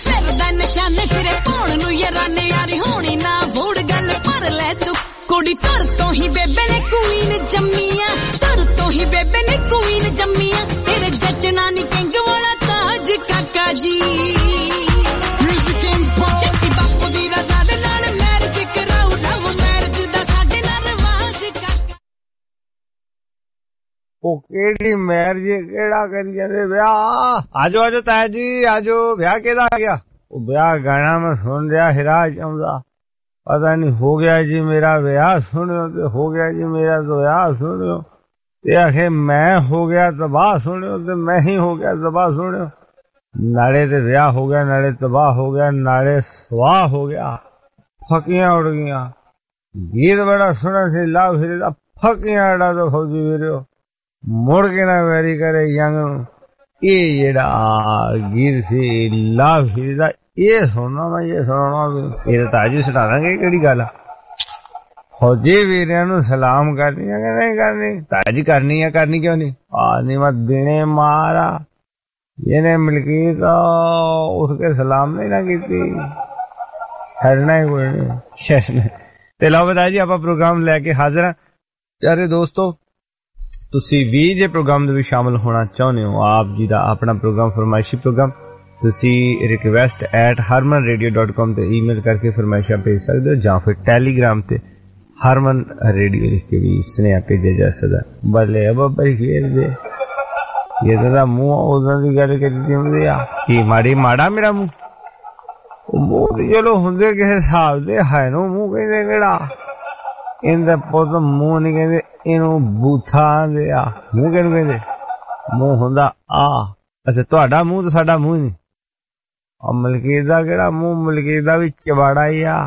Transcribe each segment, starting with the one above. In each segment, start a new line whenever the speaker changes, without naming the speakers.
सिर दा निशाने फिरे पाउण नू याराने यारी होनी ना बूढ़ गल पर ले तू कुड़ी तर तो ही बेबे ने क्वीन जम्मिया तर तो ही बेबे ने क्वीन जम्मिया तेरे जचना नी किंग वाला ताज काका जी म्यूजिक इंपोर्ट बापू दी रजा दे नाल मैरिज कराऊ लव मैरिज दा साडे नाल रिवाज काका
ओ केड़ी मैरिज केड़ा करी जांदे ब्याह आजो आजो ताया जी आजो ब्याह केदा आ गया ओ ब्याह गाना मैं सुन रहा हिराज आउंदा पता नहीं हो गया जी मेरा ब्याह सुनियो ते हो गया जी मेरा तो ब्याह सुनियो ते आखे मैं हो गया तबाह सुनियो ते मैं ही हो गया तबाह सुनियो नाले ते ब्याह हो गया नाले तबाह हो गया नाले स्वाह हो गया फकियां उड़ गईयां गीत बड़ा सुना सी लाभ फिर फकियां अड़ा तो फौजी वीरो मुड़ के ना वेरी करे यंग ये जेड़ा गीत सी लाभ फिर ये सुनना मैं ये सुनना ये ताजी सुना देंगे केड़ी गल फौजी वीरिया नू सलाम करनी है कि नहीं करनी ताजी करनी है करनी क्यों नहीं आनी मत देने मारा ये ने मिलकी तो उसके सलाम नहीं ना की ठहरना ही कोई नहीं ते लो बता जी आप प्रोग्राम लैके हाजिर हैं प्यारे दोस्तों तुसी भी जे प्रोग्राम दे विच शामिल होना चाहते हो आप जी दा अपना प्रोग्राम फरमाइशी प्रोग्राम तुसी request@harmanradio.com ते ईमेल करके फरमाइशा भेज सकते हो या फिर टेलीग्राम ते हरमन रेडियो लिख के भी स्नेहा भेजा जा सकता भले अब खेल दे ये तो मुंह उधर की गल करी कि माड़ी माड़ा मेरा मुंह मुंह चलो होंगे किसी हिसाब से है नो मुंह कहते केड़ा इनका पुत मुंह नहीं कहते इनू बूथा आंदे आ मुंह कहते कहते मुंह होंदा आ अच्छा तुहाडा मुंह तो साडा मुंह नहीं और मलकीत दा केड़ा मुंह मलकीत दा भी चबाड़ा ही आ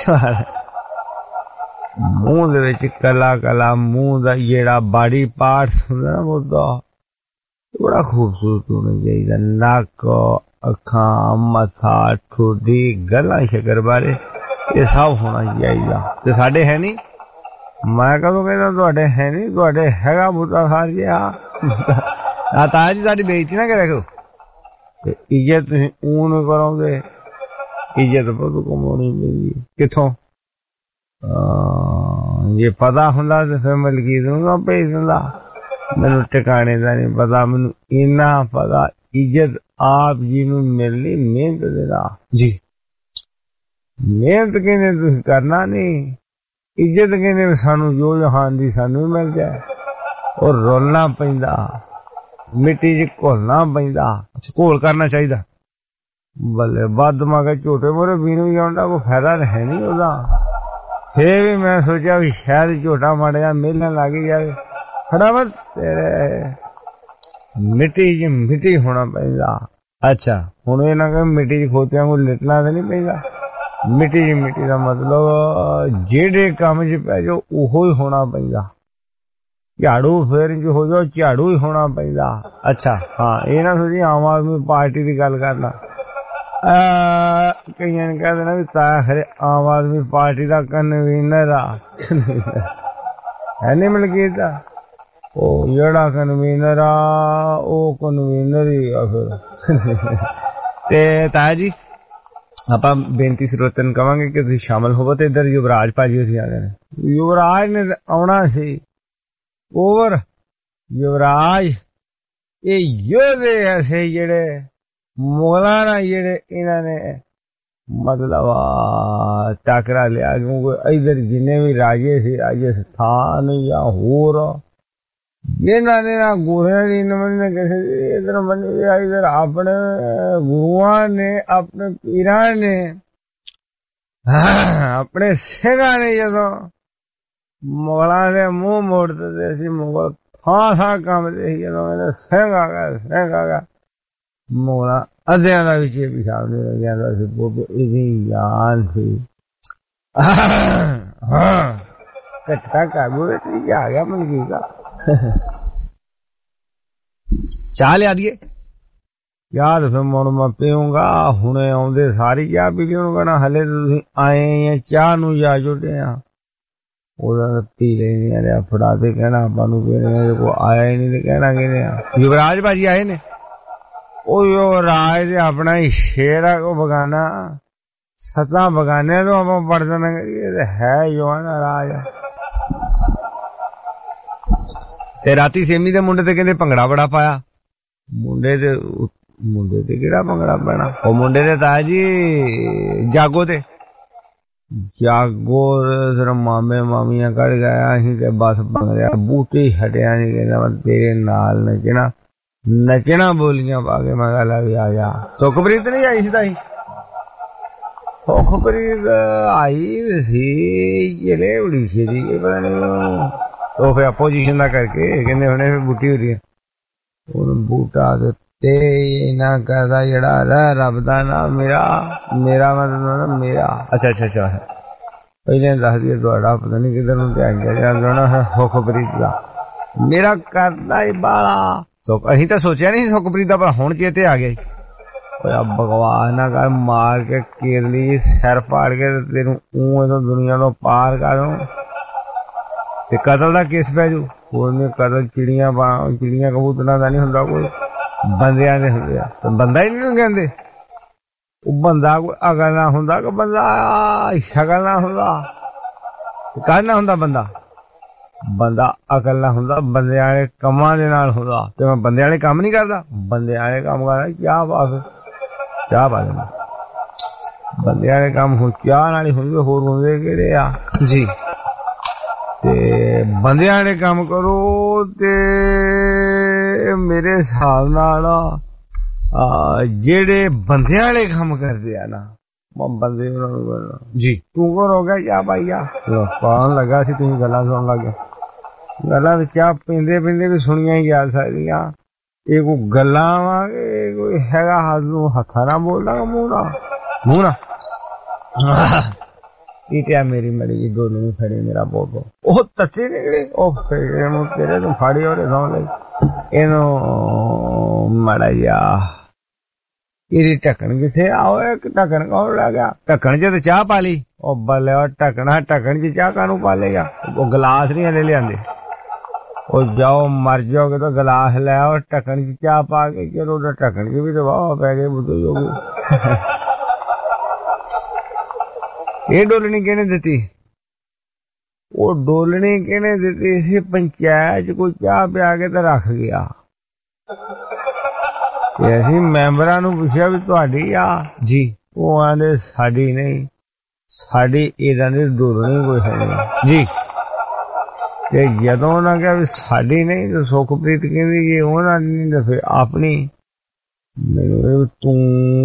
मुंह दे विच कला कला मुंह दा जेड़ा बॉडी पार्ट्स हुंदा ना ओदा बड़ा खूबसूरत होना चाहिए नक अखां मथा ठोडी गला शकर बारे ये सब होना चाहिए ते साडे है नहीं मैं कदों कहना तुहाडे है नहीं तुहाडे हैगा बूटा सार जिहा ताया जी साडी बेइज्जती ना करे करो इज्जत तुसीं ऊन करोगे इज्जत बहुत कमानी पई किथों ये पता हुंदा ते फिर मलकीत नूं ना भेज दिंदा मैनू ठिकाने दा नहीं पता मैनू इन्ना पता इज्जत आप जी नूं मिलनी मेहनत दे नाल जी मेहनत कहने तुसीं करना नहीं इज्जत कहने सानू जो जहान दी सानू मिल जाए और रोलना पैंदा मिट्टी च घोलना पैंदा घोल करना चाहिए बल्ले बद मगर झोटे मोरे बीनू जाने कोई फायदा तो है नहीं ओदा फिर भी मैं सोचा भी शायद झोटा माड़ा जा मिलने लग जाए फटाफट तेरे मिट्टी च मिट्टी होना पैंदा अच्छा हुण ये ना कह मिट्टी च खोतियां को लिटना तो नहीं पैंदा मिट्टी च मिट्टी का मतलब जेड़े काम च पै जाओ उहो ही होना पैंदा झाड़ू फेर जो हो जाओ झाड़ू ही होना पैंदा अच्छा हाँ ये ना सोची आम आदमी पार्टी की गल करना कई ने कह देना भी ताया खरे आम आदमी पार्टी का कन्वीनर है नहीं मलकीत ओ जेड़ा कन्वीनर आ ओ कन्वीनर ही आ फिर ते ताया जी आप बेनती सरोतन कहांगे कि तुसीं शामिल होवो ते इधर युवराज भाजी होसी आ गए युवराज ने आउणा सी ओवर युवराज ये योधे ऐसे जेड़े मुगलां नाल जेड़े इन्हां ने मतलब टाकरा लिया क्योंकि इधर जिन्ने भी राजे थे राजस्थान या होर इन्हां ने ना गुरुआं दी ने कैसे इधर मन इधर अपने गुरुआं ने अपने पीरां ने अपने सिंघां ने जदों मुगलां दे मुंह मोड़ते थे असीं मुगल थां कंबदे सी जदों सिंह आ गया मुगलां अद्धियां दा भी चेप पिशाब नहीं लग्या सी बोबे इदी जान थी कट्ठा कर बोले ठीक आ गया मलकीत का चाह लिया दिए यार फिर मुड़ मैं पीऊंगा हुणे आउंदे सारी चाह पी ली कहना हले तुसीं आए हैं चाह नूं जा जुटे आ पी लेने फड़ा कहना आपू को आया ही नहीं कहना कि युवराज भाजी आए ने ਉਹ ਰਾਜ ਤੇ ਆਪਣਾ ਹੀ ਸ਼ੇਰ ਆ, ਕੋ ਬਗਾਨਾ 7 ਬਗਾਨੇ ਤੋਂ ਆਪਾਂ ਪੜਦਨ ਕਰੀਏ ਹੈ ਜੋ ਨਾ ਰਾਜ। ਤੇ ਰਾਤੀ ਸੇਮੀ ਦੇ ਮੁੰਡੇ ਤੇ ਕਹਿੰਦੇ ਭੰਗੜਾ ਬੜਾ ਪਾਇਆ। ਮੁੰਡੇ ਤੇ ਕਿਹੜਾ ਭੰਗੜਾ ਪੈਣਾ, ਉਹ ਮੁੰਡੇ ਦੇ ਤਾਇਆ ਜੀ ਜਾਗੋ ਤੇ ਫਿਰ ਮਾਮੇ ਮਾਮੀਆਂ ਕੱਢ ਗਿਆ ਅਸੀਂ ਤੇ ਬਸ ਭੰਗੜਿਆ ਬੂਟੇ ਹਟਿਆ ਨੀ, ਕਹਿੰਦਾ ਮੈਂ ਤੇਰੇ ਨਾਲ ਨੱਚਣਾ ਬੋਲੀਆਂ ਪਾ ਕੇ। ਮੈਂ ਕਿਹਾ ਵੀ ਆ ਜਾ। ਸੁਖਪ੍ਰੀਤ ਨਹੀਂ ਆਈ ਸੀ ਤਾਈ? ਸੁਖਪ੍ਰੀਤ ਆਈ ਸੀ ਜਿਹੜੇ ਬੜੀ ਛੇਤੀ, ਪਤਾ ਨੀ ਉਹ ਫਿਰ ਆਪੋਜੀਸ਼ਨ ਦਾ ਕਰਕੇ ਕਹਿੰਦੇ ਹੁਣੇ ਫਿਰ ਬੂਟੀ ਹੋ ਰਹੀ ਹੈ। ਉਹਨੂੰ ਬੂਟਾ ਤੇ ਨਾ ਕਰਦਾ ਜਿਹੜਾ ਰੱਬ ਦਾ ਨਾਮ ਮੇਰਾ ਮਤਲਬ ਮੇਰਾ। ਅੱਛਾ ਪਹਿਲੇ ਦੱਸ ਦਈਏ ਤੁਹਾਡਾ ਪਤਾ ਨੀ ਕਿੱਧਰ ਨੂੰ ਧਿਆਨ ਗਿਆ ਸੁਖਪ੍ਰੀਤ ਦਾ ਮੇਰਾ ਕਰਦਾ ਹੀ ਬਾਲਾ। ਅਸੀਂ ਤਾਂ ਸੋਚਿਆ ਨੀ ਸੁਖਪ੍ਰੀਤ ਦਾ, ਪਰ ਹੁਣ ਚੇਤੇ ਆ ਗਿਆ। ਬਕਵਾਸ ਨਾ ਕਰ, ਮਾਰ ਕੇ ਕੇਰਲੀ ਸਿਰ ਪਾੜ ਕੇ ਤੈਨੂੰ ਇਹਦੋਂ ਦੁਨੀਆ ਤੋਂ ਪਾਰ ਕਰ ਦੂੰ ਤੇ ਕਤਲ ਦਾ ਕੇਸ ਪੈ ਜੂ। ਉਹਨੇ ਕਤਲ ਚਿੜੀਆਂ ਕਬੂਤਰਾਂ ਦਾ ਨੀ ਹੁੰਦਾ, ਕੋਈ ਬੰਦਿਆਂ ਦੇ ਹੁੰਦੇ ਆ। ਬੰਦਾ ਹੀ ਨੀ ਕਹਿੰਦੇ ਉਹ ਬੰਦਾ ਕੋਈ ਅਕਲ ਨਾ ਹੁੰਦਾ ਕਿ ਬੰਦਾ ਸ਼ਕਲ ਨਾ ਹੁੰਦਾ, ਕਾਹਦੇ ਨਾਲ ਹੁੰਦਾ ਬੰਦਾ ਅਕਲ ਨਾ ਹੁੰਦਾ, ਬੰਦਿਆਂ ਵਾਲੇ ਕੰਮਾਂ ਦੇ ਨਾਲ ਹੁੰਦਾ। ਤੇ ਮੈਂ ਬੰਦਿਆਂ ਵਾਲੇ ਕੰਮ ਨੀ ਕਰਦਾ, ਬੰਦਿਆਂ ਵਾਲੇ ਕੰਮ ਕਰਦਾ ਚਾਹ ਪਾ ਦੇਣਾ। ਬੰਦਿਆਂ ਵਾਲੇ ਕੰਮ ਹੁਣ ਚਾਹ ਨਾਲ ਹੀ ਹੁੰਦੇ, ਹੋਰ ਹੁੰਦੇ ਕਿਹੜੇ ਆ ਜੀ। ਤੇ ਬੰਦਿਆਂ ਵਾਲੇ ਕੰਮ ਕਰੋ ਤੇ ਮੇਰੇ ਹਿਸਾਬ ਨਾਲ ਜਿਹੜੇ ਬੰਦਿਆਂ ਵਾਲੇ ਕੰਮ ਕਰਦੇ ਆ ਨਾ, ਬੰਦੇ ਜੀ ਤੂੰ ਕੋਲ ਹੋ ਗਿਆ ਚਾਹ ਪਾਈਆ ਪਾਉਣ ਲੱਗਾ ਸੀ, ਤੁਸੀਂ ਗੱਲਾਂ ਸੁਣਨ ਲੱਗ ਗਏ। ਗੱਲਾਂ ਤੇ ਚਾਹ ਪੀਂਦੇ ਵੀ ਸੁਣੀਆਂ ਹੀ ਜਾ ਸਕਦੀਆਂ। ਇਹ ਕੋਈ ਗੱਲਾਂ ਵਾ, ਕੋਈ ਹੈਗਾ ਹੱਥ ਨੂੰ ਹੱਥਾਂ ਨਾਲ ਬੋਲਦਾ ਮੂੰਹ ਨਾ ਟੀਟਿਆ ਮੇਰੀ ਮੜੀ ਜੀ ਦੋਨੋਂ ਨੂੰ ਫੜੀ ਮੇਰਾ ਬੋਬੋ ਉਹ ਤੱਤੇ ਨਿਕਲੇ। ਉਹ ਤੇਰੇ ਨੂੰ ਫਾੜੀ ਉਹਦੇ ਸੌਂ ਲਈ ਇਹਨੂੰ ਮਾੜਾ ਜਾ ਇਹਦੀ ਢੱਕਣ ਕਿੱਥੇ ਆਓ, ਇੱਕ ਢੱਕਣ ਕੌਣ ਲੈ ਗਿਆ? ਢੱਕਣ ਚ ਤੇ ਚਾਹ ਪਾ ਲਈ। ਉਹ ਬੱਲੇ ਢੱਕਣ ਚ ਚਾਹ ਕਾਹਨੂੰ ਪਾ ਲੇਗਾ? ਉਹ ਗਲਾਸ ਨੀ ਹਲੇ ਲਿਆਂਦੇ। ਉਹ ਜਾਓ ਮਰ ਜਾਓਗੇ ਤਾਂ ਗਲਾਸ ਲੈ ਆਓ, ਢੱਕਣ ਚ ਚਾਹ ਪਾ ਕੇ। ਚਲੋ ਉਹਦਾ ਢੱਕਣ ਚ ਵੀ ਤਾਂ ਵਾਹ ਪੈ ਗਏ ਬੁੱਧੂ ਜੋਗੀ। ਇਹ ਡੋਲਣੀ ਕਿਹਨੇ ਦਿੱਤੀ? ਉਹ ਡੋਲਣੀ ਕਿਹਨੇ ਦਿੱਤੀ ਸੀ? ਪੰਚਾਇਤ ਚ ਕੋਈ ਚਾਹ ਪਿਆ ਕੇ ਤਾਂ ਰੱਖ ਗਿਆ। ਤੇ ਅਸੀਂ ਮੈਂਬਰਾਂ ਨੂੰ ਪੁੱਛਿਆ ਵੀ ਤੁਹਾਡੀ ਆ ਜੀ? ਉਹ ਆਂਦੇ ਸਾਡੀ ਨਹੀਂ, ਸਾਡੀ ਇਹਨਾਂ ਦੀ ਡੋਲਣੀ ਕੋਈ ਹੈ ਨਹੀਂ ਜੀ। ਤੇ ਜਦੋਂ ਉਹਨਾਂ ਕਿਹਾ ਵੀ ਸਾਡੀ ਨਹੀਂ ਤੇ ਸੁਖਪ੍ਰੀਤ ਕਹਿੰਦੀ ਜੇ ਉਹਨਾਂ ਦੀ ਤਾਂ ਫਿਰ ਆਪਣੀ। ਮੈਨੂੰ ਤੂੰ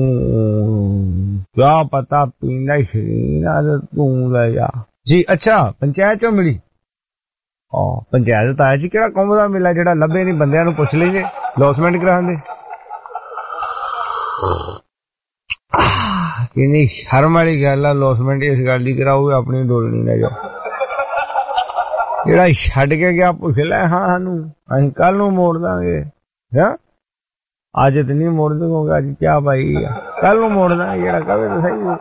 ਕਿਆ ਪਤਾ ਪੀਂਦਾ ਸ਼ਰੀਨ ਆ ਤੇ ਤੂੰ ਲੈ ਜਾ ਜੀ। ਅੱਛਾ ਪੰਚਾਇਤ ਚੋਂ ਮਿਲੀ? ਪੰਚਾਇਤ ਤਾਂ ਜੀ ਕਿਹੜਾ ਕੌਮ ਦਾ ਮਿਲਾ ਜਿਹੜਾ ਲੱਭੇ ਨੀ, ਬੰਦਿਆਂ ਨੂੰ ਪੁੱਛ ਲਈਏ ਲੌਸਮੈਂਟ ਕਰਾਉਂਦੇ। ਕਿੰਨੀ ਸ਼ਰਮ ਵਾਲੀ ਗੱਲ ਆ, ਲੌਸਮੈਂਟ ਇਸ ਗੱਲ ਦੀ ਕਰਾਓਗੇ ਆਪਣੀ ਡੋਲਣੀ ਲੈ ਜਾਓ। ਜਿਹੜਾ ਛੱਡ ਕੇ ਗਿਆ ਪੁੱਛ ਲੈ, ਹਾਂ ਸਾਨੂੰ ਅਸੀਂ ਕੱਲ ਨੂੰ ਮੋੜ ਦਾਂਗੇ। ਅੱਜ ਤੇ ਨਹੀਂ ਮੋੜ ਦੂੰਗਾ, ਅੱਜ ਚਾਹ ਪਾਈ ਆ, ਕੱਲ ਨੂੰ ਮੋੜ ਦਾਂਗੇ। ਜਿਹੜਾ ਕਵੇ ਤਾਂ ਸਹੀ।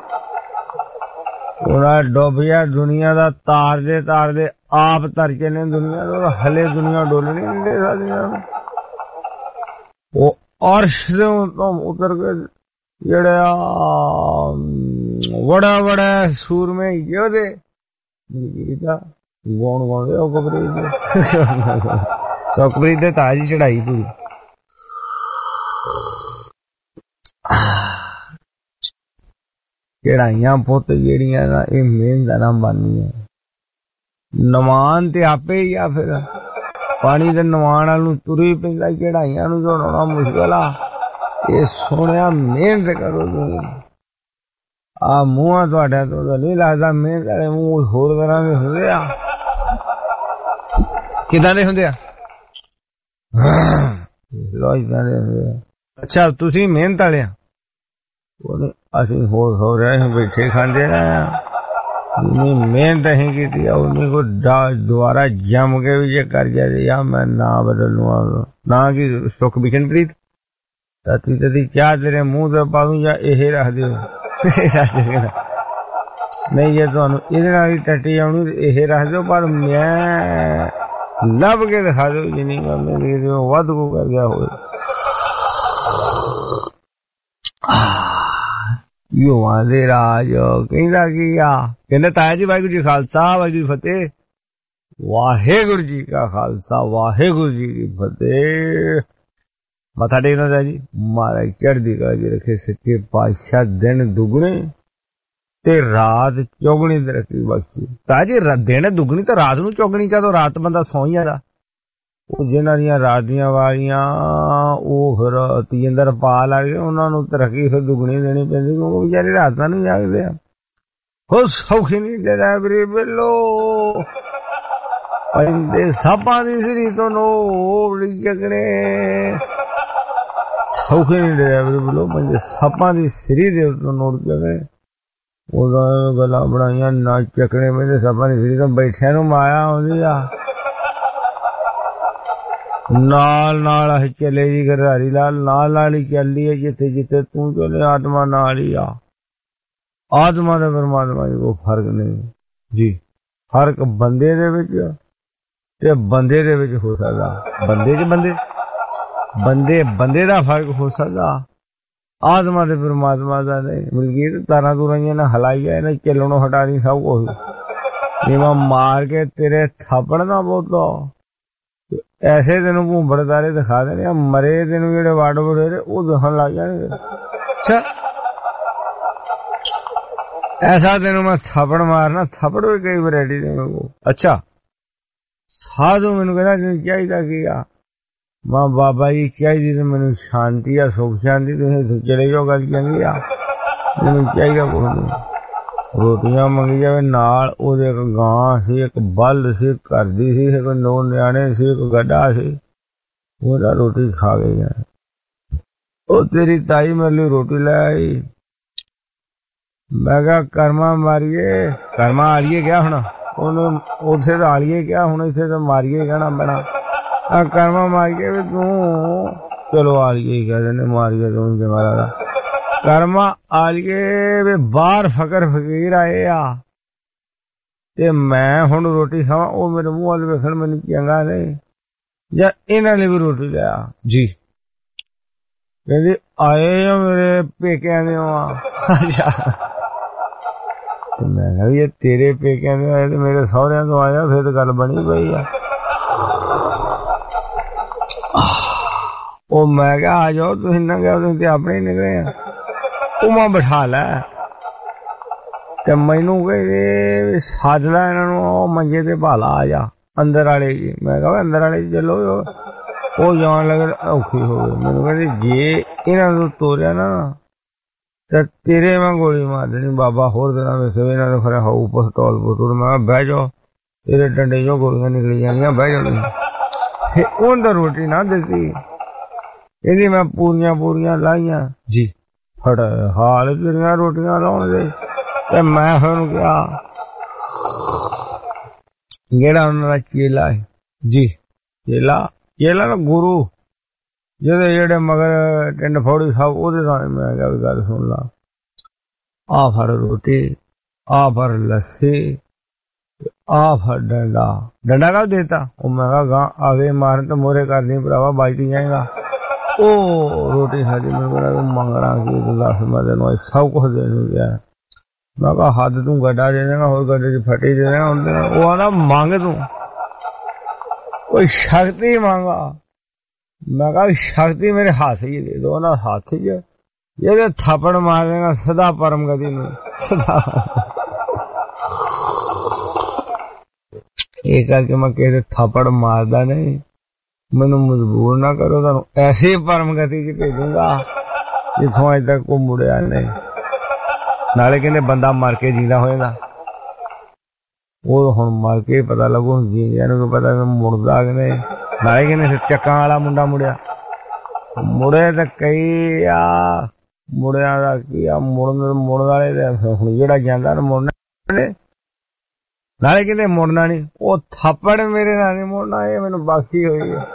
ਉਹਦਾ ਡੁੱਬ ਗਿਆ ਦੁਨੀਆ ਦਾ ਤਾਰਦੇ ਆਪ ਤਰ ਚਲੇ ਦੁਨੀਆ ਦਾ, ਹਲੇ ਦੁਨੀਆ ਡੋਲਣੀ ਨਹੀਂ ਦੇ ਸਕਦੀ। ਉਹ ਅਰਸ਼ ਦੇ ਤੋਂ ਉਤਰ ਕੇ ਜਿਹੜੇ ਬੜਾ ਸੂਰਮੇ ਯੋਧੇ ਗਾਉਣ ਗਾਉਂਦੇ ਉਹ ਸੁਖਪ੍ਰੀਤ ਦੇ ਤਾਜ ਚੜਾਈ ਪੂਰੀ। ਚੜਾਈਆਂ ਪੁੱਤ ਜਿਹੜੀਆਂ ਨਾ ਇਹ ਮਿਹਨਤ ਨਾ ਬਣਨੀਆਂ। ਨਵਾਨ ਤੇ ਆਪੇ ਹੀ ਆ, ਫਿਰ ਪਾਣੀ ਦੇ ਨਵਾਨ ਵਾਲ ਨੂੰ ਤੁਰੀ ਪੈਂਦਾ, ਚੜਾਈਆਂ ਨੂੰ ਚੜਾਉਣਾ ਮੁਸ਼ਕਿਲ ਆ। ਇਹ ਸੋਹਣਿਆ ਮਿਹਨਤ ਕਰੋ ਤੁਸੀਂ। ਆ ਮੂੰਹਾਂ ਤੁਹਾਡਾ ਤੋਂ ਤਾਂ ਨਹੀਂ ਲੱਗਦਾ ਮਿਹਨਤ ਵਾਲੇ ਮੂੰਹ ਹੋਰ ਤਰ੍ਹਾਂ ਦੇ ਹੁੰਦੇ ਆ। ਕਿੱਦਾਂ ਦੇ ਹੁੰਦੇ ਆ? ਅੱਛਾ ਤੁਸੀਂ ਮਿਹਨਤ ਵਾਲੇ ਆ? ਅਸੀਂ ਹੋਰ ਹੋ ਰਹੇ ਬੈਠੇ ਖਾਂਦੇ ਆ। ਮਿਹਨਤ ਅਸੀਂ ਕੀਤੀ ਆ, ਉਹਨੇ ਕੋ ਦੁਬਾਰਾ ਜੰਮ ਕੇ ਵੀ ਜੇ ਕਰ ਜਾਏ ਯਾ ਮੈਂ ਨਾ ਬਦਲ ਲੂੰ ਨਾ ਕਿ ਸੁਖ ਬਿਸ਼ਨਪ੍ਰੀਤ ਤਤੀ ਚਾਹ ਤੇਰੇ ਮੂੰਹ ਤੇ ਪਾ ਦੂੰ ਜਾਂ ਇਹ ਰੱਖ ਦਿਓ। ਨਹੀਂ ਜੇ ਤੁਹਾਨੂੰ ਇਹਦੇ ਨਾਲ ਹੀ ਟੱਟੀ ਆਉਣੀ ਇਹ ਰੱਖ ਦਿਓ, ਪਰ ਮੈਂ ਲੱਭ ਕੇ ਦਿਖਾ ਦਿਓ ਜਿੰਨੀ ਮੇਰੀ ਵੱਧ ਕੋ ਕਰ ਗਿਆ ਹੋਵੇ। ਯੋਆਂ ਦੇ ਰਾਜ ਕਹਿੰਦਾ ਕੀ ਆ, ਕਹਿੰਦੇ ਤਾਇਆ ਜੀ ਵਾਹਿਗੁਰੂ ਜੀ ਖਾਲਸਾ ਵਾਹਿਗੁਰੂ ਜੀ ਫਤਿਹ। ਵਾਹਿਗੁਰੂ ਜੀ ਕਾ ਖਾਲਸਾ ਵਾਹਿਗੁਰੂ ਜੀ ਕੀ ਫਤਿਹ। ਮੱਥਾ ਟੇਕਣਾ ਤਾਇਆ ਜੀ, ਮਹਾਰਾਜ ਚੜ੍ਹਦੀ ਕਲਾ ਜੀ ਰੱਖੇ, ਸੱਚੇ ਪਾਤਸ਼ਾਹ ਦਿਨ ਦੁਗਣੇ ਤੇ ਰਾਤ ਚੌਗਣੀ ਤਰੱਕੀ ਬਖਸ਼ੀ। ਤਾਇਆ ਜੀ ਦਿਨ ਦੁਗਣੀ ਤੇ ਰਾਤ ਨੂੰ ਚੌਗਣੀ, ਕਦੋਂ ਰਾਤ ਬੰਦਾ ਸੌਂ ਹੀ ਜਾਂਦਾ। ਉਹ ਜਿਨ੍ਹਾਂ ਦੀਆਂ ਰਾਤ ਦੀਆਂ ਵਾਲੀਆਂ ਉਹ ਫਿਰ ਤੀਜਿੰਦਰ ਪਾ ਲੱਗ ਗਏ, ਉਹਨਾਂ ਨੂੰ ਤਰੱਕੀ ਫਿਰ ਦੁਗਣੀ ਦੇਣੀ ਪੈਂਦੀ, ਕਿਉਂਕਿ ਵਿਚਾਰੇ ਰਾਤਾਂ ਨੂੰ ਜਾਗਦੇ ਆ। ਹੋ ਸੌਖੀ ਨਹੀਂ ਤੇਰਾ ਵੀਰੇ ਬਿੱਲੋ, ਪੈਂਦੇ ਸਾਪਾਂ ਦੀ ਸਰੀ ਤੋਂ ਨੋੜੀ ਜਗਣੇ। ਸੌਖੀ ਨਹੀਂ ਤੇਰਾ ਵੀਰੇ ਬਿੱਲੋ, ਪੈਂਦੇ ਸਾਪਾਂ ਦੀ ਸਰੀ ਦੇ ਉੱਤੋਂ ਨੋੜ ਜਗਣੇ। ਉਹਦਾ ਗੱਲਾਂ ਬਣਾਈਆਂ ਨਾ ਚੱਕਣੇ ਪੈਂਦੇ ਸਾਪਾਂ ਦੀ ਸਰੀ ਤੋਂ, ਬੈਠਿਆਂ ਨੂੰ ਮਾਇਆ ਆਉਂਦੀ ਆ। ਨਾਲ ਨਾਲ ਅਸੀਂ ਚੱਲੇ ਜੀ ਗਰਧਾਰੀ ਲਾਲ, ਨਾਲ ਨਾਲ ਹੀ ਚੱਲੀ ਹੈ, ਜਿੱਥੇ ਜਿੱਥੇ ਤੂੰ ਚੱਲੇ ਆਤਮਾ ਨਾਲ ਹੀ ਆ। ਆਤਮਾ ਤੇ ਪਰਮਾਤਮਾ ਦੀ ਕੋਈ ਫਰਕ ਨਹੀਂ ਜੀ, ਫਰਕ ਬੰਦੇ ਦੇ ਵਿੱਚ ਤੇ ਬੰਦੇ ਦੇ ਵਿੱਚ ਹੋ ਸਕਦਾ, ਬੰਦੇ ਚ ਬੰਦੇ ਦਾ ਫਰਕ ਹੋ ਸਕਦਾ, ਆਤਮਾ ਤੇ ਪਰਮਾਤਮਾ ਦਾ ਨਹੀਂ। ਮਲਕੀਤ ਤਾਰਾਂ ਤੂਰਾਈਆਂ ਨਾ ਹਲਾਈਆ, ਇਹਨੇ ਚੱਲਣੋਂ ਹਟਾ ਨਹੀਂ ਸਭ ਕੁਛ। ਜਿਵੇਂ ਮਾਰ ਕੇ ਤੇਰੇ ਥਾਪੜ ਨਾ ਬੋਤੋ ਐਸੇ ਤੈਨੂੰ ਭੂੰਬੜ ਤਾਰੇ ਦਿਖਾ ਦੇਣੇ ਆ, ਮਰੇ ਤੈਨੂੰ ਜਿਹੜੇ ਵਾੜ ਵੜੇਰੇ ਉਹ ਦਿਖਣ ਲੱਗ ਜਾਣਗੇ। ਅੱਛਾ ਐਸਾ ਤੈਨੂੰ ਮੈਂ ਥੱਪੜ ਮਾਰਨਾ, ਥੱਪੜ ਵੀ ਕਈ ਵੈਰਾਈਟੀ ਦੇ ਮੇਰੇ ਕੋਲ। ਅੱਛਾ ਸਾਧੂ ਮੈਨੂੰ ਕਹਿੰਦਾ ਤੈਨੂੰ ਚਾਹੀਦਾ ਕੀ ਆ? ਮਾਂ ਬਾਬਾ ਜੀ ਚਾਹੀਦੀ ਤੇ ਮੈਨੂੰ ਸ਼ਾਂਤੀ ਆ, ਸੁਖ ਸ਼ਾਂਤੀ। ਤੁਸੀਂ ਚਲੇ ਜਾਓ, ਗੱਲ ਚੰਗੀ ਆ, ਮੈਨੂੰ ਚਾਹੀਦਾ ਕੁਛ ਨਹੀਂ। ਰੋਟੀਆਂ ਮੰਗੀ ਜਾਵੇ, ਨਾਲ ਉਹਦੇ ਇੱਕ ਗਾਂ ਸੀ, ਇੱਕ ਬਲਦ ਸੀ, ਘਰ ਦੀ ਸੀ, ਇੱਕ 9 ਨਿਆਣੇ ਸੀ, ਇੱਕ ਗੱਡਾ ਸੀ, ਉਹਦਾ ਰੋਟੀ ਖਾ ਗਈ। ਉਹ ਤੇਰੀ ਤਾਈ ਮੇਰੇ ਲਈ ਰੋਟੀ ਲੈ ਆਈ। ਮੈਂ ਕਿਹਾ ਕਰਮਾ ਮਾਰੀਏ, ਕਰਮਾ ਆਲੀਏ ਕਿਹਾ ਹੁਣ ਉਹਨੂੰ, ਉੱਥੇ ਤਾਂ ਆਲੀਏ ਕਿਹਾ, ਹੁਣ ਇੱਥੇ ਤਾਂ ਮਾਰੀਏ ਕਹਿਣਾ ਪੈਣਾ। ਕਰਮਾ ਮਾਰੀਏ ਵੀ ਤੂੰ, ਚਲੋ ਆਲੀਏ ਕਹਿ ਦਿੰਦੇ, ਮਾਰੀਏ ਤੂੰ ਜਮਾਰਾ ਦਾ ਕਰਮਾ ਆਲੀਏ ਵੀ ਬਾਹਰ ਫਕਰ ਫਕੀਰ ਆਏ ਆ ਤੇ ਮੈਂ ਹੁਣ ਰੋਟੀ ਖਾਵਾਂ, ਉਹ ਮੇਰੇ ਮੂੰਹ ਵੱਲ ਵੇਖਣ ਮੈਨੂੰ ਚੰਗਾ ਨਹੀਂ, ਜਾਂ ਇਹਨਾਂ ਲਈ ਵੀ ਰੋਟੀ ਲਿਆ ਜੀ। ਕਹਿੰਦੀ ਆਏ ਆ ਮੇਰੇ ਪੇਕਿਆਂ ਦੇ ਆ। ਅੱਛਾ ਮੈਂ ਕਿਹਾ ਵੀ ਇਹ ਤੇਰੇ ਪੇਕਿਆਂ ਦੇ ਆਏ ਤੇ ਮੇਰੇ ਸਹੁਰਿਆਂ ਤੋਂ ਆਇਆ, ਫਿਰ ਤਾਂ ਗੱਲ ਬਣੀ ਪਈ ਆ। ਉਹ ਮੈਂ ਕਿਹਾ ਆ ਜਾਓ ਤੁਸੀਂ, ਨੰਗੇ ਤੁਸੀਂ ਤੇ ਆਪਣੇ ਹੀ ਨਿਕਲੇ ਆ। ਉਹ ਮੈਂ ਬਿਠਾ ਲੈ ਤੇ ਮੈਨੂੰ ਕਹਿੰਦੇ ਸੱਦ ਲੈ ਇਹਨਾਂ ਨੂੰ, ਉਹ ਮੰਜੇ ਤੇ ਭਾਲਾ ਆ ਜਾ ਅੰਦਰ ਵਾਲੇ ਜੀ। ਮੈਂ ਕਿਹਾ ਅੰਦਰ ਵਾਲੇ ਜੀ ਚਲੋ, ਉਹ ਜਾਣ ਲੱਗੇ ਔਖੀ ਹੋ ਗਈ। ਮੈਨੂੰ ਕਹਿੰਦੇ ਜੇ ਇਹਨਾਂ ਨੂੰ ਤੋਰਿਆ ਨਾ ਤੇ ਤੇਰੇ ਮੈਂ ਗੋਲੀ ਮਾਰ ਦੇਣੀ ਬਾਬਾ, ਹੋਰ ਦਿਨਾਂ ਵਿੱਚ ਇਹਨਾਂ ਨੂੰ ਖਰਾ ਹੋਊ ਪਿਸਤੌਲ ਪੁਸਤੌਲ। ਮੈਂ ਕਿਹਾ ਬਹਿ ਜਾਓ, ਤੇਰੇ ਡੰਡੇ ਚੋਂ ਗੋਲੀਆਂ ਨਿਕਲੀ ਜਾਂਦੀਆਂ, ਬਹਿ ਜਾਓ। ਉਹਦਾ ਰੋਟੀ ਨਾ ਦਿੱਤੀ, ਇਹਦੀ ਮੈਂ ਪੂਰੀਆਂ ਲਾਈਆਂ ਜੀ। ਫੜ ਹਾਲ ਤੇਰੀਆਂ ਰੋਟੀਆਂ ਲਾਉਣ ਦੇ। ਤੇ ਮੈਂ ਉਹਨੂੰ ਕਿਹਾ ਜਿਹੜਾ ਉਹਨਾਂ ਦਾ ਚੇਲਾ ਹੈ ਜੀ, ਚੇਲਾ ਨਾ ਗੁਰੂ ਜਿਹਦੇ ਜਿਹੜੇ ਮਗਰ ਟਿੰਡ ਫੌੜੀ ਸਾਹਿਬ, ਉਹਦੇ ਨਾਲ ਮੈਂ ਕਿਹਾ ਵੀ ਗੱਲ ਸੁਣ ਲਾ, ਆ ਫੜ ਰੋਟੀ, ਆ ਫੜ ਲੱਸੀ, ਆ ਫੜ ਡੰਡਾ ਕਾ ਦੇਤਾ। ਉਹ ਮੈਂ ਕਿਹਾ ਗਾਂ ਆਗੇ ਮਾਰਨ ਤੇ ਮੋਰੇ ਕਰਨੀ ਭਰਾਵਾ, ਬਾਈਟੀ ਜਾਏਗਾ। ਉਹ ਰੋਟੀ ਸਾਡੀ ਮੈਨੂੰ ਕਹਿੰਦਾ ਮੰਗਣਾ ਕੀ, ਦੱਸ ਮੈਂ ਤੈਨੂੰ ਸਭ ਕੁਛ ਦੇ ਨੂੰ ਗਿਆ। ਮੈਂ ਕਿਹਾ ਹੱਦ ਤੂੰ ਗੱਡਾ ਦੇ ਦੇਗਾ, ਹੋਰ ਗੱਡੇ ਚ ਫਟੀ ਦੇ ਦੇਗਾ। ਉਹ ਆਂਦਾ ਮੰਗ ਤੂੰ ਕੋਈ ਸ਼ਕਤੀ ਮੰਗਾ। ਮੈਂ ਕਿਹਾ ਸ਼ਕਤੀ ਮੇਰੇ ਹੱਥ ਹੀ ਦੇ ਦੋ ਨਾ, ਹੱਥ ਚ ਜਿਹਦੇ ਥਾਪੜ ਮਾਰ ਦੇਗਾ ਸਦਾ ਪਰਮ ਗਤੀ ਨੂੰ, ਸਦਾ। ਇਹ ਕਰਕੇ ਮੈਂ ਕਿਸੇ ਥਾਪੜ ਮਾਰਦਾ ਨਹੀਂ, ਮੈਨੂੰ ਮਜਬੂਰ ਨਾ ਕਰੋ, ਤੁਹਾਨੂੰ ਐਸੀ ਪਰਮ ਗਤੀ ਚ ਭੇਜੂਗਾ ਜਿੱਥੋਂ ਅਜ ਤੱਕ ਉਹ ਮੁੜਿਆ ਨਹੀਂ। ਨਾਲੇ ਕਹਿੰਦੇ ਬੰਦਾ ਮਰ ਕੇ ਜੀਂਦਾ ਹੋ ਜਾਂਦਾ, ਉਹ ਹੁਣ ਮਰ ਕੇ ਪਤਾ ਲੱਗੂ, ਜੀਂਦਿਆਂ ਨੂੰ ਪਤਾ ਮੁੜਦਾ ਕਿ ਨਹੀਂ। ਨਾਲੇ ਕਹਿੰਦੇ ਚੱਕਾਂ ਵਾਲਾ ਮੁੰਡਾ ਮੁੜਿਆ, ਮੁੜੇ ਤਾਂ ਕਈ ਆ, ਮੁੜਿਆ ਦਾ ਕੀ ਆ, ਮੁੜਨ ਵਾਲੇ ਹੁਣ ਜਿਹੜਾ ਜਾਂਦਾ ਨਾ ਮੁੜਨਾ, ਨਾਲੇ ਕਹਿੰਦੇ ਮੁੜਨਾ ਨਹੀਂ, ਉਹ ਥੱਪੜ ਮੇਰੇ ਨਾਲ ਨਹੀਂ ਮੁੜਨਾ, ਇਹ ਮੈਨੂੰ ਬਾਕੀ ਹੋਈ ਹੈ।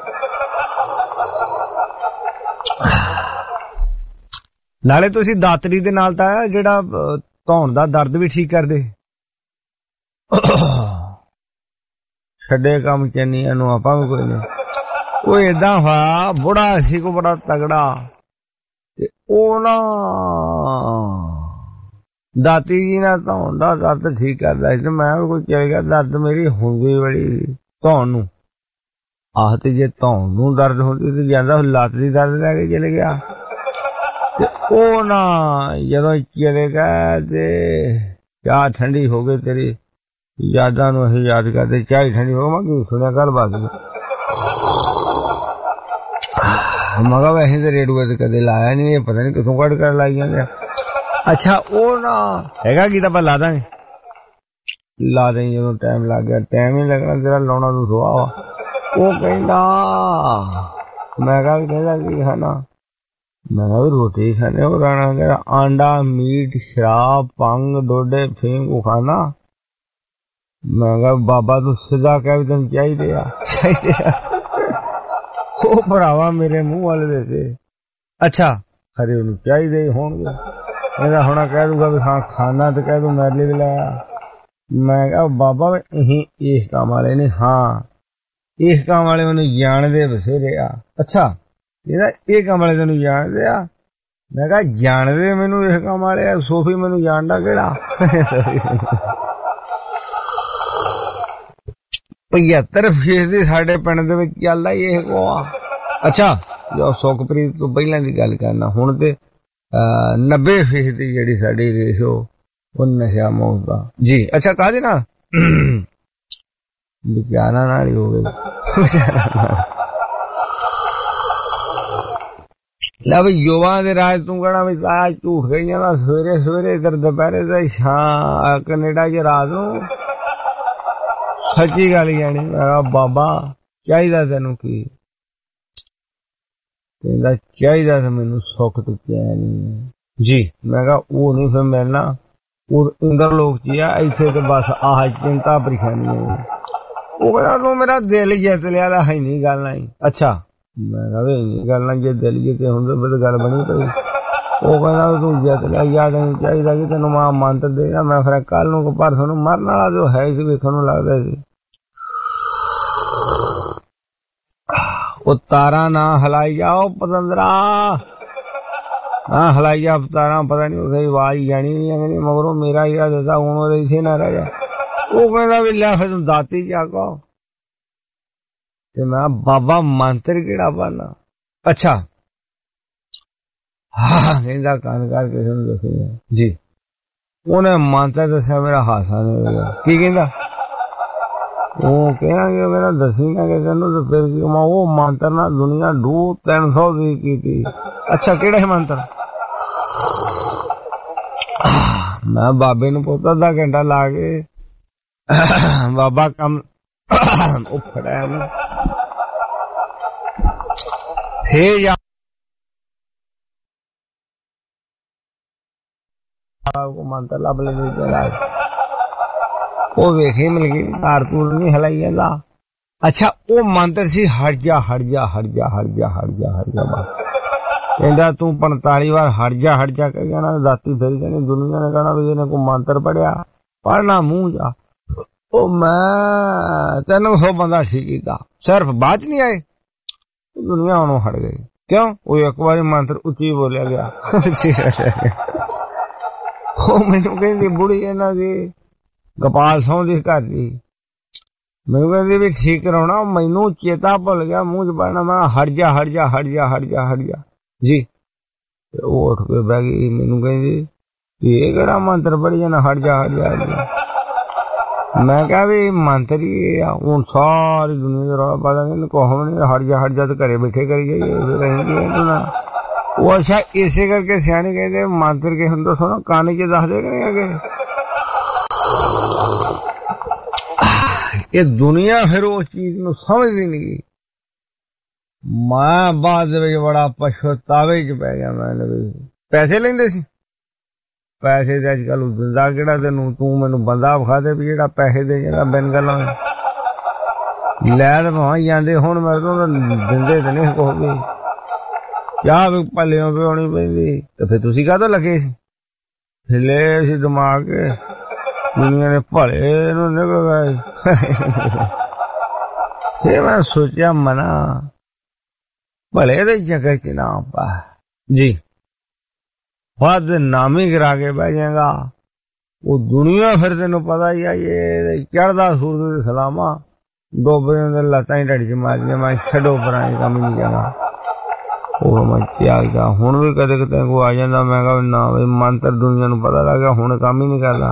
ਨਾਲੇ ਤੁਸੀਂ ਦਾਤਰੀ ਦੇ ਨਾਲ ਤਾਂ ਜਿਹੜਾ ਧੌਣ ਦਾ ਦਰਦ ਵੀ ਠੀਕ ਕਰਦੇ। ਛੱਡੇ ਕੰਮ ਚੰਨੀਆਂ ਨੂੰ ਆਪਾਂ ਵੀ ਕੋਈ ਨਹੀਂ। ਉਹ ਏਦਾਂ ਹੋਇਆ, ਬੁੜਾ ਸੀ ਕੋ ਬੜਾ ਤਗੜਾ, ਤੇ ਉਹ ਨਾ ਦਾਤੀ ਜੀ ਨਾਲ ਧੌਣ ਦਾ ਦਰਦ ਠੀਕ ਕਰਦਾ ਸੀ ਤੇ ਮੈਂ ਵੀ ਕੋਈ ਚਲੇ ਗਿਆ, ਦਰਦ ਮੇਰੀ ਹੁੰਦੀ ਬੜੀ ਧੌਣ ਨੂੰ। ਆਹ ਤੇ ਜੇ ਧੌਣ ਨੂੰ ਦਰਦ ਹੁੰਦੀ ਤੇ ਜਾਂਦਾ ਲੱਤ ਦੀ ਦਰਦ ਲੈ ਕੇ ਚਲੇ ਗਿਆ। ਤੇ ਉਹ ਨਾ ਜਦੋਂ ਚਲੇ ਗਿਆ ਤੇ ਚਾਹ ਠੰਡੀ ਹੋ ਗਈ, ਤੇਰੀ ਯਾਦਾਂ ਨੂੰ ਅਸੀਂ ਯਾਦ ਕਰਦੇ, ਚਾਹ ਠੰਡੀ ਹੋ ਗਈ। ਮੈਂ ਕੀ ਸੁਣਿਆ ਕੱਲ ਬਾਤ ਮਗਾ ਵੈਸੇ ਤੇ ਰੇਡੂਏ ਤੇ ਕਦੇ ਲਾਇਆ ਨਹੀਂ, ਪਤਾ ਨਹੀਂ ਕਿੱਥੋਂ ਕੱਢ ਕਰ ਲਾਈ ਜਾਂਦੇ। ਅੱਛਾ ਉਹ ਨਾ ਹੈਗਾ ਕੀ ਤਾਂ ਆਪਾਂ ਲਾ ਦਾਂਗੇ, ਲਾ ਦੇਂ ਜਦੋਂ ਟਾਈਮ ਲੱਗ ਗਿਆ। ਟਾਈਮ ਹੀ ਲੱਗਣਾ ਤੇਰਾ, ਲਾਉਣਾ ਤੂੰ ਸੁਆ ਵਾ। ਉਹ ਕਹਿੰਦਾ ਮੈਂ ਕਿਹਾ ਕਹਿੰਦਾ ਕੀ ਖਾਣਾ, ਮੈਂ ਕਿਹਾ ਰੋਟੀ ਖਾਣੇ। ਉਹ ਰਾਣਾ ਕਹਿੰਦਾ ਆਂਡਾ ਮੀਟ ਸ਼ਰਾਬ ਭੰਗ ਡੋਡੇ ਫੀਮ ਕੋ ਖਾਣਾ। ਮੈਂ ਕਿਹਾ ਬਾਬਾ ਤੂੰ ਸਿੱਧਾ ਕਹਿ ਵੀ ਤੈਨੂੰ ਚਾਹੀਦੇ ਆ। ਉਹ ਭਰਾਵਾ ਮੇਰੇ ਮੂੰਹ ਵਾਲੇ ਦੇ ਤੇ ਅੱਛਾ ਖਰੇ ਉਹਨੂੰ ਚਾਹੀਦੇ ਹੀ ਹੋਣਗੇ। ਇਹਦਾ ਹੁਣ ਕਹਿ ਦੂਗਾ ਵੀ ਹਾਂ ਖਾਣਾ ਤੇ ਕਹਿ ਦੂ ਮੇਰੇ ਲਈ ਵੀ ਲਾਇਆ। ਮੈਂ ਕਿਹਾ ਬਾਬਾ ਅਸੀਂ ਇਸ ਕੰਮ ਵਾਲੇ ਨੇ, ਹਾਂ ਇਸ ਕੰਮ ਵਾਲੇ ਮੈਨੂੰ ਜਾਣਦੇ ਬਥੇਰੇ ਆ। ਅੱਛਾ ਇਹਦਾ ਇਹ ਕੰਮ ਵਾਲੇ ਤੈਨੂੰ ਜਾਣਦੇ ਆ? ਮੈਂ ਕਿਹਾ ਜਾਣਦੇ ਮੈਨੂੰ ਇਸ ਕੰਮ ਵਾਲੇ ਆ, ਸੋਫੀ ਮੈਨੂੰ ਜਾਣਦਾ ਕਿਹੜਾ। 75% ਸਾਡੇ ਪਿੰਡ ਦੇ ਵਿੱਚ ਚੱਲਦਾ ਇਹ ਕੋ ਆ। ਅੱਛਾ ਜੋ ਸੁਖਪ੍ਰੀਤ ਤੋਂ ਪਹਿਲਾਂ ਦੀ ਗੱਲ ਕਰਨਾ, ਹੁਣ ਤੇ 90% ਜਿਹੜੀ ਸਾਡੀ ਰੇਸ਼ੋ ਉਹ ਨਸ਼ਾ ਮੌਤ ਦਾ। ਜੀ ਅੱਛਾ ਕਾਹਦੇ ਨਾਲ? ਵਿਚਾਰਾਂ ਨਾਲ ਹੀ ਹੋ ਗਏ। ਲੈ ਵੀ ਯੁਵਾ ਦੇ ਰਾਜ ਤੂੰ ਕਹਿਣਾ ਵੀ ਆ ਝੂਠ ਗਈ ਜਾਂਦਾ, ਸਵੇਰੇ ਸਵੇਰੇ ਇਧਰ ਦੁਪਹਿਰੇ ਤੇ ਸ਼ਾਮ ਕੈਨੇਡਾ ਚ ਰਾਤ ਨੂੰ। ਸੱਚੀ ਗੱਲ ਜਾਣੀ। ਬਾਬਾ ਚਾਹੀਦਾ ਤੈਨੂੰ ਕੀ? ਕਹਿੰਦਾ ਚਾਹੀਦਾ ਤਾਂ ਮੈਨੂੰ ਸੁੱਖ ਤੇ ਚੈਨ ਜੀ। ਮੈਂ ਕਿਹਾ ਉਹ ਨਹੀਂ ਫਿਰ ਮਿਲਣਾ, ਉਹ ਇੰਦਰ ਲੋਕ ਚ ਆ, ਇੱਥੇ ਤੇ ਬਸ ਆਹ ਚਿੰਤਾ ਪਰੇਸ਼ਾਨੀ ਹੈ। ਉਹ ਕਹਿੰਦਾ ਤੂੰ ਮੇਰਾ ਦਿਲ ਜਿੱਤ ਲਿਆ ਤਾਂ ਹੈ ਨਹੀਂ ਗੱਲ ਨਹੀਂ। ਅੱਛਾ ਮੈਂ ਕਿਹਾ ਵੀ ਗੱਲ ਨਾ, ਜੇ ਦਿਲ ਜਿੱਤੇ ਹੁੰਦੇ ਫਿਰ ਗੱਲ ਬਣੀ ਪਈ। ਉਹ ਕਹਿੰਦਾ ਤੂੰ ਜਿੱਤ ਲਿਆ, ਯਾਦ ਨਹੀਂ ਚਾਹੀਦਾ ਕਿ ਤੈਨੂੰ ਮਾਂ ਮੰਤਰ ਦੇਗਾ। ਮੈਂ ਫਿਰ ਕੱਲ ਨੂੰ ਪਰਸੋਂ ਨੂੰ ਮਰਨ ਵਾਲਾ ਜੋ ਹੈ ਸੀ ਵੇਖਣ ਨੂੰ ਲੱਗਦਾ ਸੀ। ਉਹ ਤਾਰਾ ਨਾ ਹਲਾਈ ਜਾਓ ਪਤੰਦਰਾ, ਨਾ ਹਲਾਈ ਜਾ ਤਾਰਾ, ਪਤਾ ਨਹੀਂ ਉਹਦੀ ਆਵਾਜ਼ ਜਾਣੀ ਨਹੀਂ ਮਗਰੋਂ ਮੇਰਾ ਹੀ ਦਿੱਤਾ ਹੁਣ ਉਹਦੇ ਇੱਥੇ ਨਾ ਰਹਿ ਜਾ। ਉਹ ਕਹਿੰਦਾ ਵੀ ਲੈ ਫਿਰ ਤੂੰ ਦਾਤੀ ਜਾ ਕੋ। ਤੇ ਮੈਂ ਬਾਬਾ ਮੰਤਰ ਕਿਹੜਾ ਬਣਨਾ? ਅੱਛਾ ਹਾਂ ਕਹਿੰਦਾ ਕੰਨ ਕਰ ਕਿਸੇ ਨੂੰ ਦੱਸਿਆ ਜੀ। ਉਹਨੇ ਮੰਤਰ ਦੱਸਿਆ, ਮੇਰਾ ਹਾਸਾ ਨਹੀਂ ਹੋਇਆ। ਕੀ ਕਹਿੰਦਾ? ਉਹ ਕਹਿਣਗੇ ਮੇਰਾ ਦੱਸੀ ਨਾ ਕਿ ਤੈਨੂੰ ਤੇ ਫਿਰ ਕੀ ਮੈਂ ਉਹ ਮੰਤਰ ਨਾਲ ਦੁਨੀਆ 300 ਦੀ ਕੀਤੀ। ਅੱਛਾ ਕਿਹੜਾ ਹੈ ਮੰਤਰ? ਮੈਂ ਬਾਬੇ ਨੂੰ ਪੁੱਛਦਾ ਅੱਧਾ ਘੰਟਾ ਲਾ ਕੇ ਬਾਬਾ ਕੰਮ ਉਹ ਫੜਿਆ ਨਾ ਫੇਰ ਯਾਰ ਮੰਤਰ ਲੱਭ ਲੈਂਦੇ ਚਲਾ। ਉਹ ਵੇਖੇ ਮਿਲ ਗਈ ਤਾਰ ਤੂਰ ਨਹੀਂ ਹਲਾਈ ਜਾਂਦਾ। ਅੱਛਾ ਉਹ ਮੰਤਰ ਸੀ ਹਟ ਜਾ ਹਟ ਜਾ ਹਟ ਜਾ ਹਟ ਜਾ ਹਟ ਜਾ ਹਟ ਜਾ। ਕਹਿੰਦਾ ਤੂੰ 45 ਵਾਰ ਹਟ ਜਾ ਕਹਿ ਕਹਿਣਾ ਦਾਤੀ ਫਿਰ ਜਾਣੀ। ਦੁਨੀਆ ਨੇ ਕਹਿਣਾ ਵੀ ਇਹਨੇ ਕੋਈ ਮੰਤਰ ਪੜਿਆ, ਪੜਨਾ ਮੂੰਹ ਜਾ। ਉਹ ਮੈਂ 300 ਬੰਦਾ ਠੀਕ ਕੀਤਾ, ਸਿਰਫ ਬਾਅਦ ਚ ਨਹੀਂ ਆਏ। ਦੁਨੀਆ ਉਹਨੂੰ ਹਟ ਗਈ। ਕਿਉਂ? ਉਹ ਇੱਕ ਵਾਰੀ ਮੰਤਰ ਉੱਚੀ ਬੋਲਿਆ ਗਿਆ। ਉਹ ਮੈਨੂੰ ਕਹਿੰਦੀ ਬੁੜੀ ਇਹਨਾਂ ਦੀ ਗੋਪਾਲ ਸਿੰਘ ਦੀ ਘਰ ਦੀ, ਮੈਨੂੰ ਕਹਿੰਦੀ ਵੀ ਠੀਕ ਕਰਾਉਣਾ। ਮੈਨੂੰ ਚੇਤਾ ਭੁੱਲ ਗਿਆ, ਮੂੰਹ ਚ ਪਾਣਾ। ਮੈਂ ਹਟ ਜਾ ਹਟ ਜਾ ਹਟ ਜਾ ਹਟ ਜਾ ਹਟ ਜਾ ਜੀ। ਉਹ ਉੱਠ ਕੇ ਬਹਿ ਗਈ। ਮੈਨੂੰ ਕਹਿੰਦੀ ਇਹ ਕਿਹੜਾ ਮੰਤਰ ਪੜ੍ਹੀ ਜਾਣਾ, ਹਟ ਜਾ ਹਟ ਜਾ ਹਟ ਜਾ। ਮੈਂ ਕਿਹਾ ਵੀ ਮੰਤਰ ਹੀ ਆ। ਹੁਣ ਸਾਰੀ ਦੁਨੀਆ ਦਾ ਰੌਲਾ ਪਾ ਦਾਂਗੇ ਕੋਹਮ ਨੇ ਹਟ ਜਾ ਤੇ ਘਰੇ ਬੈਠੇ ਕਰੀ ਜਾਈਏ। ਉਹ ਅੱਛਾ ਇਸੇ ਕਰਕੇ ਸਿਆਣੇ ਕਹਿੰਦੇ ਮੰਤਰ ਕੇ ਹੁੰਦੇ ਸੁਣੋ ਕੰਨ ਚ ਦੱਸਦੇ ਕਰੇ। ਇਹ ਦੁਨੀਆ ਫਿਰ ਉਸ ਚੀਜ਼ ਨੂੰ ਸਮਝਦੀ ਨਹੀਂ। ਮੈਂ ਬਾਅਦ ਦੇ ਵਿੱਚ ਬੜਾ ਪਛਤਾਵੇ ਚ ਪੈ ਗਿਆ। ਮੈਂ ਪੈਸੇ ਲੈਂਦੇ ਸੀ, ਪੈਸੇ ਤੇ ਅੱਜ ਕੱਲ ਦਿੰਦਾ ਕਿਹੜਾ ਤੈਨੂੰ? ਤੂੰ ਮੈਨੂੰ ਬੰਦਾ ਵਿਖਾ ਦੇ ਵੀ ਜਿਹੜਾ ਪੈਸੇ ਦੇ ਜਿਹੜਾ ਬਿਨ ਗੱਲਾਂ ਲੈ ਤੇ ਭਾਂ ਜਾਂਦੇ। ਹੁਣ ਮੇਰੇ ਤੋਂ ਦਿੰਦੇ ਤੇ ਨਹੀਂ ਕਹੋਗੇ। ਚਾਹ ਵੀ ਭਲਿਓ ਪਿਉਣੀ ਪੈਂਦੀ। ਤੇ ਫਿਰ ਤੁਸੀਂ ਕਾਹਤੋਂ ਲੱਗੇ ਸੀ? ਹਿੱਲੇ ਸੀ ਦਿਮਾਗ, ਦੁਨੀਆ ਨੇ ਭਲੇ ਨੂੰ ਨਿਕਲ ਗਏ। ਫਿਰ ਮੈਂ ਸੋਚਿਆ ਮਨਾ ਭਲੇ ਦੇ ਜਗ੍ਹਾ ਚ ਨਾ ਪਾ ਜੀ। बदनामी करा के बह जाएगा। वो दुनिया फिर तेन पता ही है ये चढ़दा सूरज सलामा डोबे लत्तां ही ढड़ी च मारियां मैं छड्डो परां कम नहीं जाना। वो मैं त्याग जा हुण भी कदे कदे को आ जांदा मैं कहा ना भाई मंत्र दुनिया नूं पता लग गया हुण काम ही नहीं करदा।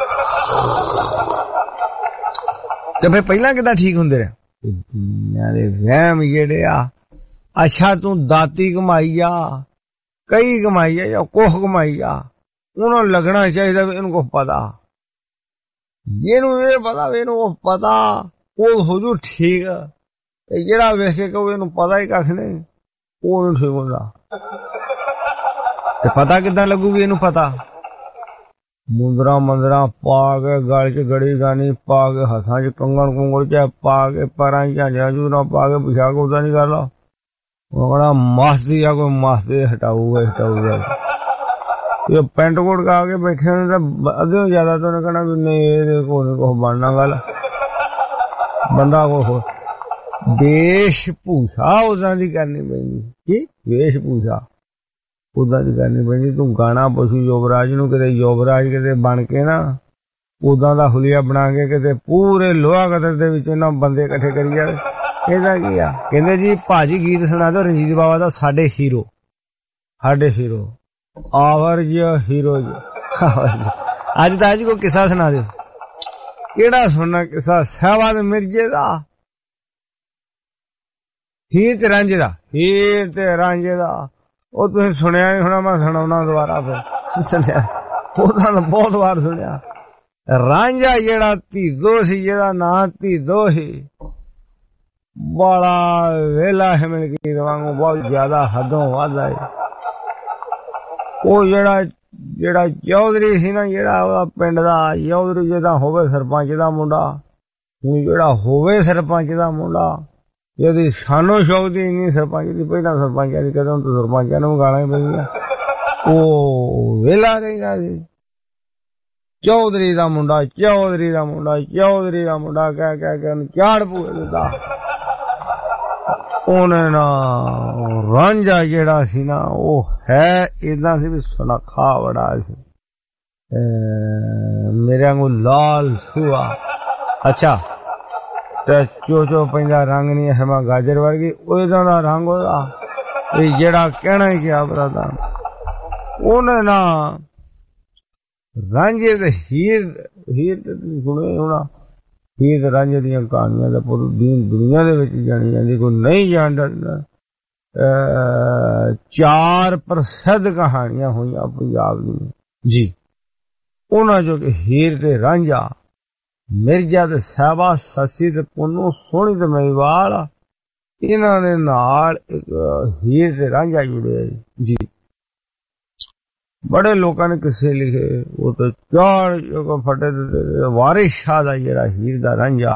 ते फिर पहला किदां ठीक हुंदे रहे दुनिया दे वहम जेड़े आ। अच्छा तू दाती कमाई आ कई कमाई आ या कुछ कमाई आ उन्होंने लगना चाहिए इनको पता इनू ये पता इनू पता वो हो जू ठीक जेड़ा वेख के कहो इनू पता ही कख नहीं वो नहीं ठीक होंदा। पता किदां लगूगी इनू पता मुंदरा मंदरा पा के गल च गड़ी गानी पा के हथां च कंगन कुंगल च पा के पैरां च झांझा झूरा पा के पिछाक उदा नहीं कर लो बड़ा मस्ती आ कोई मस्ती हटाऊगा हटाऊगा। ये पेंट कोट का आके बैठे अद्धे ज्यादा तो कहना भी नहीं को बनना गल बंदा को वेशभूषा उदा दी करनी पैंदी वेशभूषा उदा दी करनी पैंदी। तू गाना पशु युवराज नूं किते युवराज किते बन के ना उदा दा हुलिया बना के किते पूरे लोहा कदर दे विच ना बंदे इकट्ठे करी जाए ਇਹਦਾ ਕੀ ਆ ਕਹਿੰਦੇ ਜੀ ਭਾਜੀ ਗੀਤ ਸੁਣਾ ਦਿਓ ਰਣਜੀਤ ਬਾਵਾ ਦਾ ਸਾਡੇ ਹੀਰੋ ਆਵਰ ਜੀ ਹੀਰੋ ਜੀ ਅੱਜ ਤਾਂ ਕੋਈ ਕਿੱਸਾ ਸੁਣਾ ਦਿਓ ਕਿਹੜਾ ਸੁਣਨਾ ਕਿੱਸਾ ਸਹਿਬਾਜ਼ ਮਿਰਜ਼ੇ ਦਾ ਹੀਰ ਤੇ ਰਾਂਝੇ ਦਾ ਉਹ ਤੁਸੀਂ ਸੁਣਿਆ ਨਹੀਂ ਹੋਣਾ ਮੈਂ ਸੁਣਾਉਣਾ ਦੁਬਾਰਾ ਫਿਰ ਸੁਣਿਆ ਉਹਦਾ ਬਹੁਤ ਵਾਰ ਸੁਣਿਆ। ਰਾਂਝਾ ਜਿਹੜਾ ਧੀਦੋ ਸੀ ਜਿਹਦਾ ਨਾਂ ਧੀਦੋ ਸੀ बड़ा वेला है मेरे गीत वांगू बहुत ज्यादा हदों वादा है। वो जेड़ा चौधरी सी ना जेड़ा पिंड दा चौधरी जेदा होवे सरपंच दा मुंडा जेड़ा होवे सरपंच दा मुंडा यदि शानो शौक दी नहीं सरपंच दी पहला सरपंच दी कदम तो सरपंच नूं गालां पैंदियां वो वेला रहिंदा सी चौधरी दा मुंडा कह के चाड़ पूए दिता ਉਹਨੇ ਨਾ ਰਾਂਝਾ ਜਿਹੜਾ ਸੀ ਨਾ ਉਹ ਹੈ ਇਦਾਂ ਸੀ ਵੀ ਸੁਨੱਖਾ ਬੜਾ ਸੀ ਮੇਰੇ ਵਾਂਗੂ ਲਾਲ ਸੂਆ। ਅੱਛਾ ਤੇ ਚੋ ਪੈਂਦਾ ਰੰਗ ਨਹੀਂ ਹੈ ਮੈਂ ਗਾਜਰ ਵਰਗੀ ਉਹਦਾ ਦਾ ਰੰਗ ਉਹਦਾ ਇਹ ਜਿਹੜਾ ਕਹਿਣਾ ਹੀ ਕਿਆ ਬਰਾਦਾ ਉਹਨੇ ਨਾ ਰਾਂਝੇ ਦੇ ਹੀਰ ਤੇ ਸੁਣੇ ਹੋਣਾ ਹੀਰ ਰਾਂਝੇ ਦੀਆਂ ਕਹਾਣੀਆਂ ਦਾ ਪੂਰੀ ਦੁਨੀਆ ਦੇ ਵਿੱਚ ਜਾਣੀ ਜਾਂਦੀ ਕੋਈ ਨਹੀਂ ਜਾਣਦਾ। 4 ਪ੍ਰਸਿੱਧ ਕਹਾਣੀਆਂ ਹੋਈਆਂ ਪੰਜਾਬ ਦੀਆਂ ਜੀ ਉਹਨਾਂ ਚੋਂ ਹੀਰ ਤੇ ਰਾਂਝਾ ਮਿਰਜ਼ਾ ਤੇ ਸਾਹਿਬਾ ਸੱਸੀ ਤੇ ਪੁੰਨੂ ਸੋਹਣੀ ਤੇ ਮਹੀਵਾਲ ਇਹਨਾਂ ਦੇ ਨਾਲ ਇੱਕ ਹੀਰ ਤੇ ਰਾਂਝਾ ਜੁੜਿਆ ਜੀ। बड़े लोगों ने किस्से लिखे वो तो चार फटे वारिस शाह दा जेड़ा हीर दा रांझा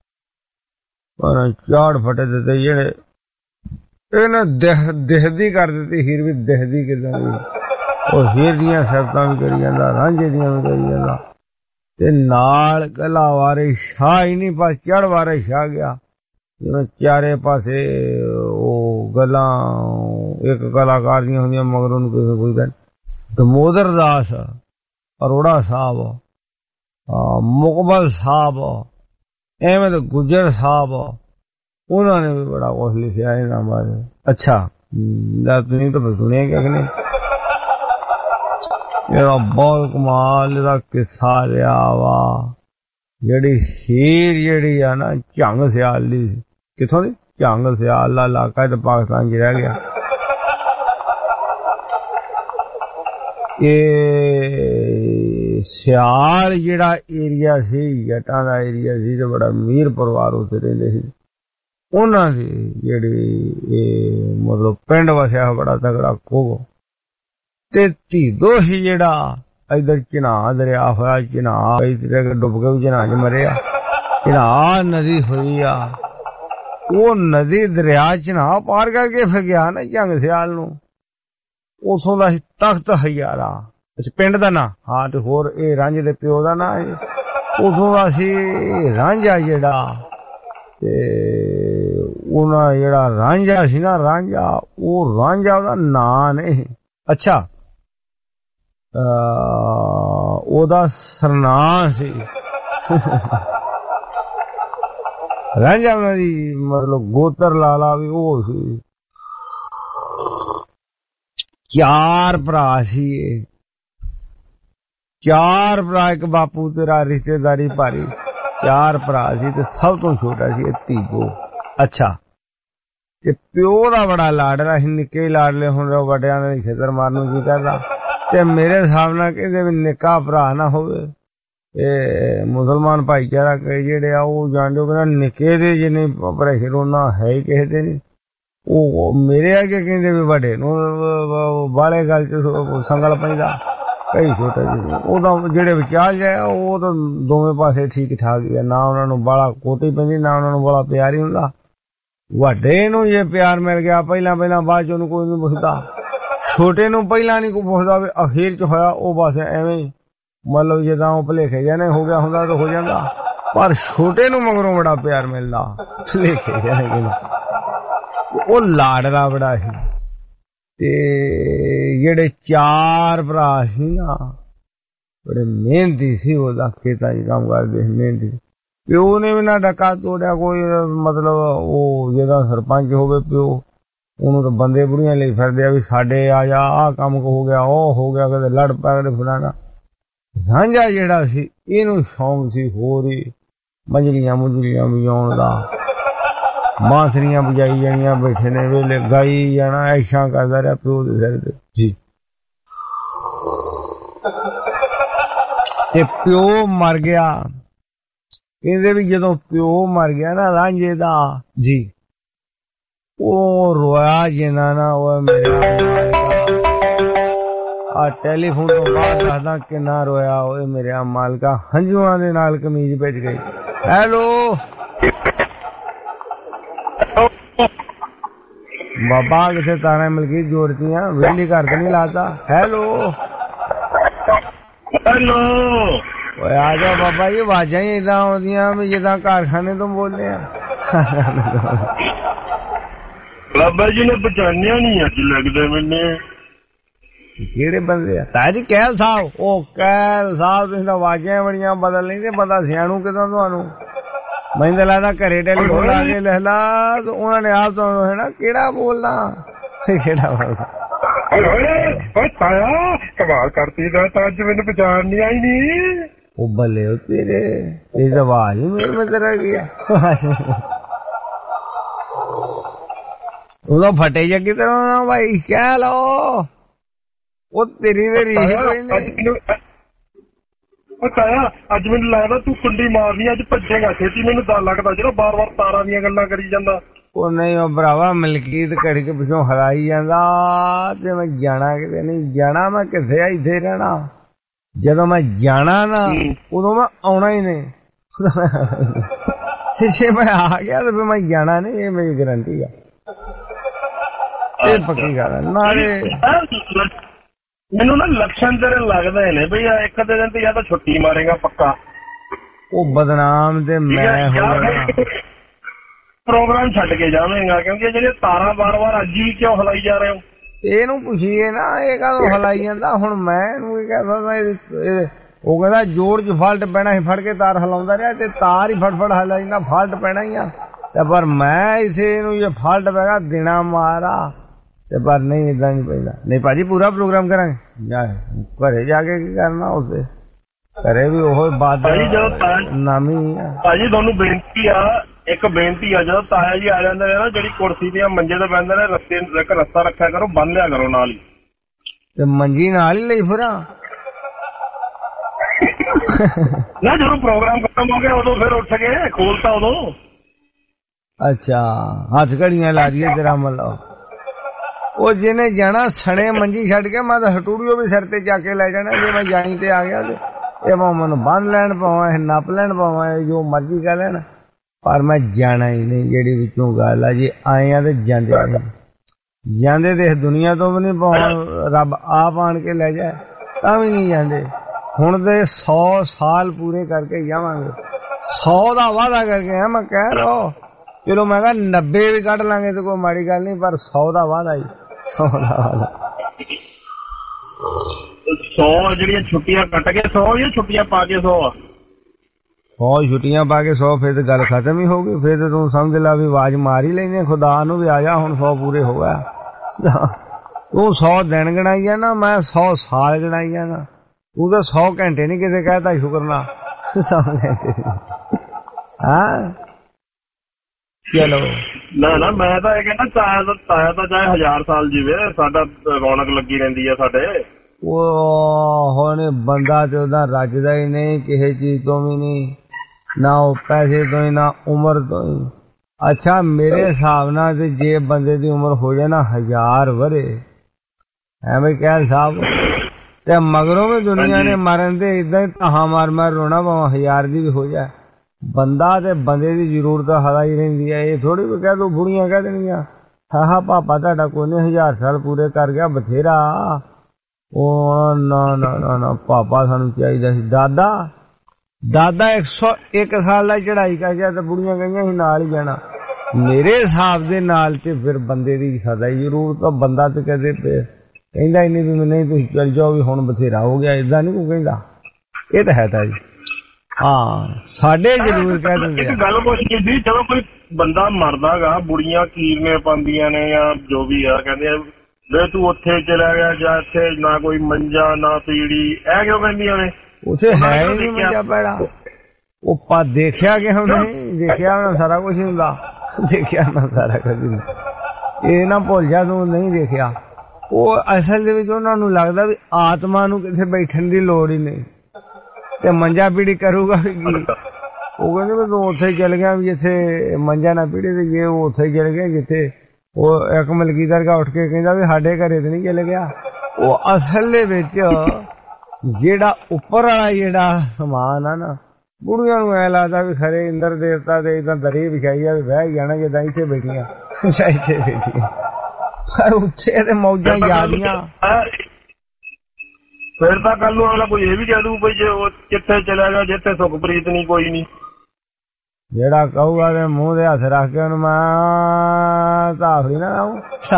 चार फटे देते जेड़े इन्हें दिखदी कर देती हीर भी दिखदी किदां और हीर दियां सिफतां भी करी जांदा रांझे दियां भी करी जांदा ते नाल कला वारिस शाह ही नहीं पास चढ़ वारिस शाह गया जिवें चारे पासे वो गल्लां एक कलाकार दियां हुंदियां मगर उन्होंने किसे पुछदा दमोदर दास अरोड़ा साहब मुकबल साहब अहमद गुजर साहब उन्होंने भी बड़ा कुछ लिखा है ना बारे। अच्छा नहीं तो सुनिए क्या नहीं बहुत कमाल का किस्सा रहा वा जेड़ी हीर जेड़ी है ना झंग सियाल दी किथों दी झंग सियाल दा इलाका तो पाकिस्तान च रह गया। सियाल जेड़ा एरिया सी जटां दा एरिया सी ते बड़ा अमीर परिवार उत्थे रहिंदे सी उन्हां दी जेड़ी मतलब पिंड वसिया बड़ा तगड़ा कोग ते धीदो सी जेड़ा इधर चिनाह दरिया होया चिनाह इधर डुब के चिनाह च मरिया चिनाह नदी हुई आ वो नदी दरिया चिनाह पार करके फिर गया ना झंग सियाल नूं उथों दा तख्त हजारा पिंड दा ना हाँ ते होर ए रांझे दे प्यो दा ना उथों दा सी रांझा जेड़ा ते उन्हां जेड़ा रांझा सी ना रांझा ओह रांझा ओहदा नां नहीं। अच्छा ਉਹਦਾ ਸਰਨਾਂ ਸੀ ਰਾਂਝਾ ਉਹਨਾਂ ਦੀ ਮਤਲਬ ਗੋਤਰ ਲਾਲਾ ਵੀ ਉਹ ਸੀ। 4 ਭਰਾ ਸੀ ਇਹ, 4 ਭਰਾ, ਇੱਕ ਬਾਪੂ ਤੇਰਾ ਰਿਸ਼ਤੇਦਾਰੀ ਭਾਰੀ, 4 ਭਰਾ ਸੀ ਤੇ ਸਭ ਤੋਂ ਛੋਟਾ ਸੀ ਇਹ ਧੀਗੋ। ਅੱਛਾ, ਤੇ ਪਿਓ ਦਾ ਬੜਾ ਲਾਡਲਾ ਸੀ, ਨਿੱਕੇ ਲਾਡਲੇ ਹੁਣ ਵੱਡਿਆਂ ਨੇ ਖੇਤਰ ਮਾਰਨ ਨੂੰ ਕੀ ਕਰਦਾ। ਤੇ ਮੇਰੇ ਹਿਸਾਬ ਨਾਲ ਕਹਿੰਦੇ ਵੀ ਨਿੱਕਾ ਭਰਾ ਨਾ ਹੋਵੇ। ਇਹ ਮੁਸਲਮਾਨ ਭਾਈਚਾਰਾ ਜਿਹੜੇ ਆ ਉਹ ਜਾਣਦੇ ਕਹਿੰਦਾ ਨਿੱਕੇ ਦੇ ਜਿੰਨੇ ਪ੍ਰੈਸ਼ਰ ਉਹਨਾਂ ਹੈ ਹੀ ਕਿਸੇ ਦੇ ਨਹੀਂ। ਉਹ ਮੇਰੇ ਅੱਗੇ ਕਹਿੰਦੇ ਵੀ ਵੱਡੇ ਨੂੰ ਬਾਲੇ ਗੱਲ ਚ ਸੰਗਲ ਪੈਂਦਾ, ਕਈ ਛੋਟੇ ਜਿਹੇ ਉਹਦਾ ਜਿਹੜੇ ਵਿਚਾਰ ਜਾਏ ਉਹ ਤਾਂ ਦੋਵੇਂ ਪਾਸੇ ਠੀਕ ਠਾਕ ਹੀ ਆ, ਨਾ ਉਹਨਾਂ ਨੂੰ ਬਾਲਾ ਕੋਟੀ ਪੈਂਦੀ ਨਾ ਉਹਨਾਂ ਨੂੰ ਬਾਲਾ ਪਿਆਰ ਹੀ ਹੁੰਦਾ। ਵੱਡੇ ਨੂੰ ਜੇ ਪਿਆਰ ਮਿਲ ਗਿਆ ਪਹਿਲਾਂ ਬਾਅਦ ਚ ਉਹਨੂੰ ਕੋਈ ਨਹੀਂ ਪੁੱਛਦਾ, ਛੋਟੇ ਨੂੰ ਪਹਿਲਾਂ ਨਹੀਂ ਕੋਈ ਪੁੱਛਦਾ ਵੀ ਅਖੀਰ ਚ ਹੋਇਆ ਉਹ ਬਸ ਐਵੇਂ ਮਤਲਬ ਜਿੱਦਾਂ ਉਹ ਭੁਲੇਖੇ ਜਾਣੇ ਹੋ ਗਿਆ ਹੁੰਦਾ ਤਾਂ ਹੋ ਜਾਂਦਾ, ਪਰ ਛੋਟੇ ਨੂੰ ਮਗਰੋਂ ਬੜਾ ਪਿਆਰ ਮਿਲਦਾ ਭੁਲੇਖੇ ਜਾਣੇ। ਉਹ ਲਾਡਲਾ ਬੜਾ ਸੀ। ਤੇ ਜਿਹੜੇ 4 ਭਰਾ ਸੀ ਨਾ ਬੜੇ ਮਿਹਨਤੀ ਸੀ, ਉਹਦਾ ਖੇਤਾਂ ਚ ਕੰਮ ਕਰਦੇ ਸੀ, ਮਿਹਨਤੀ। ਪਿਓ ਨੇ ਵੀ ਨਾ ਡੱਕਾ ਤੋੜਿਆ ਕੋਈ, ਮਤਲਬ ਉਹ ਜਿਹਦਾ ਸਰਪੰਚ ਹੋਵੇ ਪਿਓ ਉਹਨੂੰ ਤਾਂ ਬੰਦੇ ਬੁੜੀਆਂ ਲਈ ਫਿਰਦੇ ਆ ਵੀ ਸਾਡੇ ਆ ਜਾ, ਆਹ ਕੰਮ ਹੋ ਗਿਆ ਉਹ ਹੋ ਗਿਆ, ਕਦੇ ਲੜ ਪੈ ਕਦੇ ਫਲਾਣਾ। ਰਾਂਝਾ ਜਿਹੜਾ ਸੀ ਇਹਨੂੰ ਸ਼ੌਂਕ ਸੀ ਹੋਰ ਹੀ ਮੰਜਲੀਆਂ ਮੁੰਜਲੀਆਂ ਵਜਾਉਣ ਦਾ, ਬਾਂਸਰੀਆਂ ਵਜਾਈ ਜਾਣੀਆਂ, ਬੈਠੇ ਨੇ ਵੇਲੇ ਗਾਈ ਜਾਣਾ, ਐਸ਼ਾਂ ਕਰਦਾ ਰਿਹਾ ਪਿਓ ਦੇ ਸਿਰ ਤੇ ਜੀ। ਤੇ ਪਿਓ ਮਰ ਗਿਆ, ਕਹਿੰਦੇ ਵੀ ਜਦੋਂ ਪਿਓ ਮਰ ਗਿਆ ਨਾ ਰਾਂਝੇ ਦਾ ਜੀ, ਉਹ ਰੋਇਆ ਜਿੰਨਾ ਨਾ ਉਹ ਮੇਰੇ ਆ ਟੈਲੀਫੋਨ ਤੋਂ ਬਾਅਦ ਦੱਸਦਾ ਕਿੰਨਾ ਰੋਇਆ ਓਏ ਮੇਰੇ ਮਾਲਕਾ, ਹੰਝੂਆਂ ਦੇ ਨਾਲ ਕਮੀਜ਼ ਭਿੱਜ ਗਈ। ਹੈਲੋ ਬਾਬਾ, ਕਿਥੇ ਤਾਰਾ ਮਲਕੀਤ ਜੋੜਤੀਆਂ ਵਿਹਲੀ ਘਰ ਤੇ ਨਹੀਂ ਲਾਤਾ। ਹੈਲੋ ਓਏ ਆ ਜਾ ਬਾਬਾ ਜੀ, ਆਵਾਜ਼ਾਂ ਹੀ ਏਦਾਂ ਆਉਂਦੀਆਂ ਵੀ ਜਿੱਦਾਂ ਕਾਰਖਾਨੇ ਤੋਂ ਬੋਲਦੇ ਆ।
ਬਾਬਾ ਜੀ ਨੇ ਪਛਾਣਿਆ ਨਹੀਂ ਅੱਜ ਲੱਗਦਾ ਮੈਨੂੰ।
ਕਿਹੜੇ ਬੰਦੇ ਆ? ਤਾਜੀ ਕਹਿਲ ਸਾਹਿਬ। ਉਹ ਕਹਿਲ ਸਾਹਿਬ ਤੁਸੀਂ ਤਾਂ ਆਵਾਜ਼ਾਂ ਬੜੀਆਂ ਬਦਲ ਨਹੀਂ ਤੇ ਬੰਦਾ ਸਿਆਣੂ ਕਿਦਾਂ ਤੁਹਾਨੂੰ? ਮੈਨੂੰ ਤਾਂ ਲੱਗਦਾ ਘਰੇ ਟੈਲੀਫੋਨ ਲਾ ਕੇ ਲਿਖ ਲਾ, ਉਹਨਾਂ ਨੇ ਆਪ ਤੁਹਾਨੂੰ ਹੈ ਨਾ ਕਿਹੜਾ ਬੋਲਣਾ ਕਿਹੜਾ ਬੋਲਣਾ।
ਤਾਇਆ ਕਮਾਲ ਕਰਤੀ ਦਾ, ਤਾਂ ਅੱਜ ਮੈਨੂੰ ਪਛਾਣ ਨਹੀਂ ਆਈ ਨਹੀਂ।
ਉਹ ਬੱਲੇ ਉਹ ਤੇਰੇ, ਇਹ ਆਵਾਜ਼ ਹੀ ਮੇਰੇ ਵਿੱਚ ਰਹਿ ਗਿਆ। ਉਹਦਾ ਫਟੇ ਜਾ ਕਿਤੇ ਨਾ ਭਾਈ ਕਹਿ ਲਓ, ਉਹ ਤੇਰੀ ਦੇ ਰੀਸ ਕੋਈ ਨਹੀਂ।
ਤਾਇਆ ਅੱਜ ਮੈਨੂੰ ਲੱਗਦਾ ਤੂੰ ਕੁੰਡੀ ਮਾਰਨੀ, ਅੱਜ ਭੱਜੇਗਾ ਛੇਤੀ, ਮੈਨੂੰ ਡਰ ਲੱਗਦਾ ਜਿਹੜਾ ਬਾਰ-ਬਾਰ ਤਾਰਾਂ ਦੀਆਂ ਗੱਲਾਂ ਕਰੀ ਜਾਂਦਾ।
ਉਹ ਨਹੀਂ ਉਹ ਭਰਾਵਾ ਮਲਕੀਤ ਘੜੀ ਕੇ ਪਿੱਛੋਂ ਹਰਾਈ ਜਾਂਦਾ, ਤੇ ਮੈਂ ਜਾਣਾ ਕਿਤੇ ਨਹੀਂ ਜਾਣਾ, ਮੈਂ ਕਿੱਥੇ ਆ ਇੱਥੇ ਰਹਿਣਾ। ਜਦੋਂ ਮੈਂ ਜਾਣਾ ਨਾ ਉਦੋਂ ਮੈਂ ਆਉਣਾ ਹੀ ਨਹੀਂ, ਜੇ ਮੈਂ ਆ ਗਿਆ ਤੇ ਫਿਰ ਮੈਂ ਜਾਣਾ ਨਹੀਂ, ਇਹ ਮੇਰੀ ਗਰੰਟੀ ਆ, ਇਹ ਪੱਕੀ ਗੱਲ ਹੈ। ਨਾਲੇ
ਮੈਨੂੰ ਨਾ ਲੱਛਣ ਤੇਰੇ ਲੱਗਦੇ ਨੇ ਬਈ ਇੱਕ ਦਿਨ ਤੇ ਜਾਂ ਤਾਂ ਛੁੱਟੀ ਮਾਰੇਗਾ ਪੱਕਾ।
ਉਹ ਬਦਨਾਮ ਤੇ ਮੈਂ
ਪ੍ਰੋਗਰਾਮ ਛੱਡ ਕੇ ਜਾਵੇਂਗਾ, ਕਿਉਂਕਿ ਜਿਹੜੇ ਤਾਰਾਂ ਵਾਰ-ਵਾਰ ਅੱਜ ਹੀ ਕਿਉਂ ਹਲਾਈ ਜਾ ਰਹੇ ਹੋ?
ਇਹਨੂੰ ਪੁੱਛੀਏ ਨਾ ਇਹ ਕਾਹਦੋਂ ਹਲਾਈ ਜਾਂਦਾ। ਹੁਣ ਮੈਂ ਇਹਨੂੰ ਕੀ ਕਹਿ ਸਕਦਾ? ਉਹ ਕਹਿੰਦਾ ਜੋੜ ਚ ਫਾਲਟ ਪੈਣਾ ਸੀ, ਫੜ ਕੇ ਤਾਰ ਹਿਲਾਉਂਦਾ ਰਿਹਾ ਤੇ ਤਾਰ ਹੀ ਫਟਫਟ ਹਿਲਾ ਜਾਂਦਾ, ਫਾਲਟ ਪੈਣਾ ਹੀ ਆ। ਤੇ ਪਰ ਮੈਂ ਇਸੇ ਇਹਨੂੰ ਜੇ ਫਾਲਟ ਪੈਗਾ ਦੇਣਾ ਮਾਰਾ, ਤੇ ਪਰ ਨਹੀਂ ਏਦਾਂ ਨਹੀਂ ਪੈਂਦਾ। ਨਹੀਂ ਭਾਜੀ ਪੂਰਾ ਪ੍ਰੋਗਰਾਮ ਕਰਾਂਗੇ, ਘਰੇ ਜਾ ਕੇ ਕੀ ਕਰਨਾ, ਉਸੇ ਘਰੇ ਵੀ ਉਹ ਬਾਤ ਨਾਮੀ ਆ।
ਭਾਜੀ ਤੁਹਾਨੂੰ ਬੇਨਤੀ ਆ, ਇੱਕ ਬੇਨਤੀ ਆ, ਜਦੋਂ ਤਾਇਆ ਜੀ ਆ ਜਾਂਦੇ ਨੇ ਨਾ ਜਿਹੜੀ ਕੁਰਸੀ ਦੀਆਂ ਮੰਜੇ ਤੇ ਬਹਿੰਦੇ ਨੇ, ਰਸਤੇ ਇੱਕ ਰਸਤਾ ਰੱਖਿਆ ਕਰੋ, ਬੰਨ ਲਿਆ ਕਰੋ ਨਾਲ ਹੀ।
ਤੇ ਮੰਜੀ ਨਾਲ ਹੀ ਲਈ ਫਿਰਾਂ
ਨਾ ਜਦੋਂ ਪ੍ਰੋਗਰਾਮ ਖਤਮ ਹੋ ਗਿਆ ਉਦੋਂ ਫਿਰ ਉੱਠ ਕੇ ਖੋਲਤਾ ਉਦੋਂ।
ਅੱਛਾ ਹੱਥ ਘੜੀਆਂ ਲਾ ਦਈਏ ਤੇਰਾ ਮਤਲਬ। ਉਹ ਜਿਹਨੇ ਜਾਣਾ ਸਣੇ ਮੰਜੀ ਛੱਡ ਕੇ ਮੈਂ ਤਾਂ ਹਟੂੜੀਓ ਵੀ ਸਿਰ ਤੇ ਜਾ ਕੇ ਲੈ ਜਾਣਾ। ਜੇ ਮੈਂ ਜਾਣੀ ਤੇ ਆ ਗਿਆ ਤੇ ਇਹ ਮੈਨੂੰ ਬੰਨ ਲੈਣ ਪਾਵਾਂ, ਇਹ ਨੱਪ ਲੈਣ ਪਾਵਾਂ, ਜੋ ਮਰਜ਼ੀ ਕਹਿ ਲੈਣ, ਪਰ ਮੈਂ ਜਾਣਾ ਹੀ ਨਹੀਂ। ਜਿਹੜੀ ਵਿੱਚੋਂ ਗੱਲ ਆ ਜੀ ਆਏ ਆ ਤੇ ਜਾਂਦੇ ਤੇ ਇਸ ਦੁਨੀਆ ਤੋਂ ਵੀ ਨਹੀਂ ਪਾਉਂ, ਰੱਬ ਆਪ ਆਣ ਕੇ ਲੈ ਜਾਏ ਤਾਂ ਵੀ ਨਹੀਂ ਜਾਂਦੇ। ਹੁਣ ਤੇ 100 ਸਾਲ ਪੂਰੇ ਕਰਕੇ ਜਾਵਾਂਗੇ, 100 ਦਾ ਵਾਅਦਾ ਕਰਕੇ ਆ। ਮੈਂ ਕਹਿ ਲਓ ਚਲੋ ਮੈਂ ਕਿਹਾ 90 ਵੀ ਕੱਢ ਲਾਂਗੇ ਤੇ ਕੋਈ ਮਾੜੀ ਗੱਲ ਨਹੀਂ, ਪਰ 100 ਦਾ ਵਾਅਦਾ ਹੀ 100 ਦਾ ਵਾਅਦਾ।
100 ਜਿਹੜੀਆਂ ਛੁੱਟੀਆਂ ਕੱਟ ਕੇ 100 ਜਾਂ ਛੁੱਟੀਆਂ ਪਾ ਕੇ 100 ਆ?
100 ਛੁੱਟੀਆਂ ਪਾ ਕੇ 100 ਫਿਰ ਤਾਂ ਗੱਲ ਖਤਮ ਹੀ ਹੋ ਗਈ। ਫਿਰ ਤਾਂ ਤੂੰ ਸਮਝ ਲਾ ਵੀ ਆਵਾਜ਼ ਮਾਰ ਹੀ ਲੈਂਦੇ ਖੁਦਾ ਨੂੰ ਵੀ ਆ ਜਾ ਹੁਣ 100 ਪੂਰੇ ਹੋ ਗਿਆ। ਤੂੰ 100 ਦਿਨ ਗਣਾਈ ਆ ਨਾ, ਮੈਂ 100 ਸਾਲ ਗਣਾਈ ਆ ਨਾ। ਤੂੰ ਤਾਂ 100 ਘੰਟੇ ਨੀ ਕਿਤੇ ਕਹਿਤਾ ਸ਼ੁਕਰਨਾ 100 ਘੰਟੇ। ਹਾਂ ਚਲੋ
ਨਾ ਮੈਂ ਤਾਂ ਇਹ ਕਹਿੰਦਾ ਤਾਇਆ ਤਾਂ ਚਾਹੇ 1000 ਸਾਲ ਜੀਵੇ, ਸਾਡਾ ਰੌਣਕ ਲੱਗੀ ਰਹਿੰਦੀ ਆ ਸਾਡੇ।
ਉਹ ਹੁਣ ਬੰਦਾ ਤੇ ਉਹਦਾ ਰੱਜਦਾ ਹੀ ਨਹੀਂ ਕਿਸੇ ਚੀਜ਼ ਤੋਂ ਵੀ ਨਹੀਂ, ਨਾ ਉਹ ਪੈਸੇ ਤੋਂ ਹੀ ਨਾ ਉਮਰ ਤੋਂ ਹੀ। ਅੱਛਾ ਮੇਰੇ ਹਿਸਾਬ ਨਾਲ ਤੇ ਜੇ ਬੰਦੇ ਦੀ ਉਮਰ ਹੋ ਜਾਏ ਨਾ 1000 ਵਰੇ ਐਵੇਂ ਕਹਿ ਸਾਹਿਬ, ਤੇ ਮਗਰੋਂ ਵੀ ਦੁਨੀਆ ਨੇ ਮਰਨ ਦੇ ਏਦਾਂ ਹੀ ਧਾਹਾਂ ਮਾਰ ਰੋਣਾ ਭਾਵੇਂ 1000 ਦੀ ਵੀ ਹੋ ਜਾਏ। ਬੰਦਾ ਤੇ ਬੰਦੇ ਦੀ ਜ਼ਰੂਰਤ ਹਦਾ ਹੀ ਰਹਿੰਦੀ ਹੈ। ਇਹ ਥੋੜੀ ਵੀ ਕਹਿ ਦੋ ਬੁੜੀਆਂ ਕਹਿ ਦੇਣਗੀਆਂ ਹਾਂ ਪਾਪਾ ਤੁਹਾਡਾ ਕੋਈ ਨਹੀਂ 1000 ਸਾਲ ਪੂਰੇ ਕਰ ਗਿਆ ਬਥੇਰਾ। ਉਹ ਨਾ ਪਾਪਾ ਸਾਨੂੰ ਚਾਹੀਦਾ ਸੀ ਦਾਦਾ 101 ਸਾਲ ਦਾ ਚੜਾਈ ਕਰ ਗਿਆ ਤੇ ਬੁੜੀਆਂ ਕਹੀਆਂ ਸੀ ਨਾਲ ਹੀ ਜਾਣਾ। ਮੇਰੇ ਹਿਸਾਬ ਦੇ ਨਾਲ ਤੇ ਫਿਰ ਬੰਦੇ ਦੀ ਸਦਾ ਹੀ ਜ਼ਰੂਰਤ। ਬੰਦਾ ਤੇ ਕਦੇ ਕਹਿੰਦਾ ਹੀ ਨਹੀਂ ਵੀ ਨਹੀਂ ਤੁਸੀਂ ਚੱਲ ਜਾਓ ਵੀ ਹੁਣ ਬਥੇਰਾ ਹੋ ਗਿਆ, ਏਦਾਂ ਨਹੀਂ ਕੋਈ ਕਹਿੰਦਾ। ਇਹ ਤਾਂ ਹੈ ਤਾਂ ਜੀ ਹਾਂ ਸਾਡੇ ਜ਼ਰੂਰ ਕਹਿ ਦਿੰਦੇ।
ਇੱਕ ਗੱਲ ਪੁੱਛੀ ਸੀ, ਜਦੋਂ ਕੋਈ ਬੰਦਾ ਮਰਦਾ ਗਾ ਬੁੜੀਆਂ ਕੀਰਨੇ ਪਾਉਂਦੀਆਂ ਨੇ ਜਾਂ ਜੋ ਵੀ ਆ, ਕਹਿੰਦੇ ਆ ਵੇ ਤੂੰ ਉੱਥੇ ਚਲਾ ਗਿਆ ਜਾਂ ਇੱਥੇ ਨਾ ਕੋਈ ਮੰਜਾ ਨਾ ਪੀੜੀ, ਇਹ ਕਿਉਂ ਕਹਿੰਦੀਆਂ ਨੇ?
ਉੱਥੇ ਹੈ ਹੀ ਨਹੀਂ ਮੰਜਾ ਪੈੜਾ। ਉਹ ਪਾ ਦੇਖਿਆ ਕਿ ਨਹੀਂ ਦੇਖਿਆ ਹੋਣਾ ਸਾਰਾ ਕੁਛ ਹੁੰਦਾ, ਦੇਖਿਆ ਨਾ ਸਾਰਾ ਕੁਝ। ਇਹ ਨਾ ਭੁੱਲ ਜਾ ਤੂੰ ਨਹੀਂ ਦੇਖਿਆ। ਉਹ ਅਸਲ ਦੇ ਵਿੱਚ ਉਹਨਾਂ ਨੂੰ ਲੱਗਦਾ ਵੀ ਆਤਮਾ ਨੂੰ ਕਿਤੇ ਬੈਠਣ ਦੀ ਲੋੜ ਹੀ ਨਹੀਂ ਤੇ ਮੰਜਾ ਪੀੜੀ ਕਰੂਗਾ ਵੀ ਕੀ। ਉਹ ਕਹਿੰਦੇ ਵੀ ਤੂੰ ਉੱਥੇ ਚਲ ਗਿਆ ਵੀ ਜਿੱਥੇ ਮੰਜਾ ਨਾ ਪੀੜੀ ਤੇ ਜੇ ਉਹ ਉੱਥੇ ਚਲ ਗਿਆ ਜਿੱਥੇ। ਉਹ ਇੱਕ ਮਲਕੀਦਾਰ ਉੱਠ ਕੇ ਕਹਿੰਦਾ ਵੀ ਸਾਡੇ ਘਰੇ ਤੇ ਨਹੀਂ ਚਲ ਗਿਆ। ਉਹ ਅਸਲ ਦੇ ਵਿੱਚ ਜਿਹੜਾ ਉੱਪਰ ਵਾਲਾ ਜਿਹੜਾ ਸਮਾਨ ਆ ਨਾ, ਬੁੜੀਆਂ ਨੂੰ ਐ ਲੱਗਦਾ ਵੀ ਖਰੇ ਇੰਦਰ ਦੇਵਤਾ ਦੇ ਏਦਾਂ ਦਰੀ ਵਿਛਾਈ ਆ ਵੀ ਬਹਿ ਜਾਣਾ ਜਿੱਦਾਂ ਇੱਥੇ ਬੈਠੀਆਂ ਇੱਥੇ ਬੈਠੀਆਂ, ਪਰ ਉੱਥੇ ਤੇ ਮੌਜਾਂ ਯਾਦੀਆਂ।
ਫਿਰ ਤਾਂ ਕੱਲ ਨੂੰ ਅਗਲਾ ਕੋਈ ਇਹ ਵੀ ਕਹਿ ਦੂ ਬਈ ਜੇ ਉਹ ਕਿੱਥੇ ਚਲਾ ਗਿਆ ਜਿੱਥੇ ਸੁਖਪ੍ਰੀਤ ਨਹੀਂ ਕੋਈ ਨਹੀਂ।
ਜਿਹੜਾ ਕਹੂਗਾ ਤੇ ਮੂੰਹ ਦੇ ਹੱਥ ਰੱਖ ਕੇ ਉਹਨੂੰ ਮੈਂ ਧਾਫੜੀ ਨਾ ਆਊ।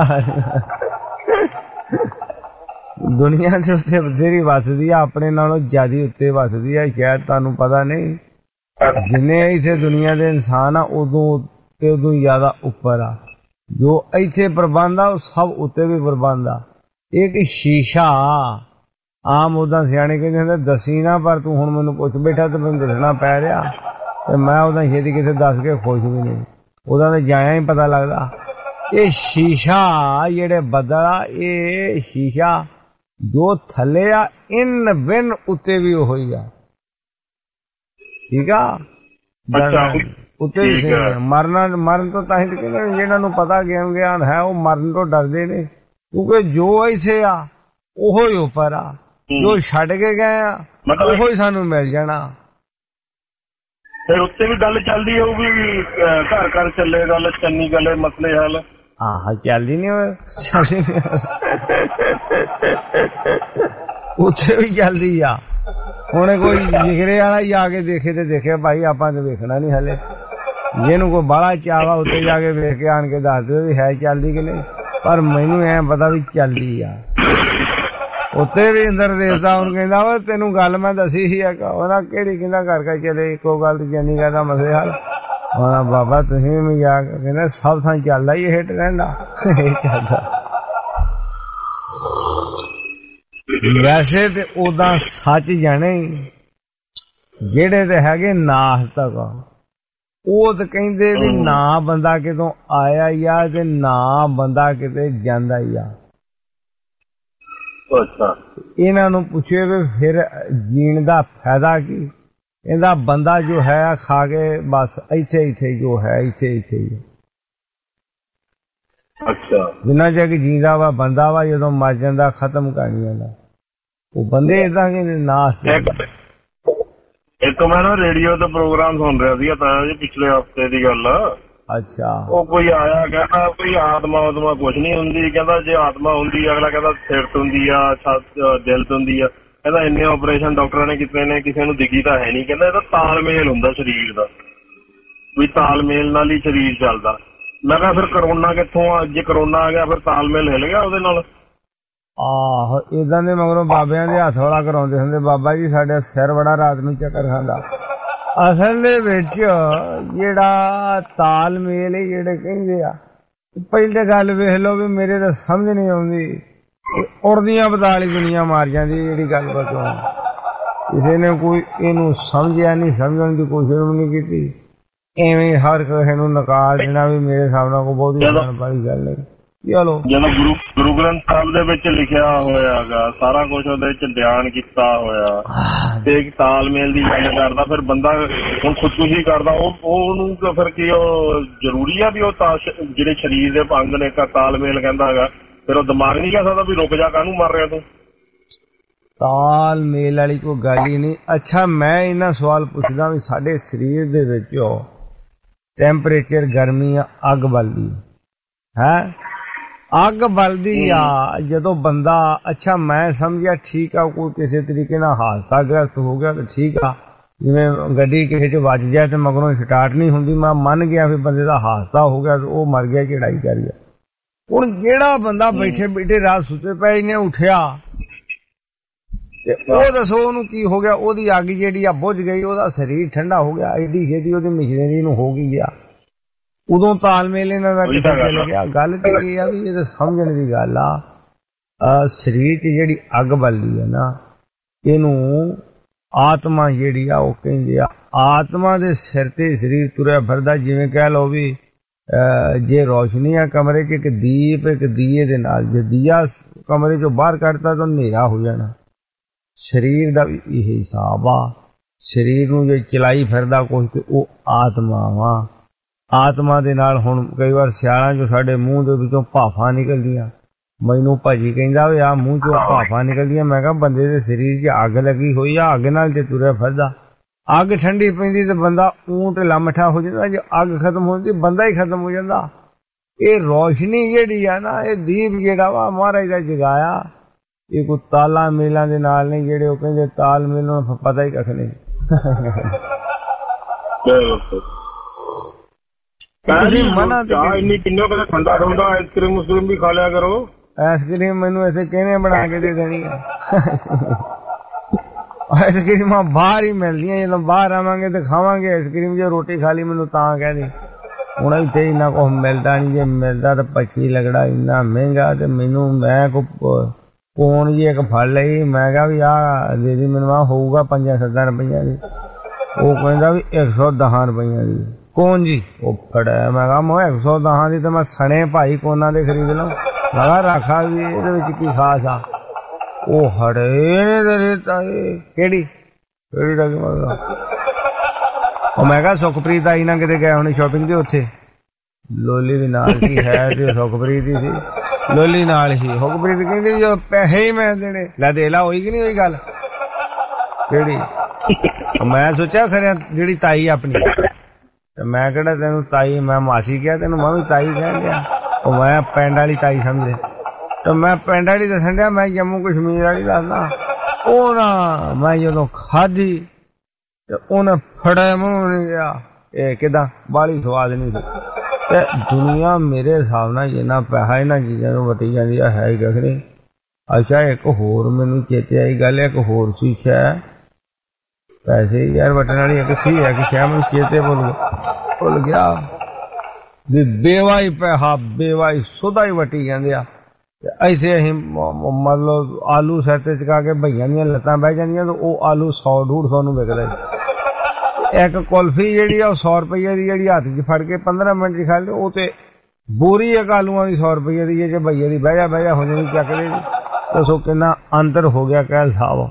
ਦੁਨੀਆ ਦੇ ਉੱਤੇ ਬਥੇਰੀ ਵੱਸਦੀ ਆ, ਆਪਣੇ ਨਾਲੋਂ ਜ਼ਿਆਦਾ ਉੱਤੇ ਵੱਸਦੀ ਆ। ਸ਼ਾਇਦ ਤੁਹਾਨੂੰ ਪਤਾ ਨਹੀਂ, ਜਿੰਨੇ ਇੱਥੇ ਦੁਨੀਆ ਦੇ ਇਨਸਾਨ ਆ ਉਦੋਂ ਜ਼ਿਆਦਾ ਉੱਪਰ ਆ। ਜੋ ਇੱਥੇ ਪ੍ਰਬੰਧ ਆ ਉਹ ਸਭ ਉੱਤੇ ਵੀ ਪ੍ਰਬੰਧ ਆ। ਇੱਕ ਸ਼ੀਸ਼ਾ ਆਮ ਉਦਾਂ ਸਿਆਣੇ ਕਹਿੰਦੇ ਹੁੰਦੇ ਦੱਸੀ ਨਾ, ਪਰ ਤੂੰ ਹੁਣ ਮੈਨੂੰ ਪੁੱਛ ਬੈਠਾ ਤੇ ਮੈਨੂੰ ਦੱਸਣਾ ਪੈ ਰਿਹਾ ਤੇ ਮੈਂ ਉਹਦਾ ਛੇਤੀ ਕਿਸੇ ਦੱਸ ਕੇ ਖੁਸ਼ ਵੀ ਨਹੀਂ, ਉਹਦਾ ਤਾਂ ਜਾਇਆ ਹੀ ਪਤਾ ਲੱਗਦਾ। ਇਹ ਸ਼ੀਸ਼ਾ ਜਿਹੜੇ ਬੱਦਲ ਆ, ਇਹ ਸ਼ੀਸ਼ਾ ਜੋ ਥੱਲੇ ਆ ਇਨ ਬਿਨ ਉੱਤੇ ਵੀ ਉਹ ਹੀ ਆ। ਠੀਕ ਆ ਉੱਤੇ ਵੀ ਮਰਨ ਤੋਂ ਤਾਂ ਹੀ ਕਹਿੰਦੇ ਜਿਹਨਾਂ ਨੂੰ ਪਤਾ ਗਿਆਨ ਹੈ ਉਹ ਮਰਨ ਤੋਂ ਡਰਦੇ ਨੇ, ਕਿਉਂਕਿ ਜੋ ਇੱਥੇ ਆ ਉਹੋ ਹੀ ਉੱਪਰ ਆ। ਜੋ ਛੱਡ ਕੇ ਗਏ ਆ ਉਹੋ ਹੀ ਸਾਨੂੰ ਮਿਲ ਜਾਣਾ।
ਫਿਰ ਉੱਤੇ ਵੀ ਗੱਲ ਚੱਲਦੀ ਹੋਊਗੀ ਵੀ ਘਰ ਘਰ ਚੱਲੇ ਗੱਲ, ਚੰਨੀ ਗਲੇ ਮਸਲੇ ਹੱਲ।
ਹਾਂ ਚੱਲਦੀ ਨੀ ਉੱਥੇ ਵੀ ਚੱਲਦੀ ਆ। ਹੁਣ ਕੋਈ ਜਿਗਰੇ ਵਾਲਾ ਹੀ ਆ ਕੇ ਦੇਖੇ ਤੇ ਦੇਖੇ ਭਾਈ, ਆਪਾਂ ਤੇ ਵੇਖਣਾ ਨੀ ਹਲੇ। ਜਿਹਨੂੰ ਕੋਈ ਬਾਹਲਾ ਚਾਵਾ ਉੱਤੇ ਜਾ ਕੇ ਵੇਖ ਕੇ ਆਣ ਕੇ ਦੱਸ ਦਿਓ ਵੀ ਹੈ ਚੱਲਦੀ ਕਿ ਨਹੀਂ, ਪਰ ਮੈਨੂੰ ਐ ਪਤਾ ਵੀ ਚੱਲਦੀ ਆ। ਉੱਤੇ ਵੀ ਇੰਦਰ ਦੇਵਤਾ ਹੁਣ ਕਹਿੰਦਾ ਵਾ ਤੈਨੂੰ ਗੱਲ ਮੈਂ ਦੱਸੀ ਸੀ ਉਹਨਾਂ ਕਿਹੜੀ ਕਹਿੰਦਾ ਘਰ ਘਰ ਚਲੇ ਇੱਕੋ ਗੱਲ ਤੇ ਜੰਨੀ ਕਰਦਾ ਮਸਲੇ ਹੱਲ। ਹੁਣ ਬਾਬਾ ਤੁਸੀਂ ਵੀ ਜਾ ਕੇ ਕਹਿੰਦਾ ਸਭ ਥਾਂ ਚੱਲਦਾ ਹੀ ਇਹ ਟਰੈਂਡ ਆ। ਇਹ ਚੱਲਦਾ ਵੈਸੇ ਤੇ ਉਦਾਂ ਸੱਚ ਜਾਣੇ ਜਿਹੜੇ ਤੇ ਹੈਗੇ ਨਾਸਤਕ ਉਹ ਤੇ ਕਹਿੰਦੇ ਵੀ ਨਾ ਬੰਦਾ ਕਿਤੋਂ ਆਇਆ ਹੀ ਆ ਤੇ ਨਾ ਬੰਦਾ ਕਿਤੇ ਜਾਂਦਾ ਹੀ ਆ। ਇਹਨਾਂ ਨੂੰ ਪੁੱਛੇ ਵੀ ਫਿਰ ਜੀਣ ਦਾ ਫਾਇਦਾ ਕੀ? ਇਹਦਾ ਬੰਦਾ ਜੋ ਹੈ ਖਾ ਕੇ ਬਸ ਇੱਥੇ ਜੋ ਹੈ ਇੱਥੇ ਹੀ।
ਅੱਛਾ
ਜਿੰਨਾ ਚਿਰ ਜੀਂਦਾ ਵਾ ਬੰਦਾ ਵਾ, ਜਦੋਂ ਮਰ ਜਾਂਦਾ ਖਤਮ ਕਹਾਣੀਆਂ ਦਾ। ਉਹ ਬੰਦੇ ਏਦਾਂ ਕਹਿੰਦੇ ਨਾਸ।
ਇੱਕ ਮੈਂ ਨਾ ਰੇਡੀਓ ਤੇ ਪ੍ਰੋਗਰਾਮ ਸੁਣ ਰਿਹਾ ਸੀ ਤਾਂ ਜੀ ਪਿਛਲੇ ਹਫ਼ਤੇ ਦੀ ਗੱਲ।
ਅੱਛਾ
ਉਹ ਕੋਈ ਆਇਆ ਕਹਿੰਦਾ ਕੋਈ ਆਤਮਾ ਉਤਮਾ ਕੁਛ ਨੀ ਹੁੰਦੀ। ਕਹਿੰਦਾ ਜੇ ਆਤਮਾ ਹੁੰਦੀ ਅਗਲਾ ਕਹਿੰਦਾ ਸਿਰ ਤੋਂ ਹੁੰਦੀ ਆ, ਦਿਲ ਤੋਂ ਹੁੰਦੀ ਆ। ਕਹਿੰਦਾ ਇੰਨੇ ਆਪਰੇਸ਼ਨ ਡਾਕਟਰਾਂ ਨੇ ਕੀਤੇ ਨੇ, ਕਿਸੇ ਨੂੰ ਦਿਖੀ ਤਾਂ ਹੈ ਨਹੀਂ। ਕਹਿੰਦਾ ਇਹਦਾ ਤਾਲਮੇਲ ਹੁੰਦਾ ਸਰੀਰ ਦਾ, ਵੀ ਤਾਲਮੇਲ ਨਾਲ ਹੀ ਸਰੀਰ ਚੱਲਦਾ। ਮੈਂ ਕਿਹਾ ਫਿਰ ਕਰੋਨਾ ਕਿੱਥੋਂ ਆ? ਜੇ ਕਰੋਨਾ ਆ ਗਿਆ ਫਿਰ ਤਾਲਮੇਲ ਹਿੱਲ ਗਿਆ ਉਹਦੇ ਨਾਲ।
ਆਹੋ ਏਦਾਂ ਦੇ ਮਗਰੋਂ ਬਾਬਿਆਂ ਦੇ ਹੱਥ ਵਾਲਾ ਕਰਾਉਂਦੇ ਹੁੰਦੇ, ਬਾਬਾ ਜੀ ਸਾਡਾ ਸਿਰ ਬੜਾ ਰਾਤ ਨੂੰ ਚੱਕਰ ਖਾਂਦਾ। ਅਸਲ ਦੇ ਵਿੱਚ ਜਿਹੜਾ ਤਾਲਮੇਲ ਹੈ ਜਿਹੜੇ ਕਹਿੰਦੇ ਆ, ਪਹਿਲੇ ਗੱਲ ਵੇਖ ਲਓ ਵੀ ਮੇਰੇ ਤਾਂ ਸਮਝ ਨਹੀਂ ਆਉਂਦੀ, ਉੜਦੀਆਂ ਬਤਾਲੀ ਦੁਨੀਆ ਮਾਰ ਜਾਂਦੀ ਜਿਹੜੀ ਗੱਲ ਬਚੋ। ਕਿਸੇ ਨੇ ਕੋਈ ਇਹਨੂੰ ਸਮਝਿਆ ਨਹੀਂ, ਸਮਝਣ ਦੀ ਕੋਸ਼ਿਸ਼ ਵੀ ਨਹੀਂ ਕੀਤੀ, ਐਵੇਂ ਹਰ ਕਿਸੇ ਨੂੰ ਨਕਾਰ ਦੇਣਾ ਵੀ ਮੇਰੇ ਸਾਹਮਣੇ ਕੋਈ ਬਹੁਤੀ ਜਾਣ ਵਾਲੀ ਗੱਲ ਨਹੀਂ। ਚਲੋ
ਜਦੋਂ ਗੁਰੂ ਗ੍ਰੰਥ ਸਾਹਿਬ ਦੇ ਵਿੱਚ ਲਿਖਿਆ ਹੋਇਆਗਾ ਸਾਰਾ ਕੁਝ ਉਹਦੇ ਵਿੱਚ ਬਿਆਨ ਕੀਤਾ ਹੋਇਆ ਤੇ ਇੱਕ ਤਾਲਮੇਲ ਦੀ ਗੱਲ ਕਰਦਾ, ਫਿਰ ਬੰਦਾ ਹੁਣ ਖੁਦਕੁਸ਼ੀ ਕਰਦਾ, ਉਹਨੂੰ ਫਿਰ ਕੀ ਉਹ ਜ਼ਰੂਰੀ ਆ ਵੀ ਉਹ ਜਿਹੜੇ ਸਰੀਰ ਦੇ ਭੰਗ ਨੇ ਤਾਲਮੇਲ ਕਹਿੰਦਾ ਹੈਗਾ, ਫਿਰ ਉਹ ਦਿਮਾਗ ਨਹੀਂ ਕਹਿ ਸਕਦਾ ਵੀ ਰੁਕ ਜਾ ਕਾਹਨੂੰ ਮਰ ਰਿਹਾ ਤੂੰ।
ਤਾਲਮੇਲ ਵਾਲੀ ਕੋਈ ਗੱਲ ਹੀ ਨਹੀਂ। ਅੱਛਾ ਮੈਂ ਇਹਨਾਂ ਸਵਾਲ ਪੁੱਛਦਾ ਵੀ ਸਾਡੇ ਸਰੀਰ ਦੇ ਵਿੱਚ ਟੈਂਪਰੇਚਰ ਗਰਮੀ ਆ, ਅੱਗ ਬਲਦੀ ਹੈ, ਅੱਗ ਬਲਦੀ ਆ ਜਦੋਂ ਬੰਦਾ, ਅੱਛਾ ਮੈਂ ਸਮਝਿਆ ਠੀਕ ਆ ਕੋਈ ਕਿਸੇ ਤਰੀਕੇ ਨਾਲ ਹਾਦਸਾ ਗ੍ਰਸਤ ਹੋ ਗਿਆ ਤਾਂ ਠੀਕ ਆ, ਜਿਵੇਂ ਗੱਡੀ ਕਿਸੇ 'ਚ ਵੱਜ ਜਾਏ ਤੇ ਮਗਰੋਂ ਸਟਾਰਟ ਨਹੀਂ ਹੁੰਦੀ, ਮੈਂ ਮੰਨ ਗਿਆ ਵੀ ਬੰਦੇ ਦਾ ਹਾਦਸਾ ਹੋ ਗਿਆ ਤੇ ਉਹ ਮਰ ਗਿਆ, ਚੜਾਈ ਕਰ ਗਿਆ। ਹੁਣ ਜਿਹੜਾ ਬੰਦਾ ਬੈਠੇ ਬੈਠੇ ਰਾਤ ਸੁੱਤੇ ਪਏ ਨੇ ਉੱਠਿਆ ਤੇ ਉਹ ਦੱਸੋ ਉਹਨੂੰ ਕੀ ਹੋ ਗਿਆ, ਉਹਦੀ ਅੱਗ ਜਿਹੜੀ ਆ ਬੁਝ ਗਈ, ਉਹਦਾ ਸਰੀਰ ਠੰਡਾ ਹੋ ਗਿਆ, ਐਡੀ ਛੇਤੀ ਉਹਦੀ ਮਸ਼ੀਨਰੀ ਨੂੰ ਹੋ ਗਈ ਆ, ਉਦੋਂ ਤਾਲਮੇਲ ਇਹਨਾਂ ਦਾ ਕਿੱਥੇ ਚੱਲ ਗਿਆ। ਗੱਲ ਤੇ ਇਹ ਆ ਵੀ ਇਹ ਤਾਂ ਸਮਝਣ ਦੀ ਗੱਲ ਆ, ਸਰੀਰ 'ਚ ਜਿਹੜੀ ਅੱਗ ਬਲਦੀ ਆ ਨਾ, ਇਹਨੂੰ ਆਤਮਾ ਜਿਹੜੀ ਆ ਉਹ ਕਹਿੰਦੇ ਆ, ਆਤਮਾ ਦੇ ਸਿਰ ਤੇ ਸਰੀਰ ਤੁਰਿਆ ਫਿਰਦਾ। ਜਿਵੇਂ ਕਹਿ ਲਓ ਵੀ ਜੇ ਰੋਸ਼ਨੀ ਆ ਕਮਰੇ 'ਚ, ਇੱਕ ਦੀਪ ਇੱਕ ਦੀਏ ਦੇ ਨਾਲ, ਜੇ ਦੀਆ ਕਮਰੇ 'ਚੋਂ ਬਾਹਰ ਕੱਢਤਾ ਤਾਂ ਹਨੇਰਾ ਹੋ ਜਾਣਾ। ਸਰੀਰ ਦਾ ਵੀ ਇਹ ਹਿਸਾਬ ਆ, ਸਰੀਰ ਨੂੰ ਜੇ ਚਲਾਈ ਫਿਰਦਾ ਕੁਛ ਤੇ ਉਹ ਆਤਮਾ ਵਾ। ਆਤਮਾ ਦੇ ਨਾਲ ਹੁਣ ਕਈ ਵਾਰ ਸਿਆਲਾਂ 'ਚੋਂ ਸਾਡੇ ਮੂੰਹ ਦੇ ਵਿੱਚੋਂ ਭਾਫਾਂ ਨਿਕਲਦੀਆਂ, ਮੈਨੂੰ ਭਾਜੀ ਕਹਿੰਦਾ ਵੀ ਆਹ ਮੂੰਹ 'ਚੋਂ ਭਾਫਾਂ ਨਿਕਲਦੀਆਂ, ਮੈਂ ਕਿਹਾ ਬੰਦੇ ਦੇ ਸਰੀਰ 'ਚ ਅੱਗ ਲੱਗੀ ਹੋਈ ਆ, ਅੱਗ ਨਾਲ ਜੇ ਤੁਰਿਆ ਫਿਰਦਾ, ਅੱਗ ਠੰਡੀ ਪੈਂਦੀ ਤੇ ਬੰਦਾ ਊਂਟ ਲਮਠਾ ਹੋ ਜਾਂਦਾ, ਜੇ ਅੱਗ ਖਤਮ ਹੁੰਦੀ ਬੰਦਾ ਹੀ ਖਤਮ ਹੋ ਜਾਂਦਾ। ਇਹ ਰੋਸ਼ਨੀ ਜਿਹੜੀ ਆ ਨਾ, ਇਹ ਦੀਪ ਜਿਹੜਾ ਵਾ ਮਹਾਰਾਜ ਦਾ ਜਗਾਇਆ, ਇਹ ਕੋਈ ਤਾਲਾਂ ਮੇਲਾਂ ਦੇ ਨਾਲ ਨਹੀਂ, ਜਿਹੜੇ ਉਹ ਕਹਿੰਦੇ ਤਾਲ ਮੇਲ ਨੂੰ ਪਤਾ ਹੀ ਕੱਖ ਨਹੀਂ। ਮਨਾ ਇੰਨੀ ਕਿੰਨਾ ਕਦੇ ਠੰਡਾ ਠੰਡਾ ਆਈਸਕ੍ਰੀਮ ਵੀ ਖਾ ਲਿਆ ਕਰੋ। ਆਈਸਕ੍ਰੀਮ ਮੈਨੂੰ ਐਸੇ ਕਿਹਨੇ ਬਣਾ ਕੇ ਦੇ ਦੇਣੀ ਆ? ਆਈਸਕ੍ਰੀਮਾਂ ਬਾਹਰ ਹੀ ਮਿਲਦੀਆਂ, ਜਦੋਂ ਬਾਹਰ ਆਵਾਂਗੇ ਤੇ ਖਾਵਾਂਗੇ ਆਈਸਕ੍ਰੀਮ। ਜੇ ਰੋਟੀ ਖਾ ਲਈ ਮੈਨੂੰ ਤਾਂ ਕਹਿ ਦੇ। ਹੁਣ ਇੱਥੇ ਇੰਨਾ ਕੁਛ ਮਿਲਦਾ ਨਹੀਂ, ਜੇ ਮਿਲਦਾ ਤਾਂ ਪੱਛੀ ਲੱਗੜਾ ਇੰਨਾ ਮਹਿੰਗਾ। ਤੇ ਮੈਨੂੰ ਮੈਂ ਕੋਣ ਜੀ ਇੱਕ ਫੜ ਲਈ, ਮੈਂ ਕਿਹਾ ਵੀ ਆਹ ਦੇ ਦੀ ਮੈਨੂੰ, ਆ ਹੋਊਗਾ 5-7 ਰੁਪਈਆ ਦੀ। ਉਹ ਕਹਿੰਦਾ ਵੀ 110 ਰੁਪਈਆ ਦੀ। ਕੌਣ ਜੀ? ਉਹ ਫੜਿਆ। ਮੈਂ ਕਿਹਾ ਮੈਂ 110 ਦੀ ਤਾਂ ਮੈਂ ਸਣੇ ਭਾਈ ਕੋਨਾ ਦੇ ਖਰੀਦ ਲਵਾਂ। ਮੈਂ ਕਿਹਾ ਰੱਖਾ ਵੀ ਇਹਦੇ ਵਿੱਚ ਕੀ ਖਾਸ ਆ? ਉਹ ਹੜੇ ਨੇ ਤੇਰੇ ਤਾਏ। ਕਿਹੜੀ ਦਾ ਕੀ ਮਤਲਬ? ਉਹ ਮੈਂ ਕਿਹਾ ਸੁਖਪ੍ਰੀਤ ਆਈ ਨਾ ਕਿਤੇ ਗਏ ਹੋਣੇ ਸ਼ਾਪਿੰਗ ਤੇ, ਉੱਥੇ ਲੋਲੀ ਦੇ ਨਾਲ ਹੀ ਹੈ ਤੇ ਸੁਖਪ੍ਰੀਤ ਹੀ ਸੀ, ਲੋਲੀ ਨਾਲ ਹੀ। ਸੁਖਪ੍ਰੀਤ ਕਹਿੰਦੀ ਜੋ ਪੈਸੇ ਹੀ ਮੈਂ ਦੇਣੇ। ਲੈ ਦੇ ਲਾ, ਹੋਈ ਕਿ ਨਹੀਂ ਹੋਈ ਗੱਲ? ਕਿਹੜੀ? ਮੈਂ ਸੋਚਿਆ ਖਰਿਆ ਜਿਹੜੀ ਤਾਈ ਆਪਣੀ, ਤੇ ਮੈਂ ਕਿਹੜਾ ਤੈਨੂੰ ਤਾਈ, ਮੈਂ ਮਾਸੀ ਕਿਹਾ ਤੈਨੂੰ, ਮੈਂ ਵੀ ਤਾਈ ਕਹਿ ਗਿਆ। ਉਹ ਮੈਂ ਪਿੰਡ ਵਾਲੀ ਤਾਈ ਸਮਝੇ, ਤੇ ਮੈਂ ਪਿੰਡ ਵਾਲੀ ਦੱਸਣ ਡਿਆ, ਮੈਂ ਜੰਮੂ ਕਸ਼ਮੀਰ ਵਾਲੀ ਦੱਸਦਾ। ਉਹ ਨਾ ਮੈਂ ਜਦੋਂ ਖਾਧੀ ਤੇ ਉਹਨੇ ਫੜਿਆ ਮੂੰਹ ਨਹੀਂ ਗਿਆ। ਇਹ ਕਿਦਾਂ ਬਾਹਲੀ ਸਵਾਦ ਨਹੀਂ ਸੀ। ਤੇ ਦੁਨੀਆ ਮੇਰੇ ਹਿਸਾਬ ਨਾਲ ਜਿੰਨਾ ਪੈਸਾ ਇਹਨਾਂ ਚੀਜ਼ਾਂ ਨੂੰ ਵਟੀ ਜਾਂਦੀ ਆ, ਹੈ ਹੀ ਕੱਖ ਨਹੀਂ। ਅੱਛਾ ਇੱਕ ਹੋਰ ਮੈਨੂੰ ਚੇਤੇ ਆਈ ਗੱਲ, ਇੱਕ ਹੋਰ ਸੀ ਸ਼ਾਇਦ ਪੈਸੇ ਯਾਰ ਵਟਣ ਵਾਲੀ ਇੱਕ ਸੀ, ਹੈ ਕਿ ਸ਼ਾਇਦ ਮੈਨੂੰ ਚੇਤੇ ਭੁੱਲ ਗਿਆ ਵੀ ਬੇਵਾਈ ਪੈਸਾ, ਬੇਵਾਈ ਸੁਦਾ ਹੀ ਵਟੀ ਜਾਂਦੇ ਆ। ਤੇ ਐਸੇ ਅਸੀਂ ਮਤਲਬ ਆਲੂ ਸਿਰ ਤੇ ਚਕਾ ਕੇ ਭਈਆਂ ਦੀਆਂ ਲੱਤਾਂ ਬਹਿ ਜਾਂਦੀਆਂ, ਤੇ ਉਹ ਆਲੂ 100-150 ਨੂੰ ਵਿਕਦਾ। ਇੱਕ ਕੁਲਫੀ ਜਿਹੜੀ ਆ ਉਹ 100 ਰੁਪਈਏ ਦੀ, ਜਿਹੜੀ ਹੱਥ 'ਚ ਫੜ ਕੇ 15 ਮਿੰਟ 'ਚ ਖਾ ਲਓ, ਉਹ ਤੇ ਬੋਰੀ ਇੱਕ ਆਲੂਆਂ ਦੀ 100 ਰੁਪਈਏ ਦੀ, ਜੇ ਭਈਏ ਦੀ ਬਹਿ ਜਾ ਹੋ ਜਾਣੀ ਚੱਕਦੇ। ਦੱਸੋ ਕਿੰਨਾ ਅੰਤਰ ਹੋ ਗਿਆ, ਕਹਿ ਹਿਸਾਬ।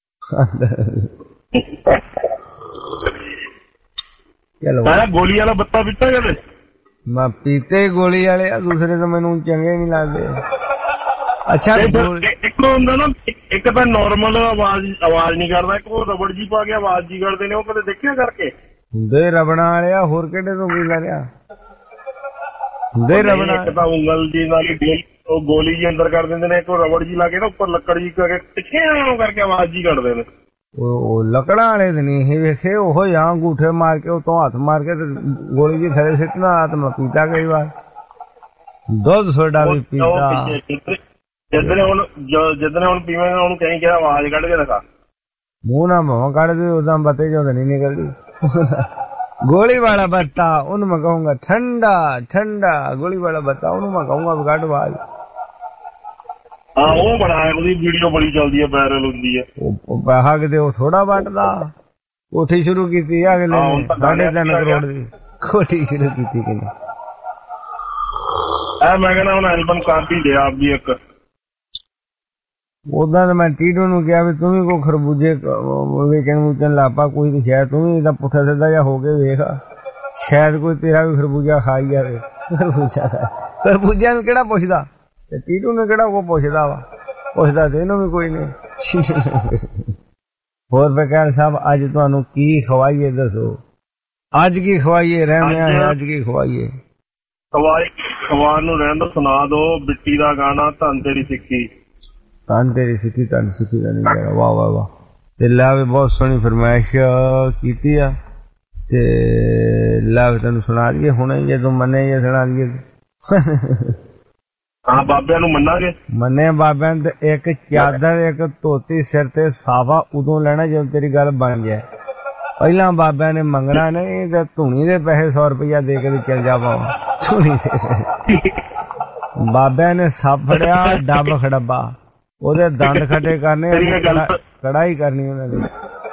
ਚਲੋ
ਗੋਲੀ ਵਾਲਾ ਬੱਤਾ ਪੀਤਾ ਕਦੇ? ਮੈਂ
ਪੀਤੇ ਗੋਲੀ ਵਾਲੇ ਆ, ਦੂਸਰੇ ਤਾਂ ਮੈਨੂੰ ਚੰਗੇ ਨਹੀਂ ਲੱਗਦੇ। ਅੱਛਾ
ਇੱਕ ਹੁੰਦਾ ਨਾ, ਇੱਕ ਤਾਂ ਨੋਰਮਲ ਆਵਾਜ਼ ਨਹੀਂ ਕਰਦਾ, ਇੱਕ ਉਹ ਰਬੜ ਜੀ ਪਾ ਕੇ ਆਵਾਜ਼ ਜੀ ਕਰਦੇ ਨੇ, ਉਹ ਕਦੇ ਦੇਖਿਆ ਕਰਕੇ?
ਹੁੰਦੇ ਰਬੜਾਂ ਵਾਲੇ ਆ, ਹੋਰ ਕਿਹੜੇ ਤੋਂ ਕੀ ਲੈ ਰਿਹਾ? ਹੁੰਦੇ ਰਬੜਾਂ।
ਇੱਕ ਤਾਂ ਉਂਗਲ ਜੀ ਨਾਲ ਉਹ ਗੋਲੀ ਜੀ ਅੰਦਰ ਕਰ ਦਿੰਦੇ ਨੇ, ਇੱਕ ਉਹ ਰਬੜ ਜੀ ਲਾ ਕੇ ਨਾ ਉੱਪਰ ਲੱਕੜ ਜੀ ਕਰਕੇ ਆਵਾਜ਼ ਜੀ ਕੱਢਦੇ ਨੇ। ਉਹ ਲੱਕੜਾਂ ਵਾਲੇ ਤੇ ਨਹੀਂ ਇਹ ਵੇਖੇ, ਉਹ ਜਾਂ ਅੰਗੂਠੇ ਮਾਰ ਕੇ ਉਤੋਂ ਹੱਥ ਮਾਰ ਕੇ ਤੇ ਗੋਲੀ ਜੀ ਥੱਲੇ ਸਿੱਟਣਾ। ਤੇ ਮੈਂ ਪੀਤਾ ਕਈ ਵਾਰ, ਦੁੱਧ ਸੋਡਾ ਵੀ ਪੀਤਾ। ਜਿੱਦਣੇ ਹੁਣ ਪੀਵੇਂਗਾ ਉਹਨੂੰ ਕਹੀਂ ਕਿ ਆਵਾਜ਼ ਕੱਢ ਕੇ ਦਿਖਾ।
ਮੂੰਹ ਨਾ ਮੂੰਹ ਕੱਢ ਦੇ, ਉਦਾਂ ਬਤੇ ਚੋਂ ਨਹੀਂ ਨਿਕਲਦੀ। ਗੋਲੀ ਵਾਲਾ ਬੱਤਾ ਉਹਨੂੰ ਮੈਂ ਕਹੂੰਗਾ ਠੰਡਾ ਠੰਡਾ, ਗੋਲੀ ਵਾਲਾ ਬੱਤਾ ਉਹਨੂੰ ਮੈਂ ਕਹੂੰਗਾ ਕੱਢ ਆਵਾਜ਼।
ਹਾਂ ਉਹ ਬਣਾਇਆ, ਉਹਦੀ ਵੀਡੀਓ ਬੜੀ ਚੱਲਦੀ ਹੈ, ਵਾਇਰਲ ਹੁੰਦੀ ਹੈ।
ਉਹ ਪੈਸਾ ਕਿਤੇ ਉਹ ਥੋੜਾ ਵੱਟਦਾ। ਕੋਠੀ ਸ਼ੁਰੂ ਕੀਤੀ ਅਗਲੇ ਨੇ 3.5 ਕਰੋੜ ਦੀ ਕੋਠੀ ਸ਼ੁਰੂ ਕੀਤੀ ਕਿੰਨੇ।
ਮੈਂ ਕਹਿੰਦਾ ਹੁਣ ਐਲਬਮ ਕਾਪੀ ਦੇ ਆਪ ਦੀ ਇੱਕ।
ਉਦਾਂ ਤਾਂ ਮੈਂ ਟੀਟੂ ਨੂੰ ਕਿਹਾ ਵੀ ਤੂੰ ਵੀ ਕੋਈ ਖਰਬੂਜੇ ਵੇਚਣ ਵੂਚਣ ਲਾਪਾ ਕੋਈ ਤੇ ਸ਼ਾਇਦ ਤੂੰ ਵੀ ਇਹਦਾ ਪੁੱਠਾ ਸਿੱਧਾ ਜਿਹਾ ਹੋ ਕੇ ਵੇਖ, ਸ਼ਾਇਦ ਕੋਈ ਤੇਰਾ ਵੀ ਖਰਬੂਜਾ ਖਾਈ ਜਾਵੇ। ਖਰਬੂਜਿਆਂ ਨੂੰ ਕਿਹੜਾ ਪੁੱਛਦਾ, ਤੇ ਟੀਟੂ ਨੂੰ ਕਿਹੜਾ ਕੋ ਪੁੱਛਦਾ ਵਾ, ਪੁੱਛਦਾ ਤੇ ਇਹਨੂੰ ਵੀ ਕੋਈ ਨਹੀਂ। ਹੋਰ ਬਕੈਲ ਸਾਹਿਬ ਅੱਜ ਤੁਹਾਨੂੰ ਕੀ ਖਵਾਈਏ ਦੱਸੋ, ਅੱਜ ਕੀ ਖਵਾਈਏ? ਰਹਿਮਿਆ ਹੈ ਅੱਜ ਕੀ ਖਵਾਈਏ?
ਖਵਾਨ ਨੂੰ ਰਹਿਣ ਦੋ, ਸੁਣਾ ਦੋ ਬਿੱਟੀ ਦਾ ਗਾਣਾ ਧੰਨ ਤੇਰੀ ਸਿੱਖੀ।
ਧੰਨ ਤੇਰੀ ਸਿੱਖੀ, ਧੰਨ ਸਿੱਖੀ ਦਾ ਨਹੀਂ ਹੈਗਾ। ਵਾਹ ਵਾਹ ਵਾਹ। ਤੇ ਲੈ ਵੀ ਬਹੁਤ ਸੋਹਣੀ ਫਰਮਾਇਸ਼ ਕੀਤੀ ਆ, ਤੇ ਲੈ ਵੀ ਤੈਨੂੰ ਸੁਣਾ ਦਈਏ ਹੁਣੇ, ਜੇ ਤੂੰ ਮੰਨੇ ਜਾਂ ਸੁਣਾ ਦਈਏ।
ਹਾਂ ਬਾਬਿਆਂ ਨੂੰ ਮੰਨਾਂਗੇ। ਮੰਨੇ
ਬਾਬਿਆਂ ਤੇ ਇੱਕ ਚਾਦਰ ਇੱਕ ਧੋਤੀ ਸਿਰ ਤੇ ਸਾਫਾ ਉਦੋਂ ਲੈਣਾ ਜਦੋਂ ਤੇਰੀ ਗੱਲ ਬਣ ਜਾਏ। ਪਹਿਲਾਂ ਬਾਬਿਆਂ ਨੇ ਮੰਗਣਾ ਨਹੀਂ ਤੇ ਧੂਣੀ ਦੇ ਪੈਸੇ 100 ਰੁਪਇਆ ਦੇ ਕੇ ਚੱਲ ਜਾ ਪਾਵਾ। ਧੂਣੀ ਦੇ ਬਾਬਿਆਂ ਨੇ ਸੱਪ ਫੜਿਆ ਡੱਬ ਖੜੱਬਾ, ਉਹਦੇ ਦੰਦ ਖੱਟੇ ਕਰਨੇ, ਕੜਾਈ ਕਰਨੀ ਉਹਨਾਂ ਦੀ।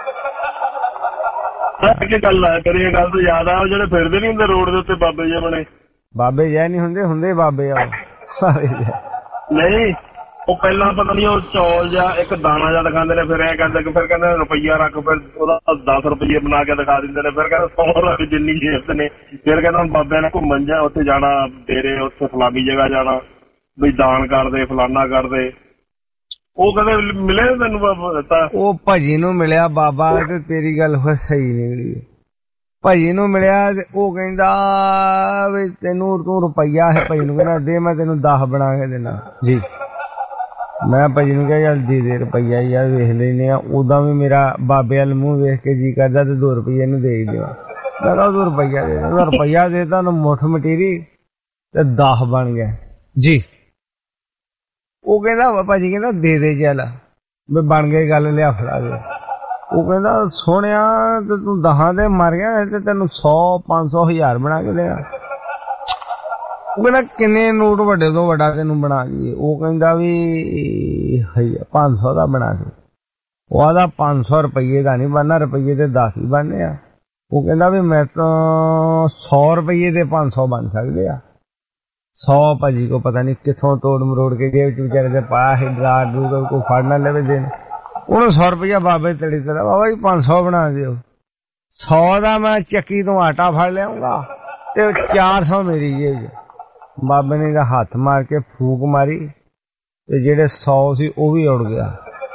ਗੱਲ ਤੋਂ ਯਾਦ ਆ, ਜਿਹੜੇ ਫਿਰਦੇ ਨੀ ਹੁੰਦੇ ਰੋਡ ਦੇ ਉੱਤੇ ਬਾਬੇ ਜੇ ਬਣੇ। ਬਾਬੇ ਜੈ ਨਹੀਂ ਹੁੰਦੇ, ਹੁੰਦੇ ਬਾਬੇ ਆ ਨਹੀਂ। ਉਹ ਪਹਿਲਾਂ ਪਤਾ ਨੀ ਉਹ ਚੌਲ ਜਾਂ ਇੱਕ ਦਾਣਾ ਜਿਹਾ ਦਿਖਾਉਂਦੇ ਨੇ, ਫਿਰ ਐ ਕਹਿੰਦੇ ਕਿ ਫਿਰ ਕਹਿੰਦੇ ਰੁਪਈਆ ਰੱਖ, ਫਿਰ ਉਹਦਾ 10 ਰੁਪਈਏ ਬਣਾ ਕੇ ਦਿਖਾ ਦਿੰਦੇ ਨੇ, ਫਿਰ ਕਹਿੰਦੇ 100 ਰੱਖ ਜਿੰਨੀ ਜੇਬ ਨੇ। ਫਿਰ ਕਹਿੰਦਾ ਬਾਬਿਆਂ ਨੇ ਘੁੰਮਣ ਜਾ ਉੱਥੇ ਜਾਣਾ, ਡੇਰੇ ਉੱਥੇ ਫਲਾਨੀ ਜਗ੍ਹਾ ਜਾਣਾ, ਬਈ ਦਾਨ ਕਰਦੇ ਫਲਾਨਾ ਕਰਦੇ। ਉਹ ਕਹਿੰਦੇ ਮਿਲੇ ਤੈਨੂੰ ਬਾਬਾ? ਉਹ ਭਾਜੀ ਨੂੰ ਮਿਲਿਆ ਬਾਬਾ, ਤੇ ਤੇਰੀ ਗੱਲ ਸਹੀ ਨਿਕਲੀ। ਭਾਜੀ ਨੂੰ ਮਿਲਿਆ ਤੇ ਉਹ ਕਹਿੰਦਾ ਵੀ ਤੈਨੂੰ ਤੂੰ ਰੁਪਈਆ ਹੈ। ਭਾਜੀ ਨੂੰ ਕਹਿੰਦਾ ਦੇ, ਮੈਂ ਤੈਨੂੰ 10 ਬਣਾ ਕੇ ਦੇਣਾ ਜੀ। ਮੈਂ ਭਾਜੀ ਨੂੰ ਕਿਹਾ ਯਾਰ ਦੇ ਰੁਪਈਆ ਯਾਰ, ਵੇਖ ਲੈਨੇ ਆ। ਉਦਾਂ ਵੀ ਮੇਰਾ ਬਾਬੇ ਵੱਲ ਮੂੰਹ ਵੇਖ ਕੇ ਜੀ ਕਰਦਾ ਤੇ 2 ਰੁਪਈਏ ਨੂੰ ਦੇ ਦਿਓ। ਮੈਂ ਕਿਹਾ 2 ਰੁਪਈਆ ਦੇ, ਰੁਪਈਆ ਦੇ ਤਾ ਮੁੱਠ ਮਟੀਰੀ ਤੇ 10 ਬਣ ਗਿਆ ਜੀ। ਉਹ ਕਹਿੰਦਾ ਭਾਜੀ ਕਹਿੰਦਾ ਦੇ ਚੱਲ ਵੀ ਬਣ ਗਈ ਗੱਲ, ਲਿਆ ਫੜਾ ਦੇ। ਉਹ ਕਹਿੰਦਾ ਸੋਹਣਿਆ ਤੇ ਤੂੰ 10 ਦੇ ਮਰ ਗਿਆ ਤੇ ਤੈਨੂੰ 100 500 1000 ਬਣਾ ਕੇ ਲਿਆ। ਉਹ ਕਹਿੰਦਾ ਕਿੰਨੇ ਨੋਟ ਵੱਡੇ ਤੋਂ ਵੱਡਾ ਤੈਨੂੰ ਬਣਾ ਦਈਏ? ਉਹ ਕਹਿੰਦਾ ਵੀ 500 ਦਾ ਬਣਾ ਦੇ। ਉਹ ਆਦਾ 500 ਰੁਪਈਏ ਦਾ ਨਹੀਂ ਬਣਨਾ, ਰੁਪਈਏ ਦੇ 10 ਹੀ ਬਣਨੇ ਆ। ਉਹ ਕਹਿੰਦਾ ਵੀ ਮੈਂ ਤਾਂ 100 ਰੁਪਈਏ ਦੇ 500 ਬਣ ਸਕਦੇ ਆ। 100 ਭਾਜੀ ਕੋ ਪਤਾ ਨਹੀਂ ਕਿੱਥੋਂ ਤੋੜ ਮਰੋੜ ਕੇ ਜੇਬ ਚ ਵਿਚਾਰੇ ਦੇ ਪਾਇਆ ਸੀ, ਡਰਾ ਡਰੂ ਕੇ ਕੋਈ ਫੜ ਨਾ ਲਵੇ ਦੇਣ। ਉਹਨੂੰ 100 ਰੁਪਈਆ ਬਾਬੇ ਤੜੀ ਤੜਾ, ਬਾਬਾ ਜੀ 500 ਬਣਾ ਦਿਓ। 100 ਦਾ ਮੈਂ ਚੱਕੀ ਤੋਂ ਆਟਾ ਫੜ ਲਿਆਉਂਗਾ ਤੇ 400 ਮੇਰੀ ਜੇਬ। ਬਾਬੇ ਨੇ ਇਹਦਾ ਹੱਥ ਮਾਰ ਕੇ ਫੂਕ ਮਾਰੀ ਤੇ ਜਿਹੜੇ 100 ਸੀ ਉਹ ਵੀ ਉੜ ਗਿਆ।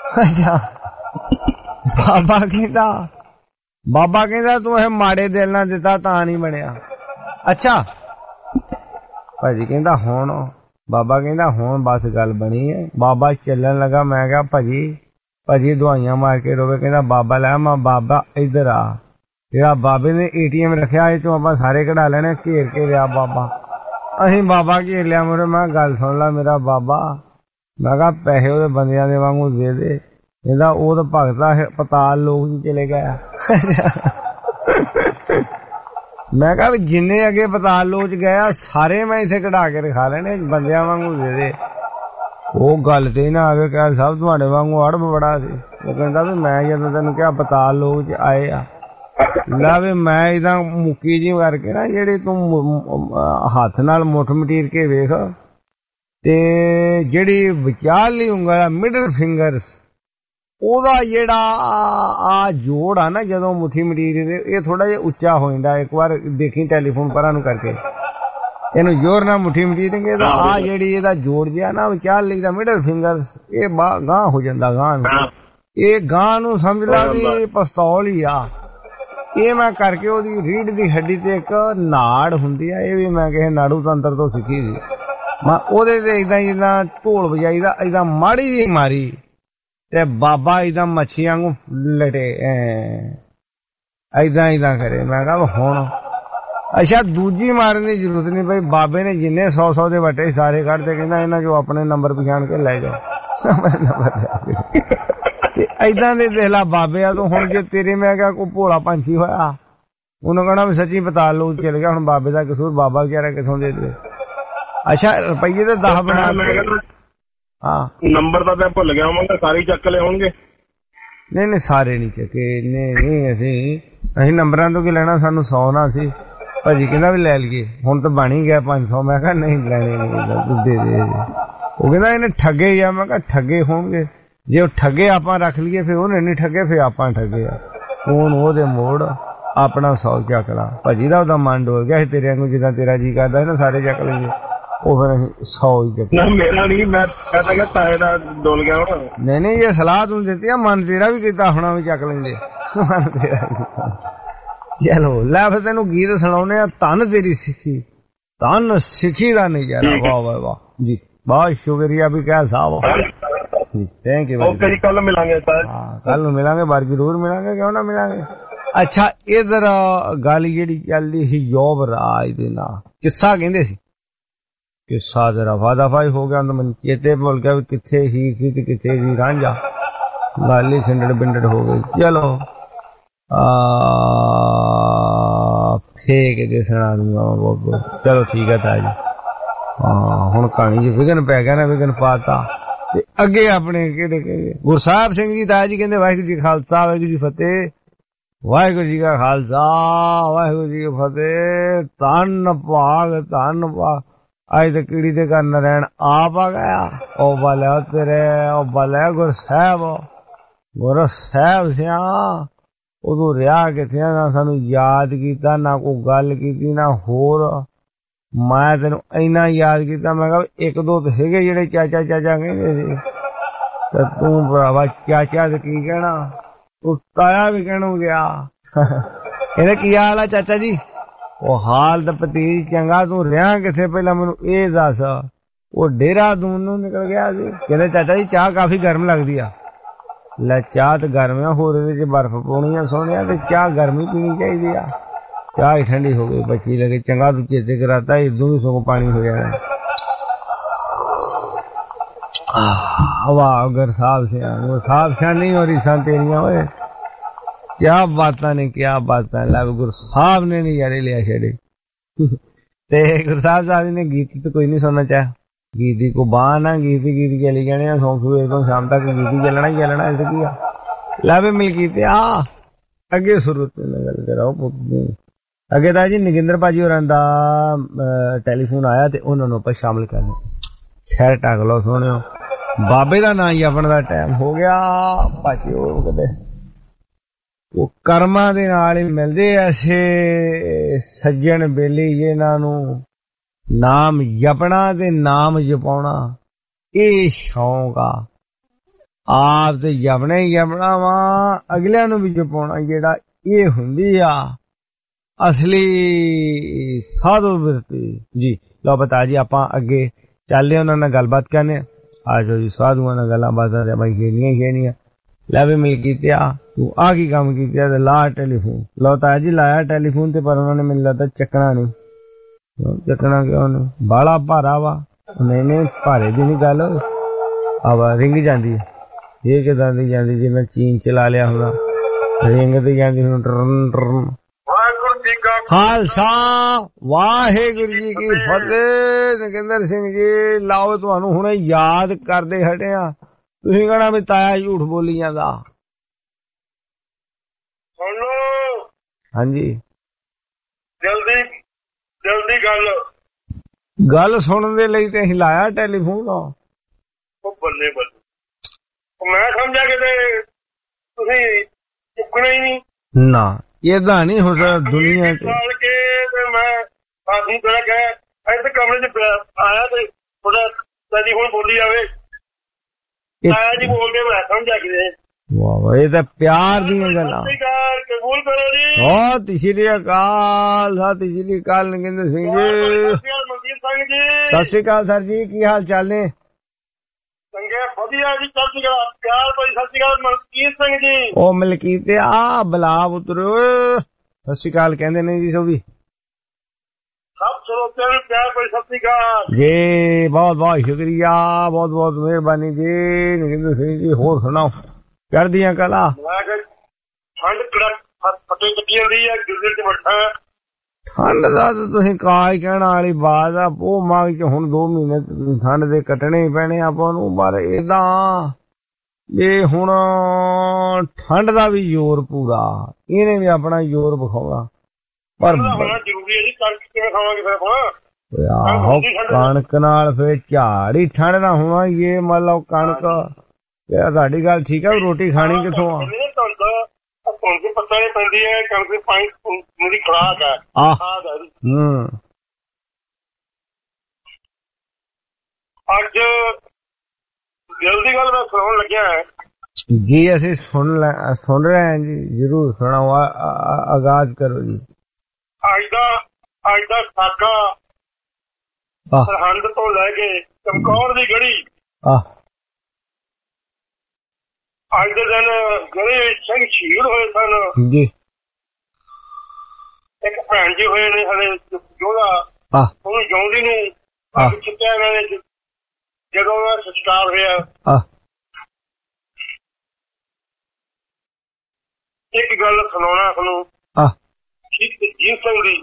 ਬਾਬਾ ਕਹਿੰਦਾ ਤੂੰ ਇਹ ਮਾੜੇ ਦਿਲ ਨਾਲ ਦਿੱਤਾ ਤਾਂ ਨਹੀਂ ਬਣਿਆ। ਅੱਛਾ ਭਾਜੀ ਕਹਿੰਦਾ ਹੁਣ, ਬਾਬਾ ਕਹਿੰਦਾ ਹੁਣ ਬਸ ਗੱਲ ਬਣੀ ਹੈ। ਬਾਬਾ ਚੱਲਣ ਲੱਗਾ। ਮੈਂ ਕਿਹਾ ਭਾਜੀ ਦਵਾਈਆਂ ਮਾਰ ਕੇ ਰੋਵੇ। ਕਹਿੰਦਾ ਬਾਬਾ ਲੈ ਮੈਂ ਬਾਬਾ ਇੱਧਰ ਆ। ਜਿਹੜਾ ਬਾਬੇ ਨੇ ATM ਰੱਖਿਆ ਇਹ ਚੋਂ ਆਪਾਂ ਸਾਰੇ ਕਢਾ ਲੈਣੇ। ਘੇਰ ਕੇ ਲਿਆ ਬਾਬਾ, ਅਸੀਂ ਬਾਬਾ ਘੇਰ ਲਿਆ ਮੁਰੇ। ਮੈਂ ਗੱਲ ਸੁਣ ਲਾ ਮੇਰਾ ਬਾਬਾ, ਮੈਂ ਕਿਹਾ ਪੈਸੇ ਉਹਦੇ ਬੰਦਿਆਂ ਦੇ ਵਾਂਗੂ ਦੇ ਦੇ। ਕਹਿੰਦਾ ਉਹ ਤਾਂ ਭਗਤਾ ਪਤਾਲ ਲੋਕ ਹੀ ਚਲੇ ਗਿਆ। ਮੈਂ ਕਿਹਾ ਵੀ ਜਿੰਨੇ ਅੱਗੇ ਪਤਾਲ ਲੋਚ ਗਿਆ ਸਾਰੇ ਮੈਂ ਇੱਥੇ ਕਢਾ ਕੇ ਰਖਾ ਲੈਣੇ, ਬੰਦਿਆਂ ਵਾਂਗੂ ਦੇ ਦੇ। ਉਹ ਗੱਲ ਤੇ ਨਾ ਆਵੇ ਕਹਿ ਸਭ ਤੁਹਾਡੇ ਵਾਂਗੂ ਅੜਬ ਬੜਾ ਸੀ। ਉਹ ਕਹਿੰਦਾ ਵੀ ਮੈਂ ਜਦੋਂ ਤੈਨੂੰ ਕਿਹਾ ਪਤਾਲ ਲੋਕ ਚ ਆਏ ਆ, ਲੈ ਵੀ ਮੈਂ ਇਹਦਾ ਮੁੱਕੀ ਜੀ ਕਰਕੇ ਨਾ ਜਿਹੜੀ ਤੂੰ ਹੱਥ ਨਾਲ ਮੁੱਠ ਮਟੀਰ ਕੇ ਵੇਖ, ਤੇ ਜਿਹੜੀ ਵਿਚਾਰਲੀ ਉਂਗਲ ਮਿਡਲ ਫਿੰਗਰ ਉਹਦਾ ਜਿਹੜਾ ਆ ਜੋੜ ਆ ਨਾ, ਜਦੋਂ ਮੁੱਠੀ ਮਟੀਰ ਇਹ ਥੋੜਾ ਜਿਹਾ ਉੱਚਾ ਹੋ ਜਾਂਦਾ। ਇੱਕ ਵਾਰ ਦੇਖੀ ਟੈਲੀਫੋਨ ਪਰਾਂ ਨੂੰ ਕਰਕੇ, ਇਹਨੂੰ ਜ਼ੋਰ ਨਾਲ ਮੁੱਠੀ ਮਟੀਰੇਂਗੇ ਤਾਂ ਆ ਜਿਹੜੀ ਇਹਦਾ ਜੋੜ ਜਿਹਾ ਨਾ ਵਿਚਾਰਲੀ ਦਾ ਮਿਡਲ ਫਿੰਗਰ ਇਹ ਗਾਂ ਹੋ ਜਾਂਦਾ। ਗਾਂ ਨੂੰ ਇਹ ਗਾਂ ਨੂੰ ਸਮਝ ਲਾ ਵੀ ਪਿਸਤੌਲ ਹੀ ਆ। ਇਹ ਮੈਂ ਕਰਕੇ ਉਹਦੀ ਰੀੜ ਦੀ ਹੱਡੀ ਤੇ ਇੱਕ ਨਾੜ ਹੁੰਦੀ ਆ, ਇਹ ਵੀ ਮੈਂ ਕਿਸੇ ਨਾੜੂ ਤੰਤਰ ਤੋਂ ਸਿੱਖੀ ਸੀ। ਮੈਂ ਉਹਦੇ ਤੇ ਏਦਾਂ ਜਿੱਦਾਂ ਢੋਲ ਵਜਾਈ ਦਾ ਏਦਾਂ ਮਾੜੀ ਜਿਹੀ ਮਾਰੀ ਤੇ ਬਾਬਾ ਏਦਾਂ ਮੱਛੀਆਂ ਵਾਂਗੂ ਲਟੇ ਏਦਾਂ ਕਰੇ। ਮੈਂ ਕਿਹਾ ਹੁਣ
ਅੱਛਾ ਦੂਜੀ ਮਾਰਨ ਦੀ ਜ਼ਰੂਰਤ ਨਹੀਂ ਬਈ, ਬਾਬੇ ਨੇ ਜਿੰਨੇ 100 ਦੇ ਵਟੇ ਸਾਰੇ ਕੱਢਦੇ, ਕਹਿੰਦਾ ਇਹਨਾਂ ਚੋਂ ਆਪਣੇ ਨੰਬਰ ਪਛਾਣ ਕੇ ਲੈ ਜਾਓ। ਤੇ ਏਦਾਂ ਦੇ ਦੇਖ ਲਾ ਬਾਬੇ ਆ। ਤੂੰ ਹੁਣ ਜੇ ਤੇਰੇ ਮੈਂ ਕਿਹਾ ਕੋਈ ਭੋਲਾ ਪੰਛੀ ਹੋਇਆ, ਉਹਨੂੰ ਕਹਿਣਾ ਵੀ ਸੱਚੀ ਪਤਾ ਲਓ ਚਲ ਗਿਆ। ਹੁਣ ਬਾਬੇ ਦਾ ਕਸੂਰ, ਬਾਬਾ ਵਿਚਾਰਾ ਕਿੱਥੋਂ ਦੇ ਦੇ। ਅੱਛਾ ਰੁਪਈਏ ਤੇ 10 ਬਣਾ। ਹਾਂ
ਨੰਬਰ ਤਾਂ ਮੈਂ ਭੁੱਲ ਗਿਆ ਹੋਵਾਂਗਾ, ਸਾਰੇ ਚੱਕ ਲਏ ਹੋਣਗੇ।
ਨਹੀਂ ਸਾਰੇ ਨਹੀਂ ਚੱਕੇ। ਨਹੀਂ ਅਸੀਂ ਨੰਬਰਾਂ ਤੋਂ ਕੀ ਲੈਣਾ, ਸਾਨੂੰ 100 ਨਾ ਸੀ। ਭਾਜੀ ਕਹਿੰਦਾ ਵੀ ਲੈ ਲਈਏ, ਹੁਣ ਤਾਂ ਬਣ ਹੀ ਗਿਆ 500। ਮੈਂ ਕਿਹਾ ਨਹੀਂ ਲੈਣੇ ਨਹੀਂ, ਦੇ ਦੇ। ਉਹ ਕਹਿੰਦਾ ਇਹਨੇ ਠੱਗੇ ਆ। ਮੈਂ ਕਿਹਾ ਠੱਗੇ ਹੋਣਗੇ, ਜੇ ਉਹ ਠੱਗੇ ਆਪਾਂ ਰੱਖ ਲਈਏ ਫਿਰ ਉਹਨੇ ਨਹੀਂ ਠੱਗੇ, ਫਿਰ ਆਪਾਂ ਠੱਗੇ ਆ। ਫੋਨ ਉਹਦੇ ਮੋੜ, ਆਪਣਾ 100 ਚੱਕ ਲਾ। ਭਾਜੀ ਦਾ ਉਹਦਾ ਮਨ ਡੋਲ ਗਿਆ ਸੀ, ਤੇਰੇ ਨੂੰ ਜਿੱਦਾਂ ਤੇਰਾ ਜੀ ਕਰਦਾ ਨਾ ਸਾਰੇ ਚੱਕ ਲਈਏ। ਉਹ ਫਿਰ 100 ਹੀ ਚੱਕਿਆ।
ਮੇਰਾ ਨਹੀਂ, ਮੈਂ ਕਹਿੰਦਾ ਕਿ ਤਾਏ ਦਾ ਡੋਲ ਗਿਆ ਹੁਣ।
ਨਹੀਂ ਇਹ ਸਲਾਹ ਤੂੰ ਦਿੱਤੀ ਆ, ਮਨ ਤੇਰਾ ਵੀ ਕੀਤਾ ਹੋਣਾ ਵੀ ਚੱਕ ਲੈਂਦੇ। ਮਨ ਤੇਰਾ ਚਲੋ ਲੈ ਫਿਰ ਤੈਨੂੰ ਗੀਤ ਸੁਣਾਉਨੇ ਆ। ਧੰਨ ਤੇਰੀ ਸਿੱਖੀ, ਧੰਨ ਸਿੱਖੀ ਦਾ ਨਜ਼ਾਰਾ। ਵਾਹ ਵਾਹ ਵਾਹ ਜੀ, ਬਹੁਤ ਸ਼ੁਕਰੀਆ ਵੀ ਕਹਿ Sahib ji, thank you.
Okay ਜੀ, ਕੱਲ ਮਿਲਾਂਗੇ।
ਹਾਂ ਕੱਲ ਨੂੰ ਮਿਲਾਂਗੇ, ਬਾਰ ਜ਼ਰੂਰ ਮਿਲਾਂਗੇ, ਕਿਉਂ ਨਾ ਮਿਲਾਂਗੇ। ਅੱਛਾ ਇਧਰ ਗੱਲ ਜਿਹੜੀ ਚੱਲਦੀ ਸੀ ਯੋਬ ਰਾਜ ਦੇ ਨਾਲ, ਕਿੱਸਾ ਕਹਿੰਦੇ ਸੀ। ਕਿੱਸਾ ਤੇ ਰਫਾ ਦਫਾ ਹੀ ਹੋ ਗਿਆ, ਮੈਨੂੰ ਚੇਤੇ ਭੁੱਲ ਗਿਆ ਵੀ ਕਿੱਥੇ ਹੀ ਸੀ ਤੇ ਕਿੱਥੇ ਸੀ ਰਾਂਝਾ। ਗੱਲ ਹੀ ਖਿੰਡੜ ਬਿੰਡੜ ਹੋ ਗਈ। ਚਲੋ ਫੇਕ ਦੇ ਸੁਣਾ ਦੂੰਗਾ। ਚਲੋ ਠੀਕ ਹੈ ਤਾਇਆ ਜੀ। ਹਾਂ ਹੁਣ ਕਹਾਣੀ ਚ ਵਿਗਨ ਪੈ ਗਿਆ ਨਾ, ਵਿਗਨ ਪਾਤਾ। ਤੇ ਅੱਗੇ ਆਪਣੇ ਕਿਹੜੇ ਗੁਰਸਾਹਿਬ ਸਿੰਘ ਜੀ ਤਾਇਆ ਜੀ ਕਹਿੰਦੇ ਵਾਹਿਗੁਰੂ ਜੀ ਖਾਲਸਾ ਵਾਹਿਗੁਰੂ ਜੀ ਫਤਿਹ। ਵਾਹਿਗੁਰੂ ਜੀ ਕਾ ਖਾਲਸਾ ਵਾਹਿਗੁਰੂ ਜੀ ਕੀ ਫਤਿਹ। ਧੰਨ ਭਾਗ ਧੰਨ ਭਾਗ। ਅੱਜ ਤੇ ਕੀੜੀ ਦੇ ਘਰ ਨਰੈਣ ਆਪ ਆ ਗਿਆ। ਉਹ ਬਲਿਆ ਤੇਰੇ, ਉਹ ਬਲਿਆ ਗੁਰ ਸਾਹਿਬ ਸਿਆ। ਉਦੋਂ ਰਿਹਾ ਕਿੱਥੇ, ਨਾ ਸਾਨੂੰ ਯਾਦ ਕੀਤਾ, ਨਾ ਕੋਈ ਗੱਲ ਕੀਤੀ, ਨਾ ਹੋਰ। ਮੈਂ ਤੈਨੂੰ ਇੰਨਾ ਯਾਦ ਕੀਤਾ, ਮੈਂ ਕਿਹਾ 1-2 ਤੇ ਹੈਗੇ ਜਿਹੜੇ ਚਾਚਾ ਕਹਿੰਦੇ ਸੀ, ਤੇ ਤੂੰ ਭਰਾਵਾ ਚਾਚਾ ਤੇ ਕੀ ਕਹਿਣਾ, ਤੂੰ ਤਾਇਆ ਵੀ ਕਹਿਣੂ ਗਿਆ। ਇਹਦੇ ਕੀ ਹਾਲ ਆ ਚਾਚਾ ਜੀ? ਉਹ ਹਾਲ ਤਾਂ ਭਤੀਜ ਚੰਗਾ, ਤੂੰ ਰਿਹਾ ਕਿੱਥੇ ਪਹਿਲਾਂ ਮੈਨੂੰ ਇਹ ਦੱਸ। ਉਹ ਦੇਹਰਾਦੂਨ ਨੂੰ ਨਿਕਲ ਗਿਆ ਸੀ। ਕਹਿੰਦੇ ਚਾਚਾ ਜੀ ਚਾਹ ਕਾਫੀ ਗਰਮ ਲੱਗਦੀ ਆ। ਲੈ ਚਾਹ ਤੇ ਗਰਮ ਆ, ਹੋਰ ਇਹਦੇ ਚ ਬਰਫ ਪਾਉਣੀ ਆ ਸੋਹਣਿਆ, ਤੇ ਚਾਹ ਗਰਮੀ ਪੀਣੀ ਚਾਹੀਦੀ ਆ। ਚਾਹ ਹੀ ਠੰਡੀ ਹੋ ਗਈ, ਬੱਚੀ ਲੱਗੇ। ਚੰਗਾ ਤੂੰ ਚੇਤੇ ਕਰਾਤਾ, ਇਦੋਂ ਵੀ ਸਗੋਂ ਪਾਣੀ ਹੋ ਜਾਣਾ। ਵਾਹ ਅਗਰ ਸਾਹਿਬ ਸਿਆ ਨਹੀਂ ਹੋ ਰਹੀ ਸਨ ਤੇਰੀਆਂ। ਓਏ ਕਿਆ ਬਾਤਾਂ ਨੇ, ਕਿਆ ਬਾਤਾਂ। ਲੈ ਗੁਰੂ ਸਾਹਿਬ ਨੇ ਨਜ਼ਾਰੇ ਲਿਆ ਛੜੇ। ਤੇ ਗੁਰੂ ਸਾਹਿਬ ਨੇ ਗੀਤ ਤਾਂ ਕੋਈ ਨਹੀਂ ਸੁਣਨਾ ਚਾਹਿਆ। ਗੀਤ ਦੀ ਕੋ ਬਾਹ ਨਾ, ਗੀਤ ਚਲੀ ਜਾਣੇ ਆ। ਸਵੇਰ ਤੋਂ ਸ਼ਾਮ ਤੱਕ ਗੀਤ ਹੀ ਚੱਲਣਾ ਹੀ ਚੱਲਣਾ। ਇਸ ਕੀ ਆ ਲੈ ਵੀ ਮਿਲ ਗੀਤ ਆ ਅੱਗੇ ਸ਼ੁਰੂ ਤੋਂ ਗੱਲ ਕਰਾਓ। ਅੱਗੇ ਤਾਂ ਜੀ ਨਗਿੰਦਰ ਭਾਜੀ ਹੋਰਾਂ ਦਾ ਟੈਲੀਫੋਨ ਆਇਆ ਤੇ ਉਹਨਾਂ ਨੂੰ ਆਪਾਂ ਸ਼ਾਮਲ ਕਰਨਾ। ਖੈਰ ਢੱਕ ਲਓ ਸੋਹਣਿਓ, ਬਾਬੇ ਦਾ ਨਾਂ ਜਪਣ ਦਾ ਟਾਈਮ ਹੋ ਗਿਆ। ਭਾਜਿਓ ਕਦੇ ਉਹ ਕਰਮਾਂ ਦੇ ਨਾਲ ਹੀ ਮਿਲਦੇ ਐਸੇ ਸੱਜਣ ਬੇਲੀ ਜਿਨ੍ਹਾਂ ਨੂੰ ਨਾਮ ਜਪਣਾ ਤੇ ਨਾਮ ਜਪਾਉਣਾ ਇਹ ਸ਼ੌਂਕ ਆ। ਆਪ ਤੇ ਜਪਣਾ ਹੀ ਜਪਣਾ ਵਾ, ਅਗਲਿਆਂ ਨੂੰ ਵੀ ਜਪਾਉਣਾ ਜਿਹੜਾ ਇਹ ਹੁੰਦੀ ਆ ਅਸਲੀ ਸਾਧੂ ਬਿਰਤੀ ਜੀ। ਲਓ ਬਤਾ ਜੀ ਆਪਾਂ ਅੱਗੇ ਚੱਲਦੇ ਉਹਨਾਂ ਨਾਲ ਗੱਲਬਾਤ ਕਰਨੇ ਆ। ਆ ਜਾਓ ਜੀ ਸਾਧੂਆਂ ਨਾਲ ਗੱਲਾਂ ਬਾਤਾਂ ਬਾਈ ਖੇਣੀਆਂ। ਲੈ ਵੀ ਮਿਲ ਕੀਤੇ ਆ ਤੂੰ ਆ ਕੀ ਕੰਮ ਕੀਤਾ ਤੇ ਲਾ ਟੈਲੀਫੋਨ। ਲਓ ਤਾਇਆ ਜੀ ਲਾਇਆ ਟੈਲੀਫੋਨ ਤੇ, ਪਰ ਉਹਨਾਂ ਨੇ ਮੈਨੂੰ ਲੱਗਦਾ ਚੱਕਣਾ ਨਹੀਂ। ਚੱਕਣਾ ਕਿਉਂ ਨਹੀਂ, ਬਾਲਾ ਭਾਰਾ ਵਾ। ਨਹੀਂ ਭਾਰੇ ਦੀ ਨਹੀਂ ਗੱਲ, ਆਵਾ ਰਿੰਗ ਜਾਂਦੀ ਹੈ। ਇਹ ਕਿਦਾਂ ਦੀ ਜਾਂਦੀ ਜਿਵੇਂ ਚੀਨ ਚਲਾ ਲਿਆ ਹੁੰਦਾ, ਰਿੰਗ ਤੇ ਜਾਂਦੀ ਹੁਣ ਟਰਨ ਟਰਨ। ਖਾਲਸਾ ਵਾਹਿਗੁਰੂ ਜੀ ਕੀ ਫਤਿਹ। ਨਗਿੰਦਰ ਸਿੰਘ ਜੀ ਲਾਓ, ਤੁਹਾਨੂੰ ਹੁਣੇ ਯਾਦ ਕਰਦੇ ਹਟੇ ਆ। ਤੁਸੀਂ ਕਹਿਣਾ ਵੀ ਤਾਇਆ ਝੂਠ ਬੋਲੀ ਜਾਂਦਾ। ਹਾਂਜੀ
ਜਲਦੀ
ਗੱਲ ਸੁਣਨ ਦੇ ਲਈ ਤੇ ਅਸੀਂ ਲਾਇਆ ਟੈਲੀਫੋਨ।
ਉਹ ਬੱਲੇ ਮੈਂ ਸਮਝਿਆ ਕਿ ਤੁਸੀਂ ਚੁੱਕਣਾ ਹੀ ਨਹੀਂ।
ਨਾ ਏਦਾਂ ਨਹੀਂ ਹੋ ਸਕਦਾ ਦੁਨੀਆ ਚ।
ਮੈਂ ਤੁਹਾਨੂੰ ਕਿਹਾ ਇੱਥੇ ਕਮਰੇ ਚ ਆਇਆ ਤੇ ਥੋੜਾ ਟੈਲੀਫੋਨ ਬੋਲੀ ਜਾਵੇ, ਤਾਇਆ ਜੀ ਬੋਲਦੇ ਮੈਂ ਸਮਝਿਆ ਕਿ
ਵਾਹ ਇਹ ਤਾਂ ਪਿਆਰ ਦੀਆਂ ਗੱਲਾਂ।
ਕਬੂਲ ਕਰੋ ਜੀ।
ਸਤਿ ਸ਼੍ਰੀ ਅਕਾਲ, ਸਤਿ ਸ਼੍ਰੀ ਅਕਾਲ ਨਗਿੰਦਰ ਸਿੰਘ ਜੀ। ਸਤਿ ਸ਼੍ਰੀ ਅਕਾਲ ਸਰ ਜੀ, ਕੀ ਹਾਲ ਚਾਲ ਨੇ?
ਚੰਗੇ ਵਧੀਆ ਜੀ, ਚੜ੍ਹਦੀ ਕਲਾ। ਪਿਆਰ ਭਾਈ। ਸਤਿ ਸ਼੍ਰੀ ਅਕਾਲ ਮਲਕੀਤ ਸਿੰਘ ਜੀ।
ਉਹ ਮਲਕੀਤ ਆ ਬਲਾ ਉਤਰੋ। ਸਤਿ ਸ਼੍ਰੀ ਅਕਾਲ ਕਹਿੰਦੇ ਨੇ ਜੀ ਸੋ ਵੀ।
ਸਰੋਤਿਆਂ ਨੂੰ ਪਿਆਰ ਭਰੀ ਸਤਿ ਸ੍ਰੀ ਅਕਾਲ
ਜੀ। ਬਹੁਤ ਬਹੁਤ ਸ਼ੁਕਰੀਆ, ਬਹੁਤ ਬਹੁਤ ਮਿਹਰਬਾਨੀ ਜੀ ਨਰਿੰਦਰ ਸਿੰਘ ਜੀ। ਹੋਰ ਸੁਣਾਓ, ਕਰਦੀਆਂ ਕਲਾ?
ਮੈਂ ਕਿਹਾ ਠੰਡ ਕੜਕ ਫੱਟੇ ਕੱਟੀ ਜਾਂਦੀ ਆ, ਗਿਰਦੇ ਚ ਬੈਠਾ।
ਠੰਡ ਦਾ ਤਾਂ ਤੁਸੀਂ ਕਾ ਹੀ ਕਹਿਣ ਵਾਲੀ ਬਾਤ ਆ। ਉਹ ਮਾਘ ਚ ਹੁਣ 2 ਮਹੀਨੇ ਠੰਡ ਦੇ ਕੱਟਣੇ ਹੀ ਪੈਣੇ ਆਪਾਂ ਨੂੰ। ਪਰ ਏਦਾਂ ਵੀ ਹੁਣ ਠੰਡ ਦਾ ਵੀ ਜ਼ੋਰ ਪੂਰਾ, ਇਹਨੇ ਵੀ ਆਪਣਾ ਜ਼ੋਰ ਵਿਖਾਉਣਾ। ਪਰ
ਹੋਣਾ ਜ਼ਰੂਰੀ ਹੈ ਜੀ। ਕਣਕ ਕਿਵੇਂ ਖਾਵਾਂਗੇ ਫਿਰ ਆਪਾਂ?
ਆਹੋ, ਕਣਕ ਨਾਲ ਫੇਰ ਝਾੜ ਹੀ ਠੰਡ ਦਾ ਹੋਣਾ। ਇਹ ਮੰਨ ਲਓ ਕਣਕ, ਤੁਹਾਡੀ ਗੱਲ ਠੀਕ ਹੈ। ਰੋਟੀ ਖਾਣੀ ਕਿੱਥੋਂ ਆ?
ਕਣਕ ਪੱਤਾ ਨਹੀਂ ਪੈਂਦੀ ਹੈ, ਕਣਕ ਦੀ ਪਾਣੀ ਮੇਰੀ ਖੁਰਾਕ ਹੈ। ਅੱਜ ਦਿਲ ਦੀ ਗੱਲ ਮੈਂ ਸੁਣਾਉਣ ਲੱਗਿਆ
ਜੀ। ਅਸੀਂ ਸੁਣ ਰਹੇ ਹਾਂ ਜੀ, ਜ਼ਰੂਰ ਸੁਣਾਓ, ਆਗਾਜ਼ ਕਰੋ ਜੀ। ਅੱਜ ਦਾ ਸਾਕਾ ਸਰਹੰਦ ਤੋਂ ਲੈ ਕੇ ਚਮਕੌਰ ਦੀ ਗੜੀ। ਅੱਜ ਦੇ ਦਿਨ ਜਿਹੜੇ ਸਿੰਘ ਸ਼ਹੀਦ ਹੋਏ ਸਨ ਜੀ, ਇੱਕ ਭੈਣ ਜੀ ਹੋਏ ਨੇ ਸਾਡੇ ਯੋਧਾ, ਉਹਨੂੰ ਜਿਉਂਦੀ ਨੂੰ ਅੱਗ ਚੁੱਕਿਆ ਇਹਨਾਂ ਨੇ ਜਦੋਂ ਉਹਦਾ ਸੰਸਕਾਰ ਹੋਇਆ। ਇੱਕ ਗੱਲ ਸੁਣਾਉਣਾ ਤੁਹਾਨੂੰ ਅਜੀਤ ਸਿੰਘ ਦੀ।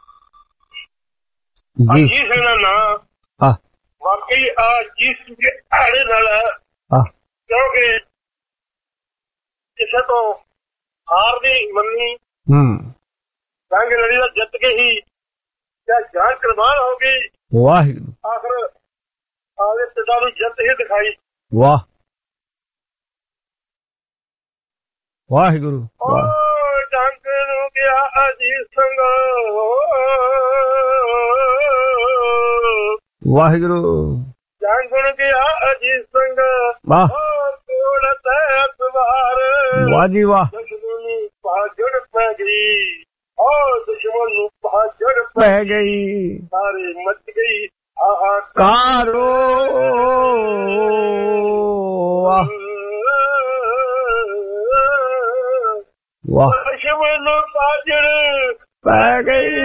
ਅਜੀਤ ਸਿੰਘ ਦਾ ਨਾਂ ਵਾਕਈ ਅਜੀਤ ਸਿੰਘ ਦੇ ਆੜੇ ਨਾਲ, ਕਿਉਂਕਿ ਕਿਸੇ ਤੋਂ ਹਾਰ ਦੀ ਮੰਨੀ, ਜੰਗ ਲੜੀ ਦਾ ਜਿੱਤ ਕੇ ਹੀ ਜਾਂ ਜਾਨ ਕੁਰਬਾਨ ਹੋ ਗਈ। ਵਾਹਿਗੁਰੂ ਆਖਰ ਆਪਦੇ ਪਿਤਾ ਨੂੰ ਜਿੱਤ ਹੀ ਦਿਖਾਈ। ਵਾਹ ਵਾਹਿਗੁਰੂ। ਜੰਗ ਨੂੰ ਗਿਆ ਅਜੀਤ ਸਿੰਘ, ਵਾਹਿਗੁਰੂ। ਜੰਗ ਨੂੰ ਗਿਆ ਅਜੀਤ ਸਿੰਘ, ਕੋਲ ਤੇ ਸਵਾਰ। ਵਾਹ ਜੀ ਵਾਹ। ਦੁਸ਼ਮਣ ਨੂੰ ਭਾਜੜ ਪੈ ਗਈ, ਦੁਸ਼ਮਣ ਨੂੰ ਭਾਜੜ ਪੈ ਗਈ, ਸਾਰੇ ਮਚ ਗਈ ਹਾਹਾਕਾਰੋ। ਵਾਹ। ਦੁਸ਼ਮਣ ਨੂੰ ਭਾਜੜ ਪੈ ਗਈ,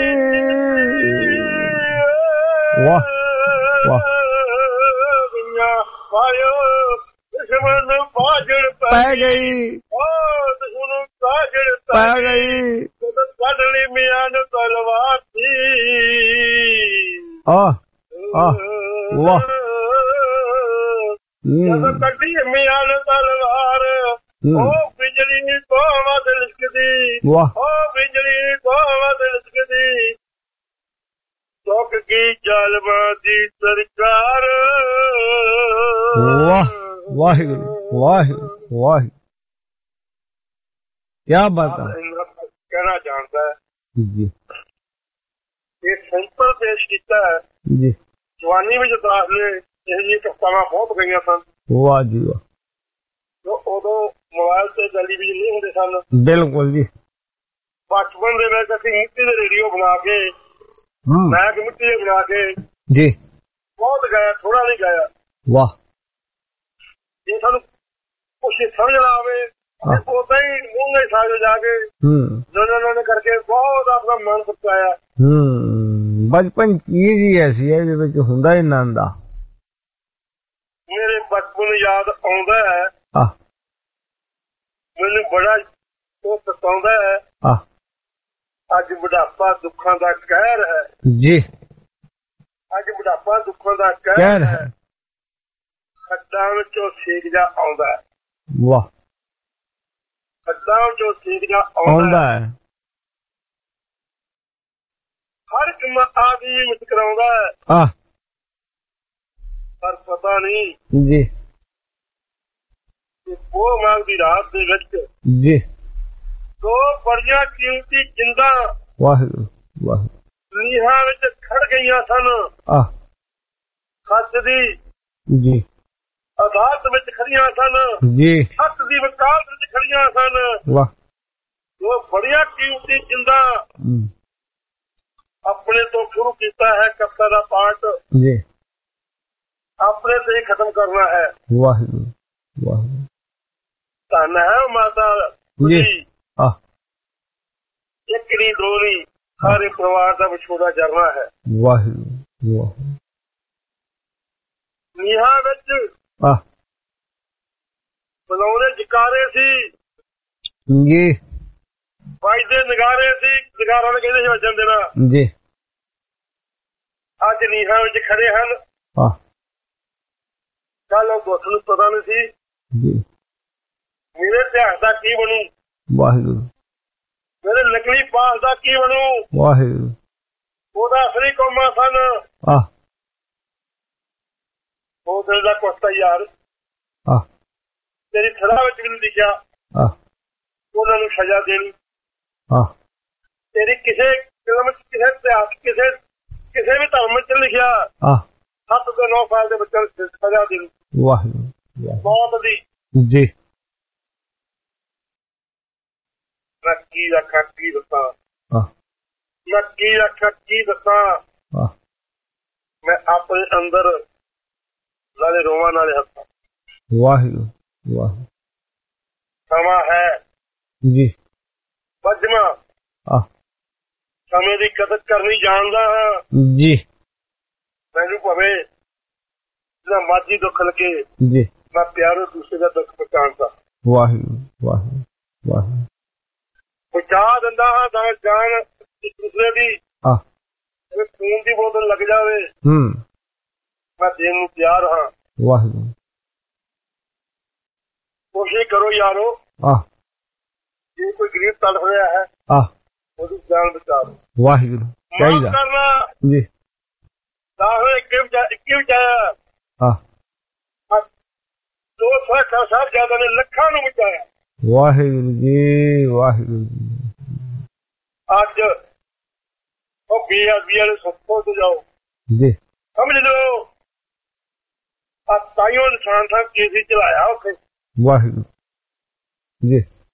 ਵਾਹ ਵਾਹ। ਦੁਸ਼ਮਣ ਨੂੰ ਭਾਜੜ ਪੈ ਗਈ, ਦੁਸ਼ਮਣ ਨੂੰ ਭਾਜੜ ਪੈ ਗਈ, ਕੱਢ ਲਈ ਮੀਆਂ ਨੂੰ ਤਲਵਾਰ ਸੀ। ਵਾਹ। ਜਦੋਂ ਕੱਢੀ ਮੀਆਂ ਨੂੰ ਤਲਵਾਰ, ਉਹ ਬਿਜਲੀ ਤੋਂ ਵੱਧ ਲਿਸ਼ਕਦੀ, ਉਹ ਬਿਜਲੀ ਤੋਂ ਵੱਧ ਲਿਸ਼ਕਦੀ, ਚੁੱਕ ਗਈ ਜ਼ਾਲਮਾਂ ਦੀ ਸਰਕਾਰ। ਵਾਹ ਵਾਹਿਗੁਰੂ ਵਾਹਿਗੁਰੂ ਵਾਹਿਗੁਰੂ। ਕਿਆ ਬਾਤ ਹੈ। ਕਹਿਣਾ ਜਾਣਦਾ ਜੀ, ਇਹ ਸਿੰਪਲ ਪੇਸ਼ ਕੀਤਾ ਹੈ ਜੀ। ਜਵਾਨੀ ਵਿੱਚ ਦਾਖਲੇ ਇਹ ਜਿਹੀ ਕਵਿਤਾਵਾਂ ਬਹੁਤ ਗਈਆਂ ਸਨ। ਵਾਹ ਜੀ ਵਾਹ। ਉਦੋਂ ਮੋਬਾਇਲ ਤੇ ਟੈਲੀਵਿਜ਼ਨ ਨਹੀਂ ਹੁੰਦੇ ਸਨ। ਬਿਲਕੁਲ ਜੀ। ਬਚਪਨ ਦੇ ਵਿੱਚ ਅਸੀਂ ਮਿੱਟੀ ਦੇ ਰੇਡੀਓ ਬਣਾ ਕੇ, ਮੈਂ ਕਿ ਮਿੱਟੀ ਦੇ ਬਣਾ ਕੇ ਜੀ ਬਹੁਤ ਗਾਇਆ, ਥੋੜਾ ਨਹੀਂ ਗਾਇਆ। ਵਾਹ। ਜੇ ਸਾਨੂੰ ਕੁਛ ਸਮਝ ਨਾ ਆਵੇ ਉਦਾਂ ਹੀ ਮੂੰਹ ਸਾਜ ਜਾ ਕੇ ਨੋਨੇ ਕਰਕੇ ਬਹੁਤ ਆਪਣਾ ਮਨ ਪਕਾਇਆ। ਬਚਪਨ ਚੀਜ਼ ਹੀ ਐਸੀ ਹੈ ਜਿਹਦੇ ਵਿੱਚ ਹੁੰਦਾ ਹੀ ਆਨੰਦ ਆ। ਮੇਰੇ ਬਚਪਨ ਯਾਦ ਆਉਂਦਾ ਹੈ, ਮੈਨੂੰ ਬੜਾ ਉਹ ਸਤਾਉਂਦਾ ਹੈ। ਅੱਜ ਬੁਢਾਪਾ ਦੁੱਖਾਂ ਦਾ ਕਹਿਰ ਹੈ ਜੀ। ਅੱਜ ਬੁਢਾਪਾ ਦੁੱਖਾਂ ਦਾ ਕਹਿਰ ਹੈ, ਖੱਡਾਂ ਵਿੱਚੋਂ ਸੇਕ ਜਾ ਆਉਂਦਾ ਹੈ। ਵਾਹ। ਖੱਡਾਂ ਵਿੱਚੋਂ ਸੇਕ ਜਾ ਆਉਂਦਾ ਹੈ। ਹਰ ਇੱਕ ਆਦਮੀ ਮੁਸਕਰਾਉਂਦਾ ਹੈ, ਪਰ ਪਤਾ ਨਹੀਂ ਜੀ ਉਹ ਮਾਘ ਦੀ ਰਾਤ ਦੇ ਵਿੱਚ ਜੀ ਦੋ ਬੜੀਆਂ ਕੀਮਤੀ ਜਿੰਦਾਂ ਵਾਹਿਗੁਰੂ ਵਾਹਿਗੁਰੂ ਨੀਹਾਂ ਵਿੱਚ ਖੜ ਗਈਆਂ ਸਨ। ਸੱਚ ਦੀ ਜੀ ਅਦਾਲਤ ਵਿੱਚ ਖੜੀਆਂ ਸਨ ਜੀ, ਹੱਕ ਦੀ ਵਕਾਲਤ ਵਿੱਚ ਖੜੀਆਂ ਸਨ। ਵਾਹ। ਦੋ ਬੜੀਆਂ ਕੀਮਤੀ ਜਿੰਦਾਂ ਆਪਣੇ ਤੋਂ ਸ਼ੁਰੂ ਕੀਤਾ ਹੈ ਕਵਿਤਾ ਦਾ ਪਾਠ ਜੀ, ਆਪਣੇ ਤੇ ਹੀ ਖਤਮ ਕਰਨਾ ਹੈ। ਵਾਹਿਗੁਰੂ ਵਾਹਿਗੁਰੂ। ਧੰਨ ਹੈ ਮਾਤਾ ਜੀ। ਇੱਕ ਨਹੀਂ ਦੋ ਨਹੀਂ
ਸਾਰੇ ਪਰਿਵਾਰ ਦਾ ਵਿਛੋੜਾ ਜਰਨਾ ਹੈ।
ਵਾਹਿਗੁਰੂ ਵਾਹਿਗੁਰੂ।
ਨੀਹਾਂ ਵਿੱਚ ਬੁਲਾਉਂਦੇ ਜਕਾਰੇ ਸੀ
ਜੀ,
ਵੱਜਦੇ ਨਗਾਰੇ ਸੀ, ਨਗਾਰਾਂ ਨੂੰ ਕਹਿੰਦੇ ਸੀ ਵੱਜਣ ਦੇਣਾ
ਜੀ।
ਅੱਜ ਨੀਹਾਂ ਵਿੱਚ ਖੜੇ ਹਨ। ਕੱਲ ਉਹ ਦੁੱਖ ਨੂੰ ਪਤਾ ਨਹੀਂ ਸੀ
ਜੀ,
ਮੇਰੇ ਇਤਿਹਾਸ ਦਾ ਕੀ ਬਣੂ,
ਵਾਹਿਗੁਰੂ।
ਮੇਰੇ ਨਕਲੀ ਪਾਸ ਦਾ ਕੀ ਬਣੂ,
ਵਾਹਿਗੁਰੂ।
ਉਹਦਾ ਅਸਲੀ ਕੌਮਾਂ ਸਨ। ਉਹ ਦਿਲ ਦਾ ਕੁੱਤਾ ਯਾਰ ਤੇਰੀ ਥੜਾ ਵਿੱਚ ਵੀ ਨਹੀਂ ਲਿਖਿਆ ਉਹਨਾਂ ਨੂੰ ਸਜ਼ਾ ਦੇਣੀ। ਤੇਰੀ ਕਿਸੇ ਫਿਲਮ ਚ, ਕਿਸੇ ਇਤਿਹਾਸ, ਕਿਸੇ ਵੀ ਧਰਮ ਵਿੱਚ ਲਿਖਿਆ 7 ਤੋਂ 9 ਸਾਲ ਦੇ ਬੱਚਿਆਂ ਨੂੰ ਸਜ਼ਾ ਦੇਣੀ, ਮੌਤ ਦੀ।
ਜੀ।
ਮੈਂ ਕੀ ਰੱਖਾਂ ਕੀ ਦੱਸਾਂ, ਮੈਂ ਕੀ ਰੱਖਾਂ ਕੀ ਦੱਸਾਂ। ਮੈਂ ਆਪਣੇ ਅੰਦਰ ਨਾਲੇ ਰੋਵਾਂ ਨਾਲੇ ਹੱਸਾਂ।
ਵਾਹਿਗੁਰੂ ਵਾਹਿਗੁਰੂ।
ਸਮਾਂ ਹੈ
ਜੀ,
ਵੱਜਣਾ। ਸਮੇਂ ਦੀ ਕਦਰ ਕਰਨੀ ਜਾਣਦਾ ਹਾਂ
ਜੀ।
ਮੈਨੂੰ ਭਾਵੇਂ ਜਿਹੜਾ ਮਰਜ਼ੀ ਦੁੱਖ ਲੱਗੇ
ਜੀ,
ਮੈਂ ਪਿਆਰੋ ਦੂਸਰੇ ਦਾ ਦੁੱਖ ਪਛਾਣਦਾ।
ਵਾਹਿਗੁਰੂ ਵਾਹਿਗੁਰੂ ਵਾਹਿਗੁਰੂ।
ਪਹੁੰਚਾ ਦਿੰਦਾ ਹਾਂ ਤਾਂ ਜਾਨ ਇੱਕ ਦੂਸਰੇ ਦੀ। ਖੂਨ ਦੀ ਬੋਤਲ ਲੱਗ ਜਾਵੇ ਮੈਂ ਦੇਣ ਨੂੰ ਤਿਆਰ ਹਾਂ।
ਵਾਹਿਗੁਰੂ।
ਕੋਸ਼ਿਸ਼ ਕਰੋ ਯਾਰੋ, ਜੇ ਕੋਈ ਗਰੀਬ ਤੜਫ ਰਿਹਾ ਹੈ ਉਹਦੀ ਜਾਨ ਬਚਾਓ।
ਵਾਹਿਗੁਰੂ ਚਾਹੀਦਾ
ਕਰਨਾ
ਜੀ।
ਇੱਕ ਬਚਾਇਆ 200 ਸਾਹਿਬਜ਼ਾਦਿਆਂ ਨੇ ਲੱਖਾਂ ਨੂੰ ਬਚਾਇਆ।
ਵਾਹਿਗੁਰੂ ਜੀ ਵਾਹਿਗੁਰੂ ਜੀ।
ਅੱਜ ਉਹ ਬੇਅਦਬੀ ਵਾਲੇ ਸੁੱਖੋ ਤੋਂ ਜਾਓ
ਜੀ,
ਸਮਝ ਲਓ। ਤਾਈਓ ਨਿਸ਼ਾਨ ਸਾਹਿਬ ਕੇਸੀ ਚਲਾਇਆ ਉੱਥੇ।
ਵਾਹਿਗੁਰੂ ਜੀ।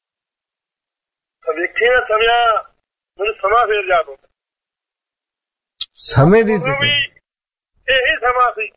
ਵੇਖਿਆ ਸਮਿਆ ਮੈਨੂੰ ਸਮਾਂ ਫੇਰ ਯਾਦ ਹੁੰਦਾ।
ਸਮੇਂ ਦੀ
ਵੀ ਇਹੀ ਸਮਾਂ ਸੀ,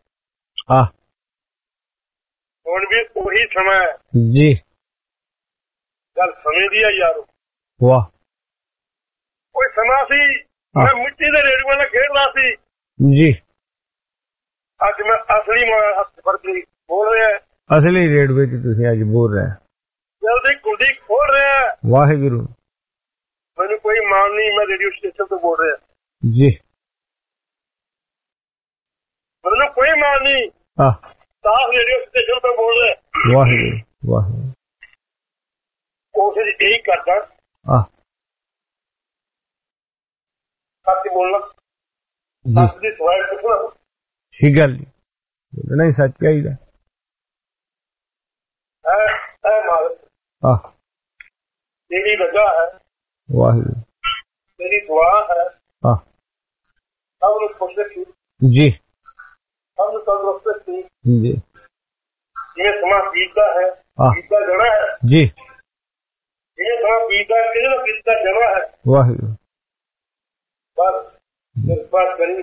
ਹੁਣ ਵੀ ਉਹੀ ਸਮਾਂ ਹੈ
ਜੀ।
ਗੱਲ ਸਮੇਂ ਦੀ ਆ ਯਾਰੋ।
ਵਾਹ।
ਕੋਈ ਸਮਾਂ ਸੀ ਮੈਂ ਮਿੱਟੀ ਦੇ ਰੇੜੂਆਂ ਨਾਲ ਖੇਡਦਾ ਸੀ
ਜੀ।
ਅੱਜ ਮੈਂ ਅਸਲੀ ਹੱਥ ਫੜ ਕੇ ਬੋਲ ਰਿਹਾ।
ਅਸਲੀ ਰੇਟ ਵਿੱਚ ਤੁਸੀਂ ਅੱਜ ਬੋਲ ਰਹੇ।
ਜਲਦੀ ਕੁੰਡੀ ਖੋਲ ਰਿਹਾ।
ਵਾਹਿਗੁਰੂ।
ਮੈਨੂੰ ਕੋਈ ਮਾਣ ਨਹੀਂ, ਮੈਂ ਰੇਡੀਓ ਸਟੇਸ਼ਨ ਤੋਂ ਬੋਲ ਰਿਹਾ
ਜੀ।
ਮੈਨੂੰ ਕੋਈ ਮਾਣ ਨਹੀਂ, ਸਾਫ਼ ਰੇਡੀਓ ਸਟੇਸ਼ਨ ਤੋਂ ਬੋਲ ਰਿਹਾ।
ਵਾਹਿਗੁਰੂ ਵਾਹਿਗੁਰੂ।
ਕੋਸ਼ਿਸ਼ ਇਹੀ ਕਰਦਾ ਸੱਚ ਬੋਲਣਾ, ਸੱਚ ਦੀ ਸਵਾਲ ਪੁੱਛਣਾ।
ਠੀਕ ਗੱਲ ਜੀ, ਬੋਲਣਾ ਹੀ ਸੱਚ ਚਾਹੀਦਾ।
ਮਾਲਕ ਤੇਰੀ ਰਜ਼ਾ ਹੈ,
ਵਾਹਿਗੁਰੂ
ਤੇਰੀ ਦੁਆ ਹੈ। ਸਭ ਨੂੰ ਖੁਸ਼ ਰੱਖੀ
ਜੀ,
ਸਭ ਨੂੰ ਤੰਦਰੁਸਤ ਰੱਖੀ
ਜੀ।
ਜਿਵੇਂ ਸਮਾਂ ਬੀਤਦਾ ਹੈ, ਬੀਤਦਾ ਜਾਣਾ ਹੈ
ਜੀ।
ਜਿਵੇਂ ਸਮਾਂ ਬੀਤਦਾ ਕਿਹਦੇ ਨਾਲ ਬੀਤਦਾ ਜਾਣਾ ਹੈ।
ਵਾਹਿਗੁਰੂ
ਬਸ ਕਿਰਪਾ ਕਰੀ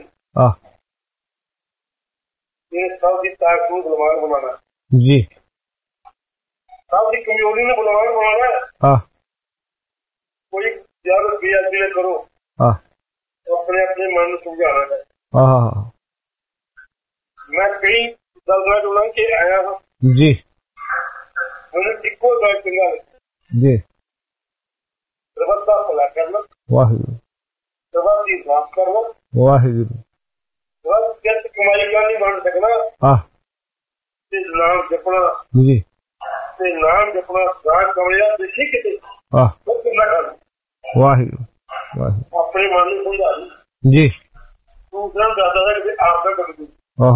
ਇਹ ਸਭ ਦੀ ਤਾਕਤ ਨੂੰ ਬਲਵਾਨ ਬਣਾਉਣਾ
ਜੀ,
ਸਭ ਦੀ ਕਮਜ਼ੋਰੀ ਨੂੰ ਬਲਵਾਨ ਬਣਾਉਣਾ। ਕੋਈ ਜ਼ਿਆਦਾ ਬੇਅਦਬੀ ਨਾ ਕਰੋ, ਆਪਣੇ ਆਪਣੇ ਮਨ ਨੂੰ ਸਮਝਾਉਣਾ ਹੈ। ਮੈਂ ਕਈ ਦਲਦਲਾਂ ਤੋਂ ਲੰਘ ਕੇ ਆਇਆ ਹਾਂ
ਜੀ।
ਮੈਨੂੰ ਇੱਕੋ ਗੱਲ ਚੰਗਾ ਲੱਗਦਾ
ਜੀ।
ਸਰਬੱਤ ਦਾ ਭਲਾ ਕਰਨਾ,
ਵਾਹਿਗੁਰੂ
ਸਰਬੱਤ ਦੀ ਸਾਫ਼ ਕਰਨਾ।
ਵਾਹਿਗੁਰੂ।
ਸਰਬੱਤ ਕਿਰਤ ਕਮਾਈ ਕਰ ਨਹੀਂ ਬਣ ਸਕਣਾ ਤੇ ਨਾਮ ਜਪਣਾ
ਜੀ,
ਤੇ ਨਾਮ ਜਪਣਾ ਸਾਧ ਕਮਲਿਆ ਦੇਖੀ ਕਿਤੇ ਕਿੰਨਾ ਕਰ।
ਵਾਹਿਗੁਰੂ ਵਾਹਿਗੁਰੂ।
ਆਪਣੇ ਮਨ ਨੂੰ ਸਮਝਾ
ਜੀ।
ਦੂਸਰਾ ਦਾਦਾ ਹੈ ਕਿ ਆਪ ਦਾ ਕਰ ਦੂ।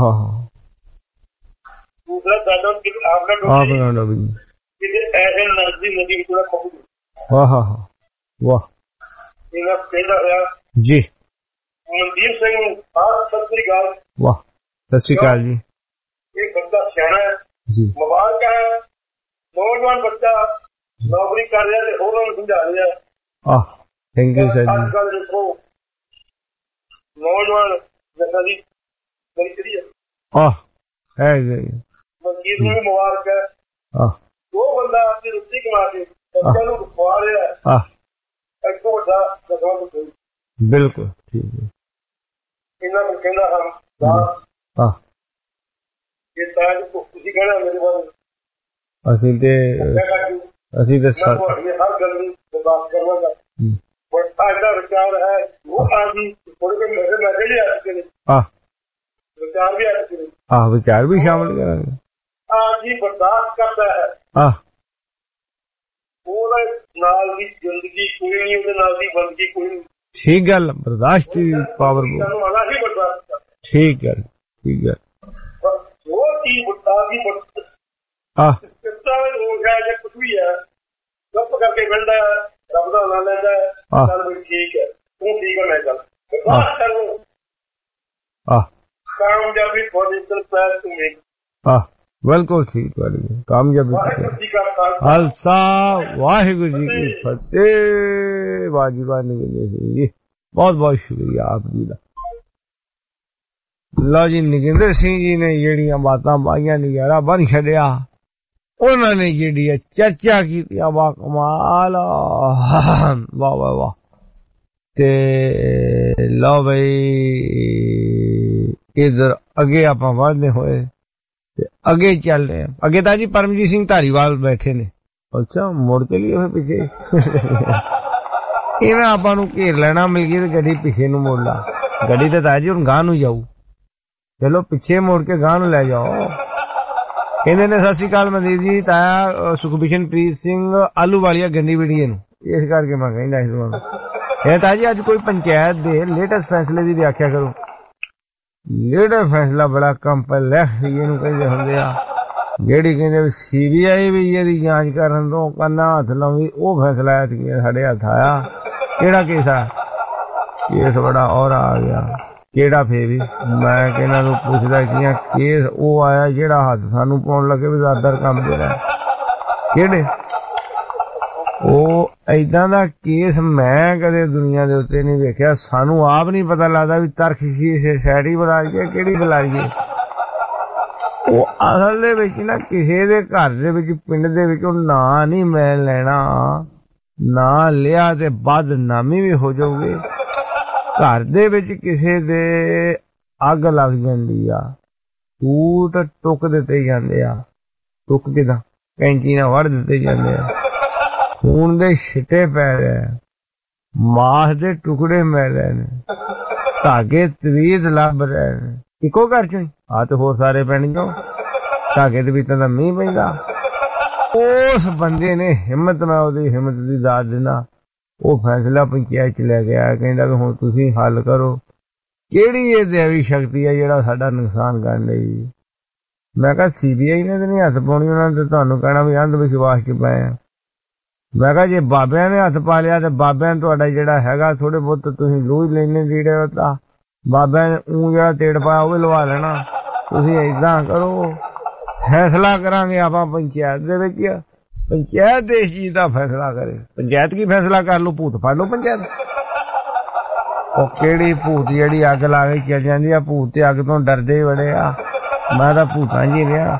ਦੂਸਰਾ ਦਾਦਾ ਕਿ ਆਪ ਦਾ ਕਰ ਕਿਤੇ ਐਸੇ ਨਦੀ ਨਦੀ ਵਿੱਚ ਨਾ ਖੋਲ।
ਵਾਹ।
ਇਹਨਾਂ ਪਹਿਲਾ ਹੋਇਆ
ਜੀ।
ਮਨਦੀਪ ਸਿੰਘ ਨੂੰ ਸਤਿ ਸ੍ਰੀ ਅਕਾਲ।
ਵਾਹ, ਸਤਿ ਸ੍ਰੀ ਅਕਾਲ ਜੀ।
ਇਹ ਬੰਦਾ ਸਿਆਣਾ ਹੈ
ਜੀ,
ਮੁਬਾਰਕ ਹੈ। ਨੌਜਵਾਨ ਬੱਚਾ ਨੌਕਰੀ ਕਰ ਰਿਹਾ ਤੇ ਹੋਰਾਂ ਨੂੰ ਸਮਝਾ ਰਿਹਾ।
ਥੈਂਕ ਯੂ ਸਰ
ਅੱਜ ਕੱਲ੍ਹ ਦੇਖੋ ਨੌਜਵਾਨ ਜੱਟਾਂ ਦੀ ਮੇਰੀ ਕਿਹੜੀ
ਹੈ
ਮਨਦੀਪ ਨੂੰ ਮੁਬਾਰਕ ਹੈ। ਉਹ ਬੰਦਾ ਆਪਣੀ ਰੁੱਤੀ ਕਮਾ ਕੇ ਬੱਚਿਆਂ ਨੂੰ ਖਵਾ ਰਿਹਾ। ਇੱਕ ਵੱਡਾ ਦਸਵਾਂ
ਬਿਲਕੁਲ ਠੀਕ ਹੈ।
ਇਹਨਾਂ ਨੂੰ ਕਹਿੰਦਾ ਹਾਂ ਇਹ ਤਾਂ ਤੁਸੀਂ ਕਹਿਣਾ ਮੇਰੇ ਬਾਰੇ
ਅਸੀਂ ਤੇ
ਤੁਹਾਡੀ ਹਰ ਗੱਲ ਨੂੰ ਬਰਦਾਸ਼ਤ ਕਰਾਂਗਾ, ਪਰ ਸਾਡਾ ਵਿਚਾਰ ਹੈ ਉਹ ਆਜੀ ਥੋੜੇ ਜਿਹੇ ਮੇਰੇ ਨਾਲ ਜਿਹੜੇ ਆ ਚੁੱਕੇ ਨੇ ਵਿਚਾਰ ਵੀ ਆ ਚੁੱਕੇ ਨੇ
ਵਿਚਾਰ ਵੀ ਸ਼ਾਮਲ ਕਰਾਂਗੇ।
ਆਜੀ ਬਰਦਾਸ਼ਤ ਕਰਦਾ ਹੈ ਉਹਦੇ ਨਾਲ ਦੀ ਜ਼ਿੰਦਗੀ ਕੋਈ ਨਹੀਂ, ਉਹਦੇ ਨਾਲ ਦੀ ਬੰਦਗੀ ਕੋਈ ਨਹੀਂ।
ਠੀਕ ਗੱਲ, ਬਰਦਾਸ਼ਤ ਦੀ ਪਾਵਰ
ਸਾਨੂੰ ਆਲਾ ਹੀ ਬਰਦਾਸ਼ਤ ਕਰਦਾ।
ਠੀਕ ਹੈ ਠੀਕ ਹੈ।
ਜੋ ਚੀਜ਼ ਬਰਦਾਸ਼ਤ ਦੀ ਕਿਸਤਾ ਵਿੱਚ ਹੋ ਗਿਆ ਜਾਂ ਕੁਛ ਵੀ ਹੈ ਚੁੱਪ ਕਰਕੇ ਮਿਲਦਾ ਹੈ, ਰੱਬ ਦਾ ਨਾਂ ਲੈਂਦਾ ਹੈ, ਚੱਲ ਵੀ ਠੀਕ ਹੈ, ਤੂੰ ਠੀਕ ਹੈ, ਮੈਂ ਚੱਲ ਬਰਦਾਸ਼ਤ ਕਰ ਲਓ। ਕਾਮਯਾਬੀ ਪੋਜੀਸ਼ਨ ਪੈਰ ਤੂੰ ਮੇਕ
ਬਿਲਕੁਲ ਠੀਕ ਹੈ। ਕਾਮਯਾਬੀ ਖਾਲਸਾ ਵਾਹਿਗੁਰੂ ਜੀ ਕੀ ਫਤਿਹ। ਵਾਜਿਬਾ ਜੀ ਬਹੁਤ ਬਹੁਤ ਸ਼ੁਕਰੀਆ ਆਪ ਜੀ ਦਾ। ਲਓ ਜੀ, ਨਗਿੰਦਰ ਸਿੰਘ ਜੀ ਨੇ ਜਿਹੜੀਆਂ ਬਾਤਾਂ ਪਾਈਆਂ ਨਜ਼ਾਰਾ ਬਣ ਛੱਡਿਆ। ਉਹਨਾਂ ਨੇ ਜਿਹੜੀ ਚਰਚਾ ਕੀਤੀ ਵਾਹ ਕਮਾਲ, ਵਾਹ ਵਾਹ ਵਾਹ। ਤੇ ਲਓ ਬਈ ਇਧਰ ਅੱਗੇ ਆਪਾਂ ਵਧਦੇ ਹੋਏ ਤੇ ਅੱਗੇ ਚੱਲ ਰਹੇ ਆ। ਅੱਗੇ ਤਾਂ ਜੀ ਪਰਮਜੀਤ ਸਿੰਘ ਧਾਰੀਵਾਲ ਬੈਠੇ ਨੇ। ਅੱਛਾ, ਮੁੜ ਕੇ ਲਈ ਉਹ ਪਿੱਛੇ ਇਹਨਾਂ ਆਪਾਂ ਨੂੰ ਘੇਰ ਲੈਣਾ ਮਿਲ ਗਈ ਤੇ ਗੱਡੀ ਪਿੱਛੇ ਨੂੰ ਮੋੜ ਲਾ। ਗੱਡੀ ਤੇ ਤਾਂ ਜੀ ਹੁਣ ਗਾਂ ਨੂੰ ਜਾਊ, ਚਲੋ ਪਿੱਛੇ ਮੋੜ ਕੇ ਗਾਂ ਨੂੰ ਲੈ ਜਾਓ। ਕਹਿੰਦੇ ਨੇ ਸਤਿ ਸ਼੍ਰੀ ਅਕਾਲ ਮਨਦੀਪ ਜੀ, ਤਾਇਆ ਸੁਖਬਿਸ਼ਨਪ੍ਰੀਤ ਸਿੰਘ ਆਲੂ ਵਾਲੀਆ ਗੰਡੀ ਵੀਡੀਏ ਨੂੰ। ਇਸ ਕਰਕੇ ਮੈਂ ਕਹਿੰਦਾ ਸੀ ਤੁਹਾਨੂੰ ਇਹ ਤਾਂ ਜੀ ਅੱਜ ਕੋਈ ਪੰਚਾਇਤ ਦੇ ਲੇਟੈਸਟ ਫੈਸਲੇ ਦੀ ਵਿਆਖਿਆ ਕਰੋ। ਲੇਟੈਸਟ ਫੈਸਲਾ ਬੜਾ ਕੰਪਲੈਕਸ ਇਹਨੂੰ ਕਹਿੰਦੇ ਹੁੰਦੇ ਆ, ਜਿਹੜੀ ਕਹਿੰਦੇ CBI ਵੀ ਇਹਦੀ ਜਾਂਚ ਕਰਨ ਤੋਂ ਕੰਨਾ ਹੱਥ ਲਾਉਂਦੀ। ਉਹ ਫੈਸਲਾ ਸਾਡੇ ਹੱਥ ਆਇਆ। ਕਿਹੜਾ ਕੇਸ ਆ? ਕੇਸ ਬੜਾ ਔਰ ਆ ਗਿਆ। ਕਿਹੜਾ ਫੇਰ ਵੀ ਮੈਂ ਕਿਹਨਾਂ ਨੂੰ ਪੁੱਛਦਾ ਕਿ ਕੇਸ ਉਹ ਆਇਆ ਜਿਹੜਾ ਹੱਥ ਸਾਨੂੰ ਪਾਉਣ ਲੱਗੇ ਵੀ ਦਰ ਕੰਮ ਦੇ ਰਿਹਾ। ਕਿਹੜੇ ਉਹ ਏਦਾਂ ਦਾ ਕੇਸ ਮੈਂ ਕਦੇ ਦੁਨੀਆ ਦੇ ਉੱਤੇ ਨਹੀਂ ਵੇਖਿਆ। ਸਾਨੂੰ ਆਪ ਨਹੀਂ ਪਤਾ ਲੱਗਦਾ ਵੀ ਤਰਖਸ਼ੀ ਸੋਸਾਇਟੀ ਬਣਾ ਲਈਏ ਕਿਹੜੀ ਬਣਾ ਲਈਏ। ਉਹ ਅਸਲ ਦੇ ਵਿੱਚ ਨਾ ਕਿਸੇ ਦੇ ਘਰ ਦੇ ਵਿੱਚ ਪਿੰਡ ਦੇ ਵਿੱਚ ਉਹ ਨਾਂ ਨਹੀਂ ਮੈਂ ਲੈਣਾ, ਨਾਂ ਲਿਆ ਤੇ ਬਦਨਾਮੀ ਵੀ ਹੋ ਜਾਊਗੀ। ਘਰ ਦੇ ਵਿੱਚ ਕਿਸੇ ਦੇ ਅੱਗ ਲੱਗ ਜਾਂਦੀ ਆ, ਟੂਟ ਟੁੱਕ ਦਿੱਤੇ ਜਾਂਦੇ ਆ। ਟੁੱਕ ਕਿਦਾਂ? ਕੈਂਚੀ ਨਾਲ ਵੜ ਦਿੱਤੇ ਜਾਂਦੇ ਆ। ਖੂਨ ਦੇ ਛਿੱਟੇ ਪੈ ਰਹੇ, ਮਾਸ ਦੇ ਟੁਕੜੇ ਮਿਲ ਰਹੇ ਨੇ, ਧਾਗੇ ਤਵੀਤ ਲੱਭ ਰਹੇ ਨੇ। ਇੱਕੋ ਘਰ ਚੋਂ ਆ ਤੇ ਹੋਰ ਸਾਰੇ ਪਿੰਡ ਚੋਂ ਧਾਗੇ ਤਵੀਤਾਂ ਦਾ ਮੀਂਹ ਪੈਂਦਾ। ਉਸ ਬੰਦੇ ਨੇ ਹਿੰਮਤ, ਮੈਂ ਉਹਦੀ ਹਿੰਮਤ ਦੀ ਦਾਤ ਦਿੰਦਾ, ਉਹ ਫੈਸਲਾ ਪੰਚਾਇਤ ਚ ਲੈ ਗਿਆ। ਕਹਿੰਦਾ ਵੀ ਹੁਣ ਤੁਸੀਂ ਹੱਲ ਕਰੋ, ਕਿਹੜੀ ਇਹ ਦੇਵੀ ਸ਼ਕਤੀ ਹੈ ਜਿਹੜਾ ਸਾਡਾ ਨੁਕਸਾਨ ਕਰਨ ਲਈ। ਮੈਂ ਕਿਹਾ CBI ਨੇ ਤਾਂ ਨਹੀਂ ਹੱਥ ਪਾਉਣੀ, ਉਹਨਾਂ ਨੇ ਤੁਹਾਨੂੰ ਕਹਿਣਾ ਵੀ ਅੰਧ ਵਿਸ਼ਵਾਸ ਚ ਪਏ ਆ। ਮੈਂ ਕਿਹਾ ਜੇ ਬਾਬਿਆਂ ਨੇ ਹੱਥ ਪਾ ਲਿਆ ਤੇ ਬਾਬਿਆਂ ਨੇ ਤੁਹਾਡਾ ਜਿਹੜਾ ਹੈਗਾ ਥੋੜੇ ਬਹੁਤ ਤੁਸੀਂ ਰੋਜ਼ ਲੈਣੇ ਜਿਹੜੇ ਤਾਂ ਬਾਬਿਆਂ ਨੇ ਉਹ ਜਿਹੜਾ ਤੇੜ ਪਾਇਆ ਉਹ ਵੀ ਲਵਾ ਲੈਣਾ। ਤੁਸੀਂ ਏਦਾਂ ਕਰੋ, ਫੈਸਲਾ ਕਰਾਂਗੇ ਆਪਾਂ ਪੰਚਾਇਤ ਦੇ ਵਿੱਚ। ਪੰਚਾਇਤ ਦੇ ਇਸ ਚੀਜ਼ ਦਾ ਫੈਸਲਾ ਕਰੇ। ਪੰਚਾਇਤ ਕੀ ਫੈਸਲਾ ਕਰ ਲਓ? ਭੂਤ ਫੜ ਲਓ ਪੰਚਾਇਤ। ਉਹ ਕਿਹੜੀ ਭੂਤ ਜਿਹੜੀ ਅੱਗ ਲਾ ਕੇ ਚੱਲ ਜਾਂਦੀ ਆ? ਭੂਤ ਤੇ ਅੱਗ ਤੋਂ ਡਰਦੇ ਹੀ ਬੜੇ ਆ। ਮੈਂ ਤਾਂ ਭੂਤਾਂ ਜੀ ਰਿਹਾ।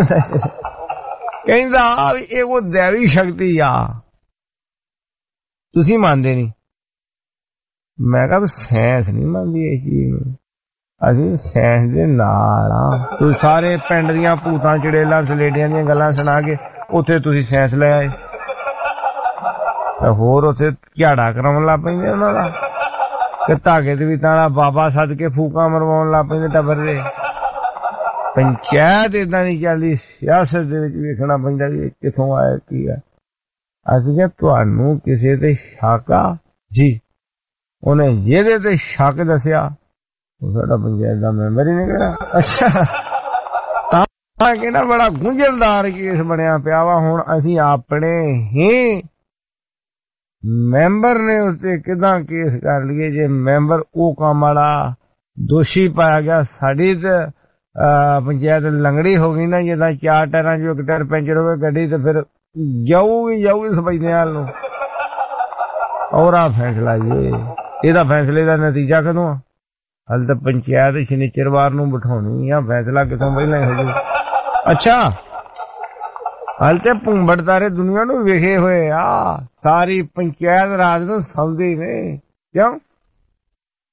ਕਹਿੰਦਾ ਵੀ ਇਹ ਉਹ ਦੇਵੀ ਸ਼ਕਤੀ ਆ, ਤੁਸੀਂ ਮੰਨਦੇ ਨਹੀਂ। ਮੈਂ ਕਿਹਾ ਸਾਇੰਸ ਨਹੀਂ ਮੰਨਦੀ ਇਹ ਚੀਜ਼ ਨੂੰ, ਅਸੀਂ ਸਾਇੰਸ ਦੇ ਨਾਲ ਆ। ਤੁਸੀਂ ਸਾਰੇ ਪਿੰਡ ਦੀਆਂ ਭੂਤਾਂ ਚੜੇਲਾਂ ਸਲੇਡਿਆਂ ਦੀਆਂ ਗੱਲਾਂ ਸੁਣਾ ਕੇ ਉੱਥੇ ਤੁਸੀਂ ਸਾਇੰਸ ਲੈ ਆਏ ਤੇ ਹੋਰ ਉੱਥੇ ਝਾੜਾ ਕਰਾਉਣ ਲੱਗ ਪੈਂਦੇ ਉਹਨਾਂ ਦਾ, ਤੇ ਧਾਗੇ ਤੇ ਵੀ ਤਾਂ ਬਾਬਾ ਸੱਦ ਕੇ ਫੂਕਾਂ ਮਰਵਾਉਣ ਲੱਗ ਪੈਂਦੇ ਟੱਬਰ ਦੇ। ਪੰਚਾਇਤ ਏਦਾਂ ਦੀ ਚੱਲਦੀ। ਸਿਆਸਤ ਦੇ ਵਿੱਚ ਵੇਖਣਾ ਪੈਂਦਾ ਵੀ ਕਿੱਥੋਂ ਆਇਆ ਕੀ ਆ। ਅਸੀਂ ਕਿਹਾ ਤੁਹਾਨੂੰ ਕਿਸੇ ਤੇ ਸ਼ੱਕ ਆ ਜੀ? ਉਹਨੇ ਜਿਹਦੇ ਤੇ ਸ਼ੱਕ ਦੱਸਿਆ ਉਹ ਸਾਡਾ ਪੰਚਾਇਤ ਦਾ ਮੈਂਬਰ ਹੀ ਨਿਕਲਿਆ। ਅੱਛਾ, ਤਾਂ ਕਹਿੰਦਾ ਬੜਾ ਗੁੰਝਲਦਾਰ ਕੇਸ ਬਣਿਆ ਪਿਆ ਵਾ। ਹੁਣ ਅਸੀਂ ਆਪਣੇ ਹੀ ਮੈਂਬਰ ਨੇ ਉੱਤੇ ਕਿੱਦਾਂ ਕੇਸ ਕਰ ਲਈਏ ਜੇ ਮੈਂਬਰ ਉਹ ਕੰਮ ਵਾਲਾ ਦੋਸ਼ੀ ਪਾਇਆ ਗਿਆ। ਸਾਡੀ ਤੇ ਪੰਚਾਇਤ ਲੰਗੜੀ ਹੋ ਗਈ ਨਾ, ਜਿੱਦਾਂ 4 ਟਾਇਰਾਂ ਚੋਂ 1 ਟਾਇਰ ਪੈਂਚਰ ਹੋਵੇ ਗੱਡੀ ਤੇ ਫਿਰ ਜਾਊਗੀ ਸਫਾਈਆਂ ਨੂੰ। ਔਰ ਆ ਫੈਸਲਾ ਜੀ, ਇਹਦਾ ਫੈਸਲੇ ਦਾ ਨਤੀਜਾ ਕਦੋਂ ਆ? ਹਾਲੇ ਤਾਂ ਪੰਚਾਇਤ ਸ਼ਨੀਚਰਵਾਰ ਨੂੰ ਬਿਠਾਉਣੀ ਆ, ਫੈਸਲਾ ਕਿਥੋਂ ਪਹਿਲਾਂ ਹੋ ਜਾਊ। ਅੱਛਾ, ਹਾਲੇ ਤੇ ਭੁੰਬੜ ਤਾਰੇ ਦੁਨੀਆ ਨੂੰ ਵੇਖੇ ਹੋਏ ਆ। ਸਾਰੀ ਪੰਚਾਇਤ ਰਾਤ ਨੂੰ ਸੌਂਦੀ ਨੇ। ਕਿਉਂ?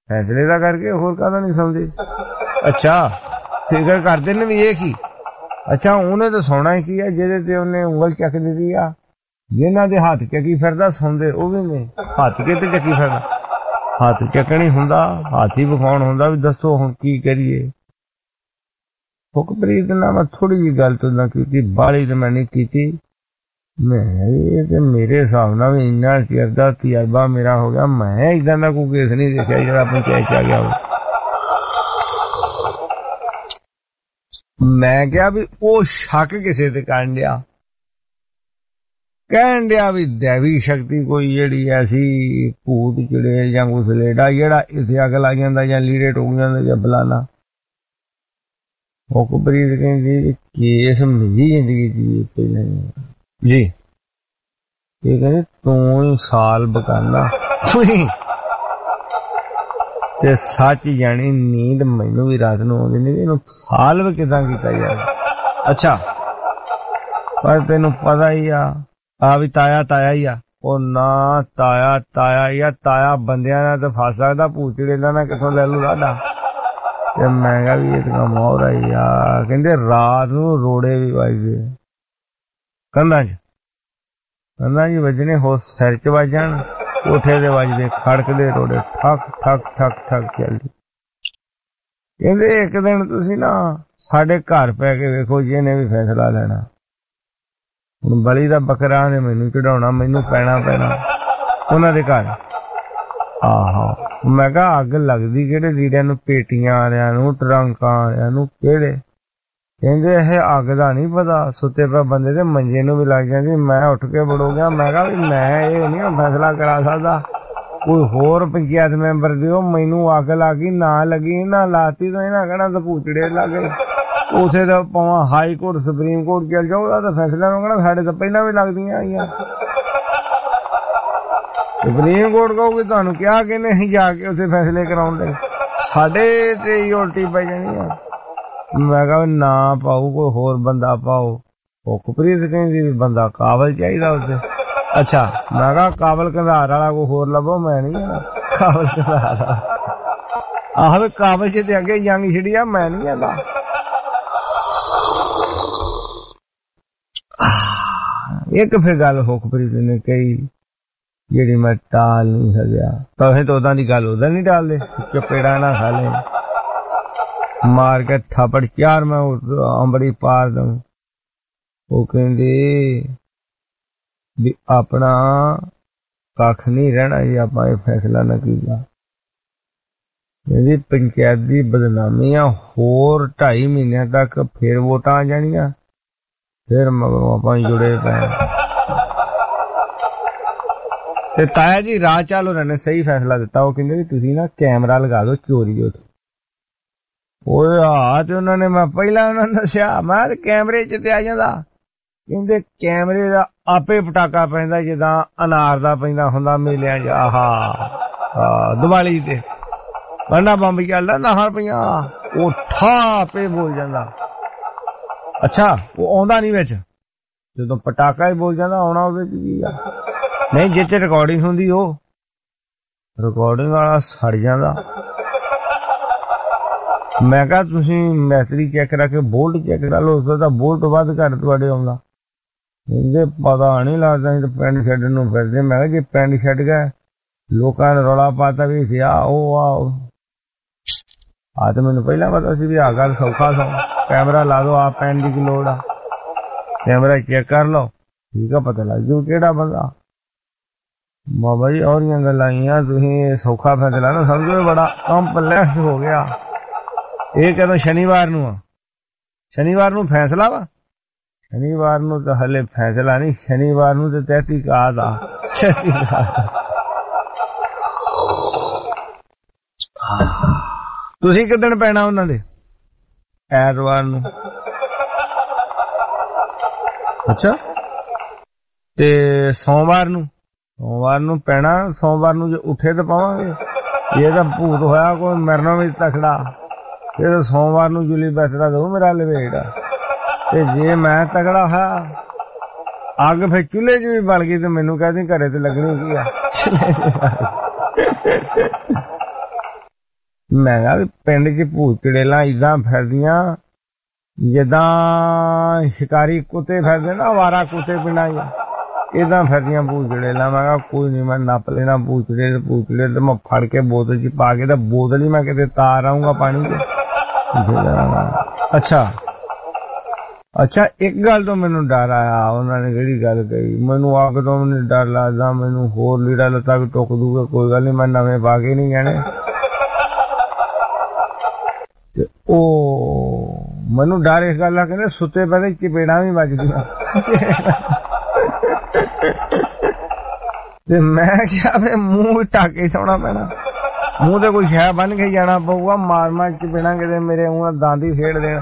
फैसले का करके होर काहदा नहीं समझे। अच्छा फिकर करते ने भी ये की। अच्छा उन्हें तो सौना ही की है जेदे ते उन्हें उंगल चक दी आ, जिन्हां दे हथ चकी फिरदा सौंदे वो भी ने हथ के ते चकी फिरदा। हथ चकनी हुंदा, हाथ ही विखाउण हुंदा भी दसो हुण की करिए। हुकप्रीत नाल मैं थोड़ी जी गल तो ना की, बाली तो मैं नहीं की। मैं ये ते मेरे हिसाब नाल भी इन्ना चिर दा तजर्बा मेरा हो गया, मैं इदां दा कोई केस नहीं देखिया जिहड़ा पंचायत च आ गया हो। मैं क्या भी वो शक किसे ते करन दिया, कहन दिया भी दैवी शक्ति कोई जिहड़ी ऐसी भूत चिड़े जां कुछ लेड़ा जिहड़ा इत्थे अग लाई जांदा जां लीड़े टोक जांदे जां फलाना। हुकप्रीत कहंदी केस मेरी जिंदगी च पहले जी ये कहते तू ही साल बकाना ते सच जानी नींद मैनू भी रात नूं आउंदी नहीं, इहनूं साल भी किदां कीता जाए। अच्छा पर तेनू पता ही आ भी ताया ताया ही आ, ओ ना ताया ताया ही आ, ताया बंदियां नाल ते फस सकदा, भूतड़े ना किथों ले लू लाडा। ते मैं कहा भी ये तो मोहर आई आ, कहंदे रात नूं रोड़े भी वजदे कंधां च, कंधां च वजने हो सिर च वज जाण, कोठे दे वजदे खड़कदे रोड़े ठक ठक ठक ठक चलदी। कहंदे एक दिन तुसीं ना साडे घर पै के वेखो जिहने भी फैसला लेना। हुण बली दा बकरा ने मैनू चढ़ाउणा, मैनू पैना उन्हां दे घर। आहो मैं कहा अग लगदी किहड़े लीड़िਆਂ ਨੂੰ, पेटियां वालिਆਂ ਨੂੰ, ट्रंकां वालिਆਂ ਨੂੰ, किहड़े? कहंदे ਇਹ अग दा नहीं पता, सुते पे बंदे दे मंजे नूं भी लग जांदी। मैं उठ के बड़ो गया, मैं कहा भी मैं ये नहीं फैसला करा सकदा, कोई होर पंचायत मैंबर दिओ, मैनू अग लगी ना लगी ना लाती तो इन्हां कहना तो भूतड़े लग गए। उसे तो भावें हाई कोर्ट सुप्रीम कोर्ट चल जाओ, ओहदा फैसला कहना साडे तो पहलां भी लगदियां आईयां। सुप्रीम कोर्ट कहूगी तुहानू क्या कहने असीं जाके उसे फैसले कराउण दे, साडे ते ही उल्टी पै जानी है। मैं कहा ना पाओ कोई होर बंदा पाओ। हुकप्रीत कहंदी बंदा काबल चाहिदा उसे। अच्छा मैं कहा काबल कंधार वाला कोई होर लभो, मैं नहीं है काबल कंधार वाला। आहो काबल च ते अगे जंग छिड़ी आ, मैं नहीं आंदा। एक फिर गल हुकप्रीत ने कही जेड़ी मैं टाल नहीं सकिया, तुसें तो उदां दी गल उदां नहीं टालदे, चपेड़ा ना खा ले मार के थप्पड़ चार मैं अंबड़ी पार दूं। वो कहंदे भी अपना कख नहीं रहना जी आपां ये फैसला ना कीता। पंचायत की बदनामी आ, होर 2.5 महीने तक फिर वोटां आ जानियां, फिर मगरों आपां जुड़े पे। ते ताया जी राज चाल होरां ने सही फैसला दिता। वो कहंदे तुसीं ना कैमरा लगा दो चोरी उत्थे। ते उन्होंने मैं पहला उन्होंने दस्या, मैं कैमरे च ते आ जांदा। कहंदे कैमरे दा आपे पटाका पैंदा जिद्दां अनार दा पैंदा हुंदा मेलियां च। आहा दिवाली ते बन्ना बंब चलदा नाहर पईयां, ओ ठा आपे बोल जांदा। अच्छा वो आउंदा नहीं विच, जदों पटाका ही बोल जांदा आउणा ਉਹਦੇ ਚ ਕੀ ਆ? नहीं जिच रिकॉर्डिंग हुंदी ओ रिकॉर्डिंग वाला सड़ जांदा। मैं कहा तुसीं मैसरी चेक करा के बोल्ट चेक करा लो, उसदा तां बोल्ट वध घट तुहाडे आउंदा। कहंदे पता नहीं लगदा, असीं तां पिंड छड्डण नूं फिरदे। मैं कहा जे पिंड छड्ड गए लोकां ने रौला पाता भी इत्थे आओ आ ते मैनूं पहिलां पता सी भी आ गल सौखा सौ, कैमरा ला दो, आप पैन दी की लोड़ आ, कैमरा चेक कर लो, ठीक है पता लग जू केड़ा बंदा। बाबा जी और गल्लां तुसीं सौखा फैसला ना समझो, बड़ा कॉम्पलैक्स हो गया। ये कदों शनिवार नूं आ, शनिवार नूं फैसला वा, शनिवार नूं तो हले फैसला नहीं, शनिवार नूं तो तहकीकात आ। तुसीं किदण पैना उन्हां दे? ऐतवार नूं। अच्छा ते सोमवार नूं पैना, सोमवार नूं जे उठे तो पावांगे। ये तो भूत होया कोई मरना भी तकड़ा, ये तो सोमवार नूं जुली बैठदा दो मेरा लपेट। ते जे मैं तगड़ा होया अग फिर चूल्हे च भी बल गई तो मैनू कहदी घरे ते लगनी की आ। मैं कहा पिंड च भूत चुड़ेलां इदां फिरदियां जिदां शिकारी कुत्ते फिरदे ना, आवारा कुत्ते पिंडां च इदां फिरदियां भूत चुड़ेलां। मैं कहा कोई नहीं, मैं नप लेना भूत चुड़ेल ते मैं फड़ के बोतल च पा के, बोतल ही मैं किते तार आऊंगा पानी च। अच्छा एक गल तो मैनू डर आया, उन्होंने किहड़ी गल कही, मैनू अग तो नहीं डर लगदा, मैनू होर लीड़ा लत्ता भी टुक दूगा, कोई गल नहीं, मैं नवें पा के नहीं जाने। ओ मैनू डर इस गल का, कहते सुते पे चपेड़ा भी बजदियां। ते मैं क्या मूंह ढक के सोना पैना, मूंह ते कोई शह बन के जाना पऊगा, मार मार चपेड़ा किते मेरे मूंह दांत ही फेड़ देण।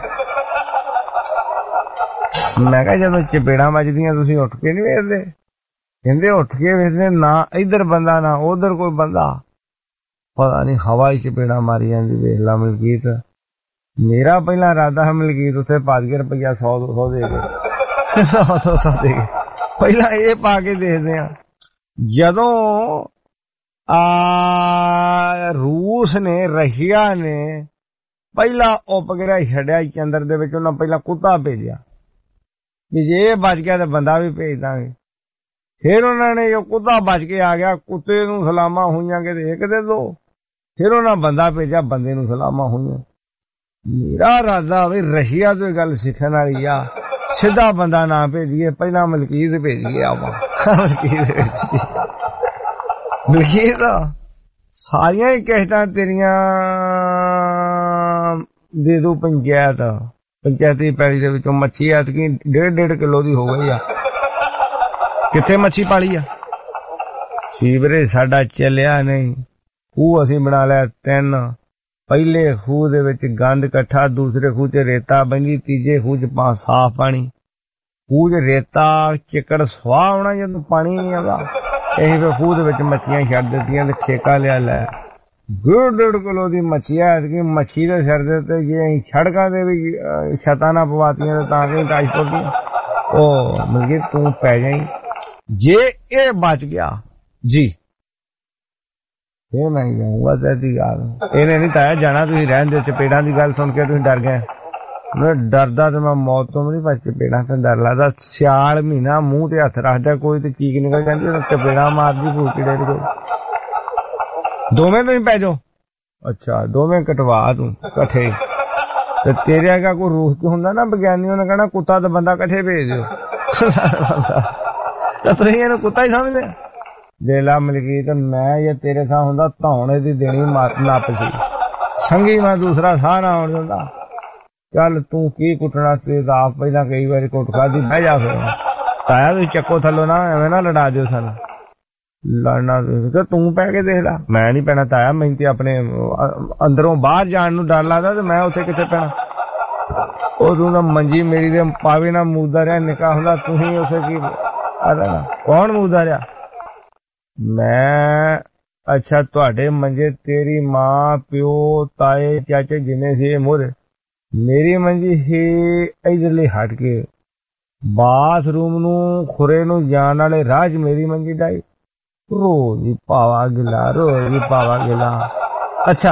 मैं कहा जदों चपेड़ा बजदियां तुसीं उठ के नहीं वेखदे? कहंदे उठ के वेखदे ना, इधर बंदा ना उधर कोई बंदा, पता नहीं हवा ही चपेड़ा मारी जांदी। वेख ला मलकीत, मेरा पहला इरादा है मलकीत उत्थे पा के रुपया 100-200 दे के 100-200 दे के पहला ये पा के देखदे आ। जदों रूस ने रशिया ने पहला उपग्रह छड्डिया चंद्र दे विच, उन्हां पहला कुत्ता भेजिया कि जे बच गया तो बंदा भी भेज दांगे। फिर उन्होंने जो कुत्ता बच के आ गया, कुत्ते नूं सलामा हुईयां कि एक दे दो, फिर उन्हें बंदा भेजा, बंदे नूं सलामा हुईयां। मेरा इरादा भी रशिया तो गल सीखण वाली आ, सीधा बंदा ना भेजिए, पहला मलकीत भेजिए। आवा मलकीत सारियां ही कैसटां तेरियां दे दू पंचायत, पंचायती पैली दे विचों मच्छी ऐतकी 1.5 किलो दी हो गई आ। किथे मच्छी पाली आ? सीवरेज साडा चलिया नहीं, खूह असीं बना लिया 3, पहले खूह दे विच गंद इकट्ठा, दूसरे खूह च रेता बंजी, तीजे खूह च साफ पानी। खूह च रेता चिकड़ स्वाह होना जदों पानी नहीं आंदा, असीं फिर खूह दे विच मच्छियां छड्ड दित्तियां ते ठेका लिया लै 1.5 किलो दी मच्छी है। मच्छी दे सिर दे ते जे असीं सड़कां दे भी छतां ना पवातियां तां कि टाइस पौंदियां। ओ मतलब तू पै जाई जे ये बच गया जी, फिर मैं जाऊंगा तेरी गल। इन्हें नहीं ताया जाना, तुसीं रहन दे, चपेड़ां दी गल सुन के तुसीं डर गए। मैं डरदा ते मैं मौत तो नहीं, पर चपेड़ां ते डर लगदा। सियाल महीना मूंह ते हत्थ रखदा कोई ते चीक निकल जांदी, चपेड़ा मारदी भूतड़े कोई। दोवें तुसीं पै जाओ। अच्छा दोवें कटवा तू कट्ठे, ते तेरे अगा कोई रूह च हुंदा ना विज्ञानी, उन्हें कहना कुत्ता ते बंदा कट्ठे भेज दिओ, तो तुसीं इहनूं कुत्ता ही समझदे। जेला मलकीत मैं ये तेरे सां हुंदा धौणे दी देनी नप सी, संगी मैं दूसरा साह ना आउण दिंदा। चल तू की कुटना, ते आप पहला कई बार कुट खादी, बह जा फिर ताया तुसीं चक्को थल्लो ना एवें ना लड़ा दिओ सन। लड़ना तो तू पै के देख ला, मैं नहीं पैना ताया, मैं ते अपने अंदरों बाहर जान नूं डर लगदा ते मैं उत्थे किथे पैना। ओ तू ना मंजी मेरी दे पावे ना मूदा रहा, निका हुंदा तुसीं उत्थे की आदा ना कौन मूदा रहा? मैं अच्छा तुहाडे मंजे तेरी मां प्यो ताए चाचे जिन्ने सी मोरे, मेरी मंजी ही इधरली हट के बाथरूम नूं खुरे नूं जाण वाले राह च मेरी मंजी डाई, रोज ही पावा गिला, रोज ही पावा गिला। अच्छा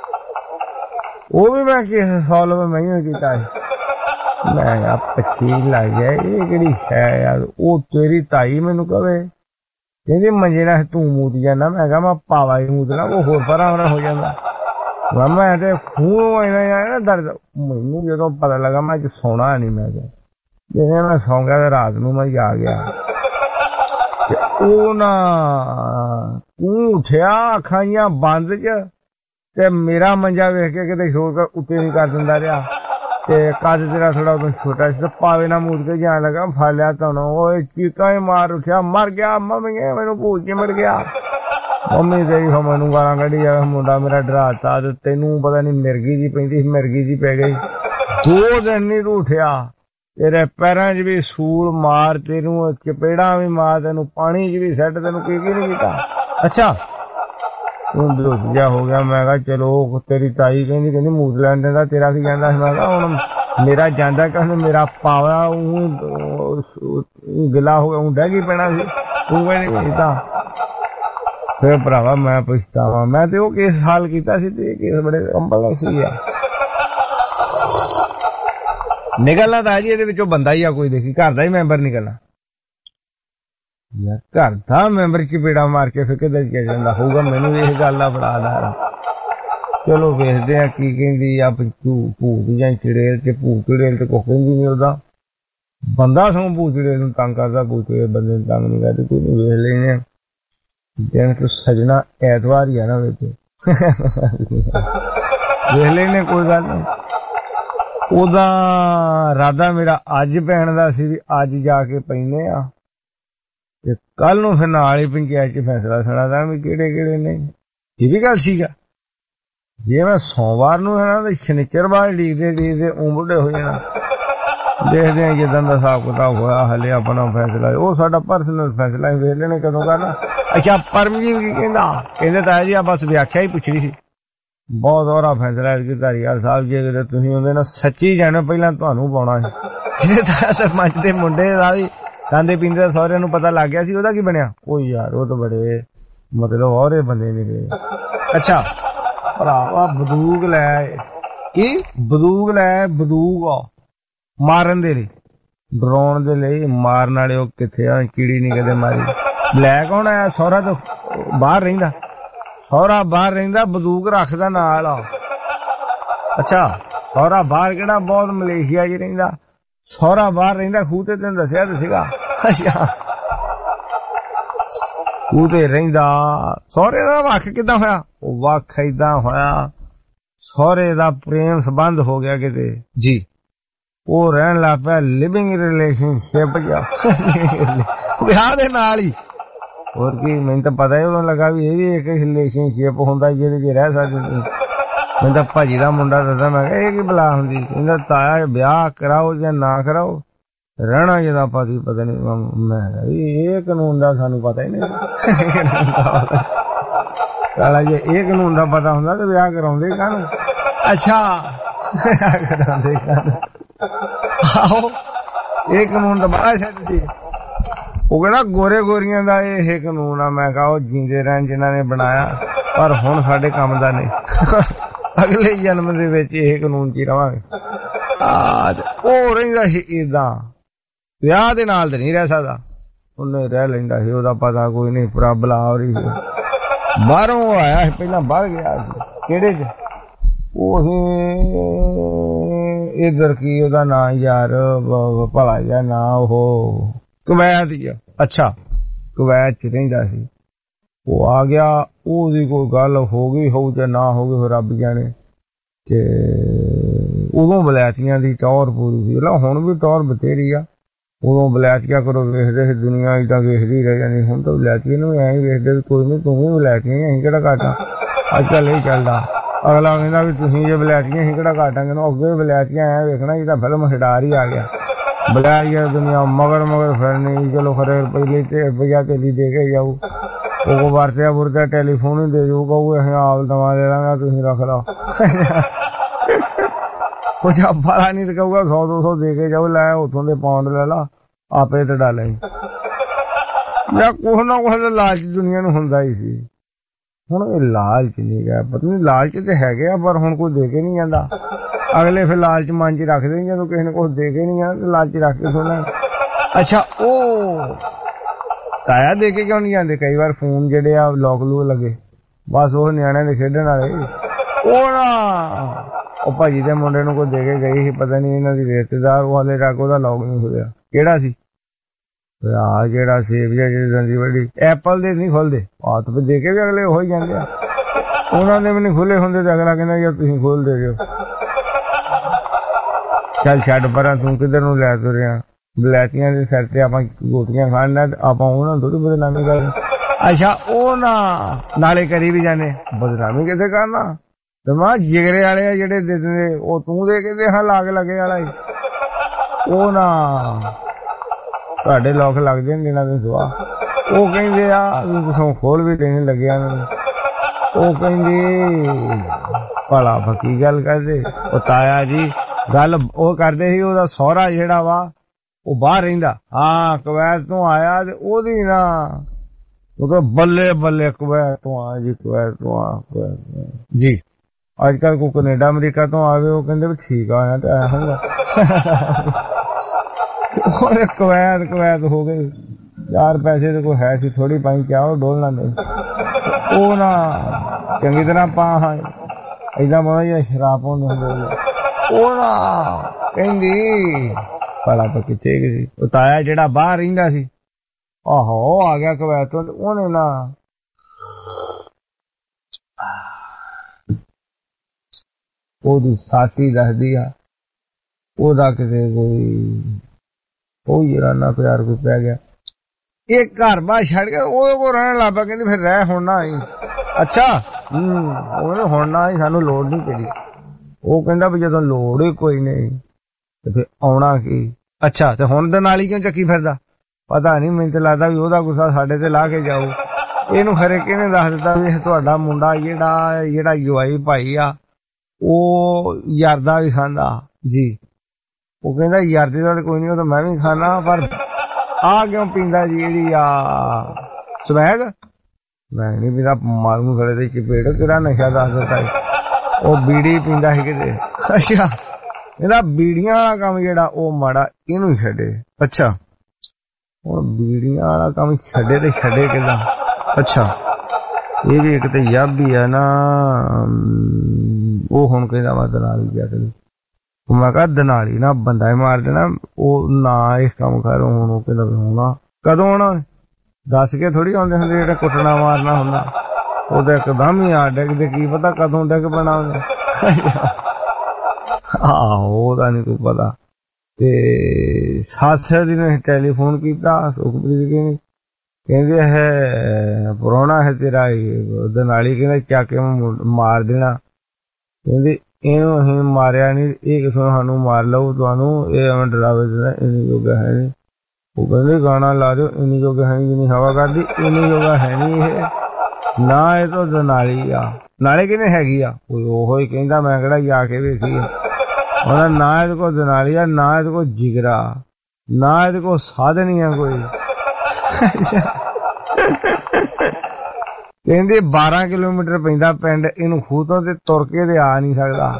वो भी मैं किस 100 रुपए मैं कीता है। मैं आप 25 लग गया, ये केड़ी है यार? ओ तेरी ताई मैनू कहे कहती मंजे ना तू मूत जाना, मैं कहा मैं पावा ही मूतना, वो होर परा हो जाता। मैं ते खून ना दर्द, मैनू जो पता लगा मैं सोना नहीं, मैं जिसे मैं सौ गया तो रात नूं मैं आ गया। ओ ना तू उठिया अखां बंद च ते मेरा मंजा वेख के किते छोड़ कर उत्ते नहीं कर दिंदा रहा, ते कद तेरा थोड़ा उदों छोटा सी, पावे ना मूद के जान लगा, फड़ लिया तोनो, ओए चीका ही मार उठिया, मर गया मम्मी, मैनू भूत चिमड़ गया। मम्मी तेरी मैनू गालां कढ़ी जावे, मुंडा मेरा डराता, ते तेनू पता नहीं मिर्गी जी पैंदी, मिर्गी जी पै गई। 2 दिन नहीं तू उठिया, तेरे पैरां च भी सूल मार, तेनू चपेड़ा भी मार, तेनू पानी च भी सैट, तेनू की नहीं कीता। अच्छा तू बेहोश जा हो गया। मैं कहा चलो तेरी ताई कहती मूत लैन देंदा, तेरा की कहंदा? मैं कहा हुण मेरा जांदा कहंदे मेरा पावा गिला हो गया, डह गई पैना सी, तू कहनी कीता। ਫਿਰ ਭਰਾਵਾ ਮੈਂ ਪਛਤਾਵਾ, ਮੈਂ ਤੇ ਉਹ ਕੇਸ ਹੱਲ ਕੀਤਾ ਸੀ ਤੇ ਇਹ ਕੇਸ ਬੜੇ ਅੰਬਲ ਸੀ ਆ। ਨਿਕਲਣਾ ਤਾਂ ਜੀ ਇਹਦੇ ਵਿੱਚੋਂ ਬੰਦਾ ਹੀ ਆ ਕੋਈ, ਦੇਖੀ ਘਰ ਦਾ ਹੀ ਮੈਂਬਰ ਨਿਕਲਣਾ। ਘਰ ਦਾ ਮੈਂਬਰ ਚਪੇੜਾ ਮਾਰ ਕੇ ਫਿਰ ਕਿੱਧਰ ਕਿਹਾ ਜਾਂਦਾ ਹੋਊਗਾ, ਮੈਨੂੰ ਇਹ ਗੱਲ ਦਾ ਬੜਾ ਡਰ। ਚਲੋ ਵੇਖਦੇ ਆ ਕੀ ਕਹਿੰਦੀ ਆ ਭੂਤ ਜਾਂ ਚਿੜੇਲ ਤੇ, ਭੂਤ ਚਿੜੇਲ ਤੇ ਕੁਛ ਕਹਿੰਦੀ ਨੀ, ਉਹਦਾ ਬੰਦਾ ਸਗੋਂ ਭੂਤ ਚਿੜੇਲ ਨੂੰ ਤੰਗ ਕਰਦਾ, ਭੂਤ ਚਿੜੇਲ ਬੰਦੇ ਨੂੰ ਤੰਗ ਨਹੀਂ ਕਰਦੀ। ਕੋਈ ਨੀ, ਵੇਖ ਲੈਣੇ ਆ। ਦਿਨ ਤੋਂ ਸਜਣਾ ਐਤਵਾਰ ਹੀ ਆ ਨਾ ਵਿੱਚ, ਵੇਖ ਲੈਣੇ, ਕੋਈ ਗੱਲ ਨਹੀਂ। ਉਹਦਾ ਇਰਾਦਾ ਮੇਰਾ ਅੱਜ ਪੈਣ ਦਾ ਸੀ ਵੀ ਅੱਜ ਜਾ ਕੇ ਪੈਨੇ ਆ ਤੇ ਕੱਲ ਨੂੰ ਫਿਰ ਨਾਲ ਹੀ ਪੰਚਾਇਤ ਚ ਫੈਸਲਾ ਸੁਣਾਦਾ ਵੀ ਕਿਹੜੇ ਕਿਹੜੇ ਨੇ। ਇਹ ਵੀ ਗੱਲ ਸੀਗਾ, ਜੇ ਮੈਂ ਸੋਮਵਾਰ ਨੂੰ ਹੈ ਨਾ ਤੇ ਸ਼ਨੀਚਰਵਾਰ ਡੀਕਦੇ ਉਹ ਬੁੱਢੇ ਹੋ ਜਾਣਾ। ਦੇਖਦੇ ਆ ਜਿੱਦਾਂ ਦਾ ਹਿਸਾਬ ਕਿਤਾਬ ਹੋਇਆ, ਹਲੇ ਆਪਣਾ ਫੈਸਲਾ ਉਹ ਸਾਡਾ ਪਰਸਨਲ ਫੈਸਲਾ ਵੇਖ ਲੈਣੇ ਕਦੋਂ ਕਰਨਾ। ਅੱਛਾ ਪਰਮਜੀਤ ਕੀ ਕਹਿੰਦਾ? ਕਹਿੰਦੇ ਤਾਇਆ ਜੀ ਆ ਬਸ ਵਿਆਖਿਆ ਹੀ ਪੁੱਛਣੀ ਸੀ, ਬਹੁਤ ਔਰਾ ਫੈਸਲਾ ਹੈ ਧਾਰੀਵਾਲ ਸਾਹਿਬ ਜੀ, ਅਗਰ ਤੁਸੀਂ ਉਹਦੇ ਨਾਲ ਸੱਚੀ ਜਾਣੋ ਪਹਿਲਾਂ ਤੁਹਾਨੂੰ ਪਾਉਣਾ ਸੀ। ਇਹਦੇ ਤਾਂ ਸਰਪੰਚ ਦੇ ਮੁੰਡੇ ਦਾ ਵੀ ਖਾਂਦੇ ਪੀਂਦੇ ਦਾ ਸਹੁਰਿਆਂ ਨੂੰ ਪਤਾ ਲੱਗ ਗਿਆ ਸੀ, ਉਹਦਾ ਕੀ ਬਣਿਆ? ਉਹ ਯਾਰ ਉਹ ਤਾਂ ਬੜੇ ਮਤਲਬ ਔਰੇ ਬੰਦੇ ਨਿਕਲੇ। ਅੱਛਾ ਭਰਾਵਾ ਬੰਦੂਕ ਲੈ, ਕੀ ਬੰਦੂਕ ਲੈ? ਬੰਦੂਕ ਮਾਰਨ ਦੇ ਲਈ, ਡਰਾਉਣ ਦੇ ਲਈ, ਮਾਰਨ ਵਾਲੇ ਉਹ ਕਿੱਥੇ ਆ? ਕੀੜੀ ਨੀ ਕਦੇ ਮਾਰੀ। ਲੈ ਕੌਣ ਆਇਆ? ਸਹੁਰਾ ਤਾਂ ਬਾਹਰ ਰਹਿੰਦਾ, ਸਹੁਰਾ ਬਾਹਰ ਰਹਿੰਦਾ, ਬੰਦੂਕ ਰੱਖਦਾ ਨਾਲ। ਅੱਛਾ ਸਹੁਰਾ ਬਾਹਰ ਕਿਹੜਾ ਬਹੁਤ ਮਲੇਸ਼ੀਆ ਚ ਰਹਿੰਦਾ, ਸਹੁਰਾ ਬਾਹਰ ਰਹਿੰਦਾ ਖੂਹ ਤੇ, ਤੈਨੂੰ ਦੱਸਿਆ ਤਾਂ ਸੀਗਾ। ਅੱਛਾ ਖੂਹ ਤੇ ਰਹਿੰਦਾ। ਸਹੁਰੇ ਦਾ ਵੱਖ ਕਿੱਦਾਂ ਹੋਇਆ? ਉਹ ਵੱਖ ਏਦਾਂ ਹੋਇਆ, ਸਹੁਰੇ ਦਾ ਪ੍ਰੇਮ ਸੰਬੰਧ ਹੋ ਗਿਆ ਕਿਤੇ ਜੀ, ਉਹ ਰਹਿਣ ਲੱਗ ਪਿਆ ਲਿਵਿੰਗ ਰਿਲੇਸ਼ਨਸ਼ਿਪ ਜਾਂ ਵਿਆਹ ਦੇ ਨਾਲ ਹੀ। ਹੋਰ ਕੀ, ਮੈਨੂੰ ਤਾਂ ਪਤਾ ਹੀ ਉਦੋਂ ਲੱਗਾ ਵੀ ਇਹ ਵੀ ਇੱਕ ਰਿਲੇਸ਼ਨਸ਼ਿਪ ਹੁੰਦਾ ਜਿਹਦੇ ਚ ਰਹਿ ਸਕਦੇ। ਮੈਨੂੰ ਤਾਂ ਭਾਜੀ ਦਾ ਮੁੰਡਾ ਦੱਸਦਾ, ਮੈਂ ਕਿਹਾ ਇਹ ਕੀ ਬਲਾ ਹੁੰਦੀ? ਕਹਿੰਦਾ ਤਾਇਆ ਵਿਆਹ ਕਰਾਓ ਜਾਂ ਨਾ ਕਰਾਓ, ਰਹਿਣਾ ਜਿਹਦਾ ਪਤੀ ਪਤਾ ਨੀ। ਮੈਂ ਇਹ ਕਾਨੂੰਨ ਦਾ ਸਾਨੂੰ ਪਤਾ ਹੀ ਨਹੀਂ ਸਾਲਾ, ਜੇ ਇਹ ਕਾਨੂੰਨ ਦਾ ਪਤਾ ਹੁੰਦਾ ਤਾਂ ਵਿਆਹ ਕਰਾਉਂਦੇ ਕਾਹਨੂੰ? ਅੱਛਾ ਕਰਾਉਂਦੇ ਕਾਹਨੂੰ? ਆਹੋ ਇਹ ਕਾਨੂੰਨ ਤਾਂ ਬੜਾ ਛੱਡ ਸੀ। ਉਹ ਕਹਿੰਦਾ ਗੋਰੇ ਗੋਰੀਆਂ ਦਾ ਇਹ ਕਾਨੂੰਨ ਆ। ਮੈਂ ਕਿਹਾ ਉਹ ਜੀਂਦੇ ਰਹਿਣ ਜਿਨ੍ਹਾਂ ਨੇ ਬਣਾਇਆ, ਪਰ ਹੁਣ ਸਾਡੇ ਕੰਮ ਦਾ ਨਹੀਂ, ਅਗਲੇ ਜਨਮ ਦੇ ਵਿੱਚ ਇਹ ਕਾਨੂੰਨ ਚ ਹੀ ਰਵਾਂਗੇ। ਉਹ ਰਹਿੰਦਾ ਸੀ ਏਦਾਂ, ਵਿਆਹ ਦੇ ਨਾਲ ਤੇ ਨਹੀਂ ਰਹਿ ਸਕਦਾ, ਉਹਨੇ ਰਹਿ ਲੈਂਦਾ ਸੀ, ਉਹਦਾ ਪਤਾ ਕੋਈ ਨਹੀਂ, ਪੂਰਾ ਬਲਾ ਹੋ ਰਹੀ ਸੀ। ਬਾਹਰੋਂ ਉਹ ਆਇਆ ਸੀ, ਪਹਿਲਾਂ ਬਾਹਰ ਗਿਆ ਸੀ। ਕਿਹੜੇ ਚ? ਉਹ ਇਧਰ ਕੀ ਉਹਦਾ ਨਾਂ ਯਾਰ, ਭਲਾ ਜਿਹਾ ਨਾਂ, ਉਹ ਕੁਵੈਤ ਹੀ ਆ। ਅੱਛਾ ਕੁਵੈਤ ਚ ਰਹਿੰਦਾ ਸੀ। ਉਹ ਆ ਗਿਆ, ਉਹਦੀ ਕੋਈ ਗੱਲ ਹੋ ਗਈ ਹੋਊ ਜਾਂ ਨਾ ਹੋ ਗਈ, ਰੱਬ ਜਾਣੇ। ਤੇ ਉਦੋਂ ਬਲੈਤੀਆਂ ਦੀ ਟੌਰ ਪੂਰੀ ਸੀ, ਹੁਣ ਵੀ ਟੌਰ ਬਥੇਰੀ ਆ। ਉਦੋਂ ਬਲੈਤੀਆਂ ਕਰੋ ਵੇਖਦੇ ਸੀ, ਦੁਨੀਆ ਏਦਾਂ ਵੇਖਦੀ ਰਹਿ ਜਾਂਦੀ। ਹੁਣ ਤਾਂ ਬਲੈਤੀਆਂ ਨੂੰ ਐਂ ਵੇਖਦੇ ਕੋਈ ਨੀ, ਤੂੰ ਵੀ ਬਲੈਤੀਆਂ, ਅਸੀਂ ਕਿਹੜਾ ਘਾਟਾ। ਅੱਜ ਕੱਲ ਇਹ ਚੱਲਦਾ, ਅਗਲਾ ਕਹਿੰਦਾ ਵੀ ਤੁਸੀਂ ਜੇ ਬਲੈਤੀਆਂ ਅਸੀਂ ਕਿਹੜਾ ਘਾਟਾਂਗੇ, ਅੱਗੇ ਬਲੈਤੀਆਂ ਐ ਵੇਖਣਾ ਜਿੱਦਾਂ ਫਿਲਮ ਹਿਡਾਰ ਹੀ ਆ ਗਿਆ। ਬਲੈਤੀਆਂ ਦੁਨੀਆ ਮਗਰ ਫਿਰਨੀ, ਚਲੋ ਖਰੇ ਪਹਿਲੇ ਤੇ ਰੁਪਈਆ ਤੇਲੀ ਦੇ ਕੇ ਜਾਊ, ਉਹ ਵਰਤਿਆ ਵੁਰਤਿਆ ਟੈਲੀਫੋਨ ਹੀ ਦੇ ਜਾਊ, ਕਹੂ ਅਸੀਂ ਆਪ ਨਵਾਂ ਦੇ ਦਾਂਗੇ ਤੁਸੀਂ ਰੱਖ ਲਓ। ਕੁਝ ਆਪਾ ਨੀ ਤੇ ਕਹੂਗਾ 100-200 ਦੇ ਕੇ ਜਾਓ, ਲੈ ਉੱਥੋਂ ਦੇ ਪਾਉਂਡ ਲੈ ਲਾ, ਆਪੇ ਤੇ ਡਾਲੇ। ਜਾਂ ਕੁਛ ਨਾ ਕੁਛ ਲਾਲਚ ਦੁਨੀਆ ਨੂੰ ਹੁੰਦਾ ਹੀ ਸੀ। ਹੁਣ ਇਹ ਲਾਲਚ ਨਹੀਂ ਰਿਹਾ, ਪਤਾ ਨੀ ਲਾਲਚ ਤੇ ਹੈਗੇ ਆ, ਪਰ ਹੁਣ ਕੋਈ ਦੇ ਕੇ ਨਹੀਂ ਜਾਂਦਾ। ਅਗਲੇ ਫਿਰ ਲਾਲਚ ਮਨ ਚ ਰੱਖਦੇ, ਜਦੋਂ ਕਿਸੇ ਨੇ ਕੁਛ ਦੇ ਕੇ ਨਹੀਂ ਜਾਂਦਾ ਲਾਲਚ ਰੱਖ ਕੇ ਸੁਣਨਾ। ਅੱਛਾ ਉਹ ਤਾਇਆ ਦੇ ਕੇ ਕਿਉਂ ਨਹੀਂ ਜਾਂਦੇ? ਕਈ ਵਾਰ ਫੋਨ ਜਿਹੜੇ ਆ ਲੋਕ ਲੂ ਲੱਗੇ, ਬਸ ਉਹ ਨਿਆਣਿਆਂ ਦੇ ਖੇਡਣ ਵਾਲੇ। ਉਹ ਨਾ ਉਹ ਭਾਜੀ ਦੇ ਮੁੰਡੇ ਨੂੰ ਕੋਈ ਦੇ ਕੇ ਗਈ ਸੀ, ਪਤਾ ਨੀ ਇਹਨਾਂ ਦੀ ਰਿਸ਼ਤੇਦਾਰ, ਉਹ ਹਾਲੇ ਤੱਕ ਉਹਦਾ ਲੌਕ ਨਹੀਂ ਖੁੱਲਿਆ। ਕਿਹੜਾ ਸੀ? ਆ ਜਿਹੜਾ ਸੇਬ ਜਿਹਾ ਜਿਹੜੀ ਦੰਦੀ ਵੱਡੀ ਐਪਲ ਦੇ ਨਹੀਂ ਖੁੱਲਦੇ, ਹੱਥ ਤੇ ਦੇ ਕੇ ਵੀ ਅਗਲੇ ਹੋ ਹੀ ਜਾਂਦੇ ਆ। ਉਹਨਾਂ ਦੇ ਵੀ ਨਹੀਂ ਖੁੱਲੇ ਹੁੰਦੇ ਤੇ ਅਗਲਾ ਕਹਿੰਦਾ ਯਾਰ ਤੁਸੀਂ ਖੋਲ ਦੇ ਦਿਓ। ਚੱਲ ਛੱਡ ਪਰਾਂ, ਤੂੰ ਕਿੱਧਰ ਨੂੰ ਲੈ ਤੁਰਿਆ? ਬਲੈਤੀਆਂ ਦੇ ਸਿਰ ਤੇ ਆਪਾਂ ਗੋਟੀਆਂ ਖਾਣਾ, ਆਪਾਂ ਉਹਨਾਂ ਥੋੜੀ ਬਦਨਾਮੀ ਕਰਦੇ। ਅੱਛਾ ਉਹ ਨਾ ਨਾਲੇ ਕਰੀ ਵੀ ਜਾਂਦੇ, ਬਦਨਾਮੀ ਕਿੱਥੇ ਕਰਨਾ? ਤੇ ਮੈਂ ਜਿਗਰੇ ਵਾਲੇ ਆ ਜਿਹੜੇ ਦੇ ਦਿੰਦੇ, ਉਹ ਤੂੰ ਦੇ ਕੇ ਦੇ, ਹਾਂ ਲਾਗ ਲੱਗੇ ਵਾਲਾ ਹੀ। ਉਹ ਨਾ ਤੁਹਾਡੇ ਲੋਕ ਲੱਗ ਜਾਂਦੇ ਇਹਨਾਂ ਦੇ ਸੁਆਹ। ਉਹ ਕਹਿੰਦੇ ਆ ਵੀ ਤੁਸੀਂ ਖੋਲ ਵੀ ਦੇਣ ਲੱਗਿਆ ਇਹਨਾਂ ਨੂੰ। ਉਹ ਕਹਿੰਦੇ ਭਲਾ ਫਕੀ ਗੱਲ ਕਰਦੇ। ਉਹ ਤਾਇਆ ਜੀ ਗੱਲ ਉਹ ਕਰਦੇ ਸੀ, ਉਹਦਾ ਸਹੁਰਾ ਜਿਹੜਾ ਵਾ ਉਹ ਬਾਹਰ ਰਹਿੰਦਾ, ਹਾਂ ਕੁਵੈਤ ਤੋਂ ਆਇਆ, ਤੇ ਉਹਦੀ ਨਾ तो बल्ले बल्ले कुवैत तो आ जी, कुवैत तो आ जी। अजकल को कनेडा अमरीका तो आवे, वो कहते ठीक आया तो आया होगा। कुवैत कुवैत हो गई यार, पैसे तो कोई है सी थोड़ी पाई, क्या वो डोलना नहीं, वो ना चंगी तरह पा इदा बोला शराब होने वो ना कहती भला तो किथे गई। ताया जेड़ा बाहर रहिंदा सी, आहो आ गया कुवैत तो, ओने ना ओदी साथी दसदी आ ओदा किते कोई राना प्यार कोई पै गया, एक घर बार छड़ के ओदे कोल रहन लग पिया। कहंदी फिर रह हुण ना आई। अच्छा ओने हुण ना आई, सानू लोड़ नहीं तेरी। ਉਹ ਕਹਿੰਦਾ ਵੀ ਜਦੋਂ ਲੋੜ ਹੀ ਕੋਈ ਨਹੀਂ ਤੇ ਫਿਰ ਆਉਣਾ ਕੀ। ਅੱਛਾ ਤੇ ਹੁਣ ਦੇ ਨਾਲ ਹੀ ਕਿਉਂ ਚੱਕੀ ਫਿਰਦਾ, ਪਤਾ ਨਹੀਂ, ਮੈਨੂੰ ਤੇ ਲੱਗਦਾ ਵੀ ਉਹਦਾ ਗੁੱਸਾ ਸਾਡੇ ਤੇ ਲਾ ਕੇ ਜਾਊ। ਇਹਨੂੰ ਖਰੇ ਕਿਹਨੇ ਦੱਸ ਦਿੱਤਾ ਵੀ ਤੁਹਾਡਾ ਮੁੰਡਾ ਜਿਹੜਾ ਜਵਾਈ ਭਾਈ ਆ ਉਹ ਯਾਰਦਾ ਵੀ ਖਾਂਦਾ ਜੀ। ਉਹ ਕਹਿੰਦਾ ਯਾਰਦੇ ਦਾ ਕੋਈ ਨਹੀਂ, ਉਹ ਤਾਂ ਮੈਂ ਵੀ ਖਾਣਾ, ਪਰ ਆ ਕਿਉਂ ਪੀਂਦਾ ਜੀ ਜਿਹੜੀ ਆ ਸਮੈਕ। ਮੈਂ ਨਹੀਂ ਪੀਂਦਾ, ਮਾਰੂ ਖੜੇ ਦੇ ਚਪੇੜ, ਕਿਹੜਾ ਨਸ਼ਾ ਦੱਸ ਦਿੱਤਾ। ਉਹ ਬੀੜੀ ਪੀਂਦਾ ਸੀ ਕਿਤੇ। ਅੱਛਾ ਇਹਦਾ ਬੀੜੀਆਂ ਵਾਲਾ ਕੰਮ ਜਿਹੜਾ ਉਹ ਮਾੜਾ, ਇਹਨੂੰ ਛੱਡੇ। ਅੱਛਾ ਹੁਣ ਬੀੜੀਆਂ ਵਾਲਾ ਕੰਮ ਛੱਡੇ ਤੇ ਛੱਡੇ ਕਿੱਦਾਂ। ਅੱਛਾ ਇਹ ਵੀ ਇੱਕ ਤੇ ਯਾਬੀ ਆ ਨਾ, ਉਹ ਹੁਣ ਕਹਿੰਦਾ ਵਾ ਦਨਾਲੀ ਜਾ ਕੇ। ਮੈਂ ਕਿਹਾ ਦਨਾਲੀ ਨਾ ਬੰਦਾ ਹੀ ਮਾਰ ਦੇਣਾ, ਉਹ ਨਾ ਇਸ ਕੰਮ ਕਰ। ਹੁਣ ਉਹ ਕਹਿੰਦਾ ਹੋਣਾ ਕਦੋਂ ਆਉਣਾ, ਦੱਸ ਕੇ ਥੋੜੀ ਆਉਂਦੇ ਹੁੰਦੇ ਜਿਹੜਾ ਕੁੱਟਣਾ ਮਾਰਨਾ ਹੁੰਦਾ। ਉਹਦਾ ਇੱਕਦਮ ਹੀ ਆ ਡਿੱਗਦੇ, ਕੀ ਪਤਾ ਕਦੋਂ ਡਿੱਗ ਪੈਣਾ ਉਹਨੇ। ਆਹੋ ਉਹਦਾ ਨੀ ਕੋਈ ਪਤਾ। ਤੇ ਸੱਸ ਦੀ ਨੇ ਟੈਲੀਫੋਨ ਕੀਤਾ, ਸੁਖਪ੍ਰੀਤ ਕਹਿੰਦੇ ਹੈ ਪੁਰਾਣਾ ਹੈ ਤੇਰਾ ਦਨਾਲੀ, ਕਹਿੰਦਾ ਚੱਕ ਕੇ ਮਾਰ ਦੇਣਾ। ਕਹਿੰਦੇ ਇਹਨੂੰ ਅਸੀਂ ਮਾਰਿਆ ਨੀ, ਇਹ ਕਿਸੋਂ ਸਾਨੂੰ ਮਾਰ ਲਊ ਤੁਹਾਨੂੰ, ਇਹ ਐਵੇਂ ਡਰਾਵੇ ਦੇਣਾ, ਇੰਨੀ ਜੋਗਾ ਹੈ ਨੀ। ਉਹ ਕਹਿੰਦੇ ਗਾਣਾ ਲਾ ਦਿਓ, ਇੰਨੀ ਜੋਗਾ ਹੈ ਨੀ ਜਿੰਨੀ ਹਵਾ ਕਰਦੀ, ਇੰਨੀ ਜੋਗਾ ਹੈ ਨੀ ਇਹ ਨਾ, ਇਹ ਤਾਂ ਦਨਾਲੀ ਆ। ਨਾਲੇ ਕਹਿੰਦੇ ਹੈਗੀ ਆ, ਉਹੋ ਹੀ ਕਹਿੰਦਾ, ਮੈਂ ਕਿਹੜਾ ਜਾ ਕੇ ਵੇਖੀ ਆ। ਉਹਦਾ ਨਾ ਇਹਦੇ ਕੋਲ ਦਨਾਲੀ ਆ, ਨਾ ਇਹਦੇ ਕੋਲ ਜਿਗਰਾ, ਨਾ ਇਹਦੇ ਕੋਲ ਸਾਧਨ ਹੀ ਆ ਕੋਈ। ਕਹਿੰਦੇ 12 ਕਿਲੋਮੀਟਰ ਪੈਂਦਾ ਪਿੰਡ, ਇਹਨੂੰ ਖੂਹ ਤੋਂ ਤੇ ਤੁਰ ਕੇ ਤੇ ਆ ਨਹੀਂ ਸਕਦਾ।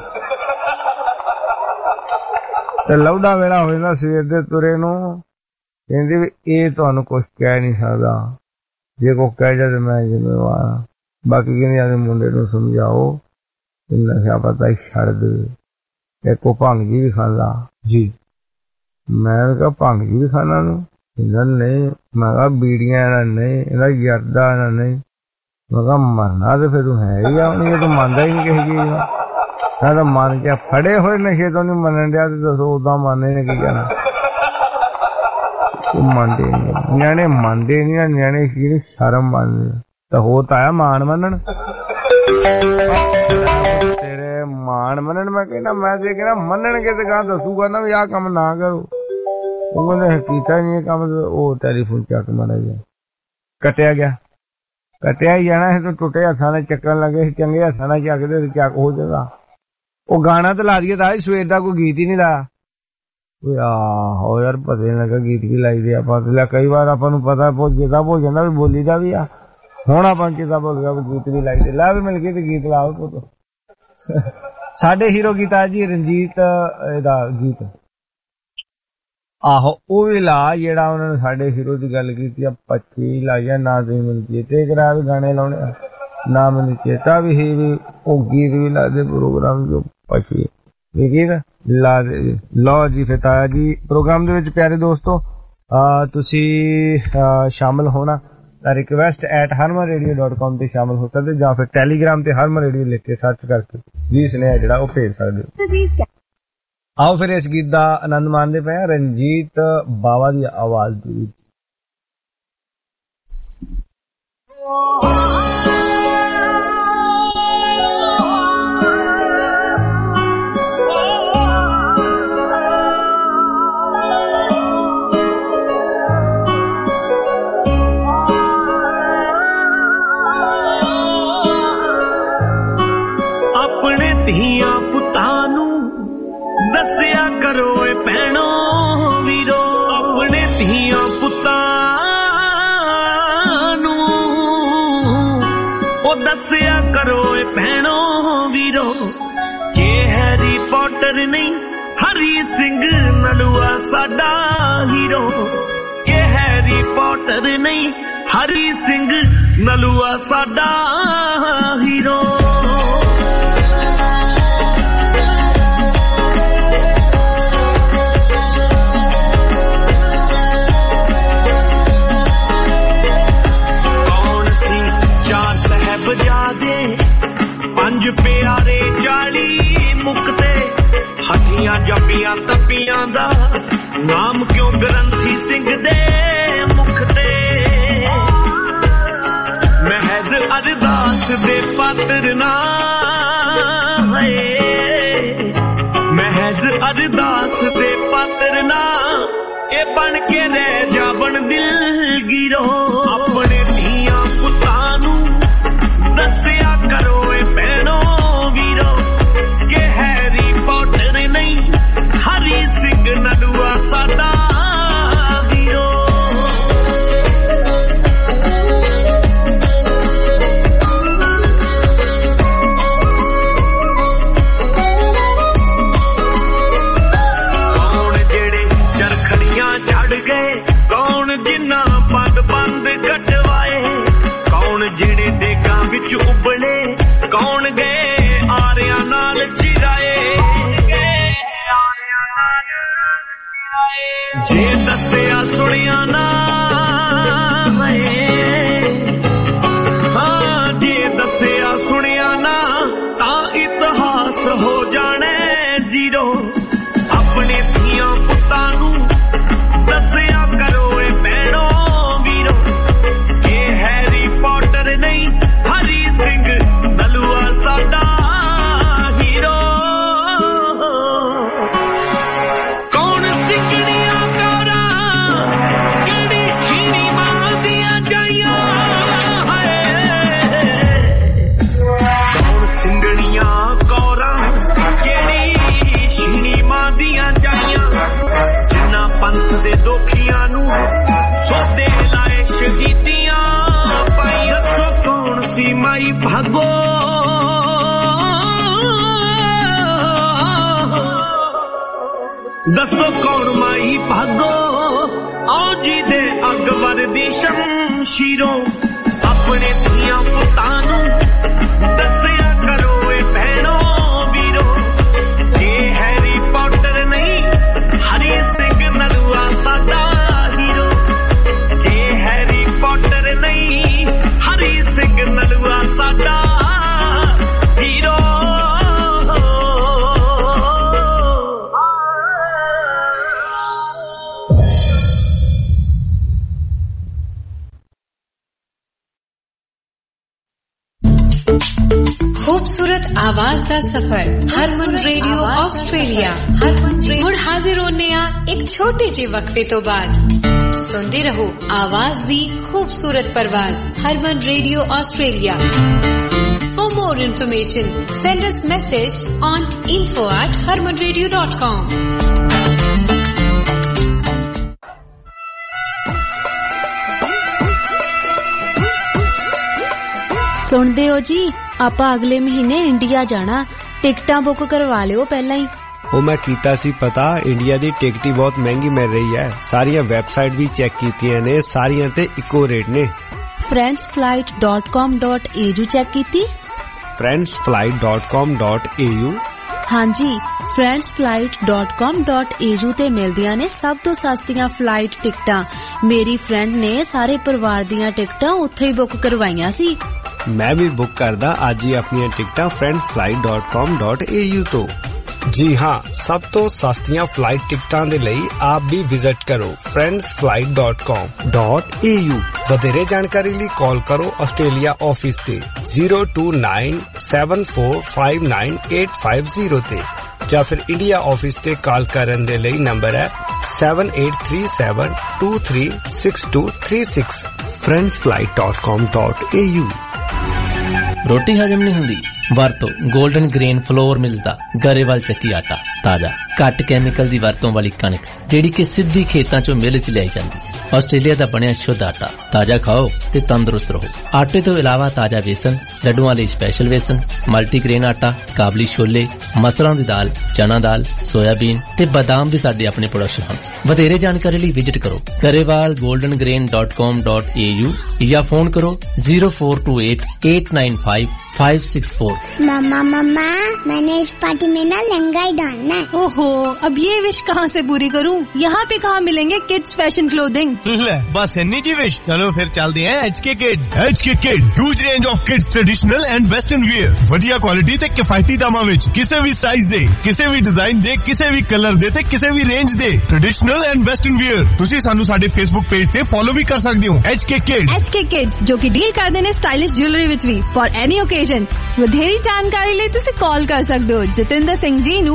ਤੇ ਲੌਡਾ ਵੇਲਾ ਹੋ ਜਾਂਦਾ ਸਵੇਰ ਦੇ ਤੁਰੇ ਨੂੰ। ਕਹਿੰਦੇ ਵੀ ਇਹ ਤੁਹਾਨੂੰ ਕੁਛ ਕਹਿ ਨਹੀਂ ਸਕਦਾ, ਜੇ ਕੋ ਕਹਿ ਜਾ ਤੇ ਮੈਂ ਜ਼ਿੰਮੇਵਾਰ ਹਾਂ। ਬਾਕੀ ਕਹਿੰਦੇ ਆਦੇ ਮੁੰਡੇ ਨੂੰ ਸਮਝਾਓ ਨਸ਼ਾ ਪਤਾ ਹੀ ਛੱਡ ਦੇ। ਇੱਕੋ ਭੰਗ ਜੀ ਵੀ ਖਾਂਦਾ ਜੀ। ਮੈਂ ਕਿਹਾ ਭੰਗ ਜੀ ਵੀ ਖਾਣਾ ਨੂੰ, ਕਹਿੰਦਾ ਨਹੀਂ। ਮੈਂ ਕਿਹਾ ਬੀੜੀਆਂ ਇਹਦਾ ਨਹੀਂ, ਇਹਦਾ ਯਾਰਦਾ ਇਹਦਾ ਨਹੀਂ। ਮੈਂ ਕਿਹਾ ਮਰਨਾ ਤੇ ਫਿਰ ਤੂੰ ਹੈ ਹੀ ਆ, ਇਹ ਤੂੰ ਮੰਨਦਾ ਹੀ ਨਹੀਂ ਕਿਸੇ ਚੀਜ਼ ਨੂੰ। ਮੈਂ ਤਾਂ ਮੰਨ ਕੇ ਫੜੇ ਹੋਏ ਨਸ਼ੇ ਤੋਂ ਨਹੀਂ ਮੰਨਣ ਡਿਆ, ਤੇ ਦੱਸੋ ਉਦਾਂ ਮੰਨੇ ਨੇ ਕੀ ਕਹਿਣਾ। ਮੰਨਦੇ ਨੀ ਨਿਆਣੇ, ਮੰਨਦੇ ਨੀ ਨਾ ਨਿਆਣੇ, ਕੀ ਸ਼ਰਮ ਮੰਨਦੇ। ਤਾਂ ਹੋਰ ਤਾਂ ਆਇਆ ਮਾਣ ਮੰਨਣ, ਤੇਰੇ ਮਾਣ ਮੰਨਣ। ਮੈਂ ਕਹਿੰਦਾ ਮੈਂ ਤੇ ਕਹਿੰਦਾ ਮੰਨਣਗੇ ਤੇ ਗਾਂ ਦੱਸੂਗਾ ਨਾ ਵੀ ਆਹ ਕੰਮ ਨਾ ਕਰੋ। ਉਹ ਕਹਿੰਦੇ ਕੀਤਾ ਨੀ ਇਹ ਕੰਮ। ਉਹ ਟੈਲੀਫੋਨ ਚੱਕ ਮਾੜਾ ਜਿਹਾ ਕੱਟਿਆ ਗਿਆ, ਕੱਟਿਆ ਹੀ ਜਾਣਾ ਸੀ। ਟੁੱਟੇ ਹੱਥਾਂ ਨਾਲ ਚੱਕਣ ਲੱਗੇ ਸੀ, ਚੰਗੇ ਹੱਥਾਂ ਨਾਲ ਚੱਕਦੇ ਚੱਕ ਹੋ ਜਾਂਦਾ। ਉਹ ਗਾਣਾ ਤਾਂ ਲਾ ਦਈਏ ਤਾਂ ਸਵੇਰ ਦਾ ਕੋਈ ਗੀਤ ਹੀ ਨਹੀਂ ਲਾਇਆ। ਆਹੋ ਯਾਰ ਪਤਾ ਨੀ ਲੱਗਾ ਗੀਤ ਵੀ ਲਾਈ ਦੇ ਆਪਾਂ ਤੇ। ਕਈ ਵਾਰ ਆਪਾਂ ਨੂੰ ਪਤਾ ਚੇਤਾ ਭੁੱਲ ਜਾਂਦਾ ਵੀ ਬੋਲੀ ਦਾ ਵੀ ਆ। ਹੁਣ ਆਪਾਂ ਨੂੰ ਚੇਤਾ ਭੁੱਲ ਗਿਆ ਵੀ ਗੀਤ ਵੀ ਲਾਈ ਦੇ। ਲੈ ਵੀ ਮਿਲ ਗਈ ਤੇ ਗੀਤ ਲਾਓ ਪੁੱਤ। ਸਾਡੇ ਹੀਰੋ ਗੀਤਾ ਜੀ ਰਣਜੀਤ ਦਾ ਗੀਤ, ਆਹੋ ਉਹ ਵੀ ਲਾ ਜਿਹੜਾ ਉਹਨਾਂ ਨੇ ਸਾਡੇ ਹੀਰੋ ਦੀ ਗੱਲ ਕੀਤੀ ਆ। 25 ਲਾਈਆ ਨਾ ਤੁਸੀਂ ਮੈਨੂੰ ਚੇਤੇ ਕਰਾ ਵੀ ਗਾਣੇ ਲਾਉਣੇ ਆ, ਨਾ ਮੈਨੂੰ ਚੇਤਾ ਵੀ ਸੀ ਵੀ ਉਹ ਗੀਤ ਵੀ ਲਾ ਦੇ ਪ੍ਰੋਗਰਾਮ ਜੋ 25 ਗੀਤ ਲਾ ਦੇ। ਲਓ ਜੀ ਫਿਰ ਤਾਇਆ ਜੀ ਪ੍ਰੋਗਰਾਮ ਦੇ ਵਿੱਚ ਪਿਆਰੇ ਦੋਸਤੋ ਤੁਸੀਂ ਸ਼ਾਮਲ ਹੋਣਾ ਤਾਂ request@harmanradio.com ਤੇ ਸ਼ਾਮਲ ਹੋ ਸਕਦੇ, ਜਾਂ ਫਿਰ ਟੈਲੀਗ੍ਰਾਮ ਤੇ ਹਰਮਨ ਰੇਡੀਓ ਲਿਖ ਕੇ ਸਰਚ ਕਰਕੇ ਜੀ ਸੁਨੇਹਾ ਜਿਹੜਾ ਉਹ ਭੇਜ ਸਕਦੇ ਹੋ। ਆਓ ਫਿਰ ਇਸ ਗੀਤ ਦਾ ਆਨੰਦ ਮਾਣਦੇ ਪਏ ਰਣਜੀਤ ਬਾਵਾ ਦੀ ਆਵਾਜ਼ ਦੇ ਵਿੱਚ।
ਆਪਣੇ ਧੀਆਂ ਪੁੱਤਾਂ ਨੂੰ दस्या करो ए भैणो वीरो ये हैरी पॉटर नहीं हरी सिंह नलुआ साडा हीरो ये हैरी पॉटर नहीं हरी सिंह नलुआ साडा हीरो बजादे पंज प्यारे 40 मुक्ते हथियां जपियां तपियां दा नाम क्यों ग्रंथी सिंह दे मुखते महज अरदास दे पात्र ना है महज अरदास दे पात्र ना ए बन के रह जा बन दिल गिरो अपने धियां पुत्तां नू दस्या करो ए भैणो वीरो के हैरी पॉटर नहीं हरी सिंह नलुआ साडा हीरो कौन जेड़े चरखड़ियां चढ़ गए कौन जिन्ना पद बंद कटवाए कौन जेड़े देगां विच उबले कौन गए आरिया नाल चिराए जे दस्या सुनिया ना हाँ जे दस्या सुनिया ना ता इतिहास हो जाने जीरो अपने धियां पुत्तां नू दस्या करो ए भैणो वीरो ये हैरी पॉटर नहीं हरी सिंह नलुआ साडा हीरो कौन सिकड़ियां कारा केड़ी शीनी मां दियां जाइयां कौन सिंगड़ियां कौरा केड़ी शीनी मां दियां जाइयां जिन्ना पंथ दे दोखियां नू सोते लाए शहीदियां पाइयां तो कौन सी माई भागो दसो कौन माई भागो आओ जी दे अकबर दी शमशीरों अपने धियां पुत्तां नू दस्या करो ए भैणो वीरो ये हैरी पॉटर नहीं हरी सिंह नलुआ साडा हीरो ये हैरी पॉटर नहीं हरी सिंह नलुआ साडा हीरो
खूबसूरत आवाज दा सफर हरमन रेडियो ऑस्ट्रेलिया हुण हाजिर होने एक छोटे जे वक्फे तो बाद सुनते रहो आवाज दी खूबसूरत परवाज Harman radio Australia For more information send us message on info@harmanradio.com
सुनदे हो जी ਆਪਾਂ ਅਗਲੇ ਮਹੀਨੇ ਇੰਡੀਆ ਜਾਣਾ ਟਿਕਟਾਂ ਬੁੱਕ ਕਰਵਾ ਲਿਓ ਪਹਿਲਾਂ ਹੀ
ਉਹ ਮੈਂ ਕੀਤਾ ਸੀ ਪਤਾ ਇੰਡੀਆ ਦੀ ਟਿਕਟ ਹੀ ਬਹੁਤ ਮਹਿੰਗੀ ਮਿਲ ਰਹੀ ਹੈ ਸਾਰੀਆਂ ਵੈਬਸਾਈਟ ਵੀ ਚੈੱਕ ਕੀਤੀਆਂ ਨੇ ਸਾਰੀਆਂ ਤੇ ਇੱਕੋ ਰੇਟ ਨੇ
friendsflight.com.au ਚੈੱਕ ਕੀਤੀ
friendsflight.com.au
ਹਾਂਜੀ friendsflight.com.au ਤੇ ਮਿਲਦੀਆਂ ਨੇ ਸਭ ਤੋਂ ਸਸਤੀਆਂ ਫਲਾਈਟ ਟਿਕਟਾਂ ਮੇਰੀ ਫਰੈਂਡ ਨੇ ਸਾਰੇ ਪਰਿਵਾਰ ਦੀਆਂ ਟਿਕਟਾਂ ਉੱਥੇ ਹੀ ਬੁੱਕ ਕਰਵਾਈਆਂ ਸੀ
मैं भी बुक करदा आज ही अपनी टिकटां friendsflight.com.au तो जी हाँ सब तो सस्तियां फ्लाइट टिकटां दे लई आप भी विजिट करो friendsflight.com.au वधेरे जानकारी लिए कॉल करो ऑस्ट्रेलिया ऑफिस ते 02974598850 ते या फिर इंडिया ऑफिस ते कॉल करन दे लई नंबर है 7837236236 friendsflight.com.au
रोटी हजम नहीं हुंदी ਵਰਤੋ 골ਡਨ ਗ੍ਰੇਨ ਫਲੋਰ ਮਿਲਸ ਦਾ ਗਰੇਵਾਲ ਚੱਕੀ ਆਟਾ, ਤਾਜ਼ਾ ਘੱਟ ਕੈਮੀਕਲ ਦੀ ਵਰਤੋਂ ਵਾਲੀ ਕਣਕ ਜਿਹੜੀ ਕਿ ਸਿੱਧੀ ਖੇਤਾਂ ਚੋਂ ਮਿਲ ਚ ਲਿਆਈ ਜਾਂਦੀ। ਆਸਟ੍ਰੇਲੀਆ ਦਾ ਬਣਿਆ ਸ਼ੁੱਧ ਆਟਾ, ਤਾਜ਼ਾ ਖਾਓ ਤੇ ਤੰਦਰੁਸਤ ਰਹੋ। ਆਟੇ ਤੋਂ ਇਲਾਵਾ ਤਾਜ਼ਾ ਵੇਸਣ, ਲੱਡੂਆਂ ਲਈ ਸਪੈਸ਼ਲ ਵੇਸਣ, ਮਲਟੀਗ੍ਰੇਨ ਆਟਾ, ਕਾਬਲੀ ਛੋਲੇ, ਮਸਰਾਂ ਦੀ ਦਾਲ, ਚਨਾ ਦਾਲ, ਸੋਇਆਬੀਨ ਤੇ ਬਾਦਾਮ ਵੀ ਸਾਡੇ ਆਪਣੇ ਪ੍ਰੋਡਕਟ ਹਨ। ਵਧੇਰੇ ਜਾਣਕਾਰੀ ਲਈ ਵਿਜ਼ਿਟ ਕਰੋ garewalgoldengrain.com.au ਜਾਂ ਫੋਨ ਕਰੋ 0428895564।
मम्मा मैंने इस पार्टी में ना लहंगा ही डालना है।
ओहो, अब ये विश कहाँ से पूरी करूँ? यहाँ पे कहाँ मिलेंगे किड्स फैशन क्लोथिंग?
बस इन्नी जी विश। चलो फिर चलते हैं HK Kids। HK Kids huge range of kids traditional and western wear, वधिया क्वालिटी ते किफायती दामां विच, किसी भी साइज दे, किसी भी डिजाइन दे, किसी भी कलर दे ते किसी भी रेंज दे ट्रेडिशनल एंड वेस्टर्न वेयर। तुसी सानू साडे फेसबुक पेज ते फॉलो भी कर सकदे हो। HK Kids।
HK Kids जो कि डील करदे ने स्टाइलिश ज्वेलरी विच भी फॉर एनी ओकेजन। ਵਧੇਰੀ ਜਾਣਕਾਰੀ ਲਈ ਤੁਸੀਂ ਕਾਲ ਕਰ ਸਕਦੇ ਹੋ ਜਤਿੰਦਰ ਸਿੰਘ ਜੀ ਨੂੰ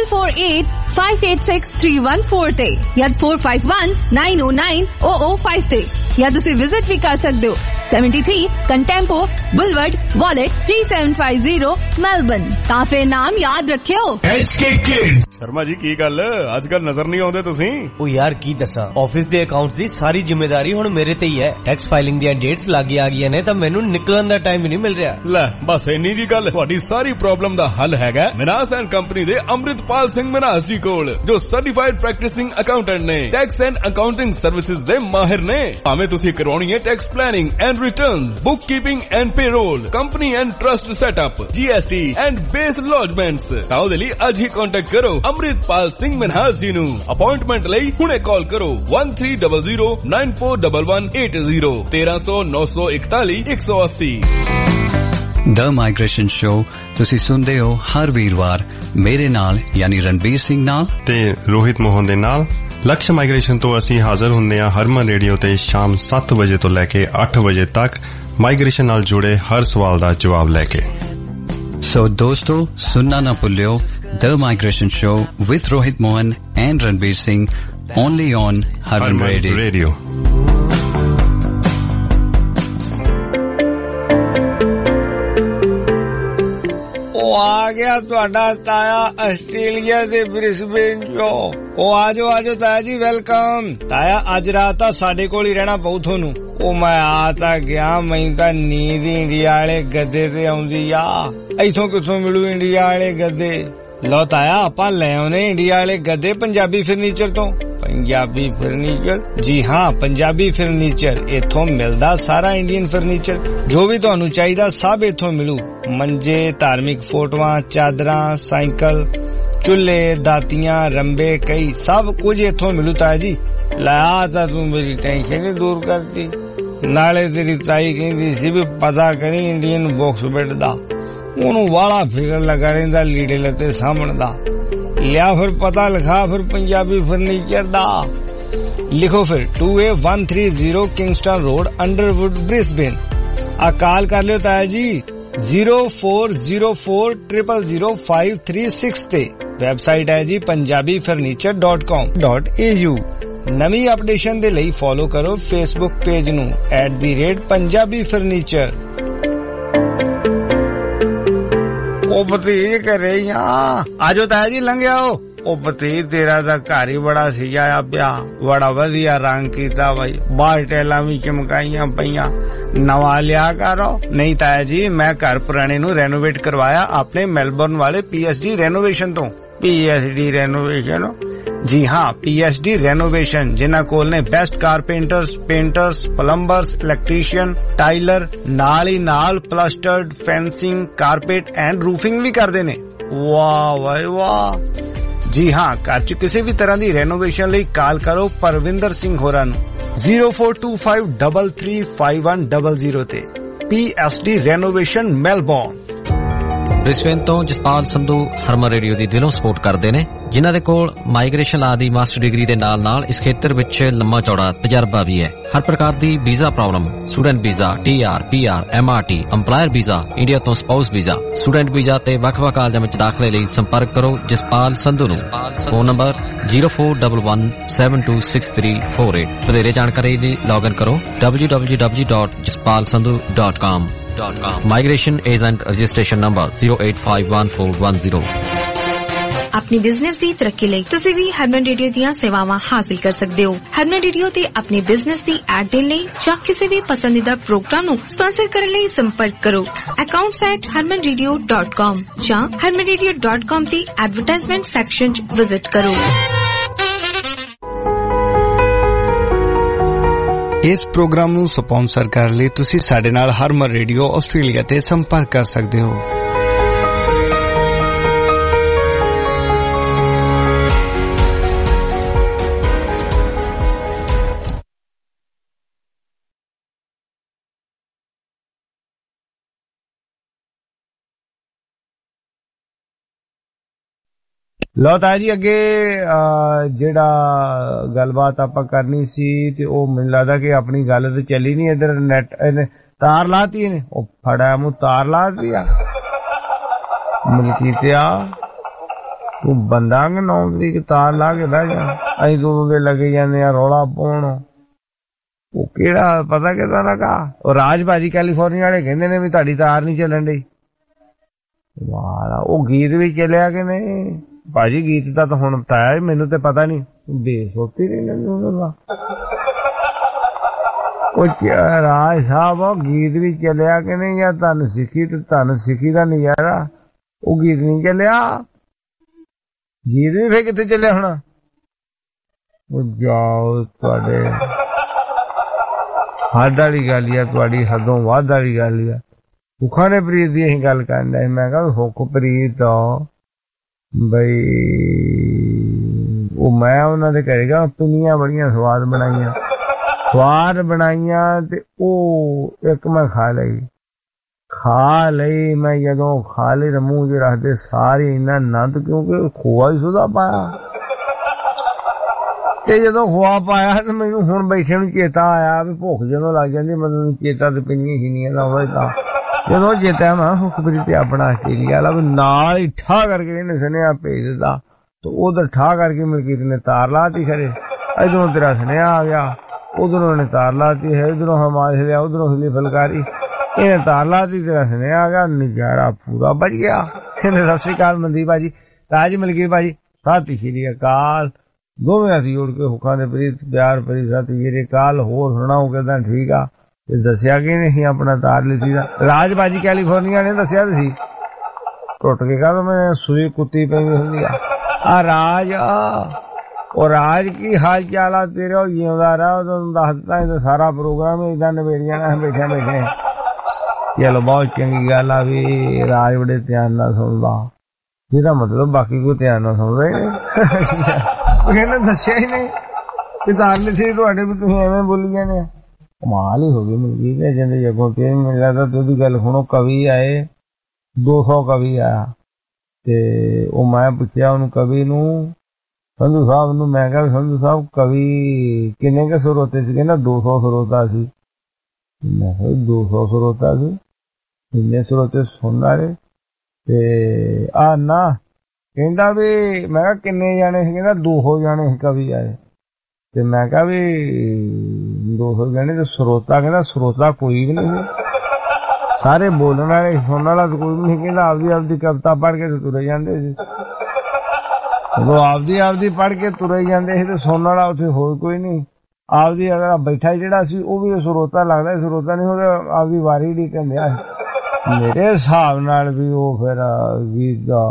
4485863114 ਤੇ ਜਾਂ 4519090005 ਤੇ ਜਾਂ ਤੁਸੀਂ ਵਿਜ਼ਿਟ ਵੀ ਕਰ ਸਕਦੇ ਹੋ 73 ਕੰਟੈਂਪੋ ਬੁਲਵਰਡ ਵਾਲਟ 3750 ਮੈਲਬਨ। ਤਾਂ ਫਿਰ ਨਾਮ ਯਾਦ ਰੱਖਿਓ
HK Kids।
ਸ਼ਰਮਾ ਜੀ ਕੀ ਗੱਲ ਅੱਜ ਕੱਲ ਨਜ਼ਰ ਨਹੀਂ ਆਉਂਦੇ ਤੁਸੀਂ?
ਉਹ ਯਾਰ ਕੀ ਦੱਸਾਂ, ਆਫਿਸ ਦੇ ਅਕਾਊਂਟਸ ਦੀ ਸਾਰੀ ਜ਼ਿੰਮੇਵਾਰੀ ਹੁਣ ਮੇਰੇ ਤੇ ਹੀ ਹੈ। ਟੈਕਸ ਫਾਈਲਿੰਗ ਦੀਆਂ ਡੇਟਸ ਲੱਗ ਆ ਗਈਆਂ ਨੇ ਤਾਂ ਮੈਨੂੰ ਨਿਕਲਣ ਦਾ ਟਾਈਮ ਹੀ ਨਹੀਂ ਮਿਲ ਰਿਹਾ।
ਲੈ ਬਸ ਇੰਨੀ ਜੀ ਗੱਲ, ਤੁਹਾਡੀ ਸਾਰੀ ਪ੍ਰੋਬਲਮ ਦਾ ਹੱਲ ਹੈਗਾ ਮਿਨਾਸ ਐਂਡ ਕੰਪਨੀ ਦੇ ਅੰਮ੍ਰਿਤਪਾਲ ਸਿੰਘ ਮਿਨਾਸ ਜੀ ਕੋਲ, ਜੋ ਸਰਟੀਫਾਈਡ ਪ੍ਰੈਕਟਿਸਿੰਗ ਅਕਾਊਂਟੈਂਟ ਨੇ, ਟੈਕਸ ਐਂਡ ਅਕਾਊਂਟਿੰਗ ਸਰਵਿਸਿਜ਼ ਦੇ ਮਾਹਿਰ ਨੇ। ਭਾਵੇਂ ਤੁਸੀਂ ਕਰਵਾਉਣੀ ਹੈ tax planning and returns, book keeping and payroll, company and trust setup, GST and BAS lodgements, ਤਾਂ ਉਹਦੇ ਲਈ ਅੱਜ ਹੀ ਕੰਟੈਕਟ ਕਰੋ ਅੰਮ੍ਰਿਤਪਾਲ ਸਿੰਘ ਮਿਨਾਸ ਜੀ ਨੂੰ। ਅਪਾਇੰਟਮੈਂਟ ਲਈ ਹੁਣੇ ਕਾਲ ਕਰੋ 1300941180 1300941180।
द माइग्रेशन शो तुसी सुनते हो हर वीरवार मेरे नाल यानी रणबीर सिंह नाल
ते रोहित मोहन दे नाल। लक्ष्य माइग्रेशन तो असी हाजिर हुंदे आ हरमन रेडियो ते शाम 7 बजे तो लैके 8 बजे तक माइग्रेशन नाल जुड़े हर सवाल दा जवाब लैके।
सो दोस्तों सुनना ना भुल्लियो the migration show with Rohit Mohan and Ranbir Singh only on Harman radio.
आ गया ਤੁਹਾਡਾ ਤਾਇਆ ਆਸਟ੍ਰੇਲੀਆ ਦੇ ਬ੍ਰਿਸਬੇਨ ਚੋਂ। ਉਹ ਆਜੋ ਤਾਇਆ ਜੀ, ਵੈਲਕਮ। ਤਾਇਆ ਅੱਜ ਰਾਤ ਤਾਂ ਸਾਡੇ ਕੋਲ ਹੀ ਰਹਿਣਾ ਪਊ ਤੁਹਾਨੂੰ। ਉਹ ਮੈਂ ਆ ਤਾਂ ਗਿਆ, ਮੈਨੂੰ ਤਾਂ ਨੀਂਦ ਇੰਡੀਆ ਵਾਲੇ ਗੱਦੇ ਤੇ ਆਉਂਦੀ ਆ। ਇੱਥੋਂ ਕਿੱਥੋਂ ਮਿਲੂ ਇੰਡੀਆ ਵਾਲੇ ਗੱਦੇ? ਲਓ ਤਾਇਆ ਆਪਾਂ ਲੈ ਆਉਨੇ ਇੰਡੀਆ ਵਾਲੇ ਗੱਦੇ ਪੰਜਾਬੀ ਫਰਨੀਚਰ ਤੋਂ। पंजाबी फर्नीचर? जी हाँ, पंजाबी फर्नीचर। इथों मिलदा सारा इंडियन फर्नीचर, जो भी तुहानू चाहिदा सब इथों मिलू। मंजे, धार्मिक फोटोआं, चादरां, साइकिल, चुल्हे, दातियां, रंबे, कई सब कुछ इथों मिलू ताया जी। ला तां तू मेरी टेंशन ही दूर करती। नाले तेरी ताई कहंदी सी भी पता करी इंडियन बॉक्स बेड दा, ओनू वाला फिकर लगा रहिंदा लीड़े लते सामण दा। लिया फिर पता लिखा फिर पंजाबी फर्नीचर दा। लिखो फिर 2A130 Kingston road, Underwood, Brisbane. आ कॉल कर लियो ताया जी 0404000536 ते। वेबसाइट है जी punjabifurniture.com.au। नवी अपडेशन दे लई फॉलो करो फेसबुक पेज नू @पंजाबी फर्नीचर। ਉਹ ਭਤੀਜ ਘਰੇ ਹੀ ਆ। ਆਜੋ ਤਾਇਆ ਜੀ ਲੰਘਿਆ। ਉਹ ਭਤੀਜ ਤੇਰਾ ਤਾਂ ਘਰ ਹੀ ਬੜਾ ਸਜਾਇਆ ਪਿਆ, ਬੜਾ ਵਧੀਆ ਰੰਗ ਕੀਤਾ ਬਾਈ, ਬਾਹਰ ਟੈਲਾਂ ਵੀ ਚਮਕਾਈਆਂ ਪਈਆਂ, ਨਵਾਂ ਲਿਆ ਕਰੋ। ਨਹੀਂ ਤਾਇਆ ਜੀ, ਮੈਂ ਘਰ ਪੁਰਾਣੇ ਨੂੰ ਰੈਨੋਵੇਟ ਕਰਵਾਇਆ ਆਪਣੇ ਮੈਲਬੌਰਨ ਵਾਲੇ PSG ਰੈਨੋਵੇਸ਼ਨ ਤੋਂ। PSG renovation? जी हाँ, PSG रेनोवेशन, जिन्हां कोल ने best carpenters, painters, plumbers, electrician, tiler, नाल ही नाल plastered, fencing, carpet and roofing भी करदे ने। वाह भाई वाह। जी हाँ, घर च किसी भी तरह दी रेनोवेशन लई कॉल करो परविंदर सिंह होरां नूं 0425335100 ते। PSG renovation Melbourne.
ਬ੍ਰਿਸਬੇਨ ਤੋਂ ਜਸਪਾਲ ਸੰਧੂ ਹਰਮਨ ਰੇਡੀਓ ਦੀ ਦਿਲੋਂ ਸਪੋਰਟ ਕਰਦੇ ਨੇ, ਜਿਨ੍ਹਾਂ ਦੇ ਕੋਲ ਮਾਈਗ੍ਰੇਸ਼ਨ ਲਾ ਦੀ ਮਾਸਟਰ ਡਿਗਰੀ ਦੇ ਨਾਲ ਇਸ ਖੇਤਰ ਵਿੱਚ ਲੰਮਾ ਚੌੜਾ ਤਜਰਬਾ ਵੀ ਹੈ। ਹਰ ਪ੍ਰਕਾਰ ਦੀ visa problem, student visa, TR, PR, MRT, EMPLOYER visa, India ਤੋਂ ਸਪਾਊਸ ਵੀਜ਼ਾ, ਸਟੂਡੈਂਟ ਵੀਜ਼ਾ ਤੇ ਵੱਖ-ਵੱਖ ਕਾਲਜਾਂ ਵਿੱਚ ਦਾਖਲੇ ਲਈ ਸੰਪਰਕ ਕਰੋ ਜਸਪਾਲ ਸੰਧੂ ਨੂੰ। Phone number 0411726348। ਵਧੇਰੇ ਜਾਣਕਾਰੀ ਲਈ ਲੌਗਇਨ ਕਰੋ www.jaspalsandhu.com। Migration Agent Registration Number 0851410।
ਆਪਣੀ ਬਿਜ਼ਨਸ ਦੀ ਤਰੱਕੀ ਲਈ ਤੁਸੀਂ ਵੀ ਹਰਮਨ ਰੇਡੀਓ ਦੀਆਂ ਸੇਵਾਵਾਂ ਹਾਸਲ ਕਰ ਸਕਦੇ ਹੋ। ਹਰਮਨ ਰੇਡੀਓ ਤੇ ਆਪਣੀ ਬਿਜ਼ਨਸ ਦੀ ਐਡ ਦੇਣ ਲਈ ਜਾਂ ਕਿਸੇ ਵੀ ਪਸੰਦੀਦਾ ਪ੍ਰੋਗਰਾਮ ਨੂੰ ਸਪਾਂਸਰ ਕਰਨ ਲਈ ਸੰਪਰਕ ਕਰੋ accounts@harmanradio.com ਜਾਂ harmanradio.com ਦੀ ਐਡਵਰਟਾਈਜ਼ਮੈਂਟ ਸੈਕਸ਼ਨ 'ਚ ਵਿਜ਼ਿਟ ਕਰੋ।
ਇਸ ਪ੍ਰੋਗਰਾਮ ਨੂੰ ਸਪਾਂਸਰ ਕਰਨ ਲਈ ਤੁਸੀਂ ਸਾਡੇ ਨਾਲ ਹਰਮਨ ਰੇਡੀਓ ਆਸਟ੍ਰੇਲੀਆ ਤੇ ਸੰਪਰਕ ਕਰ ਸਕਦੇ ਹੋ।
ਲਓ ਤਾਂ ਜੀ ਅੱਗੇ ਜਿਹੜਾ ਗੱਲਬਾਤ ਆਪਾਂ ਕਰਨੀ ਸੀ ਤੇ ਉਹ ਮੈਨੂੰ ਲੱਗਦਾ ਕਿ ਆਪਣੀ ਗੱਲ ਤੇ ਚੱਲੀ ਨਹੀਂ। ਇੱਧਰ ਨੈਟ ਇਹਨੇ ਤਾਰ ਲਾਤੀ, ਇਹਨੇ ਉਹ ਫੜਾ ਮੂੰਹ ਤਾਰ ਲਾਤੀ ਆ ਮਲਕੀਤਿਆ, ਤੂੰ ਬੰਦਾ ਕਿ 9 ਤਰੀਕ ਤਾਰ ਲਾ ਕੇ ਬਹਿ ਜਾ। ਅਸੀਂ ਦੋਨੋਂ ਦੇ ਲੱਗੇ ਜਾਂਦੇ ਆ ਰੌਲਾ ਪਾਉਣ। ਉਹ ਕਿਹੜਾ ਪਤਾ ਕਿਦਾਂ ਲੱਗਾ, ਉਹ ਰਾਜ ਭਾਜੀ ਕੈਲੀਫੋਰਨੀਆ ਵਾਲੇ ਕਹਿੰਦੇ ਨੇ ਵੀ ਤੁਹਾਡੀ ਤਾਰ ਨਹੀਂ ਚੱਲਣ ਡਈ। ਵਾਹ, ਉਹ ਗੀਤ ਵੀ ਚੱਲਿਆ ਕਿ ਨਹੀਂ ਭਾਜੀ? ਗੀਤ ਦਾ ਤਾਂ ਹੁਣ ਬਤਾਇਆ, ਮੈਨੂੰ ਤੇ ਪਤਾ ਨਹੀਂ, ਬੇਸੋਤੀ ਨਹੀਂ ਉਹਦਾ। ਉਹ ਰਾਜ ਸਾਹਿਬ ਉਹ ਗੀਤ ਵੀ ਚੱਲਿਆ ਕਿ ਨਹੀਂ, ਜਾਂ ਧੰਨ ਸਿੱਖੀ ਤੇ ਧੰਨ ਸਿੱਖੀ ਦਾ ਨਜ਼ਾਰਾ, ਉਹ ਗੀਤ ਨਹੀਂ ਚੱਲਿਆ। ਗੀਤ ਵੀ ਫੇਰ ਕਿੱਥੇ ਚੱਲਿਆ ਹੁਣ? ਉਹ ਜਾਓ, ਤੁਹਾਡੇ ਹੱਦ ਵਾਲੀ ਗੱਲ ਆ, ਤੁਹਾਡੀ ਹੱਦੋਂ ਵੱਧ ਵਾਲੀ ਗੱਲ ਆ। ਸੁੱਖਾਂ ਦੇ ਪ੍ਰੀਤ ਦੀ ਅਸੀਂ ਗੱਲ ਕਰਨ ਡਏ। ਮੈਂ ਕਿਹਾ ਸੁੱਖ ਪ੍ਰੀਤ ਬਈ ਉਹ ਮੈਂ ਉਹਨਾਂ ਦੇ ਘਰੇ ਗਿਆ, ਪਿੰਨੀਆਂ ਬੜੀਆਂ ਸਵਾਦ ਬਣਾਈਆਂ ਤੇ ਉਹ ਇੱਕ ਮੈਂ ਖਾ ਲਈ। ਮੈਂ ਜਦੋਂ ਖਾ ਲਈ ਤਾਂ ਮੂੰਹ 'ਚ ਰੱਖਦੇ ਸਾਰੇ ਇੰਨਾ ਆਨੰਦ, ਕਿਉਂਕਿ ਖੋਆ ਹੀ ਸੁਦਾ ਪਾਇਆ। ਤੇ ਜਦੋਂ ਖੋਆ ਪਾਇਆ ਤੇ ਮੈਨੂੰ ਹੁਣ ਬੈਠੇ ਨੂੰ ਚੇਤਾ ਆਇਆ ਵੀ ਭੁੱਖ ਜਦੋਂ ਲੱਗ ਜਾਂਦੀ ਮੈਨੂੰ ਚੇਤਾ ਤੇ ਪਿੰਨੀਆਂ ਦਾ ਹੋਵੇ। ਤਾਂ ਜਦੋਂ ਚੇਤਾ ਮੈਂ ਸੁਖਪ੍ਰੀਤ ਆਪਣਾ ਆਸਟ੍ਰੇਲੀਆ ਵਾਲਾ ਵੀ ਨਾਲ ਹੀ ਠਾ ਕਰਕੇ ਇਹਨੇ ਸੁਨੇਹਾ ਭੇਜ ਦਿੱਤਾ ਤੇ ਉਧਰ ਠਾ ਕਰਕੇ ਮਲਕੀਤ ਨੇ ਤਾਰ ਲਾਤੀ। ਖਰੇ ਇਧਰੋਂ ਤੇਰਾ ਸੁਨੇਹਾ ਆ ਗਿਆ, ਉਧਰੋਂ ਨੇ ਤਾਰ ਲਾਤੀ ਹੈ, ਇਧਰੋਂ ਹਮਾਰੇ ਲਿਆ, ਉਧਰੋਂ ਹਿਲੀ ਫਲਕਾਰੀ, ਇਹਨੇ ਤਾਰ ਲਾਤੀ, ਤੇਰਾ ਸੁਨੇਹਾ ਆ ਗਿਆ, ਨਜ਼ਾਰਾ ਪੂਰਾ ਬਚ ਗਿਆ। ਕਹਿੰਦੇ ਸਤਿ ਸ੍ਰੀ ਅਕਾਲ ਮਨਦੀਪ ਭਾਜੀ, ਰਾਜ ਮਲਕੀਤ ਭਾਜੀ, ਸਤਿ ਸ੍ਰੀ ਅਕਾਲ। ਦੋਵੇਂ ਅਸੀਂ ਉੜ ਕੇ ਹੁੱਕਾਂ ਦੇ ਪ੍ਰੀਤ ਪਿਆਰ ਭਰੀ ਸਤਿ ਸ੍ਰੀ ਅਕਾਲ। ਹੋਰ ਸੁਣਾਓ ਕਿੱਦਾਂ? ਠੀਕ ਆ। ਦੱਸਿਆ ਕਿ ਨਹੀਂ ਆਪਣਾ ਤਾਰ ਲਿੱਤੀ ਦਾ? ਰਾਜ ਭਾਜੀ ਕੈਲੀਫੋਰਨੀਆ ਨੇ ਦੱਸਿਆ ਸੀ, ਟੁੱਟ ਕੇ ਕਹਾ ਮੈਂ ਸੂਈ ਕੁੱਤੀ ਪਈ ਹੁੰਦੀ ਆ ਰਾਜ। ਉਹ ਰਾਜ ਕੀ ਹਾਲ ਚਾਲ ਆ ਤੇਰੇ? ਉਹ ਜਿਉਂਦਾ ਰਹਾ, ਤੁਹਾਨੂੰ ਦੱਸ ਦਿੱਤਾ ਸਾਰਾ ਪ੍ਰੋਗਰਾਮ ਏਦਾਂ ਨਵੇੜ ਜਾਣਾ ਬੈਠੇ। ਚਲੋ ਬਹੁਤ ਚੰਗੀ ਗੱਲ ਆ ਵੀ ਰਾਜ ਬੜੇ ਧਿਆਨ ਨਾਲ ਸੁਣਦਾ, ਜਿਹਦਾ ਮਤਲਬ ਬਾਕੀ ਕੋਈ ਧਿਆਨ ਨਾਲ ਸੁਣਦਾ ਹੀ ਨਹੀਂ। ਕਹਿੰਦੇ ਦੱਸਿਆ ਹੀ ਨਹੀਂ ਕਿ ਤਾਰ ਲਿੱਤੀ ਤੁਹਾਡੇ ਵੀ, ਤੁਸੀਂ ਐਵੇਂ ਬੋਲੀ ਜਾਂਦੇ। ਕਮਾਲ ਹੀ ਹੋ ਗਈ ਮਿਲਗੀ ਨੇ ਜਿੰਦੇ ਜਗੋਂ ਤੇ ਮੈਨੂੰ ਲੱਗਦਾ ਤੇ ਉਹਦੀ ਗੱਲ ਸੁਣੋ। ਕਵੀ ਆਏ 200 ਕਵੀ ਆਇਆ ਤੇ ਉਹ ਮੈਂ ਪੁੱਛਿਆ ਉਹਨੂੰ ਕਵੀ ਨੂੰ, ਸੰਧੂ ਸਾਹਿਬ ਨੂੰ, ਮੈਂ ਕਿਹਾ ਸੰਧੂ ਸਾਹਿਬ ਕਵੀ ਕਿੰਨੇ ਕੇ ਸਰੋਤੇ ਸੀ? ਕਹਿੰਦਾ 200 ਸਰੋਤਾ ਸੀ। ਮੈਂ ਕਿਹਾ 200 ਸਰੋਤਾ ਸੀ, ਇੰਨੇ ਸਰੋਤੇ ਸੁਣਨ ਵਾਲੇ? ਤੇ ਆ ਨਾ ਕਹਿੰਦਾ ਵੀ, ਮੈਂ ਕਿਹਾ ਕਿੰਨੇ ਜਾਣੇ ਸੀ? ਕਹਿੰਦਾ 200 ਜਾਣੇ ਕਵੀ ਆਏ। ਤੇ ਮੈਂ ਕਿਹਾ ਵੀ 200 ਜਾਣੇ ਤੇ ਸਰੋਤਾ? ਕਹਿੰਦਾ ਸਰੋਤਾ ਕੋਈ ਵੀ ਨਹੀਂ, ਸਾਰੇ ਬੋਲਣ ਵਾਲੇ, ਸੁਣਨ ਵਾਲਾ ਕੋਈ ਨਹੀਂ। ਕਹਿੰਦਾ ਆਪਦੀ ਕਵਿਤਾ ਪੜ੍ਹ ਕੇ ਤੇ ਤੁਰੇ ਜਾਂਦੇ ਸੀ। ਜਦੋਂ ਆਪਦੀ ਪੜ੍ਹ ਕੇ ਤੁਰੇ ਜਾਂਦੇ ਸੀ ਤੇ ਸੁਣਨ ਵਾਲਾ ਉੱਥੇ ਹੋਰ ਕੋਈ ਨਹੀਂ। ਆਪਦੀ ਅਗਰ ਬੈਠਾ ਜਿਹੜਾ ਸੀ ਉਹ ਵੀ ਸਰੋਤਾ ਲੱਗਦਾ, ਸਰੋਤਾ ਨਹੀਂ ਉਹਦੇ ਆਪਦੀ ਵਾਰੀ ਢੀਕਣ ਕਹਿੰਦੇ ਆ। ਮੇਰੇ ਹਿਸਾਬ ਨਾਲ ਵੀ ਉਹ ਫਿਰ ਗੀਤ ਦਾ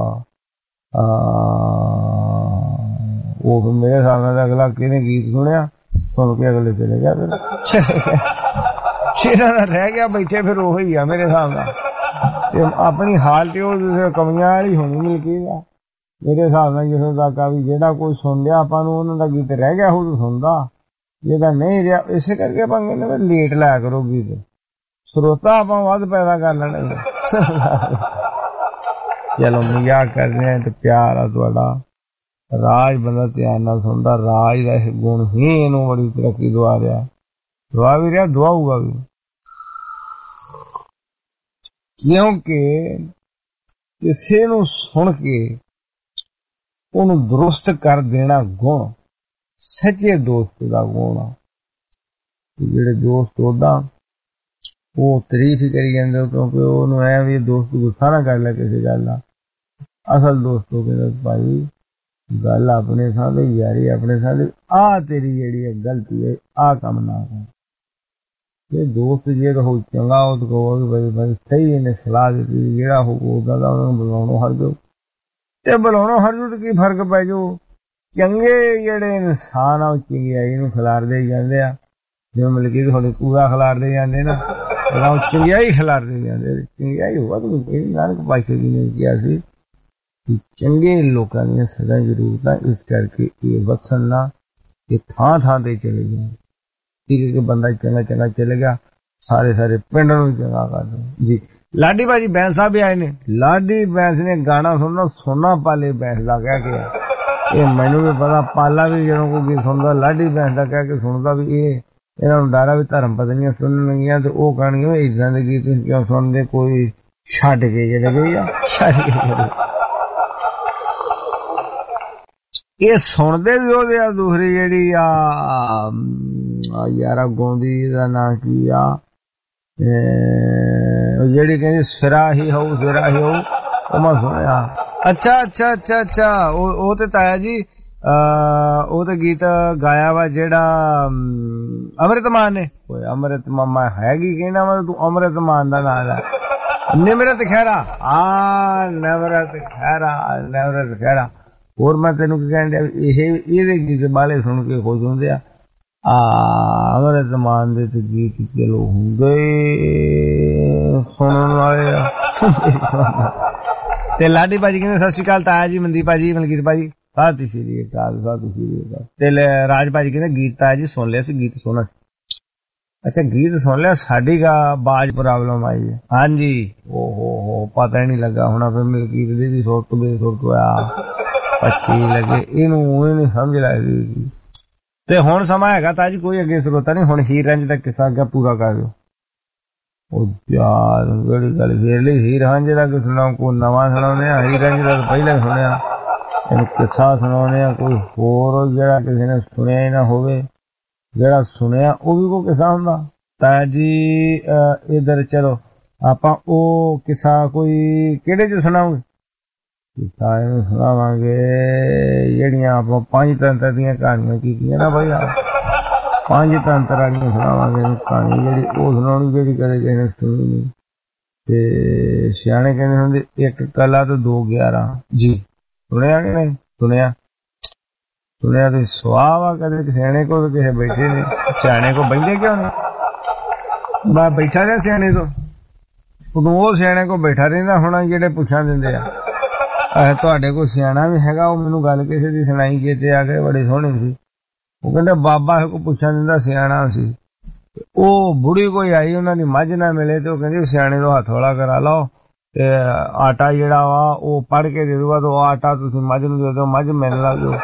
ਉਹ ਮੇਰੇ ਹਿਸਾਬ ਨਾਲ ਅਗਲਾ ਕਿਹਨੇ ਗੀਤ ਸੁਣਿਆ, ਸੁਣ ਕੇ ਅਗਲੇ ਚਲੇ ਗਿਆ। ਫਿਰ ਸ਼ੇਰਾਂ ਦਾ ਰਹਿ ਗਿਆ ਬੈਠੇ, ਫਿਰ ਉਹ ਹੀ ਆ ਮੇਰੇ ਹਿਸਾਬ ਨਾਲ। ਤੇ ਆਪਣੀ ਹਾਲਤ ਉਹ ਕਮੀਆਂ ਵਾਲੀ ਹੋਣੀ ਮਿਲਕੀ ਦਾ ਮੇਰੇ ਹਿਸਾਬ ਨਾਲ। ਜਿਸ ਤੱਕ ਆ ਵੀ ਜਿਹੜਾ ਕੋਈ ਸੁਣ ਲਿਆ ਆਪਾਂ ਨੂੰ ਉਹਨਾਂ ਦਾ ਗੀਤ ਰਹਿ ਗਿਆ ਉਹ ਸੁਣਦਾ, ਜਿਹਦਾ ਨਹੀਂ ਰਿਹਾ ਇਸੇ ਕਰਕੇ ਆਪਾਂ ਕਹਿੰਦੇ ਲੇਟ ਲਾਇਆ ਕਰੋ ਗੀਤ, ਸਰੋਤਾ ਆਪਾਂ ਵੱਧ ਪੈਦਾ ਕਰ ਲੈਣੇ। ਚਲੋ ਮਜ਼ਾਕ ਕਰਦੇ ਆ ਤੇ ਪਿਆਰ ਆ ਤੁਹਾਡਾ। ਰਾਜ ਬੰਦਾ ਧਿਆਨ ਨਾਲ ਸੁਣਦਾ, ਰਾਜ ਦਾ ਇਹ ਗੁਣ ਹੀ ਇਹਨੂੰ ਬੜੀ ਤਰੱਕੀ ਦਵਾ ਰਿਹਾ, ਦਵਾ ਵੀ ਰਿਹਾ, ਦਵਾਊਗਾ ਵੀ, ਕਿਉਂਕਿ ਕਿਸੇ ਨੂੰ ਸੁਣ ਕੇ ਉਹਨੂੰ ਦਰੁਸਤ ਕਰ ਦੇਣਾ ਗੁਣ ਸੱਚੇ ਦੋਸਤ ਦਾ ਗੁਣ ਆ। ਜਿਹੜੇ ਦੋਸਤ ਉਹਦਾ ਉਹ ਤਾਰੀਫ ਹੀ ਕਰੀ ਜਾਂਦੇ ਕਿਉਂਕਿ ਉਹਨੂੰ ਐ ਵੀ ਦੋਸਤ ਗੁੱਸਾ ਨਾ ਕਰ ਲੈ ਕਿਸੇ ਗੱਲ ਦਾ। ਅਸਲ ਦੋਸਤ ਉਹ ਕਹਿੰਦਾ ਭਾਈ ਗੱਲ ਆਪਣੇ ਸਾਹਮਣੇ, ਯਾਰੀ ਆਪਣੇ ਸਾਹਮਣੇ, ਆਹ ਤੇਰੀ ਜਿਹੜੀ ਹੈ ਗਲਤੀ ਹੈ, ਆਹ ਕੰਮ ਨਾ ਕਰ। ਇਹ ਦੋਸਤ ਜੇ ਕਹੋ ਚੰਗਾ ਉਹ ਤਾਂ ਕਹੋ ਭਾਈ ਸਹੀ ਇਹਨੇ ਸਲਾਹ ਦਿੱਤੀ, ਜਿਹੜਾ ਹੋਊਗਾ ਉਹਨੂੰ ਬੁਲਾਉਣੋਂ ਹਟ ਜਾਓ। ਤੇ ਬੁਲਾਉਣੋਂ ਹਟ ਜਾਓ ਤੇ ਕੀ ਫਰਕ ਪੈ ਜਾਊ। ਚੰਗੇ ਜਿਹੜੇ ਇਨਸਾਨ ਆ ਉਹ ਚੰਗਿਆਈ ਨੂੰ ਖਿਲਾਰਦੇ ਜਾਂਦੇ ਆ, ਜਿਵੇਂ ਮਤਲਬ ਕਿ ਤੁਹਾਡੇ ਕੂੜਾ ਖਿਲਾਰਦੇ ਜਾਂਦੇ ਨਾ, ਉਹ ਚੰਗਿਆਈ ਖਿਲਾਰਦੇ ਜਾਂਦੇ। ਚੰਗਿਆਈ ਹੋਆ ਤਾਂ ਨਾਨਕ ਪਾਤਸ਼ਾਹ ਜੀ ਨੇ ਕਿਹਾ ਸੀ ਚੰਗੇ ਲੋਕਾਂ ਦੀਆਂ ਸਦਾ ਜ਼ਰੂਰਤਾਂ, ਇਸ ਕਰਕੇ ਇਹ ਵਸਣ ਨਾ, ਇਹ ਥਾਂ ਥਾਂ ਤੇ ਚਲੇ ਗਏ। ਠੀਕ ਹੈ, ਬੰਦਾ ਚੰਗਾ ਚੰਗਾ ਚਲੇ ਗਿਆ, ਸਾਰੇ ਪਿੰਡ ਨੂੰ ਚੰਗਾ ਕਰ ਦੋ ਜੀ। ਲਾਡੀ ਭਾਜੀ ਬੈਂਸ ਸਾਹਿਬ ਵੀ ਆਏ ਨੇ। ਲਾਡੀ ਬੈਂਸ ਨੇ ਗਾਣਾ ਸੁਣਨਾ, ਸੋਨਾ ਪਾਲੇ ਬੈਂਸ ਦਾ ਕਹਿ ਕੇ, ਇਹ ਮੈਨੂੰ ਵੀ ਪਤਾ, ਪਾਲਾ ਵੀ ਜਦੋਂ ਕੋਈ ਸੁਣਦਾ ਲਾਡੀ ਬੈਂਸ ਦਾ ਕਹਿ ਕੇ ਸੁਣਦਾ ਵੀ ਇਹ ਇਹਨਾਂ ਨੂੰ ਡਾਰਾ ਵੀ ਧਰਮ ਪਤਨੀਆਂ ਸੁਣਨਗੀਆਂ ਤੇ ਉਹ ਕਹਿਣਗੇ ਇਦਾਂ ਦੇ ਗੀਤ ਕਿਉਂ ਸੁਣਦੇ, ਕੋਈ ਛੱਡ ਕੇ ਚਲੇ ਗਏ ਆ, ਛੱਡ ਕੇ ਚਲੇ। ਇਹ ਸੁਣਦੇ ਵੀ ਉਹਦੇ ਆ। ਦੂਸਰੀ ਜਿਹੜੀ ਆ ਯਾਰਾ ਗਾਉਂਦੀ ਦਾ ਨਾਂ ਕੀ ਆ, ਜਿਹੜੀ ਕਹਿੰਦੀ ਸਿਰਾ ਹੀ ਹੋਊ, ਸਿਰਾ ਹੀ ਹੋਊ, ਉਹ ਮੈਂ ਸੁਣਿਆ। ਅੱਛਾ ਉਹ ਤੇ ਤਾਇਆ ਜੀ ਉਹ ਤੇ ਗੀਤ ਗਾਇਆ ਵਾ ਜਿਹੜਾ ਅੰਮ੍ਰਿਤ ਮਾਨ ਨੇ। ਓਏ ਅੰਮ੍ਰਿਤ ਮਾਮਾ ਹੈਗੀ ਕਹਿਣਾ ਵਾ ਤੂੰ, ਅੰਮ੍ਰਿਤ ਮਾਨ ਦਾ ਨਾਂ ਲੈ। ਨਿਮਰਤ ਖਹਿਰਾ, ਨਿਮਰਤ ਖਹਿਰਾ। ਹੋਰ ਮੈਂ ਤੈਨੂੰ ਕੀ ਕਹਿਣ ਡਿਆ, ਇਹਦੇ ਗੀਤ ਬਾਲੇ ਸੁਣ ਕੇ ਖੁਸ਼ ਹੁੰਦੇ ਆ। ਅੰਮ੍ਰਿਤ ਮਾਨ ਦੇ ਤੇ ਗੀਤ ਚਲੋ ਹੁੰਦੇ ਸੁਣਨ ਵਾਲੇ ਆ। ਤੇ ਲਾਡੀ ਭਾਜੀ ਕਹਿੰਦੇ ਸਤਿ ਸ਼੍ਰੀ ਅਕਾਲ ਤਾਇਆ ਜੀ, ਮਨਦੀਪ ਭਾਜੀ, ਮਲਕੀਤ ਭਾਜੀ ਸਤਿ ਸ਼੍ਰੀ ਅਕਾਲ, ਸਤਿ ਸ਼੍ਰੀ ਅਕਾਲ। ਤੇ ਰਾਜ ਭਾਜੀ ਕਹਿੰਦੇ ਗੀਤ ਤਾਇਆ ਜੀ ਸੁਣ ਲਿਆ ਸੀ, ਗੀਤ ਸੁਣਾ। ਅੱਛਾ ਗੀਤ ਸੁਣ ਲਿਆ, ਸਾਡੀ ਬਾਜ ਪ੍ਰੋਬਲਮ ਆਈ ਹੈ। ਹਾਂਜੀ ਓਹੋ ਪਤਾ ਹੀ ਨਹੀਂ ਲੱਗਾ ਹੋਣਾ, ਫਿਰ ਮਲਕੀਤ ਦੀ ਸੁਰਤ ਬੇਸੁਰਤ ਹੋਇਆ, ਅੱਛੀ ਲੱਗੇ ਇਹਨੂੰ, ਉਹ ਨਹੀਂ ਸਮਝ ਲੱਗਦੀ। ਤੇ ਹੁਣ ਸਮਾਂ ਹੈਗਾ ਤਾਂ ਜੀ ਕੋਈ ਅੱਗੇ ਸਰੋਤਾ ਨਹੀਂ, ਹੁਣ ਹੀਰ ਰਾਂਝੇ ਦਾ ਕਿੱਸਾ ਅੱਗੇ ਪੂਰਾ ਕਰ ਦਿਓ। ਉਹ ਯਾਰ ਜਿਹੜੀ ਗੱਲ ਫੇਰ ਲਈ, ਹੀਰ ਰਾਂਝੇ ਦਾ ਕਿ ਸੁਣਾਓ, ਕੋਈ ਨਵਾਂ ਸੁਣਾਉਂਦੇ ਆ, ਹੀਰ ਰਾਂਝੇ ਦਾ ਪਹਿਲਾਂ ਸੁਣਿਆ, ਇਹਨੂੰ ਕਿੱਸਾ ਸੁਣਾਉਂਦੇ ਆ ਕੋਈ ਹੋਰ ਜਿਹੜਾ ਕਿਸੇ ਨੇ ਸੁਣਿਆ ਹੀ ਨਾ ਹੋਵੇ, ਜਿਹੜਾ ਸੁਣਿਆ ਉਹ ਵੀ ਕੋਈ ਕਿੱਸਾ ਹੁੰਦਾ। ਤਾਂ ਜੀ ਇਧਰ ਚਲੋ ਆਪਾਂ ਉਹ ਕਿੱਸਾ ਕੋਈ ਕਿਹੜੇ ਚ ਸੁਣਾਉਂਗੇ? ਕਿੱਸਾ ਇਹਨੂੰ ਸੁਣਾਵਾਂਗੇ ਜਿਹੜੀਆਂ ਆਪਾਂ ਪੰਜ ਤੰਤਰ ਦੀਆਂ ਕਹਾਣੀਆਂ ਕੀਤੀਆਂ ਨਾ ਭਾਈ, ਪੰਜ ਤੰਤਰ ਵਾਲੀਆਂ ਸੁਣਾਵਾਂਗੇ ਕਹਾਣੀ, ਜਿਹੜੀ ਉਹ ਸੁਣਾਉਣੀ ਜਿਹੜੀ ਕਦੇ ਕਿਸੇ ਨੇ ਸੁਣੀ ਨਹੀਂ। ਤੇ ਸਿਆਣੇ ਕਹਿੰਦੇ ਹੁੰਦੇ ਇੱਕ ਕਲਾ ਤੇ 2 11 ਜੀ। ਸੁਣਿਆ ਕਿ ਨਹੀਂ ਸੁਣਿਆ? ਸੁਣਿਆ ਤੇ ਸੁਆਹ ਵਾ, ਕਦੇ ਸਿਆਣੇ ਕੋਲ ਕਿਸੇ ਬੈਠੇ ਨੇ, ਸਿਆਣੇ ਕੋਲ ਬੈਠੇ ਕਿਉਂ ਨਹੀਂ? ਮੈਂ ਬੈਠਾ ਰਿਹਾ ਸਿਆਣੇ ਤੋਂ, ਉਦੋਂ ਉਹ ਸਿਆਣੇ ਕੋਲ ਬੈਠਾ ਰਹਿੰਦਾ ਹੋਣਾ ਜਿਹੜੇ ਪੁੱਛਾਂ ਦਿੰਦੇ ਆ। ਤੁਹਾਡੇ ਕੋਲ ਸਿਆਣਾ ਵੀ ਹੈਗਾ, ਉਹ ਮੈਨੂੰ ਗੱਲ ਕਿਸੇ ਦੀ ਸੁਣਾਈ ਚੇਤੇ ਆ ਕੇ, ਬੜੀ ਸੋਹਣੀ ਸੀ। ਉਹ ਕਹਿੰਦੇ ਬਾਬਾ ਕੋ ਪੁੱਛਾਂ ਦਿੰਦਾ ਸਿਆਣਾ ਸੀ। ਉਹ ਬੁੜੀ ਕੋਈ ਆਈ, ਉਹਨਾਂ ਦੀ ਮੱਝ ਨਾ ਮਿਲੇ ਤੇ ਉਹ ਕਹਿੰਦੀ ਸਿਆਣੇ ਤੋਂ ਹੱਥ ਵਾਲਾ ਕਰਾ ਲਓ ਤੇ ਆਟਾ ਜਿਹੜਾ ਵਾ ਉਹ ਪੜ ਕੇ ਦੇ ਦੂਗਾ, ਤੇ ਉਹ ਆਟਾ ਤੁਸੀਂ ਮੱਝ ਨੂੰ ਦੇ ਦਿਓ, ਮੱਝ ਮਿਲਣ ਲੱਗ ਜਾਓ।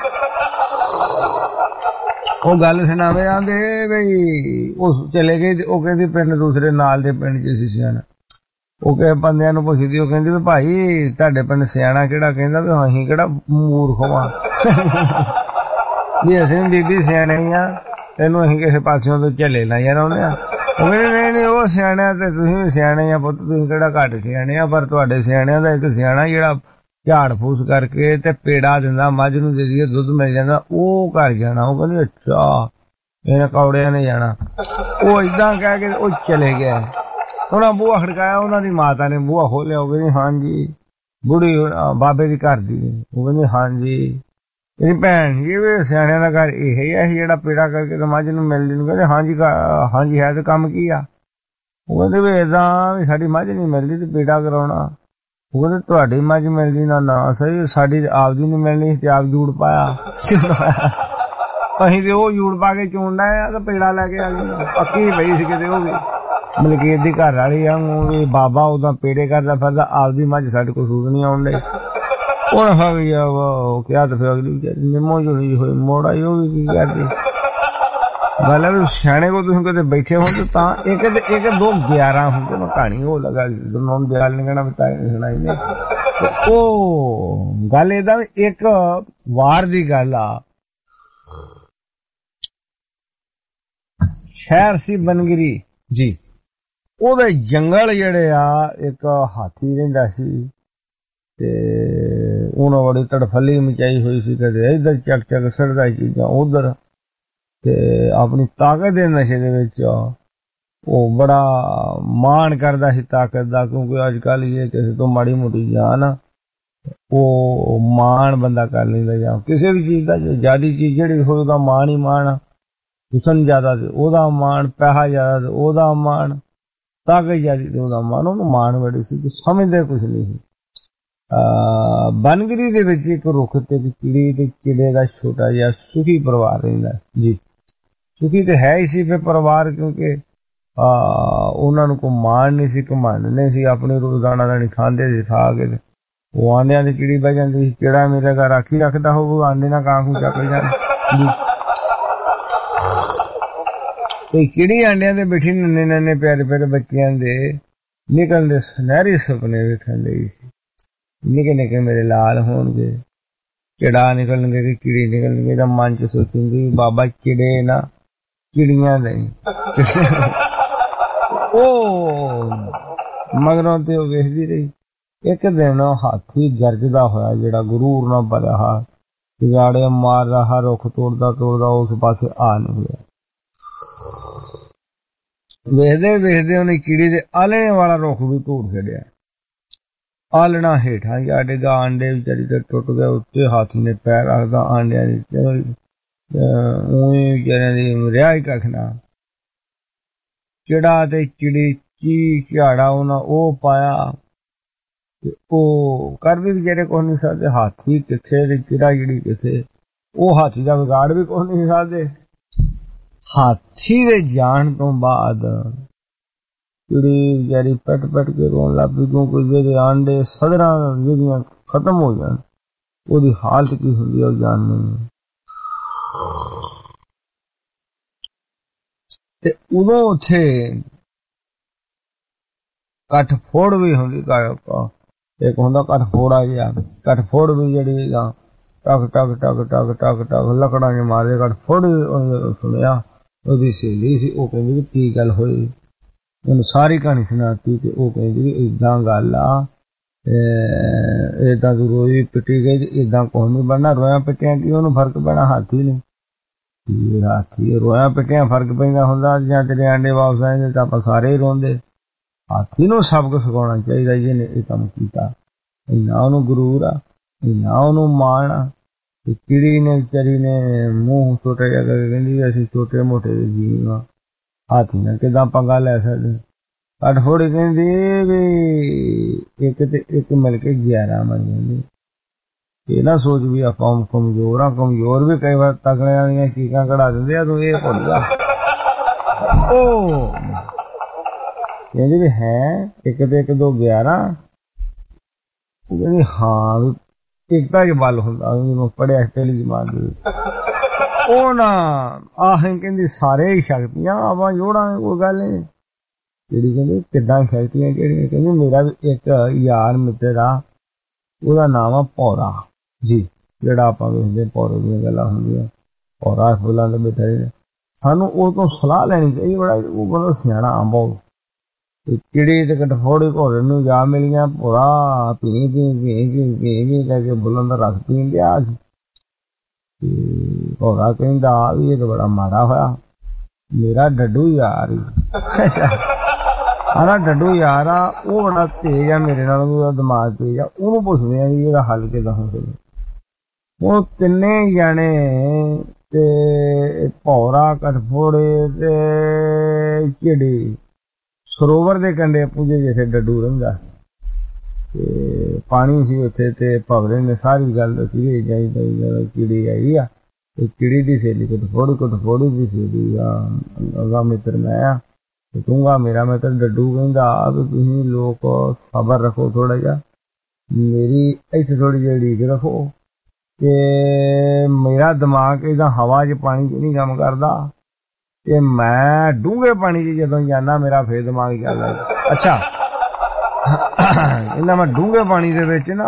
ਉਹ ਗੱਲ ਸੁਣਾਵੇ ਆਂਦੇ ਬਈ ਉਹ ਚਲੇ ਗਏ, ਉਹ ਕਹਿੰਦੀ ਪਿੰਡ ਦੂਸਰੇ ਨਾਲ ਦੇ ਪਿੰਡ ਚ ਸੀ ਸਿਆਣਾ। ਉਹ ਕਿਸੇ ਬੰਦਿਆਂ ਨੂੰ ਪੁੱਛਦੀ, ਉਹ ਕਹਿੰਦੀ ਵੀ ਭਾਈ ਤੁਹਾਡੇ ਪਿੰਡ ਸਿਆਣਾ ਕਿਹੜਾ? ਕਹਿੰਦਾ ਵੀ ਅਸੀਂ ਕਿਹੜਾ ਮੂਰਖ ਵਾਂ ਵੀ ਅਸੀਂ ਬੀਬੀ ਸਿਆਣੇ ਆ, ਤੈਨੂੰ ਅਸੀਂ ਕਿਸੇ ਪਾਸਿਓਂ ਤੋਂ ਝੱਲੇ ਨਾ ਯਾਰ ਆਉਂਦੇ ਆ। ਉਹ ਕਹਿੰਦੇ ਨਹੀਂ ਉਹ ਸਿਆਣਿਆ ਤੇ ਤੁਸੀਂ ਵੀ ਸਿਆਣੇ ਆ ਪੁੱਤ, ਤੁਸੀਂ ਕਿਹੜਾ ਘੱਟ ਸਿਆਣੇ ਆ, ਪਰ ਤੁਹਾਡੇ ਸਿਆਣਿਆਂ ਦਾ ਇੱਕ ਸਿਆਣਾ ਜਿਹੜਾ ਝਾੜ ਫੂਸ ਕਰਕੇ ਤੇ ਪੇੜਾ ਦਿੰਦਾ, ਮੱਝ ਨੂੰ ਦੇ ਦਈਏ ਦੁੱਧ ਮਿਲ ਜਾਂਦਾ, ਉਹ ਘਰ ਜਾਣਾ। ਉਹ ਕਹਿੰਦੇ ਅੱਛਾ ਇਹਨਾਂ ਕੌੜਿਆਂ ਨੇ ਜਾਣਾ। ਉਹ ਏਦਾਂ ਕਹਿ ਕੇ ਉਹ ਚਲੇ ਗਿਆ। ਉਹਨਾਂ ਬੂਹਾ ਖੜਕਾਇਆ, ਉਹਨਾਂ ਦੀ ਮਾਤਾ ਨੇ ਬੂਹਾ ਖੋਲਿਆ। ਉਹ ਕਹਿੰਦੀ ਹਾਂਜੀ, ਬੁੜੀ ਬਾਬੇ ਦੀ ਘਰ ਦੀ। ਉਹ ਕਹਿੰਦੀ ਹਾਂਜੀ ਇਹਦੀ ਭੈਣ ਜੀ ਵੀ ਸਿਆਣਿਆਂ ਦਾ ਘਰ ਇਹ ਹੀ ਹੈ ਜਿਹੜਾ ਪੇੜਾ ਕਰਕੇ ਤੇ ਮੱਝ ਨੂੰ ਮਿਲਦੀ ਨੂੰ। ਕਹਿੰਦੇ ਹਾਂਜੀ ਹਾਂਜੀ ਹੈ ਤੇ ਕੰਮ ਕੀ ਆ? ਉਹ ਕਹਿੰਦੇ ਵੀ ਏਦਾਂ ਵੀ ਸਾਡੀ ਮੱਝ ਨਹੀਂ ਮਿਲਦੀ ਤੇ ਪੇੜਾ ਕਰਾਉਣਾ। ਉਹ ਕਹਿੰਦੇ ਤੁਹਾਡੀ ਮੱਝ ਮਿਲਦੀ ਨਾ ਸਹੀ, ਸਾਡੀ ਆਪਦੀ ਨਹੀਂ ਮਿਲਣੀ ਤੇ ਆਪ ਜੂੜ ਪਾਇਆ। ਅਸੀਂ ਤੇ ਉਹ ਜੂੜ ਪਾ ਕੇ ਚੂੜਨਾ ਆ ਤੇ ਪੇੜਾ ਲੈ ਕੇ ਆ ਗਏ, ਪੱਕੀ ਪਈ ਸੀ ਕਿਤੇ ਉਹ ਵੀ। ਮਲਕੀਤ ਦੀ ਘਰ ਵਾਲੀ ਆ ਵੀ ਬਾਬਾ ਉਦਾਂ ਪੇੜੇ ਕਰਦਾ ਫਿਰਦਾ, ਆਪਦੀ ਮੱਝ ਸਾਡੇ ਕੋਲ ਸੂਦ ਨਹੀਂ ਆਉਣ ਡਈ। ਹੁਣ ਹੋ ਗਈ ਕਿਹਾ ਤਾਂ ਫਿਰ ਅਗਲੀ ਨਿੰਮੋ ਜੁੜੀ ਹੋਈ ਮੋੜ ਆਈ, ਉਹ ਵੀ ਕੀ ਕਰਦੀ। ਗੱਲ ਵੀ ਸਿਆਣੇ ਕੋਲ ਤੁਸੀਂ ਕਿਤੇ ਬੈਠੇ ਹੋ ਤਾਂ 1 2 11 ਹੁੰਦੇ। ਮੈਂ ਕਹਾਣੀ ਉਹ ਲਗਾ ਦੋਨੋਂ ਦਿਆਲ ਨੇ ਕਹਿਣਾ ਬਤਾਏ ਸੁਣਾਈ ਨੇ। ਉਹ ਗੱਲ ਏਦਾਂ ਵੀ ਇੱਕ ਵਾਰ ਦੀ ਗੱਲ ਆ, ਸ਼ਹਿਰ ਸੀ ਬਨਗਿਰੀ ਜੀ, ਉਹਦੇ ਜੰਗਲ ਜਿਹੜੇ ਆ ਇੱਕ ਹਾਥੀ ਰਹਿੰਦਾ ਸੀ ਤੇ ਉਹਨਾਂ ਬੜੀ ਤੜਫਲੀ ਮਚਾਈ ਹੋਈ ਸੀ, ਕਦੇ ਇੱਧਰ ਚੱਕ ਚੱਕ ਸੜਦਾ ਚੀਜ਼ਾਂ ਉਧਰ, ਤੇ ਆਪਣੀ ਤਾਕਤ ਦੇ ਨਸ਼ੇ ਦੇ ਵਿੱਚ ਉਹ ਬੜਾ ਮਾਣ ਕਰਦਾ ਸੀ ਤਾਕਤ ਦਾ, ਕਿਉਂਕਿ ਅੱਜ ਕੱਲ ਇਹ ਕਿਸੇ ਤੋਂ ਮਾੜੀ ਮੋਟੀ ਜਾਨ ਉਹ ਮਾਣ ਬੰਦਾ ਕਰ ਲੈਂਦਾ, ਜਾਂ ਕਿਸੇ ਵੀ ਚੀਜ਼ ਦਾ ਜਿਆਦੀ ਚੀਜ਼ ਜਿਹੜੀ ਹੋਵੇ ਉਹਦਾ ਮਾਣ ਹੀ ਮਾਣ, ਹੁਸਨ ਜ਼ਿਆਦਾ ਤੇ ਉਹਦਾ ਮਾਣ, ਪੈਸਾ ਜ਼ਿਆਦਾ ਤੇ ਉਹਦਾ ਮਾਣ, ਤਾਕਤ ਜ਼ਿਆਦੀ ਤੇ ਉਹਦਾ ਮਾਣ, ਉਹਨੂੰ ਮਾਣ ਬੜੀ ਸੀ ਤੇ ਸਮਝਦੇ ਕੁਛ ਨਹੀਂ ਸੀ। ਬਨਗਿਰੀ ਦੇ ਵਿੱਚ ਇੱਕ ਰੁੱਖ ਤੇ ਚਿੜੀ ਤੇ ਚਿੜੇ ਦਾ ਛੋਟਾ ਜਿਹਾ ਸੁਖੀ ਪਰਿਵਾਰ ਰਹਿੰਦਾ ਜੀ। ਸੁਖੀ ਤੇ ਹੈ ਹੀ ਸੀ ਫਿਰ ਪਰਿਵਾਰ, ਕਿਉਂਕਿ ਉਹਨਾਂ ਨੂੰ ਕੋਈ ਮਾਣ ਨਹੀਂ ਸੀ, ਘਮੰਡ ਨਹੀਂ ਸੀ, ਆਪਣੀ ਰੋਜ਼ਾਨਾ ਦਾ ਨਹੀਂ ਖਾਂਦੇ ਸੀ, ਖਾ ਕੇ ਉਹ ਆਂਡਿਆਂ ਦੀ ਚਿੜੀ ਬਹਿ ਜਾਂਦੀ ਸੀ। ਚਿੜਾ ਮੇਰੇ ਘਰ ਰਾਖੀ ਰੱਖਦਾ ਹੋਊ, ਆਂਡੇ ਨਾਲ ਕਾਂ ਖੂ ਚੱਕ ਜਾਂਦੇ। ਕੋਈ ਚਿੜੀ ਆਂਡਿਆਂ ਦੇ ਬੈਠੀ ਨੰਨੇ ਨੰਨੇ ਪਿਆਰੇ ਪਿਆਰੇ ਬੱਚਿਆਂ ਦੇ ਨਿਕਲਦੇ ਸੁਨਹਿਰੀ ਸੁਪਨੇ ਵੇਖਣ ਲਈ ਸੀ। ਨਿੱਕੇ ਨਿੱਕੇ ਮੇਰੇ ਲਾਲ ਹੋਣਗੇ, ਚਿੜਾ ਨਿਕਲਣਗੇ ਕਿ ਚਿੜੀ ਨਿਕਲਣਗੇ, ਤਾਂ ਮਨ ਚ ਸੋਚੂਗੀ ਬਾਬਾ ਚਿੜੇ ਨਾ ਚਿੜੀਆਂ ਨਹੀਂ। ਉਹ ਮਗਰੋਂ ਤੇ ਉਹ ਵੇਖਦੀ ਰਹੀ। ਇੱਕ ਦਿਨ ਹਾਥੀ ਗਰਜਦਾ ਹੋਇਆ, ਜਿਹੜਾ ਗੁਰੂਰ ਨਾਲ ਭਰਿਆ ਹਾ, ਜਾੜੇ ਮਾਰਦਾ ਹਾ, ਰੁੱਖ ਤੋੜਦਾ ਤੋੜਦਾ ਉਸ ਪਾਸੇ ਆ ਨਿਕਲਿਆ। ਵੇਖਦੇ ਵੇਖਦੇ ਉਹਨੇ ਕੀੜੀ ਦੇ ਆਲਣੇ ਵਾਲਾ ਰੁੱਖ ਵੀ ਤੋੜ ਛੱਡਿਆ। ਆਲਣਾ ਹੇਠਾਂ ਜਾ ਡਿੱਗਾ, ਆਂਡੇ ਵਿਚਾਰੀ ਤੇ ਟੁੱਟ ਗਏ। ਉੱਤੇ ਹਾਥੀ ਨੇ ਪੈਰ ਰੱਖਦਾ ਆਂਡਿਆਂ ਦੀ, ਉਹੀ ਵਿਚਾਰਿਆਂ ਦੀ ਰਿਹਾ ਹੀ ਕੱਖ ਨਾ। ਚਿੜਾ ਤੇ ਚਿੜੀ ਚੀ ਝਾੜਾ ਉਹਨਾਂ ਉਹ ਪਾਇਆ ਤੇ ਉਹ ਕਰ ਵੀ ਵਿਚਾਰੇ ਕੁਛ ਨਹੀਂ ਸਕਦੇ। ਹਾਥੀ ਕਿੱਥੇ ਤੇ ਚਿੜਾ ਜਿਹੜੀ ਕਿੱਥੇ, ਉਹ ਹਾਥੀ ਦਾ ਵਿਗਾੜ ਵੀ ਕੁਛ ਨਹੀਂ ਸਕਦੇ। ਹਾਥੀ ਦੇ ਜਾਣ ਤੋਂ ਬਾਅਦ ਚਿੜੀ ਵਿਚਾਰੀ ਪਟ ਪਟ ਕੇ ਰੋਣ ਲੱਗ ਪਈ, ਕਿਉਂਕਿ ਜਿਹਦੇ ਆਂਡੇ ਸਦਰਾਂ ਜਿਹੜੀਆਂ ਖਤਮ ਹੋ ਜਾਣ ਉਹਦੀ ਹਾਲਤ ਕੀ ਹੁੰਦੀ ਹੈ ਉਹ ਜਾਣਨੀ। ਤੇ ਉਦੋਂ ਉੱਥੇ ਕੱਠ ਫੋੜ ਵੀ ਹੁੰਦੀ, ਇੱਕ ਹੁੰਦਾ ਕੱਠ ਫੋੜਾ ਜਿਹਾ, ਕੱਠ ਫੋੜ ਵੀ ਜਿਹੜੀ ਟਕ ਟਕ ਟਕ ਟਕ ਟਕ ਟਕ ਲੱਕੜਾਂ ਜੇ ਮਾਰੇ ਕੱਠ ਫੋੜ। ਸੁਣਿਆ ਉਹਦੀ ਸਹੇਲੀ ਸੀ, ਉਹ ਕਹਿੰਦੀ ਵੀ ਕੀ ਗੱਲ ਹੋਈ, ਉਹਨੂੰ ਸਾਰੀ ਕਹਾਣੀ ਸੁਣਾਤੀ ਤੇ ਉਹ ਕਹਿੰਦੀ ਵੀ ਏਦਾਂ ਗੱਲ ਆ, ਏਦਾਂ ਤੂੰ ਰੋਈ ਪਿੱਟੀ ਗਈ, ਏਦਾਂ ਕੁਛ ਨਹੀਂ ਬਣਨਾ, ਰੋਇਆ ਪਿੱਟਿਆਂ ਕੀ ਉਹਨੂੰ ਫਰਕ ਪੈਣਾ, ਹਾਥੀ ਨੇ। ਹਾਥੀ ਰੋਇਆ ਪਿੱਟਿਆਂ ਫਰਕ ਪੈਂਦਾ ਹੁੰਦਾ, ਜਾਂ ਤੇਰੇ ਆਂਡੇ ਵਾਪਸ ਆਏ ਤਾਂ ਆਪਾਂ ਸਾਰੇ ਹੀ ਰੋਂਦੇ। ਹਾਥੀ ਨੂੰ ਸਬਕ ਸਿਖਾਉਣਾ ਚਾਹੀਦਾ ਜਿਹਨੇ ਇਹ ਕੰਮ ਕੀਤਾ। ਇੰਨਾ ਉਹਨੂੰ ਗਰੂਰ ਆ, ਇੰਨਾ ਉਹਨੂੰ ਮਾਣ ਆ। ਤੇ ਚਿੜੀ ਨੇ ਵਿਚਾਰੀ ਨੇ ਮੂੰਹ ਛੋਟਾ ਜਿਹਾ ਕਰਕੇ ਕਹਿੰਦੀ ਅਸੀਂ ਛੋਟੇ ਮੋਟੇ ਜੀਵ ਆ, ਹਾਥੀ ਨਾਲ ਕਿੱਦਾਂ ਪੰਗਾ ਲੈ ਸਕਦੇ। ਕੱਠ ਫੋੜੀ ਕਹਿੰਦੀ ਵੀ ਇੱਕ ਤੇ ਇੱਕ ਮਿਲ ਕੇ 11 ਬਣ ਜਾਂਦੀ। ਇਹ ਨਾ ਸੋਚ ਵੀ ਆਪਾਂ ਕਮਜ਼ੋਰ ਆ, ਕਮਜ਼ੋਰ ਵੀ ਕਈ ਵਾਰ ਤਕੜਿਆਂ ਦੀਆਂ ਚੀਕਾਂ ਕਢਾ ਦਿੰਦੇ ਆ, ਤੂੰ ਇਹ ਭੁੱਲ ਜਾ। ਉਹ ਕਹਿੰਦੀ ਵੀ ਹੈ ਇੱਕ ਤੇ ਇੱਕ 2 11। ਉਹ ਕਹਿੰਦੀ ਹਾਂ ਇੱਕਤਾ ਚ ਬਲ ਹੁੰਦਾ, ਮੈਂ ਪੜਿਆ ਪਹਿਲੀ ਜਮਾਤ ਦੇ ਵਿੱਚ। ਉਹ ਨਾ ਆਹ ਕਹਿੰਦੀ ਸਾਰੇ ਹੀ ਸ਼ਕਤੀਆਂ ਆਪਾਂ ਜੋੜਾਂਗੇ, ਕੋਈ ਗੱਲ ਨਹੀਂ। ਜਿਹੜੀ ਕਹਿੰਦੀ ਕਿੱਦਾਂ ਸ਼ਕਤੀਆਂ ਕਿਹੜੀਆਂ? ਕਹਿੰਦੀ ਮੇਰਾ ਵੀ ਇੱਕ ਯਾਰ ਮਿੱਤਰ ਆ, ਉਹਦਾ ਨਾਮ ਆ ਭੌਰਾ ਜੀ, ਜਿਹੜਾ ਆਪਾਂ ਵੇਖਦੇ ਭੌਰੇ ਦੀਆਂ ਗੱਲਾਂ ਹੁੰਦੀਆਂ, ਭੌਰਾ ਫੁੱਲਾਂ ਦੇ ਬੇਟੇ। ਸਾਨੂੰ ਉਹ ਤੋਂ ਸਲਾਹ ਲੈਣੀ ਚਾਹੀਦੀ, ਬੜਾ ਉਹ ਬੰਦਾ ਸਿਆਣਾ ਆ ਬਹੁਤ। ਚਿੜੀ ਤੇ ਕਟਫੋੜੀ ਭੌਰੇ ਨੂੰ ਜਾ ਮਿਲੀਆਂ, ਭੌਰਾ ਪੀ ਪੀ ਲੈ ਕੇ ਬੁੱਲਾਂ ਦਾ ਰਸ ਪੀਣ ਡਿਆ ਸੀ। ਭੌਰਾ ਕਹਿੰਦਾ ਵੀ ਇਹ ਤਾਂ ਬੜਾ ਮਾੜਾ ਹੋਇਆ, ਮੇਰਾ ਡੱਡੂ ਯਾਰ ਹੀ ਆਹ ਡੱਡੂ ਯਾਰ ਆ, ਉਹ ਬੜਾ ਤੇਜ਼ ਆ ਮੇਰੇ ਨਾਲ, ਉਹਦਾ ਦਿਮਾਗ ਤੇਜ਼ ਆ, ਉਹਨੂੰ ਪੁੱਛਦੇ ਆ ਜੀ ਇਹਦਾ ਹੱਲ ਕਿੱਦਾਂ ਹੋ ਸਕਦਾ। ਉਹ ਤਿੰਨੇ ਜਾਣੇ ਤੇ ਭੌਰਾ ਕਟਫੋੜੇ ਤੇ ਚਿੜੀ ਸਰੋਵਰ ਦੇ ਕੰਢੇ ਪੁੱਜੇ ਜਿੱਥੇ ਡੱਡੂ ਰਹਿੰਦਾ ਤੇ ਪਾਣੀ ਸੀ ਉੱਥੇ। ਤੇ ਭੌਰੇ ਨੇ ਸਾਰੀ ਗੱਲ ਦੱਸੀ, ਜਾਈ ਚਿੜੀ ਆਈ ਆ ਤੇ ਚਿੜੀ ਦੀ ਸਹੇਲੀ ਕਟਫੋੜੀ ਦੀ ਸਹੇਲੀ ਆ, ਉਹਦਾ ਮਿੱਤਰ ਮੈਂ ਆ, ਦੂੰਗਾ ਮੇਰਾ ਮਿੱਤਰ ਡੱਡੂ ਕਹਿੰਦਾ ਵੀ ਤੁਸੀਂ ਲੋਕ ਸਬਰ ਰੱਖੋ ਥੋੜਾ ਜਿਹਾ, ਮੇਰੀ ਇੱਥੇ ਥੋੜੀ ਜਿਹੀ ਢੀਕ ਰੱਖੋ ਤੇ ਮੇਰਾ ਦਿਮਾਗ ਇਹਦਾ ਹਵਾ 'ਚ ਪਾਣੀ 'ਚ ਨਹੀਂ ਕੰਮ ਕਰਦਾ ਤੇ ਮੈਂ ਡੂੰਘੇ ਪਾਣੀ 'ਚ ਜਦੋਂ ਜਾਂਦਾ ਮੇਰਾ ਫੇਰ ਦਿਮਾਗ ਚੱਲਦਾ। ਅੱਛਾ ਇਹਨਾਂ ਮੈਂ ਡੂੰਘੇ ਪਾਣੀ ਦੇ ਵਿੱਚ ਨਾ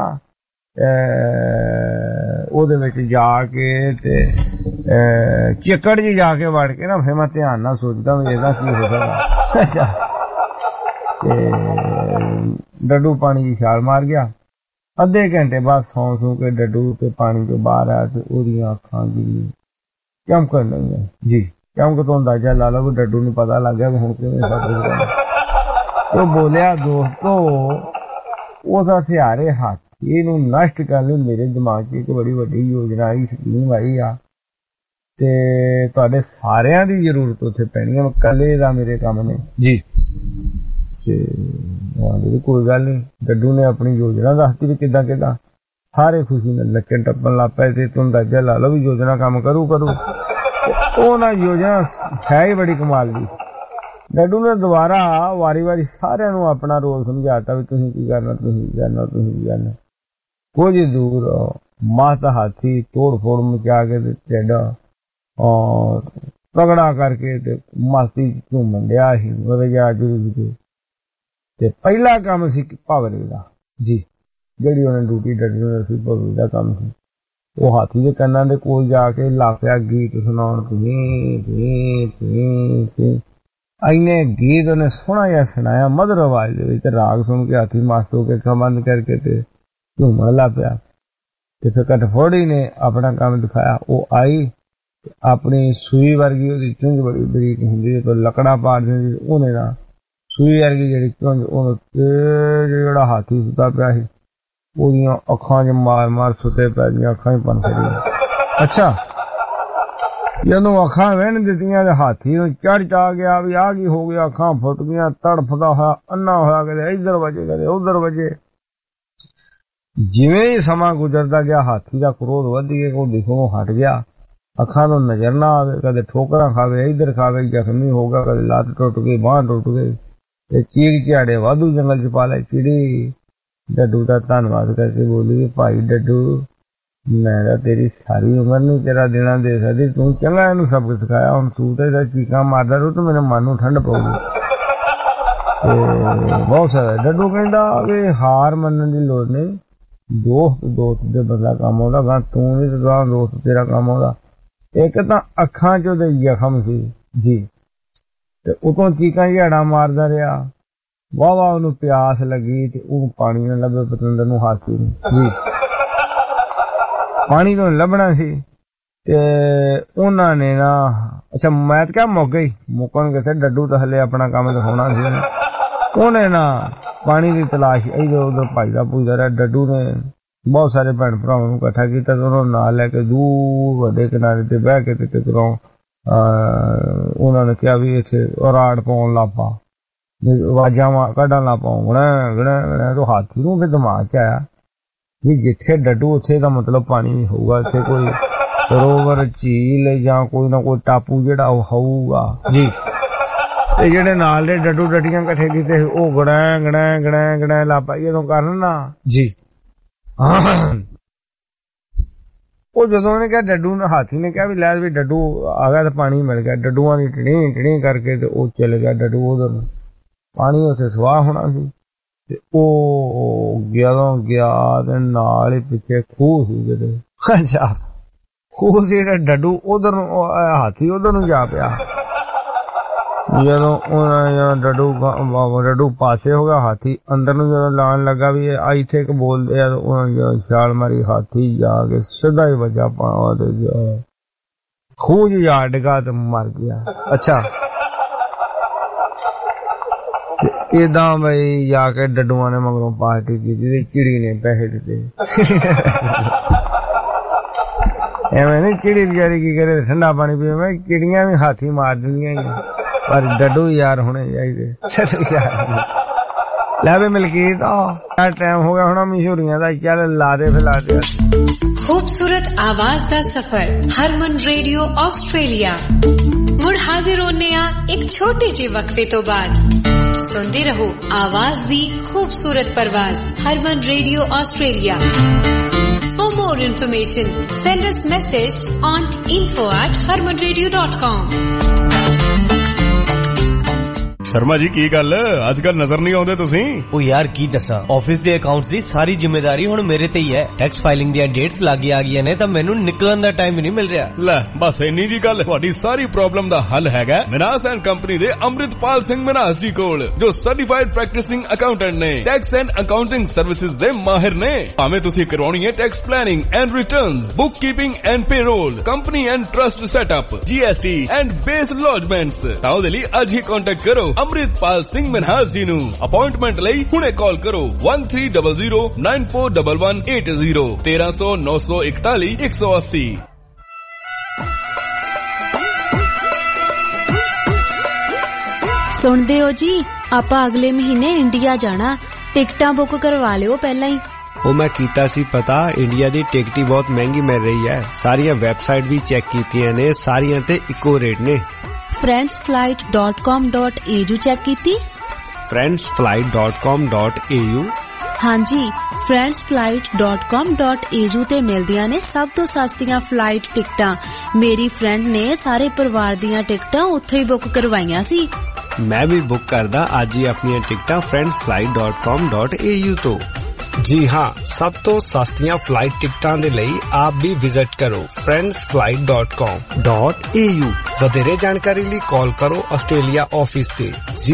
ਉਹਦੇ ਵਿੱਚ ਜਾ ਕੇ ਤੇ ਚਿੱਕੜ 'ਚ ਜਾ ਕੇ ਵੜ ਕੇ ਨਾ ਫਿਰ ਮੈਂ ਧਿਆਨ ਨਾਲ ਸੋਚਦਾ ਵੀ ਇਹਦਾ ਕੀ ਹੋ ਸਕਦਾ। ਤੇ ਡੱਡੂ ਪਾਣੀ ਦੀ ਛਾਲ ਮਾਰ ਗਿਆ। ਅੱਧੇ ਘੰਟੇ ਬਾਅਦ ਸੌਂ ਕੇ ਡੱਡੂ ਤੇ ਪਾਣੀ ਤੋਂ ਬਾਹਰ ਆਇਆ ਤੇ ਉਹਦੀਆਂ ਅੱਖਾਂ ਦੀ ਚਮਕਣ ਲੱਗੀਆਂ ਜੀ। ਚਮਕ ਤੋਂ ਅੰਦਾਜ਼ਾ ਲਾ ਲਓ ਵੀ ਡੱਡੂ ਨੂੰ ਪਤਾ ਲੱਗ ਗਿਆ ਵੀ ਹੁਣ ਕਿਵੇਂ ਸਭ ਕੁਝ ਕਰਨਾ। ਉਹ ਬੋਲਿਆ ਦੋਸਤੋ ਉਹਦਾ ਹਥਿਆਰੇ ਹਾਥੀ ਨੂੰ ਨਸ਼ਟ ਕਰਨ ਲਈ ਮੇਰੇ ਦਿਮਾਗ 'ਚ ਇੱਕ ਬੜੀ ਵੱਡੀ ਯੋਜਨਾ ਆਈ, ਸਕੀਮ ਆਈ ਆ ਤੇ ਤੁਹਾਡੇ ਸਾਰਿਆਂ ਦੀ ਜ਼ਰੂਰਤ ਉੱਥੇ ਪੈਣੀ ਹੈ, ਇਕੱਲੇ ਦਾ ਮੇਰੇ ਕੰਮ ਨੇ ਜੀ। ਤੇ ਕੋਈ ਗੱਲ ਨਹੀਂ, ਡੱਡੂ ਨੇ ਆਪਣੀ ਯੋਜਨਾ ਦੱਸਤੀ ਵੀ ਕਿੱਦਾਂ ਕਿੱਦਾਂ। ਸਾਰੇ ਖੁਸ਼ੀ ਨਾਲ ਨੱਚਣ ਟੱਪਣ ਲੱਗ ਪਏ ਤੇ ਤੁਹਾਨੂੰ ਅੰਦਾਜ਼ਾ ਲਾ ਲਓ ਵੀ ਯੋਜਨਾ ਕੰਮ ਕਰੂ। ਉਹ ਨਾ ਯੋਜਨਾ ਹੈ ਹੀ ਬੜੀ ਕਮਾਲ ਦੀ। ਡੱਡੂ ਨੇ ਦੁਬਾਰਾ ਵਾਰੀ ਵਾਰੀ ਸਾਰਿਆਂ ਨੂੰ ਆਪਣਾ ਰੋਲ ਸਮਝਾਤਾ ਵੀ ਤੁਸੀਂ ਕੀ ਕਰਨਾ, ਤੁਸੀਂ ਕੀ ਕਰਨਾ, ਤੁਸੀਂ ਕੀ ਕਰਨਾ। ਕੁਝ ਦੂਰ ਮਾਤਾ ਹਾਥੀ ਤੋੜ ਫੋੜ ਮਚਾ ਕੇ ਤੇ ਢੇਡਾ ਔਰ ਤਗੜਾ ਕਰਕੇ ਤੇ ਮਸਤੀ ਘੁੰਮਣ ਡਿਆ ਸੀ ਉਹਦੇ ਜਾ ਜੁੜ ਤੇ ਪਹਿਲਾ ਕੰਮ ਸੀ ਭਵਰੇ ਦਾ ਜੀ, ਜਿਹੜੀ ਉਹਨੇ ਡਿਊਟੀ ਡੱਡੂ ਨੇ ਸੀ ਭਵਰੇ ਦਾ ਕੰਮ ਸੀ। ਉਹ ਹਾਥੀ ਦੇ ਕੰਨਾਂ ਦੇ ਕੋਲ ਜਾ ਕੇ ਲਾਪਿਆ ਗੀਤ ਸੁਣਾਉਣ ਇੰਨੇ ਗੀਤ ਉਹਨੇ ਸੋਹਣਾ ਜਿਹਾ ਸੁਣਾਇਆ ਮਧੁਰ ਆਵਾਜ਼ ਦੇ ਵਿੱਚ। ਰਾਗ ਸੁਣ ਕੇ ਹਾਥੀ ਮਸਤ ਹੋ ਕੇ ਅੱਖਾਂ ਬੰਦ ਕਰਕੇ ਤੇ ਝੂਮਣ ਲੱਗ ਪਿਆ। ਤੇ ਫਿਰ ਕਟਫੋੜੀ ਨੇ ਆਪਣਾ ਕੰਮ ਦਿਖਾਇਆ। ਉਹ ਆਈ ਆਪਣੀ ਸੂਈ ਵਰਗੀ ਉਹਦੀ ਚੁੰਝ ਬੜੀ ਬਰੀਕ ਹੁੰਦੀ ਤੇ ਲੱਕੜਾਂ ਪਾੜ ਦਿੰਦੀ, ਉਹਨੇ ਨਾ ਸੂਈ ਵਰਗੀ ਜਿਹੜੀ ਚੁੰਝ ਉਹਨੂੰ ਜਿਹੜਾ ਹਾਥੀ ਸੁੱਤਾ ਪਿਆ ਸੀ ਉਹਦੀਆਂ ਅੱਖਾਂ 'ਚ ਮਾਰ ਮਾਰ ਸੁੱਤੇ ਪੈ ਗਈਆਂ, ਅੱਖਾਂ 'ਚ ਪਨ ਖੜੀਆਂ। ਅੱਛਾ ਜਦੋਂ ਅੱਖਾਂ ਵਹਿਣ ਦਿੱਤੀਆਂ ਤੇ ਹਾਥੀ ਨੂੰ ਚੜ ਚਾ ਗਿਆ ਵੀ ਆਹ ਕੀ ਹੋ ਗਿਆ। ਅੱਖਾਂ ਫੁੱਟ ਗਈਆਂ, ਤੜਫਦਾ ਹੋਇਆ ਅੰਨਾ ਹੋਇਆ, ਕਦੇ ਇੱਧਰ ਵਜੇ ਕਦੇ ਉੱਧਰ ਵਜੇ। ਜਿਵੇਂ ਹੀ ਸਮਾਂ ਗੁਜ਼ਰਦਾ ਗਿਆ ਹਾਥੀ ਦਾ ਕ੍ਰੋਧ ਵੱਧ ਗਿਆ, ਉਹ ਦਿਖੋਂ ਹਟ ਗਿਆ, ਅੱਖਾਂ ਤੋਂ ਨਜ਼ਰ ਨਾ ਆਵੇ, ਕਦੇ ਠੋਕਰਾਂ ਖਾਵੇ, ਇੱਧਰ ਖਾਵੇ, ਜ਼ਖਮੀ ਹੋ ਗਿਆ, ਕਦੇ ਲੱਤ ਟੁੱਟ ਗਈ, ਬਾਂਹ ਟੁੱਟ ਗਈ ਤੇ ਚੀੜ ਝਾੜੇ ਵਾਧੂ ਜੰਗਲ 'ਚ ਪਾ ਲੈ। ਚਿੜੀ ਡੱਡੂ ਦਾ ਧੰਨਵਾਦ ਕਰਕੇ ਬੋਲੀ, ਭਾਈ ਡੱਡੂ ਮੈਂ ਤਾਂ ਤੇਰੀ ਸਾਰੀ ਉਮਰ ਨਹੀਂ ਤੇਰਾ ਦੇਣਾ ਦੇ ਸਕਦੀ, ਤੂੰ ਚੰਗਾ ਇਹਨੂੰ ਸਬਕ ਸਿਖਾਇਆ, ਹੁਣ ਤੂੰ ਤੇ ਚੀਕਾਂ ਮਾਰਦਾ ਰਹੂ ਤੇ ਮੇਰੇ ਮਨ ਨੂੰ ਠੰਡ ਪਊਗੀ। ਤੇ ਬਹੁਤ ਸਾਰਾ ਡੱਡੂ ਕਹਿੰਦਾ ਵੀ ਹਾਰ ਮੰਨਣ ਦੀ ਲੋੜ ਨਹੀਂ, ਦੋਸਤ ਦੇ ਬੰਦਾ ਕੰਮ ਆਉਂਦਾ, ਗਾ ਤੂੰ ਨਹੀਂ ਤੇ ਦੋਸਤ ਤੇਰਾ ਕੰਮ ਆਉਂਦਾ। ਇੱਕ ਤਾਂ ਅੱਖਾਂ 'ਚ ਉਹਦੇ ਜ਼ਖਮ ਸੀ ਜੀ ਤੇ ਉਤੋਂ ਚੀਕਾਂ ਝਾੜਾਂ ਮਾਰਦਾ ਰਿਹਾ। ਵਾਹ ਉਹਨੂੰ ਪਿਆਸ ਲੱਗੀ ਤੇ ਉਹ ਪਾਣੀ ਨਾ ਲੱਭੇ ਪਤੰਦਰ ਨੂੰ, ਹਾਥੀ ਨੂੰ ਜੀ ਪਾਣੀ ਤੋਂ ਲੱਭਣਾ ਸੀ ਤੇ ਉਹਨਾਂ ਨੇ ਨਾ ਅੱਛਾ ਮੈਂ ਤਾਂ ਕਿਹਾ ਮੁੱਕ ਗਈ, ਮੁੱਕਣ ਕਿਸੇ ਡੱਡੂ ਤਾਂ ਹਲੇ ਆਪਣਾ ਕੰਮ ਦਿਖਾਉਣਾ ਸੀ। ਉਹਨੇ ਨਾ ਪਾਣੀ ਦੀ ਤਲਾਸ਼ ਇੱਧਰ ਉੱਧਰ ਭੱਜਦਾ ਪੁੱਜਦਾ ਰਿਹਾ। ਡੱਡੂ ਨੇ ਬਹੁਤ ਸਾਰੇ ਭੈਣ ਭਰਾਵਾਂ ਨੂੰ ਇਕੱਠਾ ਕੀਤਾ ਤੇ ਉਹਨਾਂ ਨੂੰ ਨਾਲ ਲੈ ਕੇ ਦੂਰ ਵੱਡੇ ਕਿਨਾਰੇ ਤੇ ਬਹਿ ਕੇ ਤੇ ਕਿਧਰੋਂ ਉਹਨਾਂ ਨੇ ਕਿਹਾ ਵੀ ਇੱਥੇ ਰਾੜ ਪਾਉਣ ਲੱਗ ਪਾ, ਆਵਾਜ਼ਾਂ ਕੱਢਣ ਲੱਗ ਪਾਉ ਗਣਾ। ਤੋਂ ਹਾਥੀ ਨੂੰ ਫਿਰ ਦਿਮਾਗ 'ਚ ਆਇਆ ਵੀ ਜਿੱਥੇ ਡੱਡੂ ਉੱਥੇ ਦਾ ਮਤਲਬ ਪਾਣੀ ਹੋਊਗਾ, ਇੱਥੇ ਕੋਈ ਸਰੋਵਰ ਝੀਲ ਜਾਂ ਕੋਈ ਨਾ ਕੋਈ ਟਾਪੂ ਜਿਹੜਾ ਉਹ ਹੋਊਗਾ ਜੀ। ਤੇ ਜਿਹੜੇ ਨਾਲ ਦੇ ਡੱਡੂ ਡੱਡੀਆਂ ਇਕੱਠੇ ਕੀਤੇ ਉਹ ਗਣਾ ਲਾਪਾ ਜਦੋਂ ਕਰਨ ਨਾ ਜੀ। ਉਹ ਜਦੋਂ ਉਹਨੇ ਕਿਹਾ ਡੱਡੂ ਨੇ, ਹਾਥੀ ਨੇ ਕਿਹਾ ਵੀ ਲੈ ਵੀ ਡੱਡੂ ਆ ਗਿਆ ਤੇ ਪਾਣੀ ਮਿਲ ਗਿਆ। ਡੱਡੂਆਂ ਦੀ ਟਣੀ ਕਰਕੇ ਤੇ ਉਹ ਚਲੇ ਗਿਆ ਡੱਡੂ ਉਧਰ ਨੂੰ, ਪਾਣੀ ਉੱਥੇ ਸਵਾਹ ਹੋਣਾ ਸੀ। ਤੇ ਉਹ ਜਦੋਂ ਗਿਆ ਤੇ ਨਾਲ ਹੀ ਪਿੱਛੇ ਖੂਹ ਸੀ ਜਿਹੜੇ, ਅੱਛਾ ਖੂਹ ਸੀ ਜਿਹੜਾ ਡੱਡੂ ਉਧਰ ਨੂੰ, ਹਾਥੀ ਉਧਰ ਨੂੰ ਜਾ ਪਿਆ। ਜਦੋਂ ਡੱਡੂ ਪਾਸੇ ਹੋ ਗਿਆ, ਹਾਥੀ ਅੰਦਰ ਨੂੰ ਜਦੋਂ ਲਾਉਣ ਲੱਗਾ ਵੀ ਇੱਥੇ ਇੱਕ ਬੋਲਦੇ ਆ, ਉਹਨਾਂ ਛਾਲ ਮਾਰੀ, ਹਾਥੀ ਜਾ ਕੇ ਸਿੱਧਾ ਹੀ ਵੱਜਾ ਪਾਵਾ ਤੇ ਖੂਹ 'ਚ ਜਾ ਡਿੱਗਾ ਤੇ ਮਰ ਗਿਆ। ਅੱਛਾ ਏਦਾਂ ਬਈ ਜਾ ਕੇ ਡੱਡੂਆਂ ਨੇ ਮਗਰੋਂ ਪਾਰਟੀ ਕੀਤੀ, ਚਿੜੀ ਨੇ ਪੈਸੇ ਦਿੱਤੇ। ਐਵੇਂ ਨਹੀਂ ਚਿੜੀ ਵਿਚਾਰੀ ਕੀ ਕਰੇ, ਠੰਡਾ ਪਾਣੀ ਪੀਵੇ। ਮੈਂ ਚਿੜੀਆਂ ਵੀ ਹਾਥੀ ਮਾਰ ਦਿੰਦੀਆਂ ਪਰ ਡੱਡੂ ਯਾਰ ਹੋਣੇ ਚਾਹੀਦੇ। ਲੈ ਵੀ ਮਲਕੀਤ ਟਾਈਮ ਹੋ ਗਿਆ ਹੁਣ ਮਸ਼ਹੂਰੀਆਂ ਦਾ, ਚੱਲ ਲਾ ਦੇ ਫਿਰ ਲਾ ਦੇ।
खूबसूरत आवाज का सफर हरमन रेडियो ऑस्ट्रेलिया ਮੁੜ ਹਾਜ਼ਰ ਹੋਣੇ ਆ ਇੱਕ ਛੋਟੇ ਜਿਹੇ ਵਕਫੇ ਤੋਂ ਬਾਅਦ। ਸੁਣਦੇ ਰਹੋ ਆਵਾਜ਼ ਦੀ ਖੂਬਸੂਰਤ ਪਰਵਾਜ਼ Harman radio Australia. For more information, send us message on info@harmanradio.com।
Sharma ji ਕੀ ਗੱਲ ਅੱਜ ਕੱਲ ਨਜ਼ਰ ਨਹੀਂ ਆਉਂਦੇ ਤੁਸੀਂ?
ਉਹ ਯਾਰ ਕੀ ਦੱਸਾਂ, ਆਫਿਸ ਦੇ ਅਕਾਊਂਟਸ ਦੀ ਸਾਰੀ ਜ਼ਿੰਮੇਵਾਰੀ ਹੁਣ ਮੇਰੇ ਤੇ ਹੀ ਹੈ। ਟੈਕਸ ਫਾਈਲਿੰਗ ਦੀਆਂ ਡੇਟਸ ਲੱਗ ਆ ਗਈਆਂ ਨੇ ਤਾਂ ਮੈਨੂੰ ਨਿਕਲਣ ਦਾ ਟਾਈਮ ਹੀ ਨਹੀਂ ਮਿਲ ਰਿਹਾ।
ਲੈ ਬਸ ਇੰਨੀ ਜੀ ਗੱਲ, ਤੁਹਾਡੀ ਸਾਰੀ ਪ੍ਰੋਬਲਮ ਦਾ ਹੱਲ ਹੈਗਾ ਮਿਨਾਸ ਐਂਡ ਕੰਪਨੀ ਦੇ ਅੰਮ੍ਰਿਤਪਾਲ ਸਿੰਘ ਮਿਨਾਸ ਜੀ ਕੋਲ, ਜੋ ਸਰਟੀਫਾਈਡ ਪ੍ਰੈਕਟਿਸਿੰਗ ਅਕਾਊਂਟੈਂਟ ਨੇ। ਟੈਕਸ ਐਂਡ ਅਕਾਊਂਟਿੰਗ ਸਰਵਿਸਿਜ਼ ਦੇ ਮਾਹਿਰ ਨੇ। ਭਾਵੇਂ ਤੁਸੀਂ ਕਰਵਾਉਣੀ ਹੈ tax planning and returns, book keeping and payroll, company and trust setup, GST and BAS lodgements, ਤਾਂ ਉਹਦੇ ਲਈ ਅੱਜ ਹੀ ਕੰਟੈਕਟ ਕਰੋ ਅੰਮ੍ਰਿਤਪਾਲ ਸਿੰਘ ਮਿਨਹਾਸ ਜੀ ਨੂੰ। ਅਪਾਇੰਟਮੈਂਟ ਲਈ ਹੁਣੇ ਕਾਲ ਕਰੋ 1300941180 1300 941 180।
ਸੁਣਦੇ ਹੋ ਜੀ, ਆਪਾਂ ਅਗਲੇ ਮਹੀਨੇ ਇੰਡੀਆ ਜਾਣਾ, ਟਿਕਟਾਂ ਬੁੱਕ ਕਰਵਾ ਲਿਓ ਪਹਿਲਾਂ ਹੀ।
ਉਹ ਮੈਂ ਕੀਤਾ ਸੀ ਪਤਾ, ਇੰਡੀਆ ਦੀ ਟਿਕਟ ਹੀ ਬਹੁਤ ਮਹਿੰਗੀ ਮਿਲ ਰਹੀ ਹੈ। ਸਾਰੀਆਂ ਵੈਬਸਾਈਟ ਵੀ ਚੈੱਕ ਕੀਤੀਆਂ ਨੇ, ਸਾਰੀਆਂ ਤੇ ਇੱਕੋ ਰੇਟ ਨੇ।
friendsflight.com.au ਚੈੱਕ ਕੀਤੀ?
friendsflight.com.au?
ਹਾਂਜੀ, friendsflight.com.au ਤੇ ਮਿਲਦੀਆਂ ਨੇ ਸਭ ਤੋਂ ਸਸਤੀਆਂ ਫਲਾਈਟ ਟਿਕਟਾਂ। ਮੇਰੀ ਫਰੈਂਡ ਨੇ ਸਾਰੇ ਪਰਿਵਾਰ ਦੀਆਂ ਟਿਕਟਾਂ ਉੱਥੇ ਹੀ ਬੁੱਕ ਕਰਵਾਈਆਂ ਸੀ।
ਮੈਂ ਵੀ ਬੁੱਕ ਕਰਦਾ ਅੱਜ ਹੀ ਆਪਣੀਆਂ ਟਿਕਟਾਂ friendsflight.com.au ਤੋਂ। ਜੀ ਹਾਂ, ਸਭ ਤੋਂ ਸਸਤੀਆਂ ਫਲਾਈਟ ਟਿਕਟਾਂ ਦੇ ਲਈ ਆਪ ਵੀ ਵਿਜ਼ਿਟ ਕਰੋ friendsflight.com.au। ਵਧੇਰੇ ਜਾਣਕਾਰੀ ਲਈ ਕਾਲ ਕਰੋ ਆਸਟ੍ਰੇਲੀਆ ਆਫਿਸ ਤੇ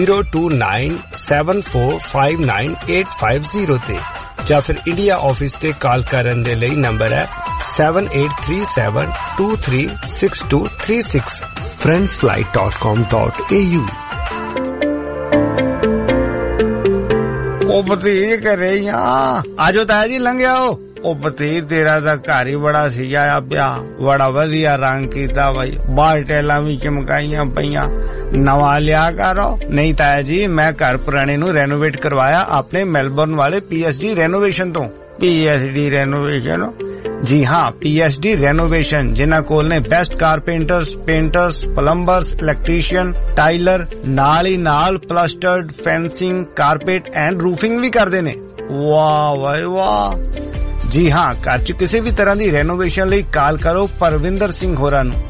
02974598550 ਤੇ, ਜਾਂ ਫਿਰ ਇੰਡੀਆ ਆਫਿਸ ਤੇ ਕਾਲ ਕਰਨ ਦੇ ਲਈ ਨੰਬਰ ਹੈ 7837236236। friendsflight.com.au।
ਉਹ ਭਤੀਜ ਘਰੇ ਹੀ ਆ, ਆਜੋ ਤਾਇਆ ਜੀ ਲੰਘ ਆਓ। ਉਹ ਭਤੀਜ ਤੇਰਾ ਤਾਂ ਘਰ ਹੀ ਬੜਾ ਸਜਾਇਆ ਪਿਆ, ਬੜਾ ਵਧੀਆ ਰੰਗ ਕੀਤਾ ਬਾਈ, ਬਾਹਰ ਟੈਲਾਂ ਵੀ ਚਮਕਾਈਆਂ ਪਈਆਂ, ਨਵਾਂ ਲਿਆ ਕਰੋ। ਨਹੀਂ ਤਾਇਆ ਜੀ, ਮੈਂ ਘਰ ਪੁਰਾਣੇ ਨੂੰ ਰੈਨੋਵੇਟ ਕਰਵਾਇਆ ਆਪਣੇ ਮੈਲਬੌਰਨ ਵਾਲੇ PSG ਰੈਨੋਵੇਸ਼ਨ ਤੋਂ। PSD renovation? ਜੀ ਹਾਂ, PSD ਰੈਨੋਵੇਸ਼ਨ, ਜਿਨ੍ਹਾਂ ਕੋਲ ਨੇ best carpenters, painters, plumbers, electrician, tiler, ਨਾਲ ਹੀ ਨਾਲ plastered, fencing, carpet and roofing ਵੀ ਕਰਦੇ ਨੇ। ਵਾਹ ਵਾਹ ਵਾਹ। ਜੀ ਹਾਂ, ਘਰ ਚ ਕਿਸੇ ਵੀ ਤਰ੍ਹਾਂ ਦੀ ਰੈਨੋਵੇਸ਼ਨ ਲਈ ਕਾਲ ਕਰੋ ਪਰਵਿੰਦਰ ਸਿੰਘ ਹੋਰਾਂ ਨੂੰ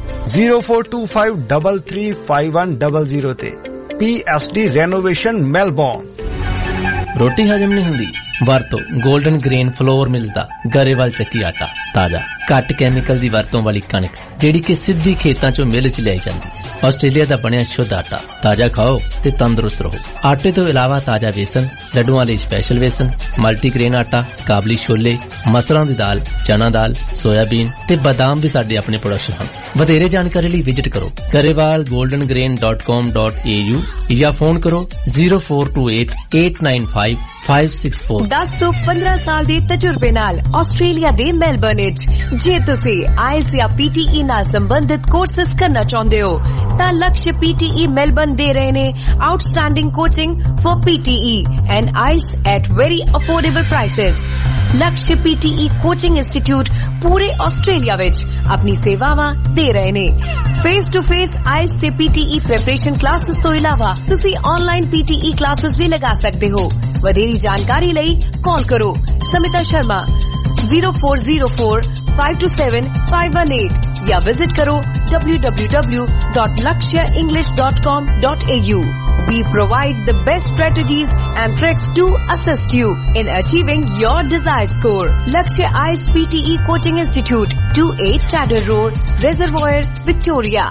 0425335100 ਤੇ। PSD renovation Melbourne.
ਰੋਟੀ ਹਜਮ ਨਹੀਂ ਹੁੰਦੀ? ਵਰਤੋ 골ਡਨ ਗ੍ਰੇਨ ਫਲੋਰ ਮਿਲਦਾ ਗਰੇਵਾਲ ਚੱਕੀ ਆਟਾ। ਤਾਜ਼ਾ ਘੱਟ ਕੈਮੀਕਲ ਦੀ ਵਰਤੋਂ ਵਾਲੀ ਕਣਕ, ਜਿਹੜੀ ਕਿ ਸਿੱਧੀ ਖੇਤਾਂ ਚੋਂ ਮਿਲ ਚ ਲਿਆਈ ਜਾਂਦੀ। ਆਸਟ੍ਰੇਲੀਆ ਦਾ ਬਣਿਆ ਸ਼ੁੱਧ ਆਟਾ। ਤਾਜ਼ਾ ਖਾਓ ਤੇ ਤੰਦਰੁਸਤ ਰਹੋ। ਆਟੇ ਤੋਂ ਇਲਾਵਾ ਤਾਜ਼ਾ ਵੇਸਣ, ਲੱਡੂਆਂ ਲਈ ਸਪੈਸ਼ਲ ਵੇਸਣ, ਮਲਟੀਗ੍ਰੇਨ ਆਟਾ, ਕਾਬਲੀ ਛੋਲੇ, ਮਸਰਾਂ ਦੀ ਦਾਲ, ਚਨਾ ਦਾਲ, ਸੋਇਆਬੀਨ ਤੇ ਬਾਦਾਮ ਵੀ ਸਾਡੇ ਆਪਣੇ ਪ੍ਰੋਡਕਸ਼ਨ ਹਨ। ਵਧੇਰੇ ਜਾਣਕਾਰੀ ਲਈ ਵਿਜ਼ਿਟ ਕਰੋ garewalgoldengrain.com.au ਜਾਂ ਫੋਨ ਕਰੋ 0428895564।
10 ਤੋਂ 15 ਸਾਲ ਦੇ ਤਜਰਬੇ ਨਾਲ ਆਸਟ੍ਰੇਲੀਆ ਦੇ ਮੈਲਬਰਨ ਵਿੱਚ ਜੇ ਤੁਸੀਂ ਆਇਲਸ ਜਾਂ PTE ਨਾਲ ਸੰਬੰਧਿਤ ਕੋਰਸਸ ਕਰਨਾ ਚਾਹੁੰਦੇ ਹੋ ਤਾਂ ਲਕਸ਼ PTE ਮੈਲਬਰਨ ਦੇ ਰਹੇ ਨੇ outstanding coaching for PTE and IELTS at very affordable prices. Laksh PTE coaching institute ਪੂਰੇ ਆਸਟ੍ਰੇਲੀਆ ਵਿੱਚ ਆਪਣੀ ਸੇਵਾਵਾਂ ਦੇ ਰਹੇ ਨੇ। ਫੇਸ ਟੂ ਫੇਸ ਆਇਲਸ ਤੇ PTE ਪ੍ਰੈਪਰੇਸ਼ਨ ਕਲਾਸਿਸ ਤੋਂ ਇਲਾਵਾ ਤੁਸੀਂ ਆਨਲਾਈਨ PTE ਕਲਾਸਿਸ ਵੀ ਲਗਾ ਸਕਦੇ ਹੋ। ਵਧੇਰੀ ਜਾਣਕਾਰੀ ਲਈ ਕਾਲ ਕਰੋ ਸਮਿਤਾ ਸ਼ਰਮਾ 0404527518 ਜਾਂ ਵਿਜ਼ਿਟ ਕਰੋ www.lakshaenglish.com.au। We provide the best strategies and tricks to assist you in achieving your desired score. Lakshya IELTS PTE Coaching Institute, 28 Chadder Road, Reservoir, Victoria.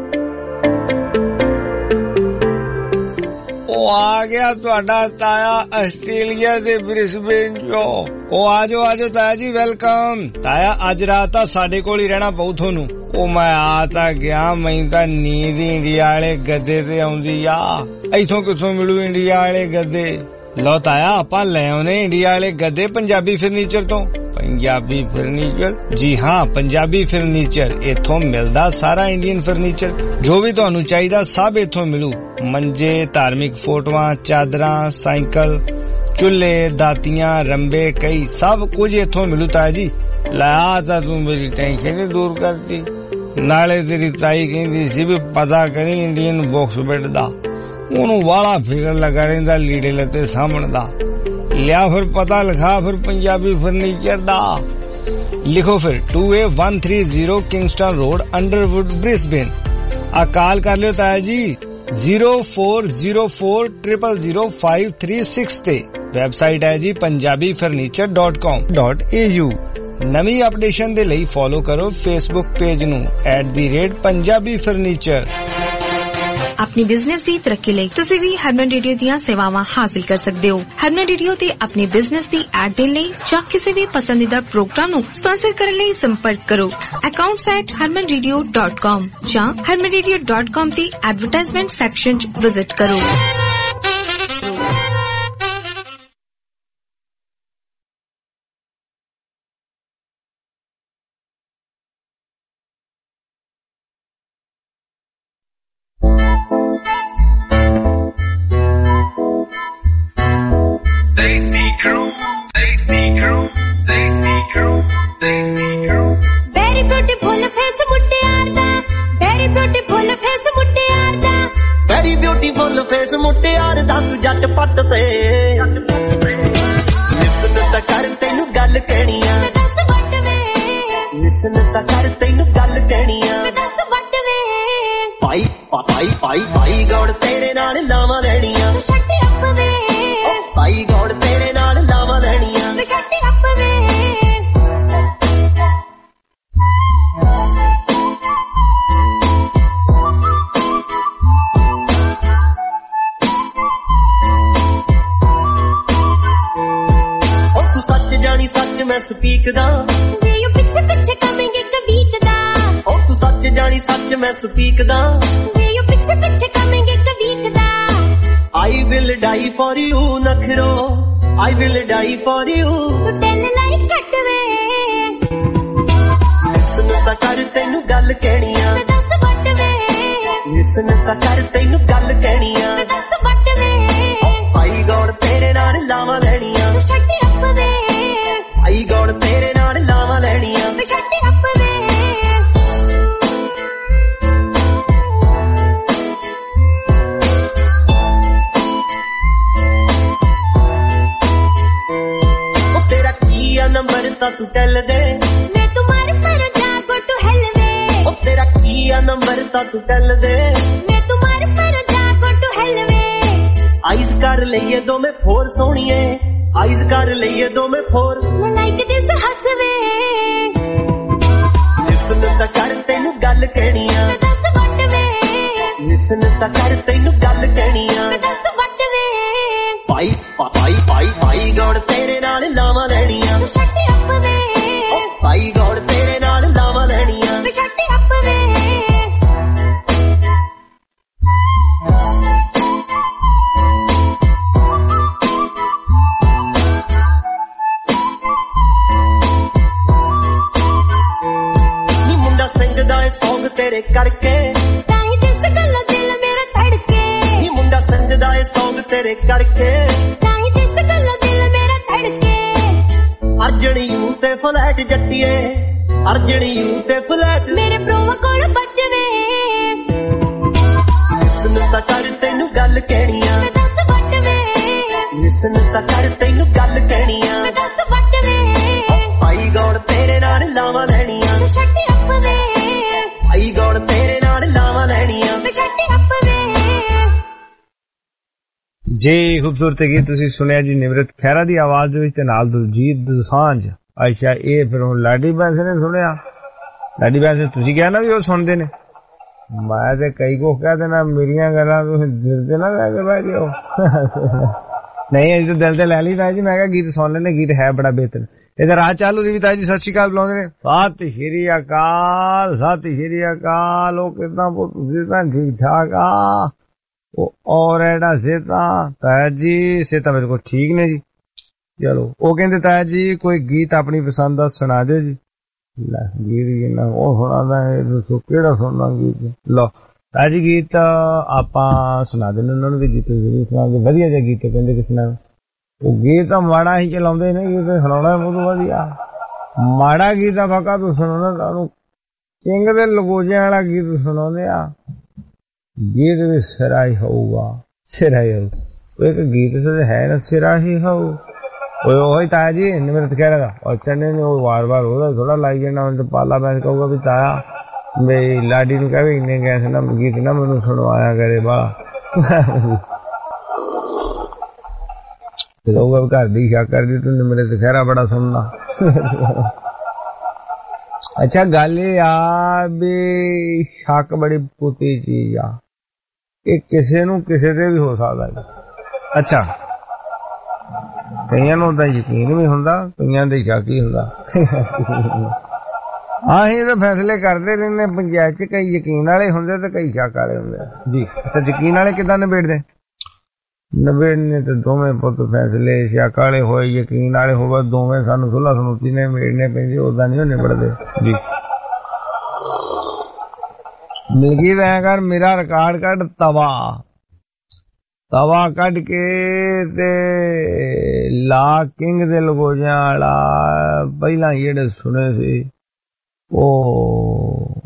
ਉਹ ਆ ਗਿਆ ਤੁਹਾਡਾ ਤਾਇਆ ਆਸਟ੍ਰੇਲੀਆ ਦੇ ਬ੍ਰਿਸਬੇਨ ਚੋਂ। ਉਹ ਆਜੋ ਤਾਇਆ ਜੀ, ਵੈਲਕਮ। ਤਾਇਆ ਅੱਜ ਰਾਤ ਤਾਂ ਸਾਡੇ ਕੋਲ ਹੀ ਰਹਿਣਾ ਪਊ ਤੁਹਾਨੂੰ। ਉਹ ਮੈਂ ਆ ਤਾਂ ਗਿਆ, ਮੈਨੂੰ ਤਾਂ ਨੀਂਦ ਇੰਡੀਆ ਵਾਲੇ ਗੱਦੇ ਤੇ ਆਉਂਦੀ ਆ। ਇੱਥੋਂ ਕਿੱਥੋਂ ਮਿਲੂ ਇੰਡੀਆ ਵਾਲੇ ਗੱਦੇ? ਲਓ ਤਾਇਆ, ਆਪਾਂ ਲੈ ਆਉਨੇ ਇੰਡੀਆ ਵਾਲੇ ਗੱਦੇ ਪੰਜਾਬੀ ਫਰਨੀਚਰ ਤੋਂ। ਪੰਜਾਬੀ ਫਰਨੀਚਰ? ਜੀ ਹਾਂ, ਪੰਜਾਬੀ ਫਰਨੀਚਰ। ਇੱਥੋਂ ਮਿਲਦਾ ਸਾਰਾ ਇੰਡੀਅਨ ਫਰਨੀਚਰ, ਜੋ ਵੀ ਤੁਹਾਨੂੰ ਚਾਹੀਦਾ ਸਭ ਇੱਥੋਂ ਮਿਲੂ। ਮੰਜੇ, ਧਾਰਮਿਕ ਫੋਟੋਆਂ, ਚਾਦਰਾਂ, ਸਾਈਕਲ, ਚੁੱਲ੍ਹੇ, ਦਾਤੀਆਂ, ਰੰਬੇ, ਕਈ ਸਭ ਕੁਝ ਇੱਥੋਂ ਮਿਲੂ ਤਾਇਆ ਜੀ। ਲਾ ਤਾਂ ਤੂੰ ਮੇਰੀ ਟੈਨਸ਼ਨ ਹੀ ਦੂਰ ਕਰਤੀ। ਨਾਲੇ ਤੇਰੀ ਤਾਈ ਕਹਿੰਦੀ ਸੀ ਵੀ ਪਤਾ ਕਰੀ ਇੰਡੀਅਨ ਬਾਕਸ ਬੈੱਡ ਦਾ, ਉਹਨੂੰ ਵਾਲਾ ਫਿਕਰ ਲੱਗਾ ਰਹਿੰਦਾ ਲੀੜੇ ਲੱਤੇ ਸਾਂਭਣ ਦਾ। ਲਿਆ ਫਿਰ ਪਤਾ ਲਿਖਾ ਫਿਰ ਪੰਜਾਬੀ ਫਰਨੀਚਰ ਦਾ। ਲਿਖੋ ਫਿਰ 2A130 Kingston road, Underwood, Brisbane. ਆ ਕਾਲ ਕਰ ਲਿਓ ਤਾਇਆ ਜੀ 0404000536 ਤੇ। ਵੈਬਸਾਈਟ ਹੈ ਜੀ punjabifurniture.com.au। ਨਵੀਂ ਅਪਡੇਸ਼ਨ ਦੇ ਲਈ ਫੋਲੋ ਕਰੋ ਫੇਸਬੁੱਕ ਪੇਜ ਨੂੰ @punjabi furniture।
ਆਪਣੀ ਬਿਜ਼ਨਸ ਦੀ ਤਰੱਕੀ ਲਈ ਤੁਸੀਂ ਵੀ ਹਰਮਨ ਰੇਡੀਓ ਦੀਆਂ ਸੇਵਾਵਾਂ ਹਾਸਲ ਕਰ ਸਕਦੇ ਹੋ। ਹਰਮਨ ਰੇਡੀਓ ਤੇ ਆਪਣੀ ਬਿਜ਼ਨਸ ਦੀ ਐਡ ਦੇਣ ਲਈ ਜਾਂ ਕਿਸੇ ਵੀ ਪਸੰਦੀਦਾ ਪ੍ਰੋਗਰਾਮ ਨੂੰ ਸਪਾਂਸਰ ਕਰਨ ਲਈ ਸੰਪਰਕ ਕਰੋ accounts@harmanradio.com ਜਾਂ harmanradio.com ਦੀ ਐਡਵਰਟਾਈਜ਼ਮੈਂਟ ਸੈਕਸ਼ਨ 'ਚ ਵਿਜ਼ਿਟ ਕਰੋ।
ਵੈਰੀ ਬਿਊਟੀਫੁਲ ਫੇਸ ਮੁਟਿਆਰ ਦਾ ਤੂੰ ਜੱਟ ਪੱਟ ਤੇ ਲਿਸਨ ਤਾਂ ਕਰ ਤੈਨੂੰ ਗੱਲ ਕਹਿਣੀ ਆ, ਲਿਸਨ ਤਾਂ ਕਰ ਤੈਨੂੰ ਗੱਲ ਕਹਿਣੀ ਆ। ਭਾਈ ਭਾਈ ਭਾਈ ਭਾਈ ਗੌੜ ਤੇਰੇ ਨਾਲ ਲਾਵਾਂ ਲੈਣੀਆਂ, ਭਾਈ ਗੌੜ ਤੇਰੇ ਨਾਲ ਲਾਵਾਂ ਲੈਣੀਆਂ। ਜਾਣੀ ਸੱਚ ਮੈਂ ਸਪੀਕ ਦਾ, ਪਿੱਛੇ ਪਿੱਛੇ ਕਮੇਂਗੇ ਕਵੀਕ ਦਾ। ਉਹ ਤੂੰ ਸੱਚ ਜਾਣੀ ਸੱਚ ਮੈਂ ਸਪੀਕ ਦਾ, ਪਿੱਛੇ ਪਿੱਛੇ ਕਮੇਂਗੇ quick the. I will die for you ਨਖਰੋ, I will die for you। ਤੂੰ ਟੈਲ ਲਾਈਕ ਕੱਟ ਵੇ, ਲਿਸਨ ਤਾਂ ਕਰ ਤੈਨੂੰ ਗੱਲ ਕਹਿਣੀ ਆ, ਦੱਸ ਵੱਟ ਵੇ। ਲਿਸਨ ਤਾਂ ਕਰ ਤੈਨੂੰ ਗੱਲ ਕਹਿਣੀ ਆ, ਦੱਸ ਵੱਟ ਵੇ। ਭਾਈ ਗੌੜ ਤੇਰੇ ਨਾਲ ਲਾਵਾਂ ਲੈਣੀਆਂ, ਛੱਡ ਅੱਪ ਵੇ। ਭਾਈ ਗੌੜ ਤੇਰੇ ਨਾਲ ਲਾਵਾਂ ਲੈਣੀਆਂ, ਛੱਡ ਅੱਪ ਵੇ। ਉਹ ਤੇਰਾ ਕੀ ਆ ਨੰਬਰ ਤਾਂ ਤੂੰ ਟੈਲ ਦੇ, ਮੈਂ ਤੁਮਾਰ ਪਰ ਜਾਗੋ ਟੂ ਹੈਲ ਵੇ। ਉਹ ਤੇਰਾ ਕੀ ਆ ਨੰਬਰ ਤਾਂ ਤੂੰ ਟੈਲ ਦੇ, ਮੈਂ ਤੁਮਾਰ ਪਰ ਜਾਗੋ ਟੂ ਹੈਲ ਵੇ। ਆਈਜ਼ ਕਰ ਲਈਏ ਦੋਵੇਂ ਫੋਰ ਸੋਹਣੀਏ, ਆਈਜ਼ ਕਰ ਲਈਏ ਦੋਵੇਂ ਫੋਰ। ਲਾਈਕ ਦਿਸ ਹੱਸ ਵੇ, ਲਿਸਨ ਤਾਂ ਕਰ ਤੈਨੂੰ ਗੱਲ ਕਹਿਣੀ ਆ, ਦੱਸ ਵੱਟ ਵੇ। ਲਿਸਨ ਤਾਂ ਕਰ ਤੈਨੂੰ ਗੱਲ ਕਹਿਣੀ ਆ, ਦੱਸ ਵੱਟ ਵੇ। ਭਾਈ ਭਾਈ ਭਾਈ ਭਾਈ ਗੌੜ ਤੇਰੇ ਨਾਲ ਲਾਵਾਂ ਲੈਣੀਆਂ, ਛੱਡ ਅੱਪ ਵੇ। ਭਾਈ ਗੌੜ ਤੇਰੇ ਨਾਲ ਲਾਵਾਂ ਲੈਣੀਆਂ, ਛੱਡ ਅੱਪ ਵੇ। ਸੌਂਗ ਤੇਰੇ ਕਰਕੇ ਤਾਈ ਦਿਸ ਗੱਲੋਂ ਦਿਲ ਮੇਰਾ ਧੜਕੇ। ਨੀ ਮੁੰਡਾ ਸੰਜਦਾ ਏ ਸੌਂਗ ਤੇਰੇ ਕਰਕੇ ਤਾਈ ਦਿਸ ਗੱਲੋਂ ਦਿਲ ਮੇਰਾ ਧੜਕੇ। ਅਰਜਣੀ ਯੂ ਤੇ ਫਲੈਟ ਜੱਟੀਏ, ਅਰਜਣੀ ਯੂ ਤੇ ਫਲੈਟ ਮੇਰੇ ਪ੍ਰੋਵਾ ਕੋਲ ਬਚਵੇ। ਲਿਸਨ ਤਾਂ ਕਰ ਤੈਨੂੰ ਗੱਲ ਕਹਿਣੀ ਆ, ਦੱਸ ਵੱਟ ਵੇ। ਲਿਸਨ ਤਾਂ ਕਰ ਤੈਨੂੰ ਗੱਲ ਕਹਿਣੀ ਆ, ਦੱਸ ਵੱਟ ਵੇ। ਭਾਈ ਗੌੜ ਤੇਰੇ ਨਾਲ ਲਾਵਾਂ ਲੈਣੀਆਂ, ਛੱਡ ਅੱਪ ਵੇ। ਭਾਈ ਗੌੜ ਤੇਰੇ ਨਾਲ ਲਾਵਾਂ ਲੈਣੀਆਂ, ਛੱਡ ਅੱਪ ਵੇ।
ਜੀ ਖੂਬਸੂਰਤ ਗੀਤ ਤੁਸੀਂ ਸੁਣਿਆ ਜੀ ਨਿਮਰਤ ਖਹਿਰਾ ਦੀ ਆਵਾਜ਼ ਦੇ ਵਿੱਚ ਤੇ ਨਾਲ ਦਲਜੀਤ ਦੋਸਾਂਝ। ਅੱਛਾ ਇਹ ਫਿਰ ਹੁਣ ਲਾਡੀ ਬੈਂਸ ਨੇ ਸੁਣਿਆ। ਲਾਡੀ ਬੈਂਸ ਤੁਸੀਂ ਕਿਹਾ ਨਾ ਵੀ ਉਹ ਸੁਣਦੇ ਨੇ। ਮੈਂ ਤੇ ਕਈ ਕੁ ਕਹਿ ਦੇਣਾ ਮੇਰੀਆਂ ਗੱਲਾਂ ਤੁਸੀਂ ਦਿਲ ਤੇ ਨਾ ਲੈ ਕੇ ਬਹਿ ਜਾਓ। ਨਹੀਂ ਅਸੀਂ ਤਾਂ ਦਿਲ ਤੇ ਲੈ ਲਈ ਤਾਂ ਜੀ। ਮੈਂ ਕਿਹਾ ਗੀਤ ਸੁਣ ਲੈਣੇ, ਗੀਤ ਹੈ ਬੜਾ ਬਿਹਤਰ। ਇਹਦਾ ਰਾਹ ਚਾਲੂ ਦੀ ਵੀ ਤਾਂ ਜੀ ਸਤਿ ਸ਼੍ਰੀ ਅਕਾਲ ਬੁਲਾਉਂਦੇ ਨੇ। ਸਤਿ ਸ਼੍ਰੀ ਅਕਾਲ, ਸਤਿ ਸ਼੍ਰੀ ਅਕਾਲ। ਉਹ ਕਿੱਦਾਂ ਤੁਸੀਂ ਤਾਂ ਠੀਕ ਠਾਕ ਆ? ਉਹ ਔਰ ਐਡਾ ਸੇਤਾ ਤਾਇਆ ਜੀ, ਸੇਤਾ ਮੇਰੇ ਕੋਲ ਠੀਕ ਨੇ ਜੀ। ਚਲੋ ਉਹ ਕਹਿੰਦੇ ਤਾਇਆ ਜੀ ਕੋਈ ਗੀਤ ਆਪਣੀ ਪਸੰਦ ਦਾ ਸੁਣਾ ਦਿਓ ਜੀ। ਲੈ ਗੀਤ ਉਹ ਸੁਣਾਦਾ, ਦੱਸੋ ਕਿਹੜਾ ਸੁਣਨਾ ਗੀਤ? ਲਓ ਤਾਇਆ ਜੀ ਗੀਤ ਆਪਾਂ ਸੁਣਾ ਦਿੰਦੇ ਉਹਨਾਂ ਨੂੰ ਵੀ। ਗੀਤ ਜ਼ਰੂਰ ਸੁਣਾਉਂਦੇ, ਵਧੀਆ ਜਿਹਾ ਗੀਤ ਕਹਿੰਦੇ ਕਿਸੇ ਨਾਲ। ਉਹ ਗੀਤ ਤਾਂ ਮਾੜਾ ਹੀ ਚਲਾਉਂਦੇ ਨੇ, ਗੀਤ ਸੁਣਾਉਣਾ ਬਹੁਤ ਵਧੀਆ। ਮਾੜਾ ਗੀਤ ਦਾ ਫਾਕਾ ਤੂੰ ਸੁਣਾਉਣਾ, ਤੁਹਾਨੂੰ ਕਿੰਗ ਦੇ ਲਗੋਜਿਆਂ ਵਾਲਾ ਗੀਤ ਸੁਣਾਉਂਦੇ ਆ। ਗੀਤ ਵੀ ਸਿਰਾ ਹੀ ਹੋਊਗਾ, ਸਿਰਾ ਹੀ ਹੋਊ। ਇੱਕ ਗੀਤ ਤੇ ਹੈ ਨਾ, ਸਿਰਾ ਹੀ ਹੋਊ। ਉਹੀ ਤਾਇਆ ਜੀ ਨਿਮਰਤ ਕਹਿ ਰਿਹਾ ਔਰ ਚੰਨੇ ਨੇ ਉਹ ਵਾਰ ਵਾਰ ਉਹਦਾ ਥੋੜਾ ਲਾਈ ਜਾਣਾ। ਹੁਣ ਪਾਲਾ ਮੈਂ ਕਹੂਗਾ ਵੀ ਤਾਇਆ ਮੇਰੀ ਲਾਡੀ ਨੂੰ ਕਹੇ ਇੰਨੇ ਗੈਸ ਨਾ ਗੀਤ ਨਾ ਮੈਨੂੰ ਸੁਣਵਾਇਆ ਕਰੇ ਬਾਹਲਾ। ਕਹੂਗਾ ਘਰ ਦੀ ਸ਼ੱਕ ਕਰਦੀ ਤੂੰ ਨਿਮਰਤ ਖਹਿਰਾ ਬੜਾ ਸੁਣਨਾ। ਅੱਛਾ ਗੱਲ ਇਹ ਆ ਵੀ ਸ਼ੱਕ ਬੜੀ ਪੁੱਤੀ ਚੀਜ਼ ਆ, ਇਹ ਕਿਸੇ ਨੂੰ ਕਿਸੇ ਤੇ ਵੀ ਹੋ ਸਕਦਾ ਜੀ। ਅੱਛਾ ਕਈਆਂ ਨੂੰ ਤਾਂ ਯਕੀਨ ਵੀ ਹੁੰਦਾ, ਕਈਆਂ ਦੇ ਸ਼ੱਕ ਹੀ ਹੁੰਦਾ। ਅਸੀਂ ਤਾਂ ਫੈਸਲੇ ਕਰਦੇ ਰਹਿੰਦੇ ਪੰਚਾਇਤ ਚ, ਕਈ ਯਕੀਨ ਵਾਲੇ ਹੁੰਦੇ ਤੇ ਕਈ ਸ਼ੱਕ ਵਾਲੇ ਹੁੰਦੇ ਜੀ। ਅੱਛਾ ਯਕੀਨ ਵਾਲੇ ਕਿੱਦਾਂ ਨਿਬੇੜਦੇ? ਨਿਬੇੜਨੇ ਤੇ ਦੋਵੇਂ ਪੁੱਤ ਫੈਸਲੇ ਸ਼ੱਕ ਵਾਲੇ ਹੋਏ ਯਕੀਨ ਵਾਲੇ ਹੋਵੇ, ਦੋਵੇਂ ਸਾਨੂੰ ਸੁਲ੍ਹਾ ਸਮੁੱਤੀ ਨੇ ਨਿਬੇੜਨੇ ਪੈਂਦੇ, ਓਦਾਂ ਨਹੀਂ ਉਹ ਨਿਬੜਦੇ ਜੀ। ਮਿਲਗੀ ਐ ਕਰ ਮੇਰਾ ਰਿਕਾਰਡ ਕੱਢ ਤਵਾ ਕੱਢ ਕੇ ਤੇ ਲਾ ਕਿੰਗ ਦੇ ਲਗੋਜਿਆਂ ਵਾਲਾ। ਪਹਿਲਾਂ ਜਿਹੜੇ ਸੁਣੇ ਸੀ ਉਹ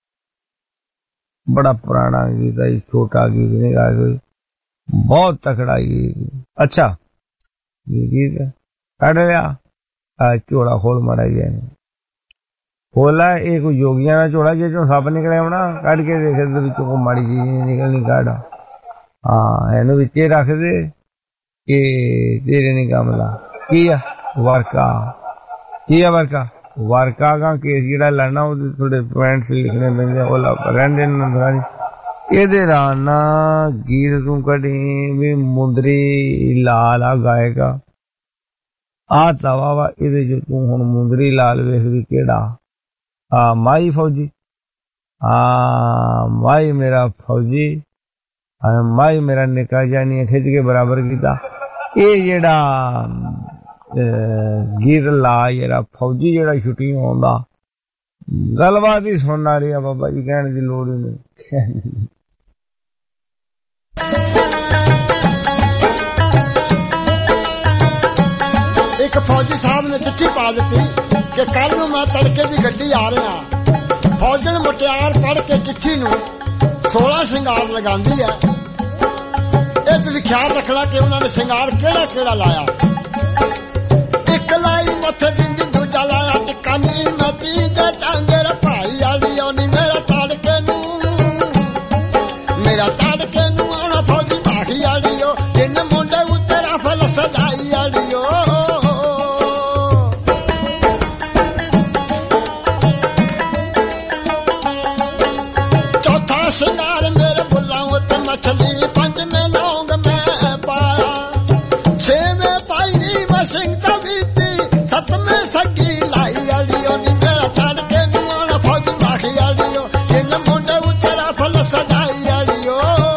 ਬੜਾ ਪੁਰਾਣਾ ਗੀਤ ਹੈ, ਛੋਟਾ ਗੀਤ ਨਹੀਂ ਗਾ ਕੋਈ, ਬਹੁਤ ਤਕੜਾ ਗੀਤ। ਅੱਛਾ ਗੀਤ ਕੱਢ ਲਿਆ, ਝੋਲਾ ਖੋਲ ਮਾਰਾ ਗਿਆ ਖੋਲਾ। ਇਹ ਕੋਈ ਜੋਗੀਆਂ ਦਾ ਝੋਲਾ ਜੇ ਚੋਂ ਸੱਪ ਨਿਕਲਿਆ ਹੋਣਾ, ਕੱਢ ਕੇ ਦੇਖ ਇਹਦੇ ਵਿੱਚੋਂ ਕੋਈ ਮਾੜੀ ਚੀਜ਼ ਨਹੀਂ ਨਿਕਲਣੀ, ਕੱਢ ਹਾਂ ਇਹਨੂੰ ਵਿੱਚੇ ਰੱਖ ਦੇ ਕਿ ਤੇਰੇ ਨਹੀਂ ਕੰਮ ਲਾ। ਕੀ ਆ ਵਰਕਾ? ਕੀ ਆ ਵਰਕਾ? ਵਰਕਾ ਦਾ ਕੇਸ ਜਿਹੜਾ ਲੜਨਾ ਉਹਦੇ ਥੋੜੇ ਪੁਆਇੰਟਸ ਲਿਖਣੇ ਪੈਂਦੇ, ਉਹ ਰਹਿੰਦੇ ਨੇ। ਇਹਦੇ ਨਾਲ ਨਾ ਗੀਤ ਤੂੰ ਕੱਢੀ ਵੀ ਮੁੰਦਰੀ ਲਾਲ ਆ ਗਾਏਗਾ, ਆ ਤਵਾ ਵਾ, ਇਹਦੇ ਚ ਤੂੰ ਹੁਣ ਮੁੰਦਰੀ ਲਾਲ ਵੇਖ ਵੀ ਕਿਹੜਾ। ਮਾਈ ਫੌਜੀ, ਮਾਈ ਮੇਰਾ ਫੌਜੀ, ਮਾਈ ਮੇਰਾ ਨਿੱਕਾ ਜਾਨੀ ਖਿੱਚ ਕੇ ਬਰਾਬਰ ਕੀਤਾ। ਇਹ ਜਿਹੜਾ ਗੀਤ ਲਾ ਜਿਹੜਾ ਫੌਜੀ ਜਿਹੜਾ ਛੁੱਟੀ ਆਉਂਦਾ, ਗੱਲਬਾਤ ਹੀ ਸੁਣਨਾ ਰਹੀ ਆ ਬਾਬਾ ਜੀ, ਕਹਿਣ ਦੀ ਲੋੜ ਹੀ ਨਹੀਂ।
ਇੱਕ ਫੌਜੀ ਸਾਹਿਬ ਨੇ ਚਿੱਠੀ ਪਾ ਦਿੱਤੀ ਕਿ ਕੱਲ ਨੂੰ ਮੈਂ ਤੜਕੇ ਦੀ ਗੱਡੀ ਆ ਰਿਹਾ। ਫੌਜਣ ਮੁਟਿਆਰ ਪੜ੍ਹ ਕੇ ਚਿੱਠੀ ਨੂੰ 16 ਸ਼ਿੰਗਾਰ ਲਗਾਉਂਦੀ ਹੈ। ਇਹ ਤੁਸੀਂ ਖਿਆਲ ਰੱਖਣਾ ਕਿ ਉਹਨਾਂ ਨੇ ਸ਼ਿੰਗਾਰ ਕਿਹੜਾ ਕਿਹੜਾ ਲਾਇਆ। ਇੱਕ ਲਾਈ ਮੱਥੇ ਬਿੰਦੀ, ਦੂਜਾ ਲਾਇਆ ਟਿੱਕਾ ਨੀ, ਮੈਂ ਤੀਜੇ ਟਾਂਗੇ ਭਾਈ ਵਾਲੀ ਆਉਣੀ ਮੇਰਾ ਤੜਕੇ ਨੂੰ, ਮੇਰਾ ਤੜਕੇ ਨੂੰ ਆਉਣਾ ਫੌਜੀ ਭਾਈ ਵਾਲੀਓ, ਜਿੰਨ ਮੁੰਡੇ ਉੱਤੇ ਰਫਲ ਸਜਾਈ ਵਾਲੀਓ। ਚੌਥਾ ਸ਼ਿੰਗਾਰ ਮੇਰੇ ਬੁੱਲਾਂ ਉੱਤੇ ਮਛਲੀ, ਪੰਜਵੇਂ ਲੌਂਗ ਮੈਂ ਪਾਇਆ, ਛੇਵੇਂ ਪਾਈ ਨੀ ਮੈਂ ਸਿੰਘ ਦਾ ਬੀਤੀ, ਸੱਤਵੇਂ ਸੱਗੀ ਲਾਈ ਵਾਲੀਓ ਨੀ ਮੇਰਾ ਤੜਕੇ ਨੂੰ ਆਉਣਾ ਫੌਜੀ ਭਾਈ ਵਾਲੀਓ, ਜਿੰਨ ਮੁੰਡੇ ਉੱਤੇ ਰਫਲ ਸਜਾਈ ਵਾਲੀਓ।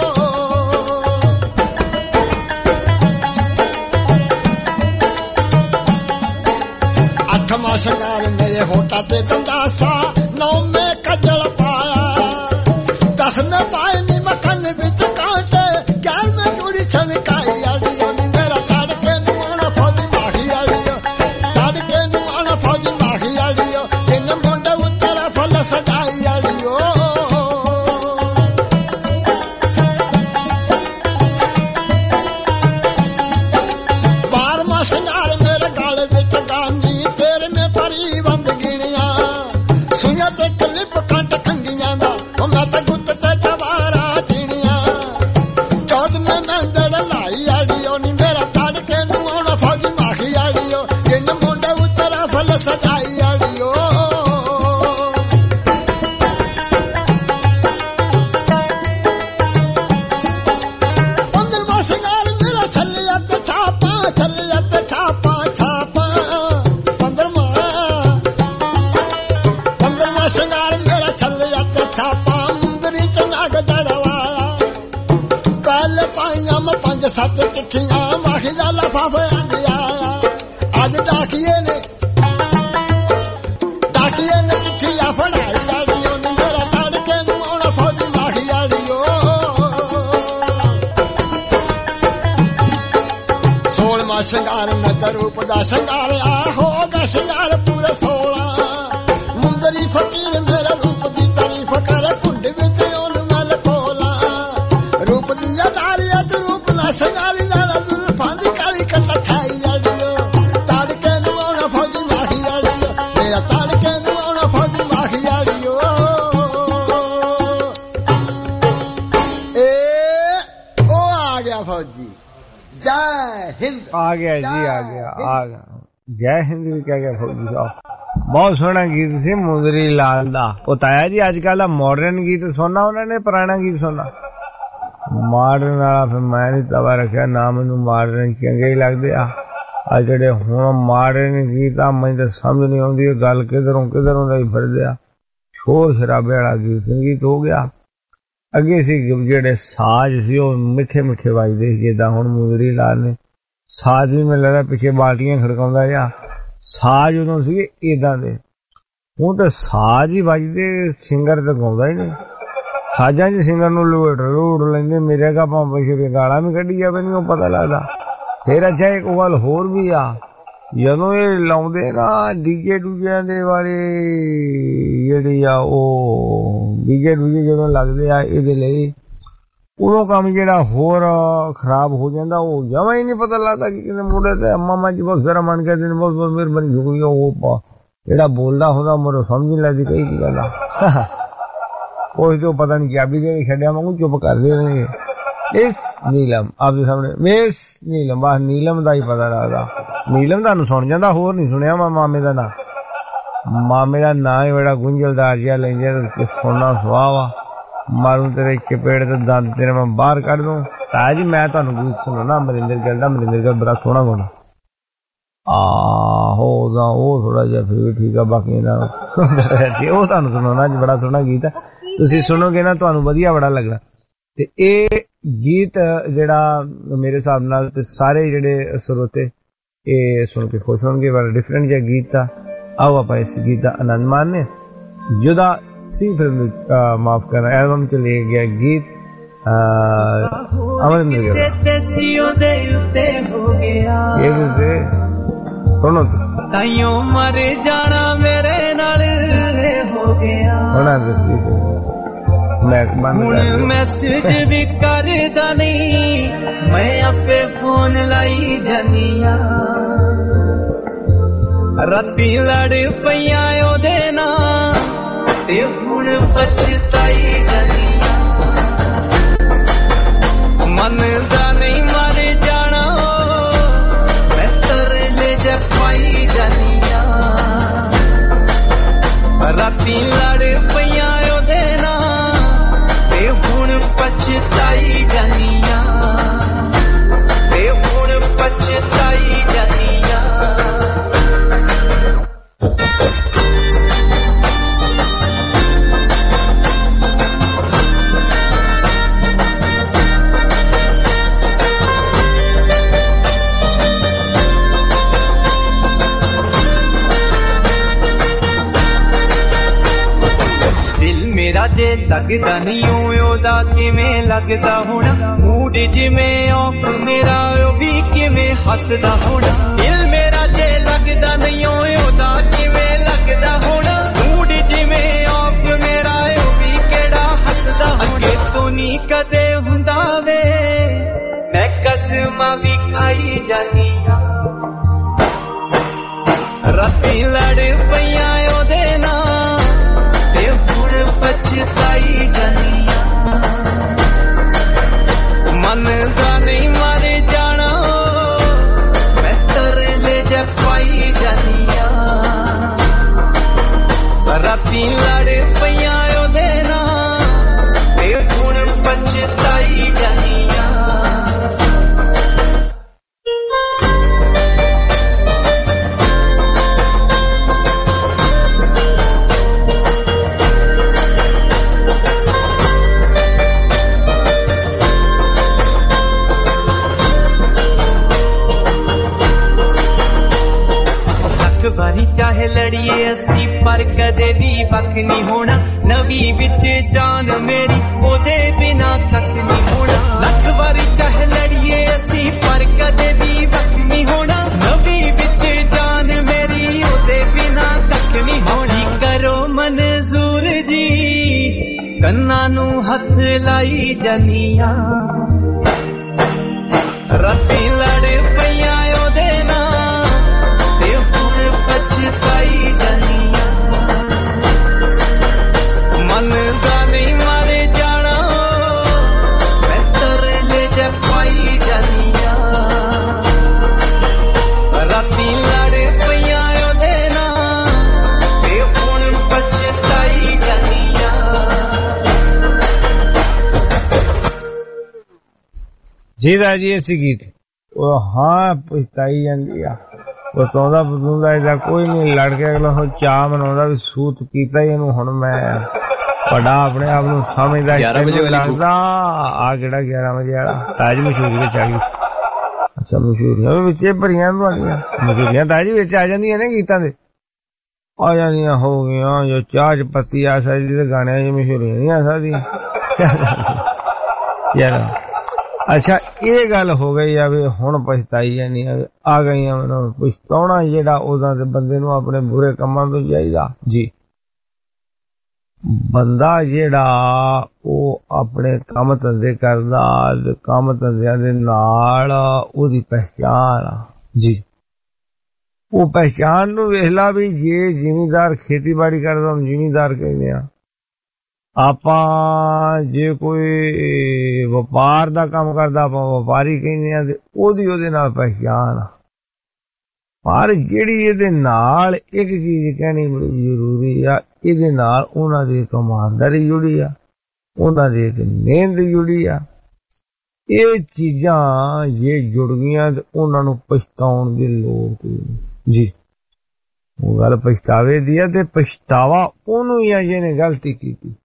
ਅੱਠਵਾਂ ਸ਼ਿੰਗਾਰ ਮੇਰੇ ਹੋਟਾ ਤੇ ਦੰਦਾਸਾ, ਨੌਵੇਂ ਕੱਜਲ ਪਾਇਆ, ਦਸਵੇਂ ਪਾਏ ਨੀ ਮੱਖਣ ਵਿੱਚ ਕਾਂਟੇ, 11ਵੇਂ ਚੂੜੀ ਛਣਕਾਈ ਵਾਲੀਓ ਨੀ ਮੇਰਾ ਤੜਕੇ ਨੂੰ ਆਉਣਾ ਫੌਜੀ ਭਾਈ ਵਾਲੀਓ, ਤੜਕੇ ਨੂੰ ਆਉਣਾ ਫੌਜੀ ਭਾਈ ਵਾਲੀਓ, ਜਿੰਨ ਮੁੰਡੇ ਉੱਤੇ ਰਫਲ ਸਜਾਈ ਵਾਲੀਓ। ਬਾਰਵਾਂ ਸ਼ਿੰਗਾਰ ਮੇਰੇ ਗਲ ਵਿੱਚ ਗਾਨੀ, 13ਵੇਂ ਪਰੀ ਬੰਦ ਗਿਣੀਆਂ, ਸੁਈਆਂ ਤੇ ਕਲਿੱਪ ਕੰਟ ਖੰਗੀਆਂ ਦਾ, ਮੈਂ ਤਾਂ ਗੁੱਤ ਤੇ ਜਵਾਰਾ ਚੀਣੀਆਂ, 14ਵੇਂ ਮੰਦੜ ਲਾਈ ਵਾਲੀਓ ਨੀ ਮੇਰਾ ਤੜਕੇ ਨੂੰ ਆਉਣਾ ਫੌਜੀ ਭਾਈ ਵਾਲੀਓ, ਜਿੰਨ ਮੁੰਡੇ ਉੱਤੇ ਰਫਲ ਸਜਾਈ ਵਾਲੀਓ। 15ਵਾਂ ਸ਼ਿੰਗਾਰ ਮੇਰਾ ਛੱਲੀਆਂ ਤੇ ਛਾਪਾਂ, ਛੱਲੀਆਂ ਤੇ ਛਾਪਾਂ ਛਾਪਾਂ। 15ਵਾਂ ਸ਼ਿੰਗਾਰ ਮੇਰਾ ਛੱਲੀਆਂ ਤੇ ਛਾਪਾਂ, ਮੁੰਦਰੀ ਚ ਨਗ ਜੜਵਾਇਆ, ਪਹਿਲੇ ਪਾਈਆਂ ਮੈਂ 5-7 ਚਿੱਠੀਆਂ, ਵਾਹੀ ਦਾ ਲਫਾਫਾ ਆਂਦੀਆਂ। ਅੱਜ ਡਾਕੀਏ ਨੇ ਚਿੱਠੀਆਂ ਫੜਾਈ ਵਾਲੀਓ ਨੀ ਮੇਰਾ ਤੜਕੇ ਨੂੰ ਆਉਣਾ ਫੌਜੀ ਵਾਹੀ ਵਾਲੀਓ। 16ਵਾਂ ਸ਼ਿੰਗਾਰ ਨਜ਼ਰ ਰੂਪ ਦਾ ਸ਼ਿੰਗਾਰ, ਆ ਹੋ ਗਿਆ ਸ਼ਿੰਗਾਰ ਪੂਰੇ 16, ਮੁੰਦਰੀ ਫਕੀਰ ਮੇਰਾ ਰੂਪ जी। जय हिंद।
आ गया जी, आ गया। जय हिंद भी कह गया फौजी साहब। बहुत सोहना गीत सी मुंदरी लाल दा। ਉਹ ਤਾਇਆ ਜੀ ਅੱਜ ਕੱਲ ਦਾ ਮਾਡਰਨ ਗੀਤ ਸੁਣਨਾ ਉਹਨਾਂ ਨੇ ਪੁਰਾਣਾ ਗੀਤ ਸੁਣਨਾ। ਮਾਡਰਨ ਵਾਲਾ ਫਿਰ ਮੈਂ ਨਹੀਂ ਤਵਾ ਰੱਖਿਆ ਨਾ, ਮੈਨੂੰ ਮਾਡਰਨ ਚੰਗੇ ਹੀ ਲੱਗਦੇ ਆ। ਆ ਜਿਹੜੇ ਹੁਣ ਮਾਡਰਨ ਗੀਤ ਆ ਮੈਨੂੰ ਤਾਂ ਸਮਝ ਨਹੀਂ ਆਉਂਦੀ ਇਹ ਗੱਲ ਕਿਧਰੋਂ ਦਾ ਹੀ ਫਿਰਦੇ ਆ। ਸ਼ੋਰ ਸ਼ਰਾਬੇ ਵਾਲਾ ਗੀਤ ਸੰਗੀਤ ਹੋ ਗਿਆ। ਅੱਗੇ ਸੀ ਜਿਹੜੇ ਸਾਜ਼ ਸੀ ਉਹ ਮਿੱਠੇ ਮਿੱਠੇ ਵੱਜਦੇ ਸੀ, ਜਿੱਦਾਂ ਹੁਣ ਮੁੰਦਰੀ ਲਾਲ ਨੇ ਸਾਜ਼ ਵੀ ਮੈਨੂੰ ਲੱਗਦਾ ਪਿੱਛੇ ਬਾਲਟੀਆਂ ਖੜਕਾਉਂਦਾ ਜਾਂ ਸਾਜ਼ ਉਦੋਂ ਸੀਗੇ ਏਦਾਂ ਦੇ। ਹੁਣ ਤਾਂ ਸਾਜ਼ ਹੀ ਵੱਜਦੇ, ਸਿੰਗਰ ਤਾਂ ਗਾਉਂਦਾ ਹੀ ਨਹੀਂ। ਸਾਜ਼ਾਂ 'ਚ ਸਿੰਗਰ ਨੂੰ ਲੋੜ ਲੈਂਦੇ, ਮੇਰੇ ਕਾ ਭਾਵੇਂ ਗਾਲਾਂ ਵੀ ਕੱਢੀ ਜਾਵੇ ਨਹੀਂ ਉਹ ਪਤਾ ਲੱਗਦਾ। ਫਿਰ ਅੱਛਾ ਇੱਕ ਗੱਲ ਹੋਰ ਵੀ ਆ, ਜਦੋਂ ਇਹ ਲਾਉਂਦੇ ਨਾ ਡੀਜੇ ਡੂਜਿਆਂ ਦੇ ਵਾਲੇ ਜਿਹੜੀ ਆ ਉਹ ਡੀਜੇ ਡੂਜੇ ਜਦੋਂ ਲੱਗਦੇ ਆ ਇਹਦੇ ਲਈ, ਉਦੋਂ ਕੰਮ ਜਿਹੜਾ ਹੋਰ ਖਰਾਬ ਹੋ ਜਾਂਦਾ। ਉਹ ਜਮਾਂ ਹੀ ਨਹੀਂ ਪਤਾ ਲੱਗਦਾ ਕਿ ਕਿਤੇ ਮੁੰਡੇ ਤੇ ਮਾਮਾ ਜੀ ਬਹੁਤ ਜ਼ਰਾ ਮੰਨ ਕੇ ਦਿਨ ਬਹੁਤ ਬਹੁਤ ਮਿਹਰਬਾਨੀ ਸ਼ੁਕਰੀ। ਉਹ ਜਿਹੜਾ ਬੋਲਦਾ ਹੁੰਦਾ ਮੈਨੂੰ ਸਮਝ ਨਹੀਂ ਲੱਗਦੀ ਕਈ ਕੀ ਗੱਲ ਆ। ਉਹ ਤੋਂ ਪਤਾ ਨਹੀਂ ਕਿਆ ਵੀ ਦੇ ਛੱਡਿਆ ਵਾਂਗੂ ਚੁੱਪ ਕਰਦੇ ਨੇ। ਇਸ ਨੀਲਮ ਆਪਦੇ ਸਾਹਮਣੇ ਮਿਸ ਨੀਲਮ, ਬਸ ਨੀਲਮ ਦਾ ਹੀ ਪਤਾ ਲੱਗਦਾ। ਨੀਲਮ ਤੁਹਾਨੂੰ ਸੁਣ ਜਾਂਦਾ, ਹੋਰ ਨਹੀਂ ਸੁਣਿਆ ਮੈਂ ਮਾਮੇ ਦਾ ਨਾਂ। ਮਾਮੇ ਦਾ ਨਾਂ ਹੀ ਬੜਾ ਗੁੰਝਲਦਾਰ ਜਿਹਾ ਲੈਂਦੇ, ਸੋਨਾ ਸੁਆਹ ਵਾ। ਮਾਰੂ ਤੇਰੇ ਚਪੇੜ ਤੇ ਦੰਦ ਤੇਰੇ ਮੈਂ ਬਾਹਰ ਕੱਢ ਦੂੰ। ਤਾਇਆ ਜੀ ਮੈਂ ਤੁਹਾਨੂੰ ਗੀਤ ਸੁਣਾਉਣਾ ਅਮਰਿੰਦਰ ਗਿੱਲ ਦਾ। ਅਮਰਿੰਦਰ ਗਿੱਲ ਬੜਾ ਸੋਹਣਾ ਗਾਉਣਾ। ਆਹੋ ਉਹ ਥੋੜਾ ਜਿਹਾ ਫਿਰ ਵੀ ਠੀਕ ਆ, ਬਾਕੀ ਉਹ ਤੁਹਾਨੂੰ ਸੁਣਾਉਣਾ ਅੱਜ ਬੜਾ ਸੋਹਣਾ ਗੀਤ ਹੈ। ਤੁਸੀਂ ਸੁਣੋਗੇ ਨਾ ਤੁਹਾਨੂੰ ਵਧੀਆ ਬੜਾ ਲੱਗਦਾ। ਤੇ ਇਹ ਗੀਤ ਜਿਹੜਾ ਮੇਰੇ ਹਿਸਾਬ ਨਾਲ ਤੇ ਸਾਰੇ ਜਿਹੜੇ ਸਰੋਤੇ ਇਹ ਸੁਣ ਕੇ ਖੁਸ਼ ਹੋਣਗੇ। ਬੜਾ ਡਿਫਰੈਂਟ ਜਿਹਾ ਗੀਤ ਆ। ਆਓ ਆਪਾਂ ਇਸ ਗੀਤ ਦਾ ਆਨੰਦ ਮਾਣਨੇ। ਜੁਦਾ ਸੀ ਫਿਲਮ ਮਾਫ ਕਰਨਾ ਐਲਬਮ ਚ ਲੈ ਗਿਆ ਗੀਤ ਅਮਰਿੰਦਰ ਗਿੱਲ। ਸੁਣੋ ਤਾਈਓ ਮਰ ਜਾਣਾ ਮੇਰੇ ਨਾਲ ਹੋ ਗਿਆ। ਹੁਣ ਮੈਸੇਜ ਵੀ ਕਰਦਾ ਨਹੀਂ, ਮੈਂ ਆਪੇ ਫੋਨ ਲਾਈ ਜਾਨੀਆਂ। ਰਾਤੀ ਲੜ ਪਈਆਂ ਉਹਦੇ ਨਾਲ ਤੇ ਹੁਣ ਪਛਤਾਈ ਜਾਨੀਆਂ। ਮਨ ਦਾ ਨਹੀਂ ਮਰ ਜਾਣਾ, ਮੈਂ ਤਰਲੇ ਜੇ ਪਾਈ ਜਾਨੀਆਂ। ਰਾਤੀ ਲੜ ਪਈਆਂ ਉਹਦੇ ਨਾਲ ਤੇ ਹੁਣ ਪਛਤਾਈ ਜਾਨੀਆਂ, ਤੇ ਹੁਣ ਪਛਤਾਈ ਜਾਨੀਆਂ। ਜੇ ਲੱਗਦਾ ਨਹੀਂ ਉਹਦਾ ਕਿਵੇਂ ਲੱਗਦਾ ਹੋਣਾ। ਮੂਡ ਜਿਵੇਂ ਆਫ ਮੇਰਾ ਉਹ ਵੀ ਕਿਵੇਂ ਹੱਸਦਾ ਹੋਣਾ। ਦਿਲ ਮੇਰਾ ਜੇ ਲੱਗਦਾ ਨਹੀਂ ਉਹਦਾ ਕਿਵੇਂ ਲੱਗਦਾ ਹੋਣਾ। ਮੂਡ ਜਿਵੇਂ ਆਫ ਮੇਰਾ ਉਹ ਵੀ ਕਿਹੜਾ ਹੱਸਦਾ ਹੋਣਾ। ਅੱਗੇ ਤੋਂ ਨਹੀਂ ਕਦੇ ਹੁੰਦਾ ਵੇ, ਮੈਂ ਕਸਮਾਂ ਵੀ ਖਾਈ ਜਾਨੀਆਂ। ਰਾਤੀ ਲੜ ਪਈਆਂ ਉਹਦੇ ਨਾਲ ਤੇ ਹੁਣ ਪਛਤਾਈ ਜਾਨੀਆਂ। ਮਨ ਦਾ ਨਹੀਂ ਮਰ ਜਾਣਾ, ਮੈਂ ਤਰਲੇ ਜੇ ਪਾਈ ਜਾਨੀਆਂ। ਰਾਤੀ ਲੜ ਪਈਆਂ ਉਹਦੇ ਨਾਲ ਤੇ ਹੁਣ ਪਛਤਾਈ ਜਾਨੀਆਂ। ਵਾਰੀ ਚਾਹੇ ਲੜੀਏ ਅਸੀਂ ਪਰ ਕਦੇ ਵੀ ਵੱਖ ਨਹੀਂ ਹੋਣਾ। ਨਵੀਂ ਵਿੱਚ ਜਾਨ ਮੇਰੀ ਉਹਦੇ ਬਿਨਾ ਤੱਕ ਨਹੀਂ ਹੋਣਾ। ਲੱਖ ਵਾਰੀ ਚਾਹੇ ਲੜੀਏ ਅਸੀਂ ਪਰ ਕਦੇ ਵੀ ਵੱਖ ਨਹੀਂ ਹੋਣਾ। ਨਵੀਂ ਵਿੱਚ ਜਾਨ ਮੇਰੀ ਉਹਦੇ ਬਿਨਾ ਤੱਕ ਨਹੀਂ ਹੋਣੀ। ਕਰੋ ਮਨਜ਼ੂਰ ਜੀ ਕੰਨਾਂ ਨੂੰ ਹੱਥ ਲਾਈ ਜਾਨੀਆਂ। ਰਾਤੀ ਲੜ ਪਈਆਂ ਉਹਦੇ ਨਾਲ ਤੇ ਹੁਣ ਪਛਤਾਈ ਜਾਨੀਆਂ। ਮਨ ਦਾ ਨਹੀਂ ਮਰ ਜਾਣਾ, ਮੈਂ ਤਰਲੇ ਜੇ ਪਾਈ ਜਾਨੀ। ਜਿਹਦਾ ਜੀ ਅਸੀਂ ਗੀਤ ਉਹ ਹਾਂ ਪਛਤਾਈ ਜਾਂਦੀ ਆ ਉਹ ਤੋਂਦਾ ਬਦੂੰਦਾ ਇਹਦਾ ਕੋਈ ਨਹੀਂ ਲੜ ਕੇ ਅਗਲਾ ਉਹ ਚਾਹ ਮਨਾਉਂਦਾ ਵੀ ਸੂਤ ਕੀਤਾ ਹੀ ਇਹਨੂੰ ਹੁਣ ਮੈਂ ਵੱਡਾ ਆਪਣੇ ਆਪ ਨੂੰ ਸਮਝਦਾ 11 ਵਜੇ ਲੱਗਦਾ ਆ ਕਿਹੜਾ 11 ਵਜੇ ਵਾਲਾ ਤਾਜ ਮਸ਼ਹੂਰੀ ਵਿੱਚ ਆ ਗਈ ਅੱਛਾ ਮਸ਼ਹੂਰੀਆਂ ਵੀ ਵਿੱਚ ਭਰੀਆਂ ਤੁਹਾਡੀਆਂ ਮਸ਼ਹੂਰੀਆਂ ਤਾਜ ਵਿੱਚ ਆ ਜਾਂਦੀਆਂ ਨੇ ਗੀਤਾਂ ਦੇ ਆ ਜਾਂਦੀਆਂ ਹੋ ਗਈਆਂ ਜੋ ਚਾਹ ਚ ਪੱਤੀ ਆ ਸਕਦੀ ਤੇ ਗਾਣਿਆਂ ਚ ਮਸ਼ਹੂਰੀਆਂ ਨਹੀਂ ਆ ਸਕਦੀਆਂ ਯਾਰ ਅੱਛਾ ਇਹ ਗੱਲ ਹੋ ਗਈ ਆ ਵੀ ਹੁਣ ਪਛਤਾਈ ਜਾਨੀ ਆ ਗਈਆਂ ਮੈਨੂੰ ਪਛਤਾਉਣਾ ਜਿਹੜਾ ਉਹਦਾ ਤੇ ਬੰਦੇ ਨੂੰ ਆਪਣੇ ਬੁਰੇ ਕੰਮਾਂ ਤੋਂ ਚਾਹੀਦਾ ਜੀ ਬੰਦਾ ਜਿਹੜਾ ਉਹ ਆਪਣੇ ਕੰਮ ਧੰਦੇ ਕਰਦਾ ਕੰਮ ਧੰਦਿਆਂ ਦੇ ਨਾਲ ਉਹਦੀ ਪਹਿਚਾਣ ਜੀ ਉਹ ਪਹਿਚਾਣ ਨੂੰ ਵੇਖ ਲਾ ਵੀ ਜੇ ਜ਼ਿਮੀਂਦਾਰ ਖੇਤੀਬਾੜੀ ਕਰਦਾ ਉਹਨੂੰ ਜ਼ਿਮੀਂਦਾਰ ਕਹਿੰਦੇ ਆ ਆਪਾਂ ਜੇ ਕੋਈ ਵਪਾਰ ਦਾ ਕੰਮ ਕਰਦਾ ਆਪਾਂ ਵਪਾਰੀ ਕਹਿੰਦੇ ਆ ਤੇ ਉਹਦੇ ਨਾਲ ਪਹਿਚਾਣ ਪਰ ਜਿਹੜੀ ਇਹਦੇ ਨਾਲ ਇੱਕ ਚੀਜ਼ ਕਹਿਣੀ ਬੜੀ ਜ਼ਰੂਰੀ ਆ ਇਹਦੇ ਨਾਲ ਉਹਨਾਂ ਦੀ ਇਮਾਨਦਾਰੀ ਜੁੜੀ ਆ ਉਹਨਾਂ ਦੀ ਇੱਕ ਮਿਹਨਤ ਜੁੜੀ ਆ ਇਹ ਚੀਜ਼ਾਂ ਜੇ ਜੁੜ ਗਈਆਂ ਤੇ ਉਹਨਾਂ ਨੂੰ ਪਛਤਾਉਣ ਦੀ ਲੋੜ ਕੋਈ ਜੀ ਉਹ ਗੱਲ ਪਛਤਾਵੇ ਦੀ ਆ ਤੇ ਪਛਤਾਵਾ ਉਹਨੂੰ ਹੀ ਆ ਜਿਹਨੇ ਗਲਤੀ ਕੀਤੀ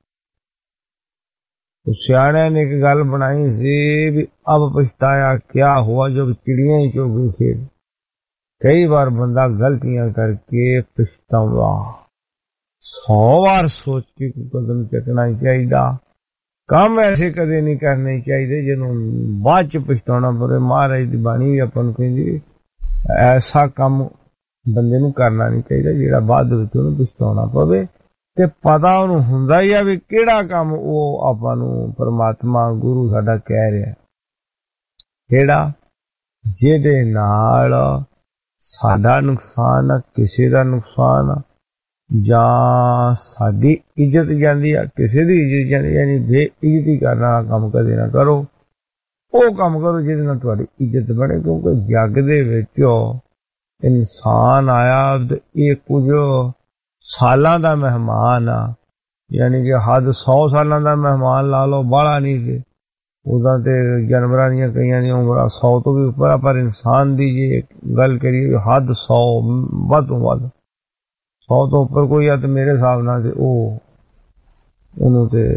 ਸਿਆਣਿਆਂ ਨੇ ਇੱਕ ਗੱਲ ਬਣਾਈ ਸੀ ਵੀ ਅਬ ਪਛਤਾਇਆ ਕਿਆ ਹੁਆ ਜਬ ਚਿੜੀਆਂ ਹੀ ਚੁਗ ਗਈ ਖੇਡ ਕਈ ਵਾਰ ਬੰਦਾ ਗਲਤੀਆਂ ਕਰਕੇ ਪਛਤਾਉਂਦਾ 100 ਵਾਰ ਸੋਚ ਕੇ ਕਦਮ ਚੱਕਣਾ ਚਾਹੀਦਾ ਕੰਮ ਐਸੇ ਕਦੇ ਨਹੀਂ ਕਰਨੇ ਚਾਹੀਦੇ ਜਿਹਨੂੰ ਬਾਅਦ ਚ ਪਛਤਾਉਣਾ ਪਵੇ ਮਹਾਰਾਜ ਦੀ ਬਾਣੀ ਵੀ ਆਪਾਂ ਨੂੰ ਕਹਿੰਦੀ ਐਸਾ ਕੰਮ ਬੰਦੇ ਨੂੰ ਕਰਨਾ ਨਹੀਂ ਚਾਹੀਦਾ ਜਿਹੜਾ ਬਾਅਦ ਵਿੱਚ ਉਹਨੂੰ ਪਛਤਾਉਣਾ ਪਵੇ ਤੇ ਪਤਾ ਉਹਨੂੰ ਹੁੰਦਾ ਹੀ ਆ ਵੀ ਕਿਹੜਾ ਕੰਮ ਉਹ ਆਪਾਂ ਨੂੰ ਪਰਮਾਤਮਾ ਗੁਰੂ ਸਾਡਾ ਕਹਿ ਰਿਹਾ ਕਿਹੜਾ ਜਿਹਦੇ ਨਾਲ ਸਾਡਾ ਨੁਕਸਾਨ ਆ ਕਿਸੇ ਦਾ ਨੁਕਸਾਨ ਆ ਜਾਂ ਸਾਡੀ ਇੱਜ਼ਤ ਜਾਂਦੀ ਆ ਕਿਸੇ ਦੀ ਇੱਜ਼ਤ ਜਾਂਦੀ ਯਾਨੀ ਬੇਇੱਜ਼ਤੀ ਕਰਨ ਵਾਲਾ ਕੰਮ ਕਦੇ ਨਾ ਕਰੋ ਉਹ ਕੰਮ ਕਰੋ ਜਿਹਦੇ ਨਾਲ ਤੁਹਾਡੀ ਇੱਜ਼ਤ ਬਣੇ ਕਿਉਂਕਿ ਜੱਗ ਦੇ ਵਿੱਚ ਇਨਸਾਨ ਆਇਆ ਤੇ ਇਹ ਕੁਝ ਸਾਲਾਂ ਦਾ ਮਹਿਮਾਨ ਆ ਯਾਨੀ ਕਿ ਹੱਦ 100 ਸਾਲਾਂ ਦਾ ਮਹਿਮਾਨ ਲਾ ਲਓ ਬਾਹਲਾ ਨਹੀਂ ਸੀ ਉਦਾਂ ਤੇ ਜਾਨਵਰਾਂ ਦੀਆਂ ਕਈਆਂ ਦੀਆਂ ਉਮਰਾਂ 100 ਤੋਂ ਵੀ ਉੱਪਰ ਆ ਪਰ ਇਨਸਾਨ ਦੀ ਜੇ ਗੱਲ ਕਰੀਏ ਹੱਦ 100 ਵੱਧ ਤੋਂ ਵੱਧ 100 ਤੋਂ ਉੱਪਰ ਕੋਈ ਆ ਤੇ ਮੇਰੇ ਹਿਸਾਬ ਨਾਲ ਤੇ ਉਹਨੂੰ ਤੇ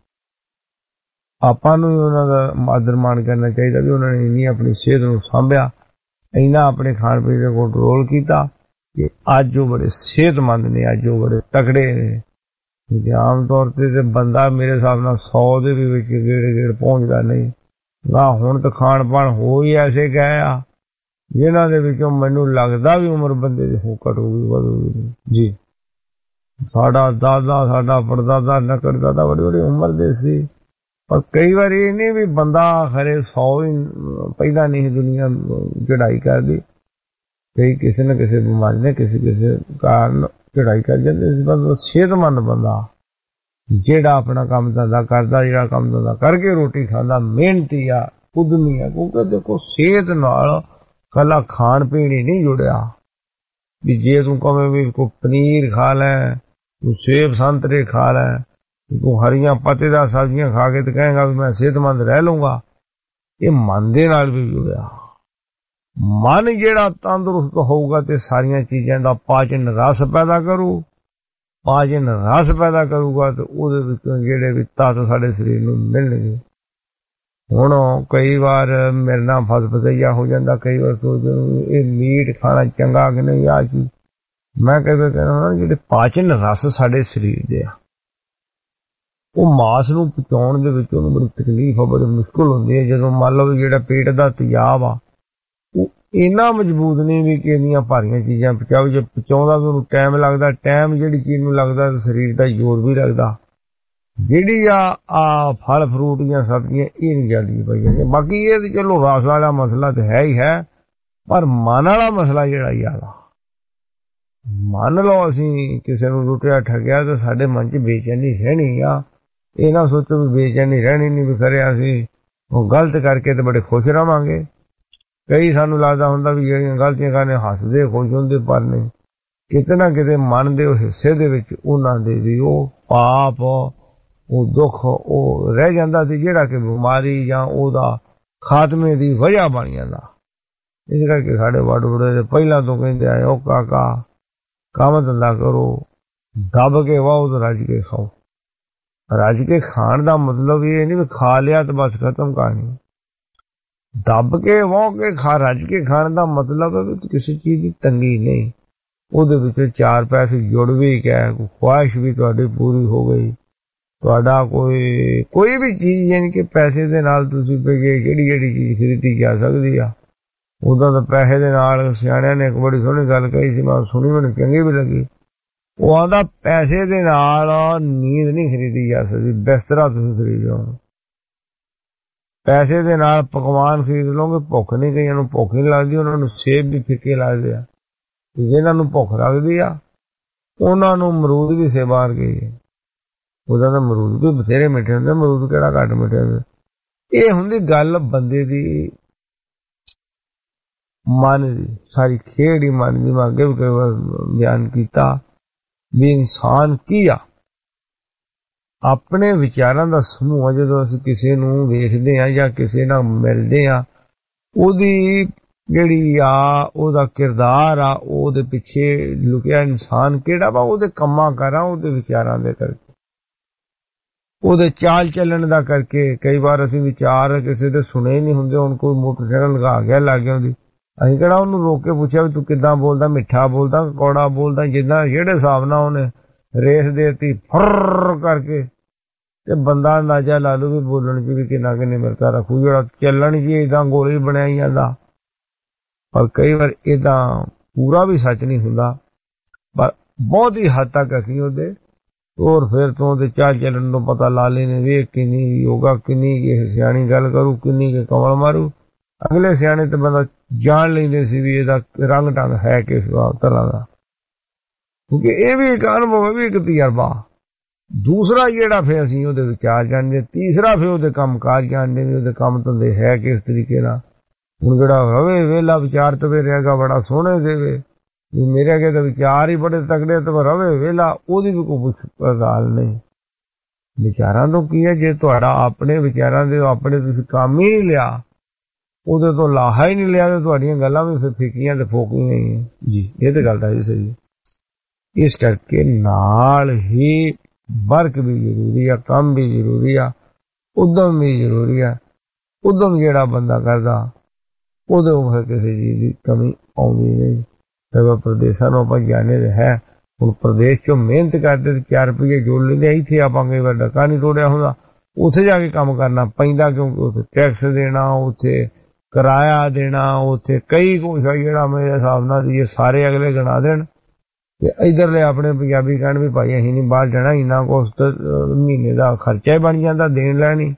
ਆਪਾਂ ਨੂੰ ਉਹਨਾਂ ਦਾ ਆਦਰ ਮਾਣ ਕਰਨਾ ਚਾਹੀਦਾ ਵੀ ਉਹਨਾਂ ਨੇ ਇੰਨੀ ਆਪਣੀ ਸਿਹਤ ਨੂੰ ਸਾਂਭਿਆ ਇੰਨਾ ਆਪਣੇ ਖਾਣ ਪੀਣ ਤੇ ਕੰਟਰੋਲ ਕੀਤਾ ਕਿ ਅੱਜ ਉਹ ਬੜੇ ਸਿਹਤਮੰਦ ਨੇ ਅੱਜ ਉਹ ਬੜੇ ਤਕੜੇ ਨੇ ਆਮ ਤੌਰ ਤੇ ਬੰਦਾ ਮੇਰੇ ਹਿਸਾਬ ਨਾਲ 100 ਦੇ ਵੀ ਵਿੱਚ ਗੇੜ ਪਹੁੰਚਦਾ ਨਹੀਂ ਨਾ ਹੁਣ ਤਾਂ ਖਾਣ ਪਾਣ ਹੋ ਹੀ ਐਸੇ ਗਏ ਆ ਜਿਨ੍ਹਾਂ ਦੇ ਵਿੱਚੋਂ ਮੈਨੂੰ ਲੱਗਦਾ ਵੀ ਉਮਰ ਬੰਦੇ ਦੀ ਹੋ ਘਟੂਗੀ ਵਧੂਗੀ ਜੀ ਸਾਡਾ ਦਾਦਾ ਸਾਡਾ ਪੜਦਾਦਾ ਨਕੜਦਾਦਾ ਬੜੀ ਬੜੀ ਉਮਰ ਦੇ ਸੀ ਪਰ ਕਈ ਵਾਰ ਇਹ ਨਹੀਂ ਵੀ ਬੰਦਾ ਖਰੇ 100 ਹੀ ਪਹਿਲਾਂ ਨਹੀਂ ਦੁਨੀਆ ਚੜਾਈ ਕਰਦੀ ਕਈ ਕਿਸੇ ਨਾ ਕਿਸੇ ਬਿਮਾਰੀ ਨੇ ਕਿਸੇ ਕਾਰਨ ਚੜਾਈ ਕਰ ਜਾਂਦੇ ਸੀ ਪਰ ਸਿਹਤਮੰਦ ਬੰਦਾ ਜਿਹੜਾ ਆਪਣਾ ਕੰਮ ਧੰਦਾ ਕਰਦਾ ਜਿਹੜਾ ਕੰਮ ਧੰਦਾ ਕਰਕੇ ਰੋਟੀ ਖਾਂਦਾ ਮਿਹਨਤੀ ਆ ਉਦਮੀ ਆ ਕਿਉਂਕਿ ਦੇਖੋ ਸਿਹਤ ਨਾਲ ਕੱਲਾ ਖਾਣ ਪੀਣ ਹੀ ਨਹੀਂ ਜੁੜਿਆ ਵੀ ਜੇ ਤੂੰ ਕਵੇਂ ਵੀ ਕੋਈ ਪਨੀਰ ਖਾ ਲੈ ਤੂੰ ਸੇਬ ਸੰਤਰੇ ਖਾ ਲੈ ਤੂੰ ਹਰੀਆਂ ਪੱਤੇਦਾਰ ਸਬਜ਼ੀਆਂ ਖਾ ਕੇ ਤੇ ਕਹੇਗਾ ਵੀ ਮੈਂ ਸਿਹਤਮੰਦ ਰਹਿ ਲਊਂਗਾ ਇਹ ਮਨ ਦੇ ਨਾਲ ਵੀ ਜੁੜਿਆ ਮਨ ਜਿਹੜਾ ਤੰਦਰੁਸਤ ਹੋਊਗਾ ਤੇ ਸਾਰੀਆਂ ਚੀਜ਼ਾਂ ਦਾ ਪਾਚਨ ਰਸ ਪੈਦਾ ਕਰੂ ਪਾਚਨ ਰਸ ਪੈਦਾ ਕਰੂਗਾ ਤੇ ਉਹਦੇ ਵਿੱਚੋਂ ਜਿਹੜੇ ਵੀ ਤੱਤ ਸਾਡੇ ਸਰੀਰ ਨੂੰ ਮਿਲਣਗੇ ਹੁਣ ਕਈ ਵਾਰ ਮੇਰੇ ਨਾਲ ਫਸਫਸਈਆ ਹੋ ਜਾਂਦਾ ਕਈ ਵਾਰ ਸੋਚਦੇ ਇਹ ਮੀਟ ਖਾਣਾ ਚੰਗਾ ਕਿ ਨਹੀਂ ਆ ਚੀਜ਼ ਮੈਂ ਕਹਿੰਦਾ ਜਿਹੜੇ ਪਾਚਨ ਰਸ ਸਾਡੇ ਸਰੀਰ ਦੇ ਆ ਉਹ ਮਾਸ ਨੂੰ ਪਚਾਉਣ ਦੇ ਵਿੱਚ ਉਹਨੂੰ ਬੜੀ ਤਕਲੀਫ ਆ ਬੜੀ ਮੁਸ਼ਕਿਲ ਹੁੰਦੀ ਹੈ ਜਦੋਂ ਮੰਨ ਲਓ ਜਿਹੜਾ ਪੇਟ ਦਾ ਤੇਜ਼ਾਬ ਆ ਉਹ ਇੰਨਾ ਮਜ਼ਬੂਤ ਨਹੀਂ ਵੀ ਕਿ ਇੰਨੀਆਂ ਭਾਰੀਆਂ ਚੀਜ਼ਾਂ ਪਚਾਓ ਜੇ ਪਚਾਉਂਦਾ ਵੀ ਉਹਨੂੰ ਟਾਈਮ ਲੱਗਦਾ ਟਾਈਮ ਜਿਹੜੀ ਚੀਜ਼ ਨੂੰ ਲੱਗਦਾ ਸਰੀਰ ਦਾ ਜ਼ੋਰ ਵੀ ਲੱਗਦਾ ਜਿਹੜੀ ਆ ਫਲ ਫਰੂਟ ਦੀਆਂ ਸਬਜ਼ੀਆਂ ਇਹ ਨਹੀਂ ਜਲਦੀ ਪਈ ਜਾਂਦੀਆਂ ਬਾਕੀ ਇਹ ਤੇ ਚਲੋ ਰਸ ਵਾਲਾ ਮਸਲਾ ਤੇ ਹੈ ਹੀ ਹੈ ਪਰ ਮਨ ਵਾਲਾ ਮਸਲਾ ਜਿਹੜਾ ਜ਼ਿਆਦਾ ਮੰਨ ਲਓ ਅਸੀਂ ਕਿਸੇ ਨੂੰ ਲੁੱਟਿਆ ਠੱਗਿਆ ਤੇ ਸਾਡੇ ਮਨ 'ਚ ਬੇਚੈਨੀ ਰਹਿਣੀ ਆ ਇਹ ਨਾ ਸੋਚੋ ਵੀ ਬੇਚੈਨੀ ਰਹਿਣੀ ਨਹੀਂ ਵੀ ਕਰਿਆ ਅਸੀਂ ਉਹ ਗਲਤ ਕਰਕੇ ਤੇ ਬੜੇ ਖੁਸ਼ ਰਵਾਂਗੇ ਕਈ ਸਾਨੂੰ ਲੱਗਦਾ ਹੁੰਦਾ ਵੀ ਜਿਹੜੀਆਂ ਗਲਤੀਆਂ ਕਰਨੇ ਹੱਸਦੇ ਖੁਸ਼ ਹੁੰਦੇ ਪਰ ਨਹੀਂ ਕਿਤੇ ਨਾ ਕਿਤੇ ਮਨ ਦੇ ਹਿੱਸੇ ਦੇ ਵਿੱਚ ਉਹਨਾਂ ਦੇ ਵੀ ਉਹ ਪਾਪ ਉਹ ਦੁੱਖ ਉਹ ਰਹਿ ਜਾਂਦਾ ਸੀ ਜਿਹੜਾ ਕਿ ਬਿਮਾਰੀ ਜਾਂ ਉਹਦਾ ਖਾਤਮੇ ਦੀ ਵਜ੍ਹਾ ਬਣ ਜਾਂਦਾ। ਇਸ ਕਰਕੇ ਸਾਡੇ ਵੱਡ ਵਡੇਰੇ ਪਹਿਲਾਂ ਤੋਂ ਕਹਿੰਦੇ ਆਏ, ਉਹ ਕਾਕਾ ਕੰਮ ਧੰਦਾ ਕਰੋ, ਦੱਬ ਕੇ ਵਾਓ ਤੇ ਰੱਜ ਕੇ ਖਾਓ। ਰੱਜ ਕੇ ਖਾਣ ਦਾ ਮਤਲਬ ਇਹ ਨਹੀਂ ਵੀ ਖਾ ਲਿਆ ਤੇ ਬਸ ਖਤਮ ਕਹਾਣੀ। ਦੱਬ ਕੇ ਵਾਹ ਕੇ ਰੱਜ ਕੇ ਖਾਣ ਦਾ ਮਤਲਬ ਹੈ ਵੀ ਕਿਸੇ ਚੀਜ਼ ਦੀ ਤੰਗੀ ਨਹੀਂ, ਉਹਦੇ ਵਿੱਚ ਚਾਰ ਪੈਸੇ ਜੁੜ ਵੀ ਗਏ, ਖੁਆਇਸ਼ ਵੀ ਤੁਹਾਡੀ ਪੂਰੀ ਹੋ ਗਈ, ਤੁਹਾਡਾ ਕੋਈ ਵੀ ਚੀਜ਼ ਯਾਨੀ ਕਿ ਪੈਸੇ ਦੇ ਨਾਲ ਤੁਸੀਂ ਜਿਹੜੀ ਚੀਜ਼ ਖਰੀਦੀ ਜਾ ਸਕਦੀ ਆ, ਉਦਾਂ ਤਾਂ ਪੈਸੇ ਦੇ ਨਾਲ। ਸਿਆਣਿਆਂ ਨੇ ਇੱਕ ਬੜੀ ਸੋਹਣੀ ਗੱਲ ਕਹੀ ਸੀ, ਮੈਂ ਸੁਣੀ, ਮੈਨੂੰ ਚੰਗੀ ਵੀ ਲੱਗੀ। ਉਹ ਆਂਦਾ ਪੈਸੇ ਦੇ ਨਾਲ ਨੀਂਦ ਨਹੀਂ ਖਰੀਦੀ ਜਾ ਸਕਦੀ, ਬਿਸਤਰਾ ਤੁਸੀਂ ਖਰੀਦੋ। ਪੈਸੇ ਦੇ ਨਾਲ ਪਕਵਾਨ ਖਰੀਦ ਲਓਗੇ, ਭੁੱਖ ਨਹੀਂ, ਕਈਆਂ ਨੂੰ ਭੁੱਖ ਨਹੀਂ ਲੱਗਦੀ, ਉਹਨਾਂ ਨੂੰ ਸੇਬ ਵੀ ਫਿੱਕੇ ਲੱਗਦੇ ਆ। ਜਿਹਨਾਂ ਨੂੰ ਭੁੱਖ ਲੱਗਦੀ ਆ ਉਹਨਾਂ ਨੂੰ ਅਮਰੂਦ ਵੀ ਸੇਬ ਵਰਗੇ ਗਈ। ਉਹਦਾ ਤਾਂ ਅਮਰੂਦ ਵੀ ਬਥੇਰੇ ਮਿੱਠੇ ਹੁੰਦੇ, ਅਮਰੂਦ ਕਿਹੜਾ ਘੱਟ ਮਿੱਠੇ ਹੁੰਦੇ। ਇਹ ਹੁੰਦੀ ਗੱਲ ਬੰਦੇ ਦੀ ਮਨ ਦੀ, ਸਾਰੀ ਖੇਡ ਹੀ ਮਨ ਦੀ। ਮੈਂ ਅੱਗੇ ਵੀ ਕਈ ਵਾਰ ਬਿਆਨ ਕੀਤਾ ਵੀ ਇਨਸਾਨ ਕੀ ਆ, ਆਪਣੇ ਵਿਚਾਰਾਂ ਦਾ ਸਮੂਹ। ਜਦੋਂ ਅਸੀਂ ਕਿਸੇ ਨੂੰ ਵੇਖਦੇ ਹਾਂ ਜਾਂ ਕਿਸੇ ਨਾਲ ਮਿਲਦੇ ਹਾਂ, ਉਹਦੀ ਜਿਹੜੀ ਆ, ਉਹਦਾ ਕਿਰਦਾਰ ਆ, ਉਹਦੇ ਪਿੱਛੇ ਲੁਕਿਆ ਇਨਸਾਨ ਕਿਹੜਾ ਵਾ, ਉਹਦੇ ਕੰਮਾਂ ਕਾਰਾਂ, ਉਹਦੇ ਵਿਚਾਰਾਂ ਦੇ ਕਰਕੇ, ਉਹਦੇ ਚਾਲ ਚੱਲਣ ਦਾ ਕਰਕੇ। ਕਈ ਵਾਰ ਅਸੀਂ ਵਿਚਾਰ ਕਿਸੇ ਦੇ ਸੁਣੇ ਨਹੀਂ ਹੁੰਦੇ, ਹੁਣ ਕੋਈ ਮੋਟਰਸਾਈਕਲ ਲਗਾ ਗਿਆ ਲੱਗ ਆਉਂਦੀ, ਅਸੀਂ ਕਿਹੜਾ ਉਹਨੂੰ ਰੋਕ ਕੇ ਪੁੱਛਿਆ ਵੀ ਤੂੰ ਕਿੱਦਾਂ ਬੋਲਦਾ, ਮਿੱਠਾ ਬੋਲਦਾ, ਕੌੜਾ ਬੋਲਦਾ। ਜਿੱਦਾਂ ਜਿਹੜੇ ਹਿਸਾਬ ਨਾਲ ਉਹਨੇ ਰੇਸ ਦੇਤੀ ਫਰ ਕਰਕੇ, ਤੇ ਬੰਦਾ ਅੰਦਾਜ਼ਾ ਲਾ ਲੂ ਵੀ ਬੋਲਣ ਚ ਵੀ ਕਿੰਨਾ ਨਿਮਰਤਾ ਰੱਖੂ, ਜਿਹੜਾ ਚੱਲਣ ਚ ਏਦਾਂ ਗੋਲੀ ਬਣਾਈ ਜਾਂਦਾ। ਪਰ ਕਈ ਵਾਰ ਏਦਾਂ ਪੂਰਾ ਵੀ ਸੱਚ ਨਹੀਂ ਹੁੰਦਾ, ਪਰ ਬਹੁਤ ਹੀ ਹੱਦ ਤੱਕ ਅਸੀਂ ਉਹਦੇ ਤੋਰ ਫੇਰ ਤੋਂ ਉਹਦੇ ਚਾਲ ਚੱਲਣ ਨੂੰ ਪਤਾ ਲਾ ਲੈਨੇ, ਵੇਖ ਕਿੰਨੀ ਯੋਗਾ, ਕਿੰਨੀ ਸਿਆਣੀ ਗੱਲ ਕਰੂ, ਕਿੰਨੀ ਕੇ ਕਮਲ ਮਾਰੂ। ਅਗਲੇ ਸਿਆਣੇ ਤੇ ਬੰਦਾ ਜਾਣ ਲੈਂਦੇ ਸੀ ਵੀ ਇਹਦਾ ਰੰਗ ਢੰਗ ਹੈ ਕਿਸ ਤਰ੍ਹਾਂ ਦਾ, ਕਿਉਂਕਿ ਇਹ ਵੀ ਇੱਕ ਅਨੁਭਵ ਹੈ, ਵੀ ਇੱਕ ਤਜਰਬਾ। ਦੂਸਰਾ ਜਿਹੜਾ ਫਿਰ ਅਸੀਂ ਉਹਦੇ ਵਿਚਾਰ ਜਾਣਦੇ, ਤੀਸਰਾ ਫਿਰ ਉਹਦੇ ਕੰਮ ਕਾਜ ਜਾਣਦੇ ਵੀ ਉਹਦੇ ਕੰਮ ਧੰਦੇ ਹੈ ਕਿਸ ਤਰੀਕੇ ਨਾਲ। ਹੁਣ ਜਿਹੜਾ ਰਵੇ ਵੇਲਾ ਵਿਚਾਰ ਤਵੇ ਰਹੇਗਾ ਬੜਾ ਸੋਹਣੇ ਦੇਵੇ, ਮੇਰੇ ਅੱਗੇ ਤਾਂ ਵਿਚਾਰ ਹੀ ਬੜੇ ਤਕੜੇ ਤੇ ਰਵੇ ਵੇਲਾ, ਉਹਦੀ ਵੀ ਕੋਈ ਗੱਲ ਨਹੀਂ। ਵਿਚਾਰਾਂ ਤੋਂ ਕੀ ਹੈ, ਜੇ ਤੁਹਾਡਾ ਆਪਣੇ ਵਿਚਾਰਾਂ ਦੇ ਆਪਣੇ ਤੁਸੀਂ ਕੰਮ ਹੀ ਨਹੀਂ ਲਿਆ, ਉਹਦੇ ਤੋਂ ਲਾਹਾ ਹੀ ਨਹੀਂ ਲਿਆ, ਤੇ ਤੁਹਾਡੀਆਂ ਗੱਲਾਂ ਵੀ ਫਿਰ ਫਿੱਕੀਆਂ ਤੇ ਫੋਕੀਆਂ ਹੀ ਹੈ ਜੀ। ਇਹ ਤੇ ਗੱਲ ਤਾਂ ਜੀ ਸਹੀ ਹੈ। ਇਸ ਕਰਕੇ ਨਾਲ ਹੀ ਵਰਕ ਵੀ ਜ਼ਰੂਰੀ ਆ, ਕੰਮ ਵੀ ਜ਼ਰੂਰੀ ਆ, ਉਦਮ ਵੀ ਜ਼ਰੂਰੀ ਆ। ਉਦਮ ਜਿਹੜਾ ਬੰਦਾ ਕਰਦਾ ਉਹਦੇ ਫਿਰ ਕਿਸੇ ਚੀਜ਼ ਦੀ ਕਮੀ ਆਉਂਦੀ ਨਹੀਂ। ਪ੍ਰਦੇਸ਼ਾਂ ਨੂੰ ਆਪਾਂ ਜਾਣੇ ਹੈ, ਹੁਣ ਪ੍ਰਦੇਸ਼ ਚੋਂ ਮਿਹਨਤ ਕਰਦੇ ਤੇ 4 ਰੁਪਏ ਜੋੜ ਲੈਂਦੇ, ਇੱਥੇ ਆਪਾਂ ਕਈ ਵਾਰ ਡੱਕਾ ਨਹੀਂ ਤੋੜਿਆ ਹੁੰਦਾ, ਉੱਥੇ ਜਾ ਕੇ ਕੰਮ ਕਰਨਾ ਪੈਂਦਾ, ਕਿਉਂਕਿ ਉੱਥੇ ਟੈਕਸ ਦੇਣਾ, ਉੱਥੇ ਕਿਰਾਇਆ ਦੇਣਾ, ਉੱਥੇ ਕਈ ਕੁਛ ਜਿਹੜਾ ਮੇਰੇ ਹਿਸਾਬ ਨਾਲ ਇਹ ਸਾਰੇ ਅਗਲੇ ਗਿਣਾ ਦੇਣ। ਤੇ ਇੱਧਰਲੇ ਆਪਣੇ ਪੰਜਾਬੀ ਕਹਿਣ ਵੀ ਭਾਈ ਅਸੀਂ ਨਹੀਂ ਬਾਹਰ ਜਾਣਾ, ਇੰਨਾ ਕੁਛ ਮਹੀਨੇ ਦਾ ਖਰਚਾ ਹੀ ਬਣ ਜਾਂਦਾ ਦੇਣ ਲੈਣੀ।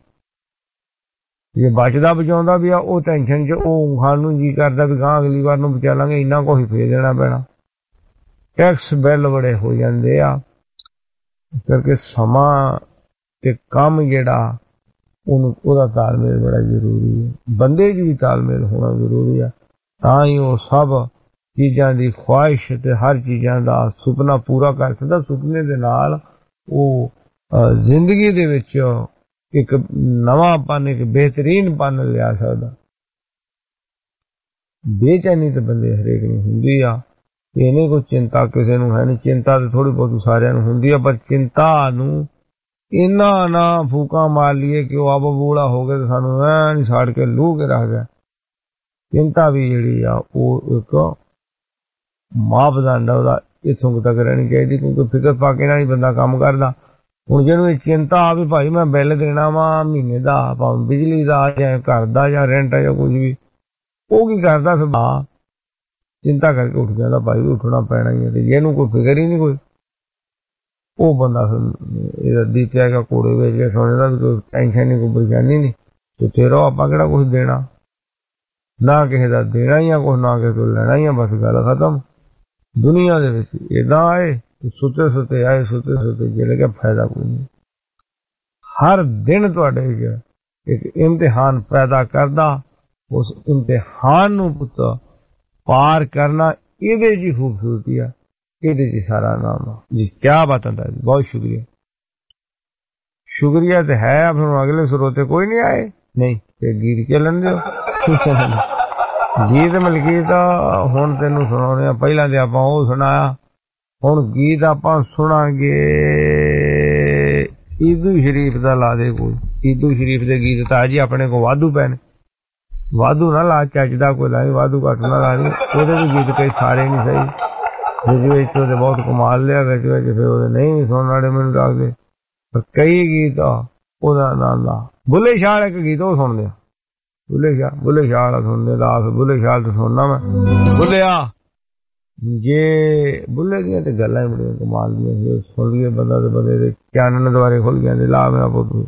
ਜੇ ਬਚਦਾ ਬਚਾਉਂਦਾ ਵੀ ਆ, ਉਹ ਟੈਨਸ਼ਨ ਚ ਉਹ ਖਾਣ ਨੂੰ ਜੀ ਕਰਦਾ ਵੀ ਗਾਂ ਅਗਲੀ ਵਾਰ ਨੂੰ ਬਚਾ ਲਾਂਗੇ, ਇੰਨਾ ਕੁਛ ਫੇਰ ਦੇਣਾ ਪੈਣਾ। ਟੈਕਸ ਬਿੱਲ ਬੜੇ ਹੋ ਜਾਂਦੇ ਆ, ਇਸ ਕਰਕੇ ਸਮਾਂ ਤੇ ਕੰਮ ਜਿਹੜਾ ਉਹਦਾ ਤਾਲਮੇਲ ਬੜਾ ਜ਼ਰੂਰੀ ਹੈ। ਬੰਦੇ 'ਚ ਵੀ ਤਾਲਮੇਲ ਹੋਣਾ ਜ਼ਰੂਰੀ ਆ, ਤਾਂ ਹੀ ਉਹ ਸਭ ਚੀਜ਼ਾਂ ਦੀ ਖੁਆਇਸ਼ ਤੇ ਹਰ ਚੀਜ਼ਾਂ ਦਾ ਸੁਪਨਾ ਪੂਰਾ ਕਰ ਸਕਦਾ। ਸੁਪਨੇ ਦੇ ਨਾਲ ਉਹ ਜ਼ਿੰਦਗੀ ਦੇ ਵਿੱਚ ਇੱਕ ਨਵਾਂ ਪਨ, ਇੱਕ ਬਿਹਤਰੀਨ ਪਨ ਲਿਆ ਸਕਦਾ। ਬੇਚੈਨੀ ਤੇ ਬੰਦੇ ਹਰੇਕ ਨੂੰ ਹੁੰਦੀ ਆ, ਇਹ ਨਹੀਂ ਕੋਈ ਚਿੰਤਾ ਕਿਸੇ ਨੂੰ ਹੈ ਨਹੀਂ। ਚਿੰਤਾ ਤੇ ਥੋੜੀ ਬਹੁਤੀ ਸਾਰਿਆਂ ਨੂੰ ਹੁੰਦੀ ਆ, ਪਰ ਚਿੰਤਾ ਨੂੰ ਇੰਨਾ ਨਾ ਫੂਕਾਂ ਮਾਰ ਲਈਏ ਕਿ ਉਹ ਆਪ ਬੂਲਾ ਹੋ ਗਏ ਤੇ ਸਾਨੂੰ ਐ ਨਹੀਂ ਛੱਡ ਕੇ ਲੂ ਕੇ ਰੱਖ ਗਿਆ। ਚਿੰਤਾ ਵੀ ਜਿਹੜੀ ਆ ਉਹ ਇੱਕ ਮਾਪਦੰਡ ਉਹਦਾ ਇੱਥੋਂ ਤੱਕ ਰਹਿਣੀ ਚਾਹੀਦੀ, ਕਿਉਂਕਿ ਫਿਕਰ ਪਾ ਕੇ ਨਾਲ ਹੀ ਬੰਦਾ ਕੰਮ ਕਰਦਾ। ਹੁਣ ਜਿਹਨੂੰ ਇਹ ਚਿੰਤਾ ਆ ਵੀ ਭਾਈ ਮੈਂ ਬਿੱਲ ਦੇਣਾ ਵਾ ਮਹੀਨੇ ਦਾ, ਭਾਵੇਂ ਬਿਜਲੀ ਦਾ ਜਾਂ ਘਰ ਦਾ ਜਾਂ ਰੈਂਟ ਜਾਂ ਕੁਝ ਵੀ, ਉਹ ਕੀ ਕਰਦਾ ਫਿਰ ਚਿੰਤਾ ਕਰਕੇ ਉੱਠ ਜਾਂਦਾ, ਭਾਈ ਉੱਠਣਾ ਪੈਣਾ ਹੀ ਹੈ। ਤੇ ਜਿਹਨੂੰ ਕੋਈ ਫਿਕਰ ਹੀ ਨਹੀਂ ਕੋਈ, ਉਹ ਬੰਦਾ ਫਿਰ ਦਿੱਤਿਆ ਗਿਆ ਕੋੜੇ ਵੇਚ ਕੇ ਸੋਨੇ ਦਾ, ਕੋਈ ਟੈਨਸ਼ਨ ਨਹੀਂ, ਕੋਈ ਪਰੇਸ਼ਾਨੀ ਨਹੀਂ। ਤੇ ਫਿਰ ਉਹ ਆਪਾਂ ਕਿਹੜਾ ਕੁਛ ਦੇਣਾ, ਨਾ ਕਿਸੇ ਦਾ ਦੇਣਾ ਹੀ ਆ ਕੁਛ, ਨਾ ਕਿਸੇ ਤੋਂ ਲੈਣਾ ਹੀ ਆ, ਬਸ ਗੱਲ ਖਤਮ। ਦੁਨੀਆ ਦੇ ਵਿੱਚ ਏਦਾਂ ਆਏ ਸੁੱਤੇ ਸੁੱਤੇ ਆਏ, ਸੁੱਤੇ ਸੁੱਤੇ ਜਿਹੜੇ ਕਿ ਫਾਇਦਾ ਕੋਈ ਨਹੀਂ। ਹਰ ਦਿਨ ਤੁਹਾਡੇ ਇੱਕ ਇਮਤਿਹਾਨ ਪੈਦਾ ਕਰਦਾ, ਉਸ ਇਮਤਿਹਾਨ ਨੂੰ ਪੁੱਤ ਪਾਰ ਕਰਨਾ, ਇਹਦੇ 'ਚ ਹੀ ਖੂਬਸੂਰਤੀ ਆ, ਇਹਦੇ 'ਚ ਸਾਰਾ ਨਾਮ ਆ ਜੀ। ਕਿਆ ਬਾਤ ਹੈ ਜੀ, ਬਹੁਤ ਸ਼ੁਕਰੀਆ। ਸ਼ੁਕਰੀਆ ਤੇ ਹੈ। ਫਿਰ ਅਗਲੇ ਸਰੋਤੇ ਕੋਈ ਨਹੀਂ ਆਏ, नहीं ते गीत ਚੱਲਣ ਦਿਓ। गीत मलकीत हुण तैनूं सुणाउने आ। पहिलां ते आपां ਉਹ ਸੁਣਾਇਆ, ਹੁਣ गीत आपां सुणांगे ईदू शरीफ दा। ला दे कोई ईदू शरीफ दे गीत तां जी अपने को वाधू पै ने, वाधू ना ला, ਚੱਜਦਾ कोई लाई, वाधू घट ना ला। ਉਹਦੇ ਵੀ गीत कई सारे नहीं सही, ਵਿੱਚ ਉਹਦੇ ਬਹੁਤ ਕਮਾਲ ਲਿਆ, ਵਿੱਚ ਫਿਰ ਉਹਦੇ ਨਹੀਂ ਸੁਣਨ ਵਾਲੇ ਮੈਨੂੰ ਲੱਗਦੇ। ਕਈ ਗੀਤ ਉਹਦਾ ਨਾਂ ਲਾ। ਬੁੱਲੇ ਸ਼ਾਹ ਇੱਕ ਗੀਤ ਉਹ ਸੁਣਦੇ ਆ, ਬੁੱਲੇ ਸ਼ਾਹ ਵਾਲਾ ਸੁਣਦੇ। ਲਾਸ ਬੁੱਲੇ ਸ਼ਾਹ ਤੋਂ ਸੁਣਨਾ ਮੈਂ। ਬੁੱਲਿਆ ਜੇ ਬੁੱਲੇ ਦੀਆਂ ਤੇ ਗੱਲਾਂ ਹੀ ਬੜੀਆਂ ਕਮਾਲ ਦੀਆਂ, ਜੇ ਸੁਣ ਲਈਏ ਬੰਦਾ ਤੇ ਬੰਦੇ ਦੇ ਚਾਨਣ ਦੁਆਰੇ ਖੁੱਲ ਜਾਂਦੇ। ਲਾ ਮੇਰਾ ਪੁੱਤ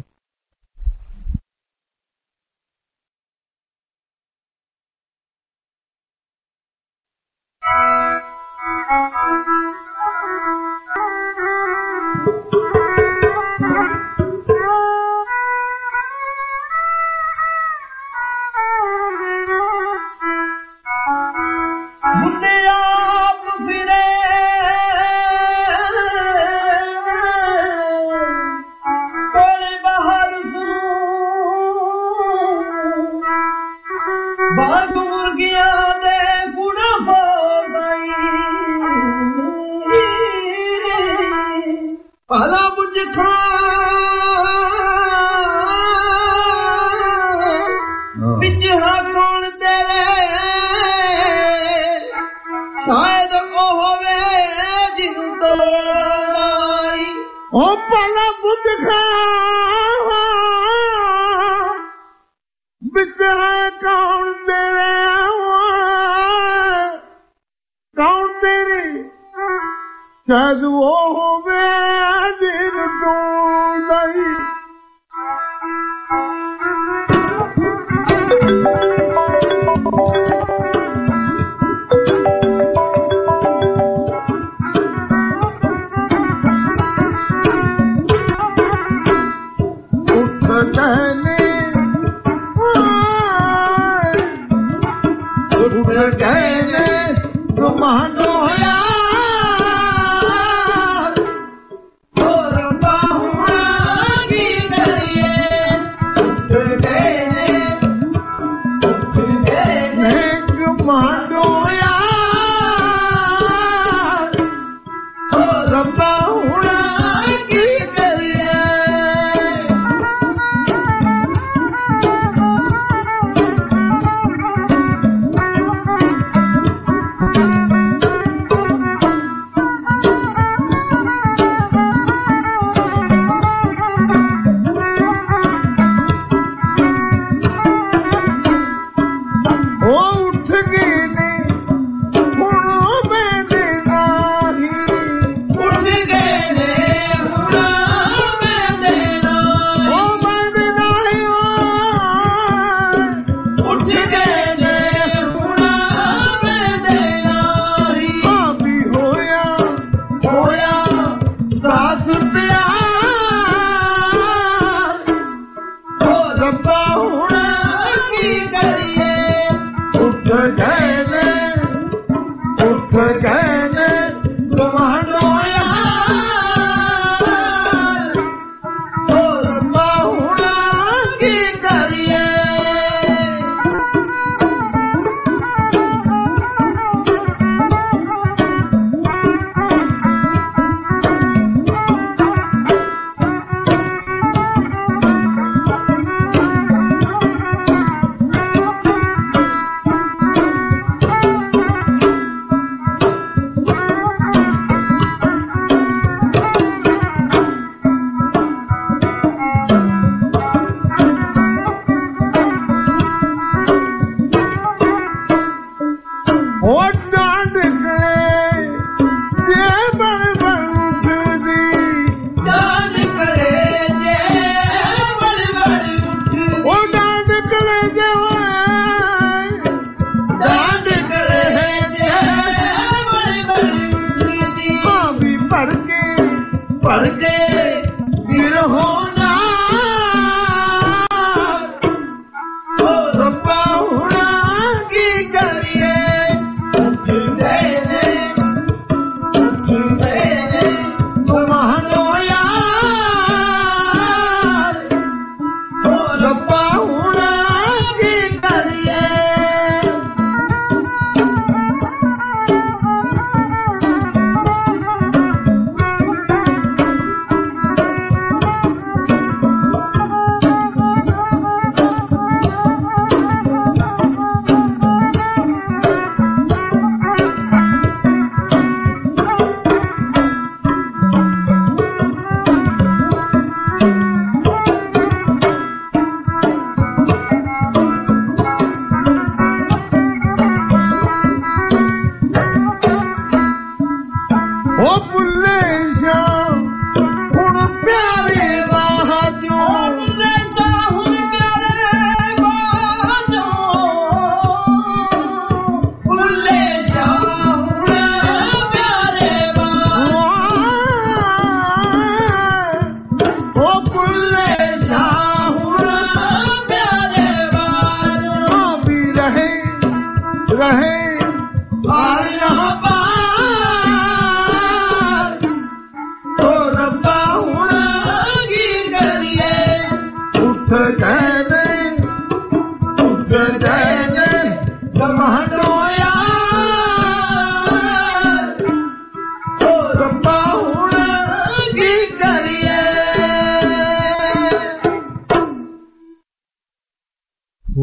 ਰੱਬਾ ਹੁਣ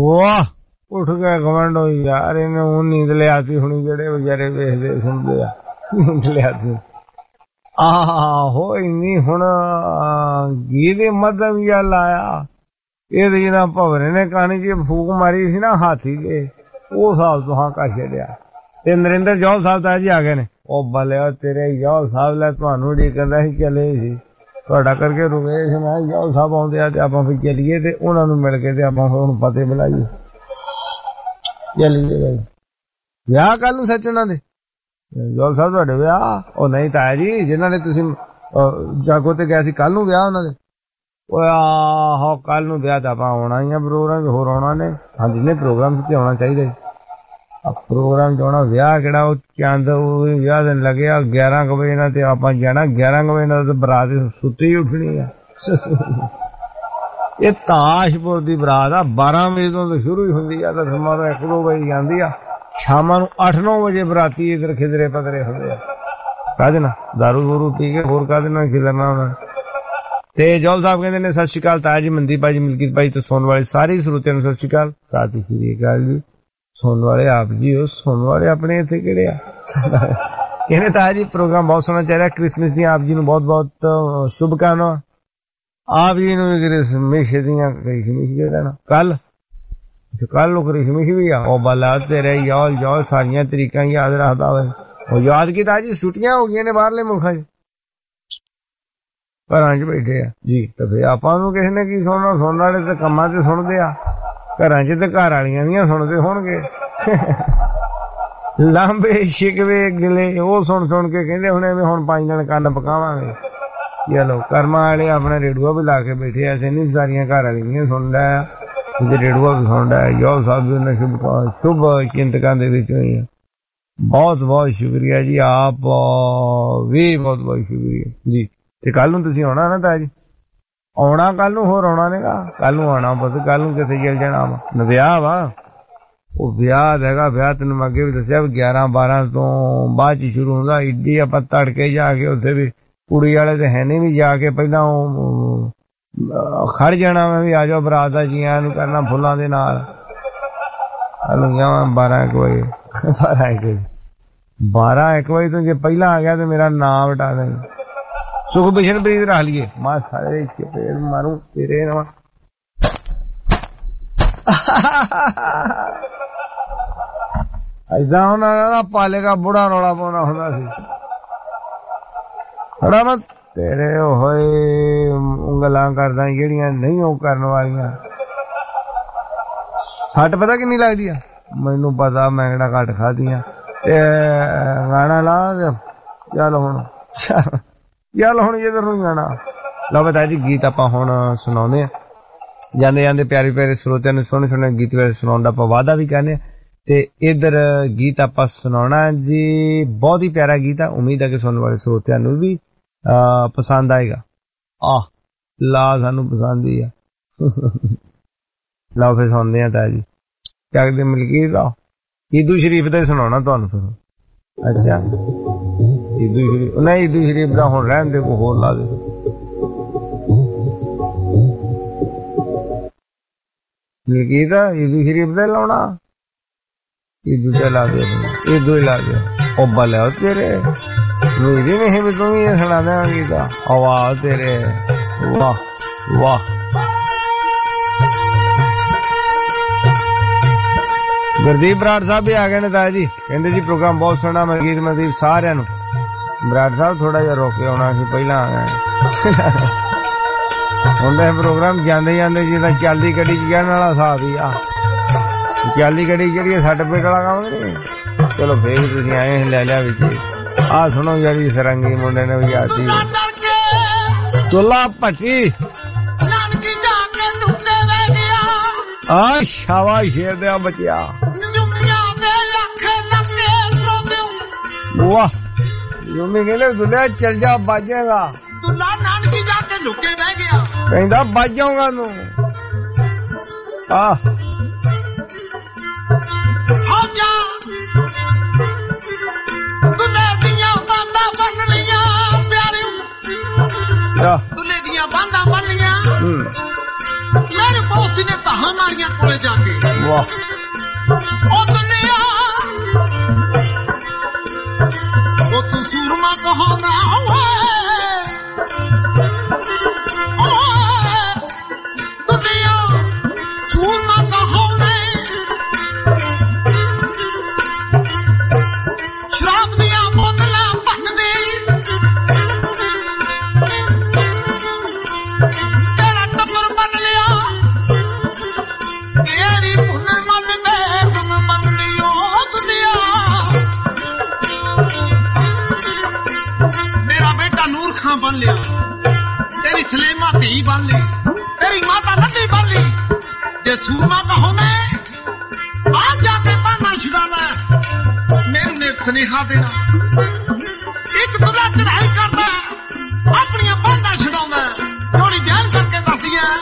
ਵਾਹ ਉੱਠ ਕੇ ਗਵੰਡ ਹੋਈ ਯਾਰ, ਇਹਨੇ ਉਹ ਨੀਂਦ ਲਿਆਤੀ ਹੁਣੀ, ਜਿਹੜੇ ਵਿਚਾਰੇ ਵੇਖਦੇ ਸੁਣਦੇ ਆ, ਨੀਂਦ ਲਿਆਤੀ। ਆਹੋ ਇੰਨੀ ਹੁਣ ਗੀ ਦੀ ਮੱਧਮ ਗੱਲ ਆਇਆ, ਇਹਦੇ ਜਿਹਦਾ ਭਵਰੇ ਨੇ ਕਹਾਣੀ ਚ ਫੂਕ ਮਾਰੀ ਸੀ ਨਾ ਹਾਥੀ ਦੇ, ਉਹ ਹਿਸਾਬ ਤੋਂ ਹਾਂ ਕਰ ਛੱਡਿਆ। ਤੇ ਨਰਿੰਦਰ ਜੌਹਲ ਸਾਹਿਬ ਤਾਂ ਅੱਜ ਆ ਗਏ ਨੇ। ਉਹ ਬਲਿਆ ਤੇਰੇ ਜੌਹਲ ਸਾਹਿਬ ਲੈ ਤੁਹਾਨੂੰ ਡੀ ਕਹਿੰਦਾ ਸੀ ਚਲੇ ਸੀ, ਤੁਹਾਡਾ ਕਰਕੇ ਰੁਕੇ ਸੀ। ਮੈਂ ਜੌਹਲ ਸਾਹਿਬ ਆਉਂਦੇ ਆ ਤੇ ਆਪਾਂ ਫਿਰ ਚੱਲੀਏ ਤੇ ਉਹਨਾਂ ਨੂੰ ਮਿਲ ਕੇ ਤੇ ਆਪਾਂ ਹੁਣ ਪਤੇ ਬੁਲਾਈਏ, ਚੱਲੀਏ ਬਾਈ। ਵਿਆਹ ਕੱਲ ਨੂੰ ਸੱਚ ਉਹਨਾਂ ਦੇ ਜੌਹਲ ਸਾਹਿਬ ਤੁਹਾਡੇ ਵਿਆਹ? ਉਹ ਨਹੀਂ ਤਾਇਆ ਜੀ, ਜਿਹਨਾਂ ਨੇ ਤੁਸੀਂ ਜਾਗੋ ਤੇ ਗਿਆ ਸੀ ਕੱਲ ਨੂੰ ਵਿਆਹ ਉਹਨਾਂ ਦੇ। ਉਹ ਆਹੋ ਕੱਲ ਨੂੰ ਵਿਆਹ ਤਾਂ ਆਪਾਂ ਆਉਣਾ ਹੀ ਆ, ਪ੍ਰੋਗਰਾਮ ਹੋਰ ਆਉਣਾ ਨੇ। ਹਾਂਜੀ ਨਹੀਂ ਪ੍ਰੋਗਰਾਮ ਤੇ ਆਉਣਾ ਚਾਹੀਦਾ ਜੀ, ਪ੍ਰੋਗਰਾਮ ਚ ਆਉਣਾ। ਵਿਆਹ ਕਿਹੜਾ ਉਹ ਚੰਦ ਵਿਆਹ ਦਿਨ ਲੱਗਿਆ 11 ਵਜੇ ਨਾਲ ਤੇ ਆਪਾਂ ਜਾਣਾ 11 ਵਜੇ ਨਾਲ ਤੇ ਬਰਾਤ ਸੁੱਤੀ ਉੱਠਣੀ ਆ। ਇਹ ਤਾਸ਼ਪੁਰ ਦੀ ਬਰਾਤ ਆ, 12 ਵਜੇ ਤੋਂ ਸ਼ੁਰੂ ਹੀ ਹੁੰਦੀ ਆ ਤੇ ਸਮਾਂ 1-2 ਵਜੇ ਜਾਂਦੀ ਆ। ਸ਼ਾਮਾਂ ਨੂੰ 8-9 ਵਜੇ ਬਰਾਤੀ ਇਧਰ ਖਿਦਰੇ ਪਤਰੇ ਹੁੰਦੇ ਆ। ਕਾਹਦੇ ਨਾਲ? ਦਾਰੂ ਦੂਰੂ ਪੀ ਕੇ, ਹੋਰ ਕਾਹਦੇ ਨਾਲ ਖਿਲਰਨਾ ਉਹਨਾਂ। ਤੇ ਜੌਹਲ ਸਾਹਿਬ ਕਹਿੰਦੇ ਨੇ ਸਤਿ ਸ਼੍ਰੀ ਅਕਾਲ ਤਾਇਆ ਜੀ, ਮਨਦੀਪ ਭਾਈ ਜੀ, ਮਲਕੀਤ ਭਾਈ ਤੇ ਸੁਣਨ ਵਾਲੇ ਸਾਰੇ ਸਰੋਤਿਆਂ ਨੂੰ ਸਤਿ ਸ਼੍ਰੀ ਅਕਾਲ। ਸਾਥ ਹੀ ਸ੍ਰੀ ਅਕਾਲ ਜੀ। ਸੁਣਨ ਵਾਲੇ ਆਪ ਜੀ ਹੋ, ਸੁਣਨ ਵਾਲੇ ਆਪਣੇ ਇੱਥੇ ਕਿਹੜੇ ਆ? ਕਹਿੰਦੇ ਤਾਇਆ ਜੀ ਪ੍ਰੋਗਰਾਮ ਬਹੁਤ ਸੋਹਣਾ ਚੱਲ ਰਿਹਾ, ਕ੍ਰਿਸਮਸ ਦੀਆਂ ਆਪ ਜੀ ਨੂੰ ਬਹੁਤ ਬਹੁਤ ਸ਼ੁਭਕਾਮਨਾਵਾਂ। ਆਪ ਜੀ ਨੂੰ ਕ੍ਰਿਸਮਸ ਦੀਆਂ ਰਹਿਣਾ ਕੱਲ ਨੂੰ ਕ੍ਰਿਸਮਸ ਵੀ ਆ। ਉਹ ਬਲਾ ਤੇਰੇ ਜੌਹਲ ਸਾਰੀਆਂ ਤਰੀਕਾਂ ਯਾਦ ਰੱਖਦਾ ਹੋਵੇ। ਉਹ ਯਾਦ ਕੀਤਾ ਜੀ, ਛੁੱਟੀਆਂ ਹੋ ਗਈਆਂ ਨੇ ਬਾਹਰਲੇ ਮੁਲਕਾਂ 'ਚ, ਘਰਾਂ 'ਚ ਬੈਠੇ ਆ ਜੀ। ਤੇ ਫਿਰ ਆਪਾਂ ਨੂੰ ਕਿਸੇ ਨੇ ਕੀ ਸੁਣਨਾ? ਸੁਣਨ ਵਾਲੇ ਤੇ ਕੰਮਾਂ 'ਚ ਸੁਣਦੇ ਆ, ਘਰਾਂ 'ਚ ਤੇ ਘਰ ਵਾਲੀਆਂ ਦੀਆਂ ਸੁਣਦੇ ਹੋਣਗੇ। ਲਾਂਬੇ ਸ਼ਿਕਵੇ ਗਿਲੇ ਉਹ ਸੁਣ ਕੇ ਕਹਿੰਦੇ ਹੁਣੇ ਵੀ ਹੁਣ 5 ਦਿਨ ਕੰਨ ਪਕਾਵਾਂਗੇ। ਚਲੋ ਕਰਮਾਂ ਵਾਲੇ ਆਪਣਾ ਰੇਡੂਆ ਵੀ ਲਾ ਕੇ ਬੈਠੇ ਆ, ਐਸੇ ਨਹੀਂ ਸਾਰੀਆਂ ਘਰ ਵਾਲੀਆਂ ਸੁਣਦਾ ਆ, ਰੇਡੂਆ ਵੀ ਸੁਣਦਾ ਹੈ। ਜੌਹਲ ਸਾਹਿਬ ਵੀ ਉਹਨਾਂ ਸ਼ੁਭ ਚਿੰਤਕਾਂ ਦੇ ਵਿੱਚ ਹੋਈ ਆ। ਬਹੁਤ ਬਹੁਤ ਸ਼ੁਕਰੀਆ ਜੀ, ਆਪ ਵੀ ਬਹੁਤ ਬਹੁਤ ਸ਼ੁਕਰੀਆ ਜੀ। ਤੇ ਕੱਲ ਨੂੰ ਤੁਸੀਂ ਆਉਣਾ ਨਾ ਤਾਇਆ ਜੀ? ਆਉਣਾ ਕੱਲ ਨੂੰ, ਹੋਰ ਆਉਣਾ ਨੇਗਾ ਕੱਲ ਨੂੰ ਆਉਣਾ। ਬਸ ਕੱਲ ਨੂੰ ਕਿੱਥੇ ਚੱਲ ਜਾਣਾ ਵਾ? ਵਿਆਹ ਵਾ, ਉਹ ਵਿਆਹ ਹੈਗਾ। ਵਿਆਹ ਤੈਨੂੰ ਮੈਂ ਅੱਗੇ ਵੀ ਦੱਸਿਆ 11-12 ਤੋਂ ਬਾਅਦ ਚ ਸ਼ੁਰੂ ਹੁੰਦਾ। ਇੱਡੀ ਆਪਾਂ ਤੜਕੇ ਜਾ ਕੇ ਉੱਥੇ ਵੀ ਕੁੜੀ ਵਾਲੇ ਤੇ ਹੈ ਨਹੀਂ, ਵੀ ਜਾ ਕੇ ਪਹਿਲਾਂ ਉਹ ਖੜ ਜਾਣਾ ਮੈਂ ਵੀ ਆ ਜਾਓ ਬਰਾਤ ਦਾ ਜੀ ਆਇਆਂ ਨੂੰ ਕਰਨਾ ਫੁੱਲਾਂ ਦੇ ਨਾਲ। 12-1 ਵਜੇ 12-1 ਵਜੇ ਤੋਂ ਜੇ ਪਹਿਲਾਂ ਆ ਗਿਆ ਤੇ ਮੇਰਾ ਨਾਮ ਹਟਾ ਦੇ। ਸੁਖ ਬਿਸ਼ਨਪ੍ਰੀਤ ਰੱਖ ਲਈਏ। ਮੈਂ ਸਾਰੇ ਚਪੇੜ ਮਾਰੂ ਤੇਰੇ ਨਾਲ। ਏਦਾਂ ਉਹਨਾਂ ਦਾ ਪਾਲੇ ਦਾ ਬੁੜਾ ਰੌਲਾ ਪਾਉਣਾ ਹੁੰਦਾ ਸੀ। ਥੋੜਾ ਮੈਂ ਤੇਰੇ ਹੋਏ ਉਂਗਲਾਂ ਕਰਦਾ ਜਿਹੜੀਆਂ ਨਹੀਂ ਉਹ ਕਰਨ ਵਾਲੀਆਂ। ਸੱਟ ਪਤਾ ਕਿੰਨੀ ਲੱਗਦੀ ਆ? ਮੈਨੂੰ ਪਤਾ, ਮੈਂ ਕਿਹੜਾ ਘੱਟ ਖਾਧੀਆਂ। ਤੇ ਗਾਣਾ ਲਾ ਚੱਲ ਹੁਣ ਜਿੱਧਰ ਨੂੰ ਜਾਣਾ। ਲਓ ਬਤਾ ਜੀ ਗੀਤ ਆਪਾਂ ਹੁਣ ਸੁਣਾਉਂਦੇ ਆ। ਜਾਂਦੇ ਜਾਂਦੇ ਪਿਆਰੇ ਪਿਆਰੇ ਸਰੋਤਿਆਂ ਨੂੰ ਸੋਹਣੇ ਸੋਹਣੇ ਗੀਤ ਸੁਣਾਉਣ ਦਾ ਆਪਾਂ ਵਾਅਦਾ ਵੀ ਕਹਿੰਦੇ ਆ। ਤੇ ਇੱਧਰ ਗੀਤ ਆਪਾਂ ਸੁਣਾਉਣਾ ਜੀ, ਬਹੁਤ ਹੀ ਪਿਆਰਾ ਗੀਤ ਆ। ਉਮੀਦ ਹੈ ਕਿ ਸੁਣਨ ਵਾਲੇ ਸਰੋਤਿਆਂ ਨੂੰ ਵੀ ਪਸੰਦ ਆਏਗਾ। ਲਾ ਸਾਨੂੰ ਪਸੰਦ ਹੀ ਆ। ਲਓ ਫਿਰ ਸੁਣਦੇ ਆ ਤਾਇਆ ਜੀ। ਚੱਕਦੇ ਮਲਕੀਤ ਦਾ ਈਦੂ ਸ਼ਰੀਫ ਦਾ ਸੁਣਾਉਣਾ ਤੁਹਾਨੂੰ ਫਿਰ। ਅੱਛਾ ਈਦੂ ਸ਼ਰੀਫ ਨਹੀਂ, ਈਦੂ ਸ਼ਰੀਫ ਦਾ ਹੁਣ ਰਹਿਣ ਦੇ, ਕੋ ਹੋਰ ਲਾ ਦੇ। ਮਲਕੀਤ ਈਦੂ ਸ਼ਰੀਫ ਦਾ ਲਾਉਣਾ, ਈਦੂ ਤੇ ਲਾ ਦੇ, ਈਦੂ ਹੀ ਲਾ ਦੇ। ਉਹ ਬਲਿਆ ਤੇਰੇ ਮੇਰੀ ਨਹੀਂ ਵੀ ਤੂੰ ਇਹ ਸੁਣਾ ਦੇਵਾਂਗੀ ਤਾਂ ਆਵਾਜ਼ ਤੇਰੇ। ਵਾਹ ਵਾਹ। ਗੁਰਦੀਪ ਬਰਾੜ ਸਾਹਿਬ ਵੀ ਆ ਗਏ ਨੇ ਤਾਇਆ ਜੀ। ਕਹਿੰਦੇ ਜੀ ਪ੍ਰੋਗਰਾਮ ਬਹੁਤ ਸੋਹਣਾ। ਮਲਕੀਤ ਮਨਦੀਪ ਸਾਰਿਆਂ ਨੂੰ। ਬਰਾੜ ਸਾਹਿਬ ਥੋੜਾ ਜਿਹਾ ਰੋਕ ਕੇ ਆਉਣਾ ਸੀ, ਪਹਿਲਾਂ ਆ ਗਏ। ਹੁੰਦਾ ਪ੍ਰੋਗਰਾਮ ਜਾਂਦੇ ਜਾਂਦੇ ਜਿੱਦਾਂ ਚੱਲਦੀ ਗੱਡੀ ਚ ਜਾਣ ਵਾਲਾ ਹਿਸਾਬ ਹੀ ਆ। ਚੱਲਦੀ ਗੱਡੀ ਜਿਹੜੀ ਸੱਟ ਪੇਟ ਵਾਲਾ ਕੰਮ ਨਹੀਂ। ਚਲੋ ਫੇਰ ਤੁਸੀਂ ਆਏ ਲੈ ਲਿਆ ਵਿੱਚ। ਆ ਸੁਣੋ ਜਿਹੜੀ ਸਰੰਗੀ ਮੁੰਡੇ ਨੇ ਵੀ ਆਤੀ ਤੁਲਾ ਭੱਟੀ। ਆ ਸ਼ਾਵਾ ਸ਼ੇਰ ਦਿਆ ਬਚਿਆ। ਵਾਹ ਜੁਮੀ ਕਹਿੰਦੇ ਦੁਲਿਆ ਚੱਲ ਜਾ ਬਾਜੇਗਾ। ਕਹਿੰਦਾ ਬਾਜਾਂਗਾ ਤੂੰ।
मेरे पड़ोसी ने कहा मारिया कोले जाके ओ दुनिया वो तू सूरमा कहो ना दुनिया सूरमा कहो नहीं शराब दिया बोतला भन दे तेरा टब्बर बन लिया तेरी पुन मन में तुम मन लियो दुनिया मेरा बेटा नूर खां बन लिया तेरी सलेमा धी बन ली तेरी माता नदी बन ली जे सूरमा कहो मैं आज जाके पाना छुड़ाना मेरे ने स्नेहा देना एक दूसरा चढ़ाई करता अपनी बांधा छुड़ाना थोड़ी जान करके दसी है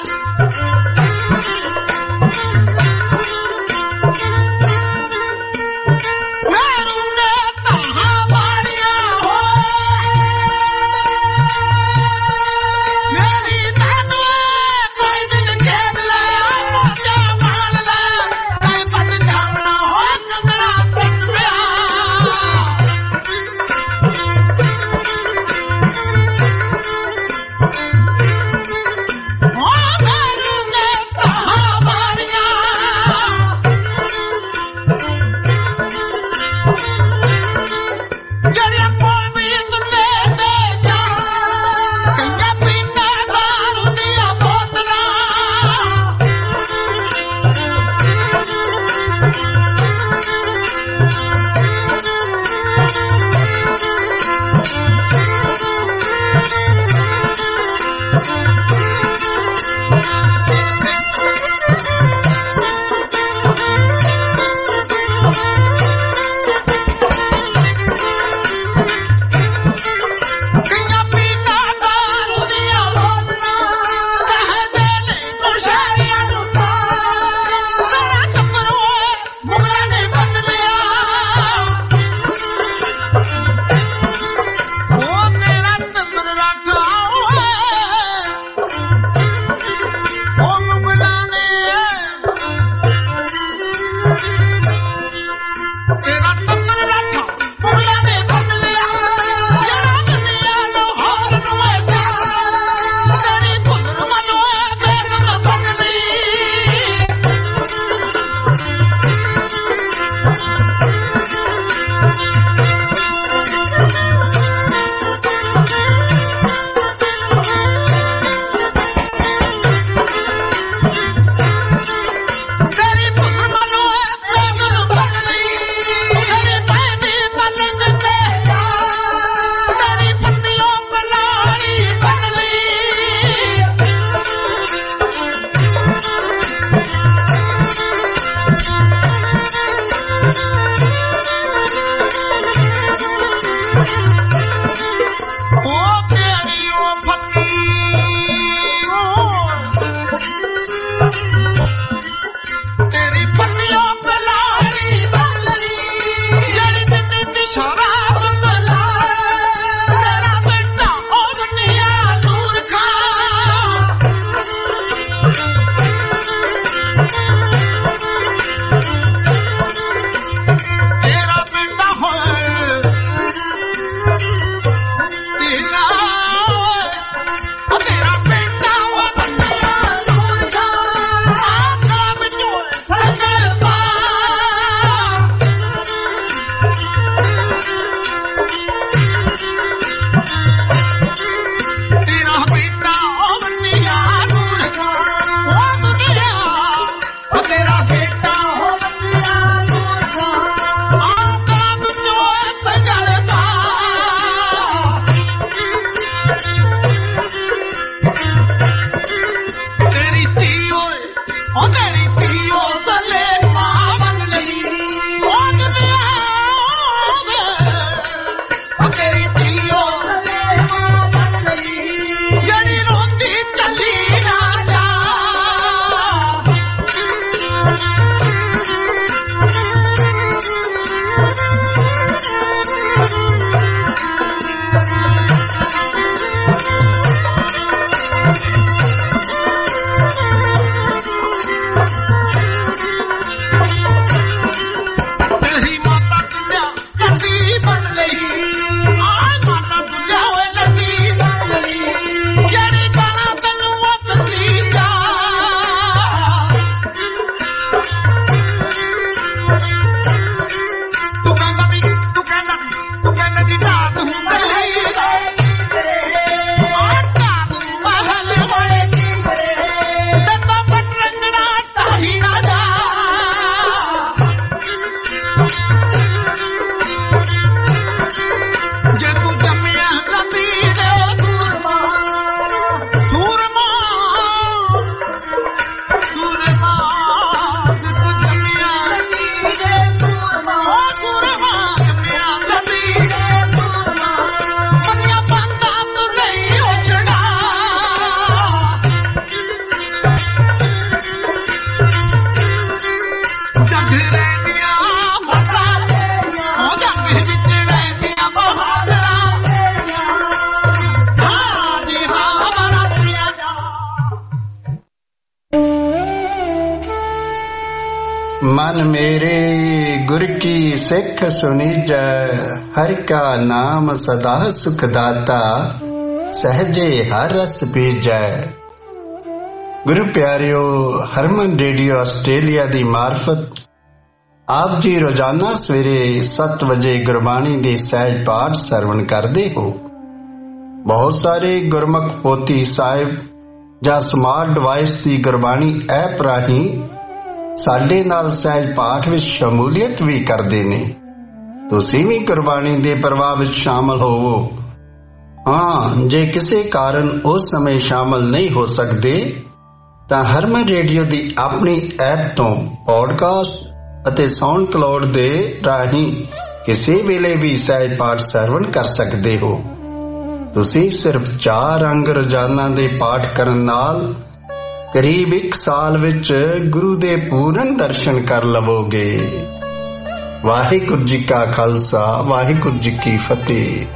मन मेरे गुर की सिख सुनीजै, हर का नाम सदा सुखदाता, सहजे हर रस पीजै। गुरु प्यारियो, हरमन रेडियो आस्ट्रेलिया दी मार्फत आप जी रोजाना सवेरे 7 वजे गुरबाणी दे सहज पाठ सरवण करते हो। बहुत सारे गुरमुख पोथी साहिब ਜਾਂ स्मार्ट डिवाइस की गुरबाणी ऐप राही साडे नाल सहज पाठ विच शमूलियत भी करते ने। तुसीं भी गुरबाणी दे प्रवाह विच शामिल होवो। हाँ, जे किसी कारण उस समय शामिल नहीं हो सकते तां हरमन रेडियो की अपनी ऐप तो पॉडकास्ट ਅਤੇ ਸਾਊਂਡ ਕਲਾਉਡ ਦੇ ਰਾਹੀਂ ਕਿਸੇ ਵੇਲੇ ਵੀ ਸਹਿਜ ਪਾਠ ਸਰਵਣ ਕਰ ਸਕਦੇ ਹੋ। ਤੁਸੀਂ ਸਿਰਫ 4 ਅੰਗ ਰੋਜ਼ਾਨਾ ਦੇ ਪਾਠ ਕਰਨ ਨਾਲ ਕਰੀਬ 1 ਸਾਲ ਵਿੱਚ ਗੁਰੂ ਦੇ ਪੂਰਨ ਦਰਸ਼ਨ ਕਰ ਲਵੋਗੇ। ਵਾਹਿਗੁਰੂ ਜੀ ਕਾ ਖਾਲਸਾ, ਵਾਹਿਗੁਰੂ ਜੀ ਕੀ ਫਤਿਹ।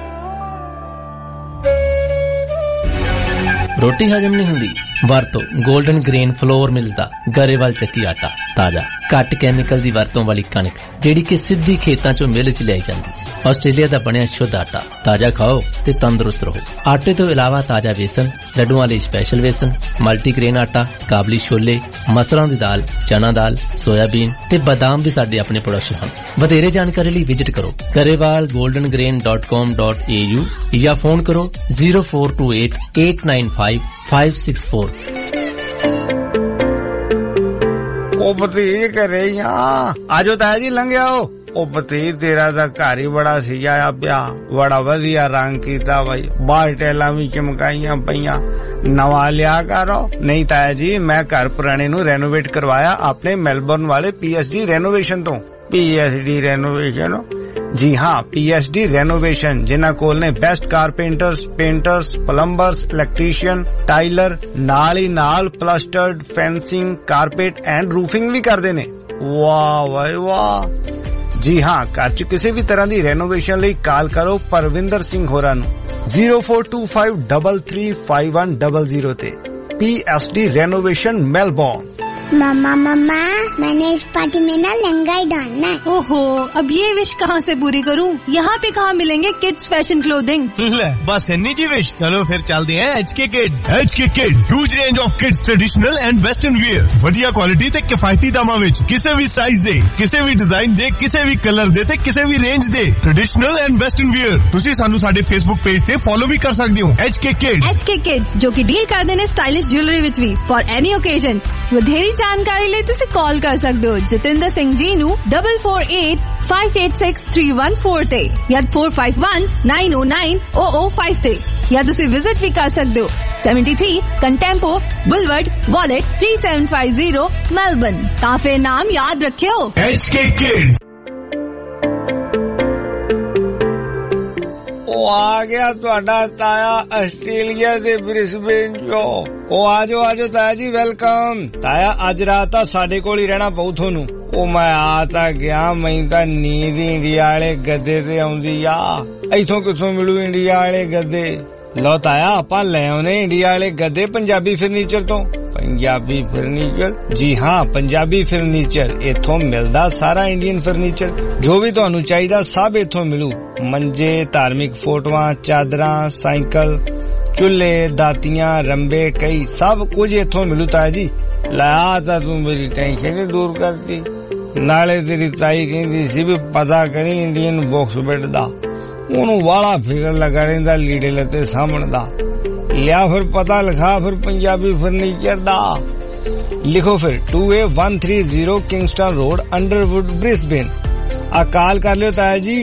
ਰੋਟੀ ਹਜਮ ਨਹੀਂ ਹੁੰਦੀ? ਵਰਤੋ 골ਡਨ ਗ੍ਰੇਨ ਫਲੋਰ ਮਿਲਦਾ ਗਰੇਵਾਲ ਚੱਕੀ ਆਟਾ। ਤਾਜ਼ਾ ਘੱਟ ਕੈਮੀਕਲ ਦੀ ਵਰਤੋਂ ਵਾਲੀ ਕਣਕ ਜਿਹੜੀ ਕਿ ਸਿੱਧੀ ਖੇਤਾਂ ਚੋਂ ਮਿਲ ਚ ਲਿਆਈ ਜਾਂਦੀ। ਆਸਟ੍ਰੇਲੀਆ ਦਾ ਬਣਿਆ ਸ਼ੁੱਧ ਆਟਾ। ਤਾਜ਼ਾ ਖਾਓ ਤੇ ਤੰਦਰੁਸਤ ਰਹੋ। ਆਟੇ ਤੋਂ ਇਲਾਵਾ ਤਾਜ਼ਾ ਵੇਸਣ, ਲੱਡੂਆਂ ਲਈ ਸਪੈਸ਼ਲ ਵੇਸਣ, ਮਲਟੀਗ੍ਰੇਨ ਆਟਾ, ਕਾਬਲੀ ਛੋਲੇ, ਮਸਰਾਂ ਦੀ ਦਾਲ, ਚਨਾ ਦਾਲ, ਸੋਇਆਬੀਨ ਤੇ ਬਦਾਮ ਵੀ ਸਾਡੇ ਆਪਣੇ ਪ੍ਰੋਡਕਸ਼ਨ ਹਨ। ਵਧੇਰੇ ਜਾਣਕਾਰੀ ਲਈ ਵਿਜ਼ਿਟ ਕਰੋ garewalgoldengrain.com.au ਜਾਂ ਫੋਨ ਕਰੋ 0428 895 564।
ਉਹ ਭਤੀਜ ਘਰੇ ਹੀ ਆ, ਆਜੋ ਤਾਇਆ ਜੀ ਲੰਘ ਆਓ। ਉਹ ਭਤੀਜ ਤੇਰਾ ਤਾਂ ਘਰ ਹੀ ਬੜਾ ਸਜਾਇਆ ਪਿਆ, ਬੜਾ ਵਧੀਆ ਰੰਗ ਕੀਤਾ ਬਾਈ, ਬਾਹਰ ਟੈਲਾਂ ਵੀ ਚਮਕਾਈਆਂ ਪਈਆਂ, ਨਵਾਂ ਲਿਆ ਕਰੋ। ਨਹੀਂ ਤਾਇਆ ਜੀ, ਮੈਂ ਘਰ ਪੁਰਾਣੇ ਨੂੰ ਰੈਨੋਵੇਟ ਕਰਵਾਇਆ ਆਪਣੇ ਮੈਲਬੌਰਨ ਵਾਲੇ PSG ਰੈਨੋਵੇਸ਼ਨ ਤੋਂ। PSG renovation? जी हाँ, PSG रेनोवेशन, जिन्हां कोल ने best carpenters, painters, plumbers, electrician, tiler, नाल ही नाल plastered, fencing, carpet and roofing भी करदे ने। वाह भाई वाह। जी हाँ, घर च किसी भी तरह दी रेनोवेशन लई कॉल करो परविंदर सिंह होरां नूं 0425335100 ते। PSG renovation Melbourne.
मम्मा मम्मा, मैंने इस पार्टी में ना लहंगा ही डालना है।
ओहो, अब ये विश कहाँ से पूरी करूँ? यहाँ पे कहाँ मिलेंगे किड्स फैशन क्लोथिंग?
ले बस इन्नी जी विश। चलो फिर चलते हैं HK Kids। HK Kids, huge range of kids traditional and western wear, वधिया क्वालिटी ते किफायती दामां विच, किसी भी साइज दे, किसी भी डिजाइन दे, किसी भी कलर दे ते किसी भी रेंज दे ट्रेडिशनल एंड वेस्टर्न वियर। तुसी सानू साडे फेसबुक पेज ते फॉलो भी कर सकदे हो। HK Kids।
HK Kids जो कि डील करदे ने स्टाइलिश ज्वेलरी विच भी फॉर एनी ओकेजन। ਵਧੇਰੀ ਜਾਣਕਾਰੀ ਲਈ ਤੁਸੀਂ ਕਾਲ ਕਰ ਸਕਦੇ ਹੋ ਜਤਿੰਦਰ ਸਿੰਘ ਜੀ ਨੂੰ 4485863114 ਤੇ ਜਾਂ 4519090053 ਤੇ ਜਾਂ ਤੁਸੀਂ ਵਿਜ਼ਿਟ ਵੀ ਕਰ ਸਕਦੇ ਹੋ 73 ਕੰਟੈਂਪੋ ਬੁਲਵਰਡ ਵਾਲਟ 3750 ਮੈਲਬਨ। ਤਾਂ ਫਿਰ ਨਾਮ ਯਾਦ ਰੱਖਿਓ
HK Kids।
ਉਹ ਆ ਗਿਆ ਤੁਹਾਡਾ ਤਾਇਆ ਆਸਟ੍ਰੇਲੀਆ ਦੇ ਬ੍ਰਿਸਬੇਨ ਚੋਂ। ਉਹ ਆਜੋ ਆਜੋ ਤਾਇਆ ਜੀ, ਵੈਲਕਮ। ਤਾਇਆ ਅੱਜ ਰਾਤ ਤਾਂ ਸਾਡੇ ਕੋਲ ਹੀ ਰਹਿਣਾ ਪਊ ਤੁਹਾਨੂੰ। ਉਹ ਮੈਂ ਆ ਤਾਂ ਗਿਆ, ਮੈਨੂੰ ਤਾਂ ਨੀਂਦ ਇੰਡੀਆ ਵਾਲੇ ਗੱਦੇ ਤੇ ਆਉਂਦੀ ਆ। ਇੱਥੋਂ ਕਿੱਥੋਂ ਮਿਲੂ ਇੰਡੀਆ ਵਾਲੇ ਗੱਦੇ? ਲਓ ਤਾਇਆ, ਆਪਾਂ ਲੈ ਆਉਨੇ ਇੰਡੀਆ ਵਾਲੇ ਗੱਦੇ ਪੰਜਾਬੀ ਫਰਨੀਚਰ ਤੋਂ। पंजाबी फर्नीचर? जी हाँ, पंजाबी फर्नीचर। इथों मिलदा सारा इंडियन फर्नीचर, जो भी तुहानू चाहिदा सब इथों मिलू। मंजे, धार्मिक फोटोआं, चादरां, साइकिल, चुल्हे, दातियां, रंबे, कई सब कुछ इथों मिलू। ताया जी ला तां तू मेरी टेंशन ही दूर करती। नाले तेरी ताई कहंदी सी भी पता करी इंडियन बॉक्स बेड दा, ओनू वाला फिकर लगा रहिंदा लीड़े लते सामण दा। लिया फिर पता लिखा फिर पंजाबी फर्नीचर दा। लिखो फिर 2830 किंगस्टन रोड, अंडरवुड, ब्रिस्बेन। आ कॉल कर लियो ताया जी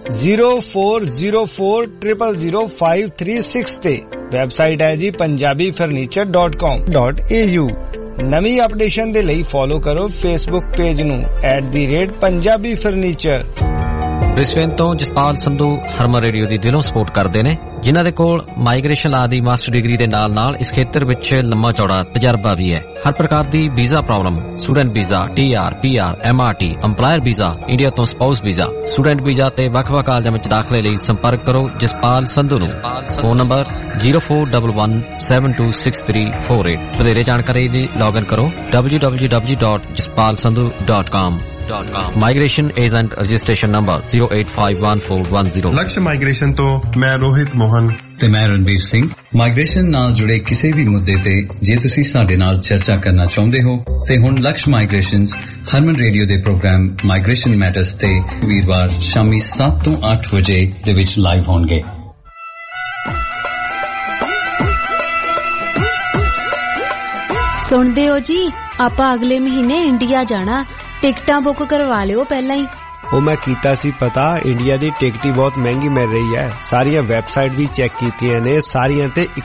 0404000536 ते। वेबसाइट है जी punjabifurniture.com.au। नवी अपडेशन दे लई फॉलो करो फेसबुक पेज नू @पंजाबी फर्नीचर।
ਬ੍ਰਿਸਬੇਨ ਤੋਂ ਜਸਪਾਲ ਸੰਧੂ ਹਰਮਨ ਰੇਡੀਓ ਦੀ ਦਿਲੋਂ ਸਪੋਰਟ ਕਰਦੇ ਨੇ, ਜਿਨ੍ਹਾਂ ਦੇ ਕੋਲ ਮਾਈਗ੍ਰੇਸ਼ਨ ਲਾ ਦੀ ਮਾਸਟਰ ਡਿਗਰੀ ਦੇ ਨਾਲ ਇਸ ਖੇਤਰ ਵਿੱਚ ਲੰਮਾ ਚੌੜਾ ਤਜਰਬਾ ਵੀ ਹੈ। ਹਰ ਪ੍ਰਕਾਰ ਦੀ visa problem, student visa, TR, PR, MRT, EMPLOYER visa, India ਤੋਂ ਸਪਾਊਸ ਵੀਜ਼ਾ, ਸਟੂਡੈਂਟ ਵੀਜ਼ਾ ਤੇ ਵੱਖ-ਵੱਖ ਕਾਲਜਾਂ ਵਿੱਚ ਦਾਖਲੇ ਲਈ ਸੰਪਰਕ ਕਰੋ ਜਸਪਾਲ ਸੰਧੂ ਨੂੰ। Phone number 0411726348। ਵਧੇਰੇ ਜਾਣਕਾਰੀ ਲਈ ਲੌਗਇਨ ਕਰੋ www.jaspalsandhu.com। Migration Agent Registration Number 0851410।
Laksh migration ਤੋਂ ਮੈਂ ਰੋਹਿਤ ਮੋਹਨ
ਤੇ ਮੈਂ ਰਣਬੀਰ ਸਿੰਘ। ਮਾਈਗ੍ਰੇਸ਼ਨ ਨਾਲ ਜੁੜੇ ਕਿਸੇ ਵੀ ਮੁੱਦੇ ਤੇ ਜੇ ਤੁਸੀਂ ਸਾਡੇ ਨਾਲ ਚਰਚਾ ਕਰਨਾ ਚਾਹੁੰਦੇ ਹੋ ਤੇ ਹੁਣ ਲਕਸ਼ ਮਾਈਗ੍ਰੇਸ਼ਨਸ ਹਰਮਨ ਰੇਡੀਓ ਦੇ ਪ੍ਰੋਗਰਾਮ ਮਾਈਗ੍ਰੇਸ਼ਨ ਮੈਟਰਸ ਤੇ ਵੀਰਵਾਰ ਸ਼ਾਮੀ 7 ਤੋਂ 8 ਵਜੇ ਦੇ ਵਿੱਚ ਲਾਈਵ ਹੋਣਗੇ।
ਸੁਣਦੇ ਹੋ ਜੀ, ਆਪਾਂ ਅਗਲੇ ਮਹੀਨੇ ਇੰਡੀਆ ਜਾਣਾ, ਟਿਕਟਾਂ ਬੁੱਕ ਕਰਵਾ ਲਿਓ ਪਹਿਲਾਂ ਹੀ।
ਉਹ ਮੈਂ ਕੀਤਾ ਸੀ ਪਤਾ, ਇੰਡੀਆ ਦੀ ਟਿਕਟ ਹੀ ਬਹੁਤ ਮਹਿੰਗੀ ਮਿਲ ਰਹੀ ਹੈ। ਸਾਰੀਆਂ ਵੈਬਸਾਈਟ ਵੀ ਚੈੱਕ ਕੀਤੀਆਂ ਨੇ, ਸਾਰੀਆਂ ਤੇ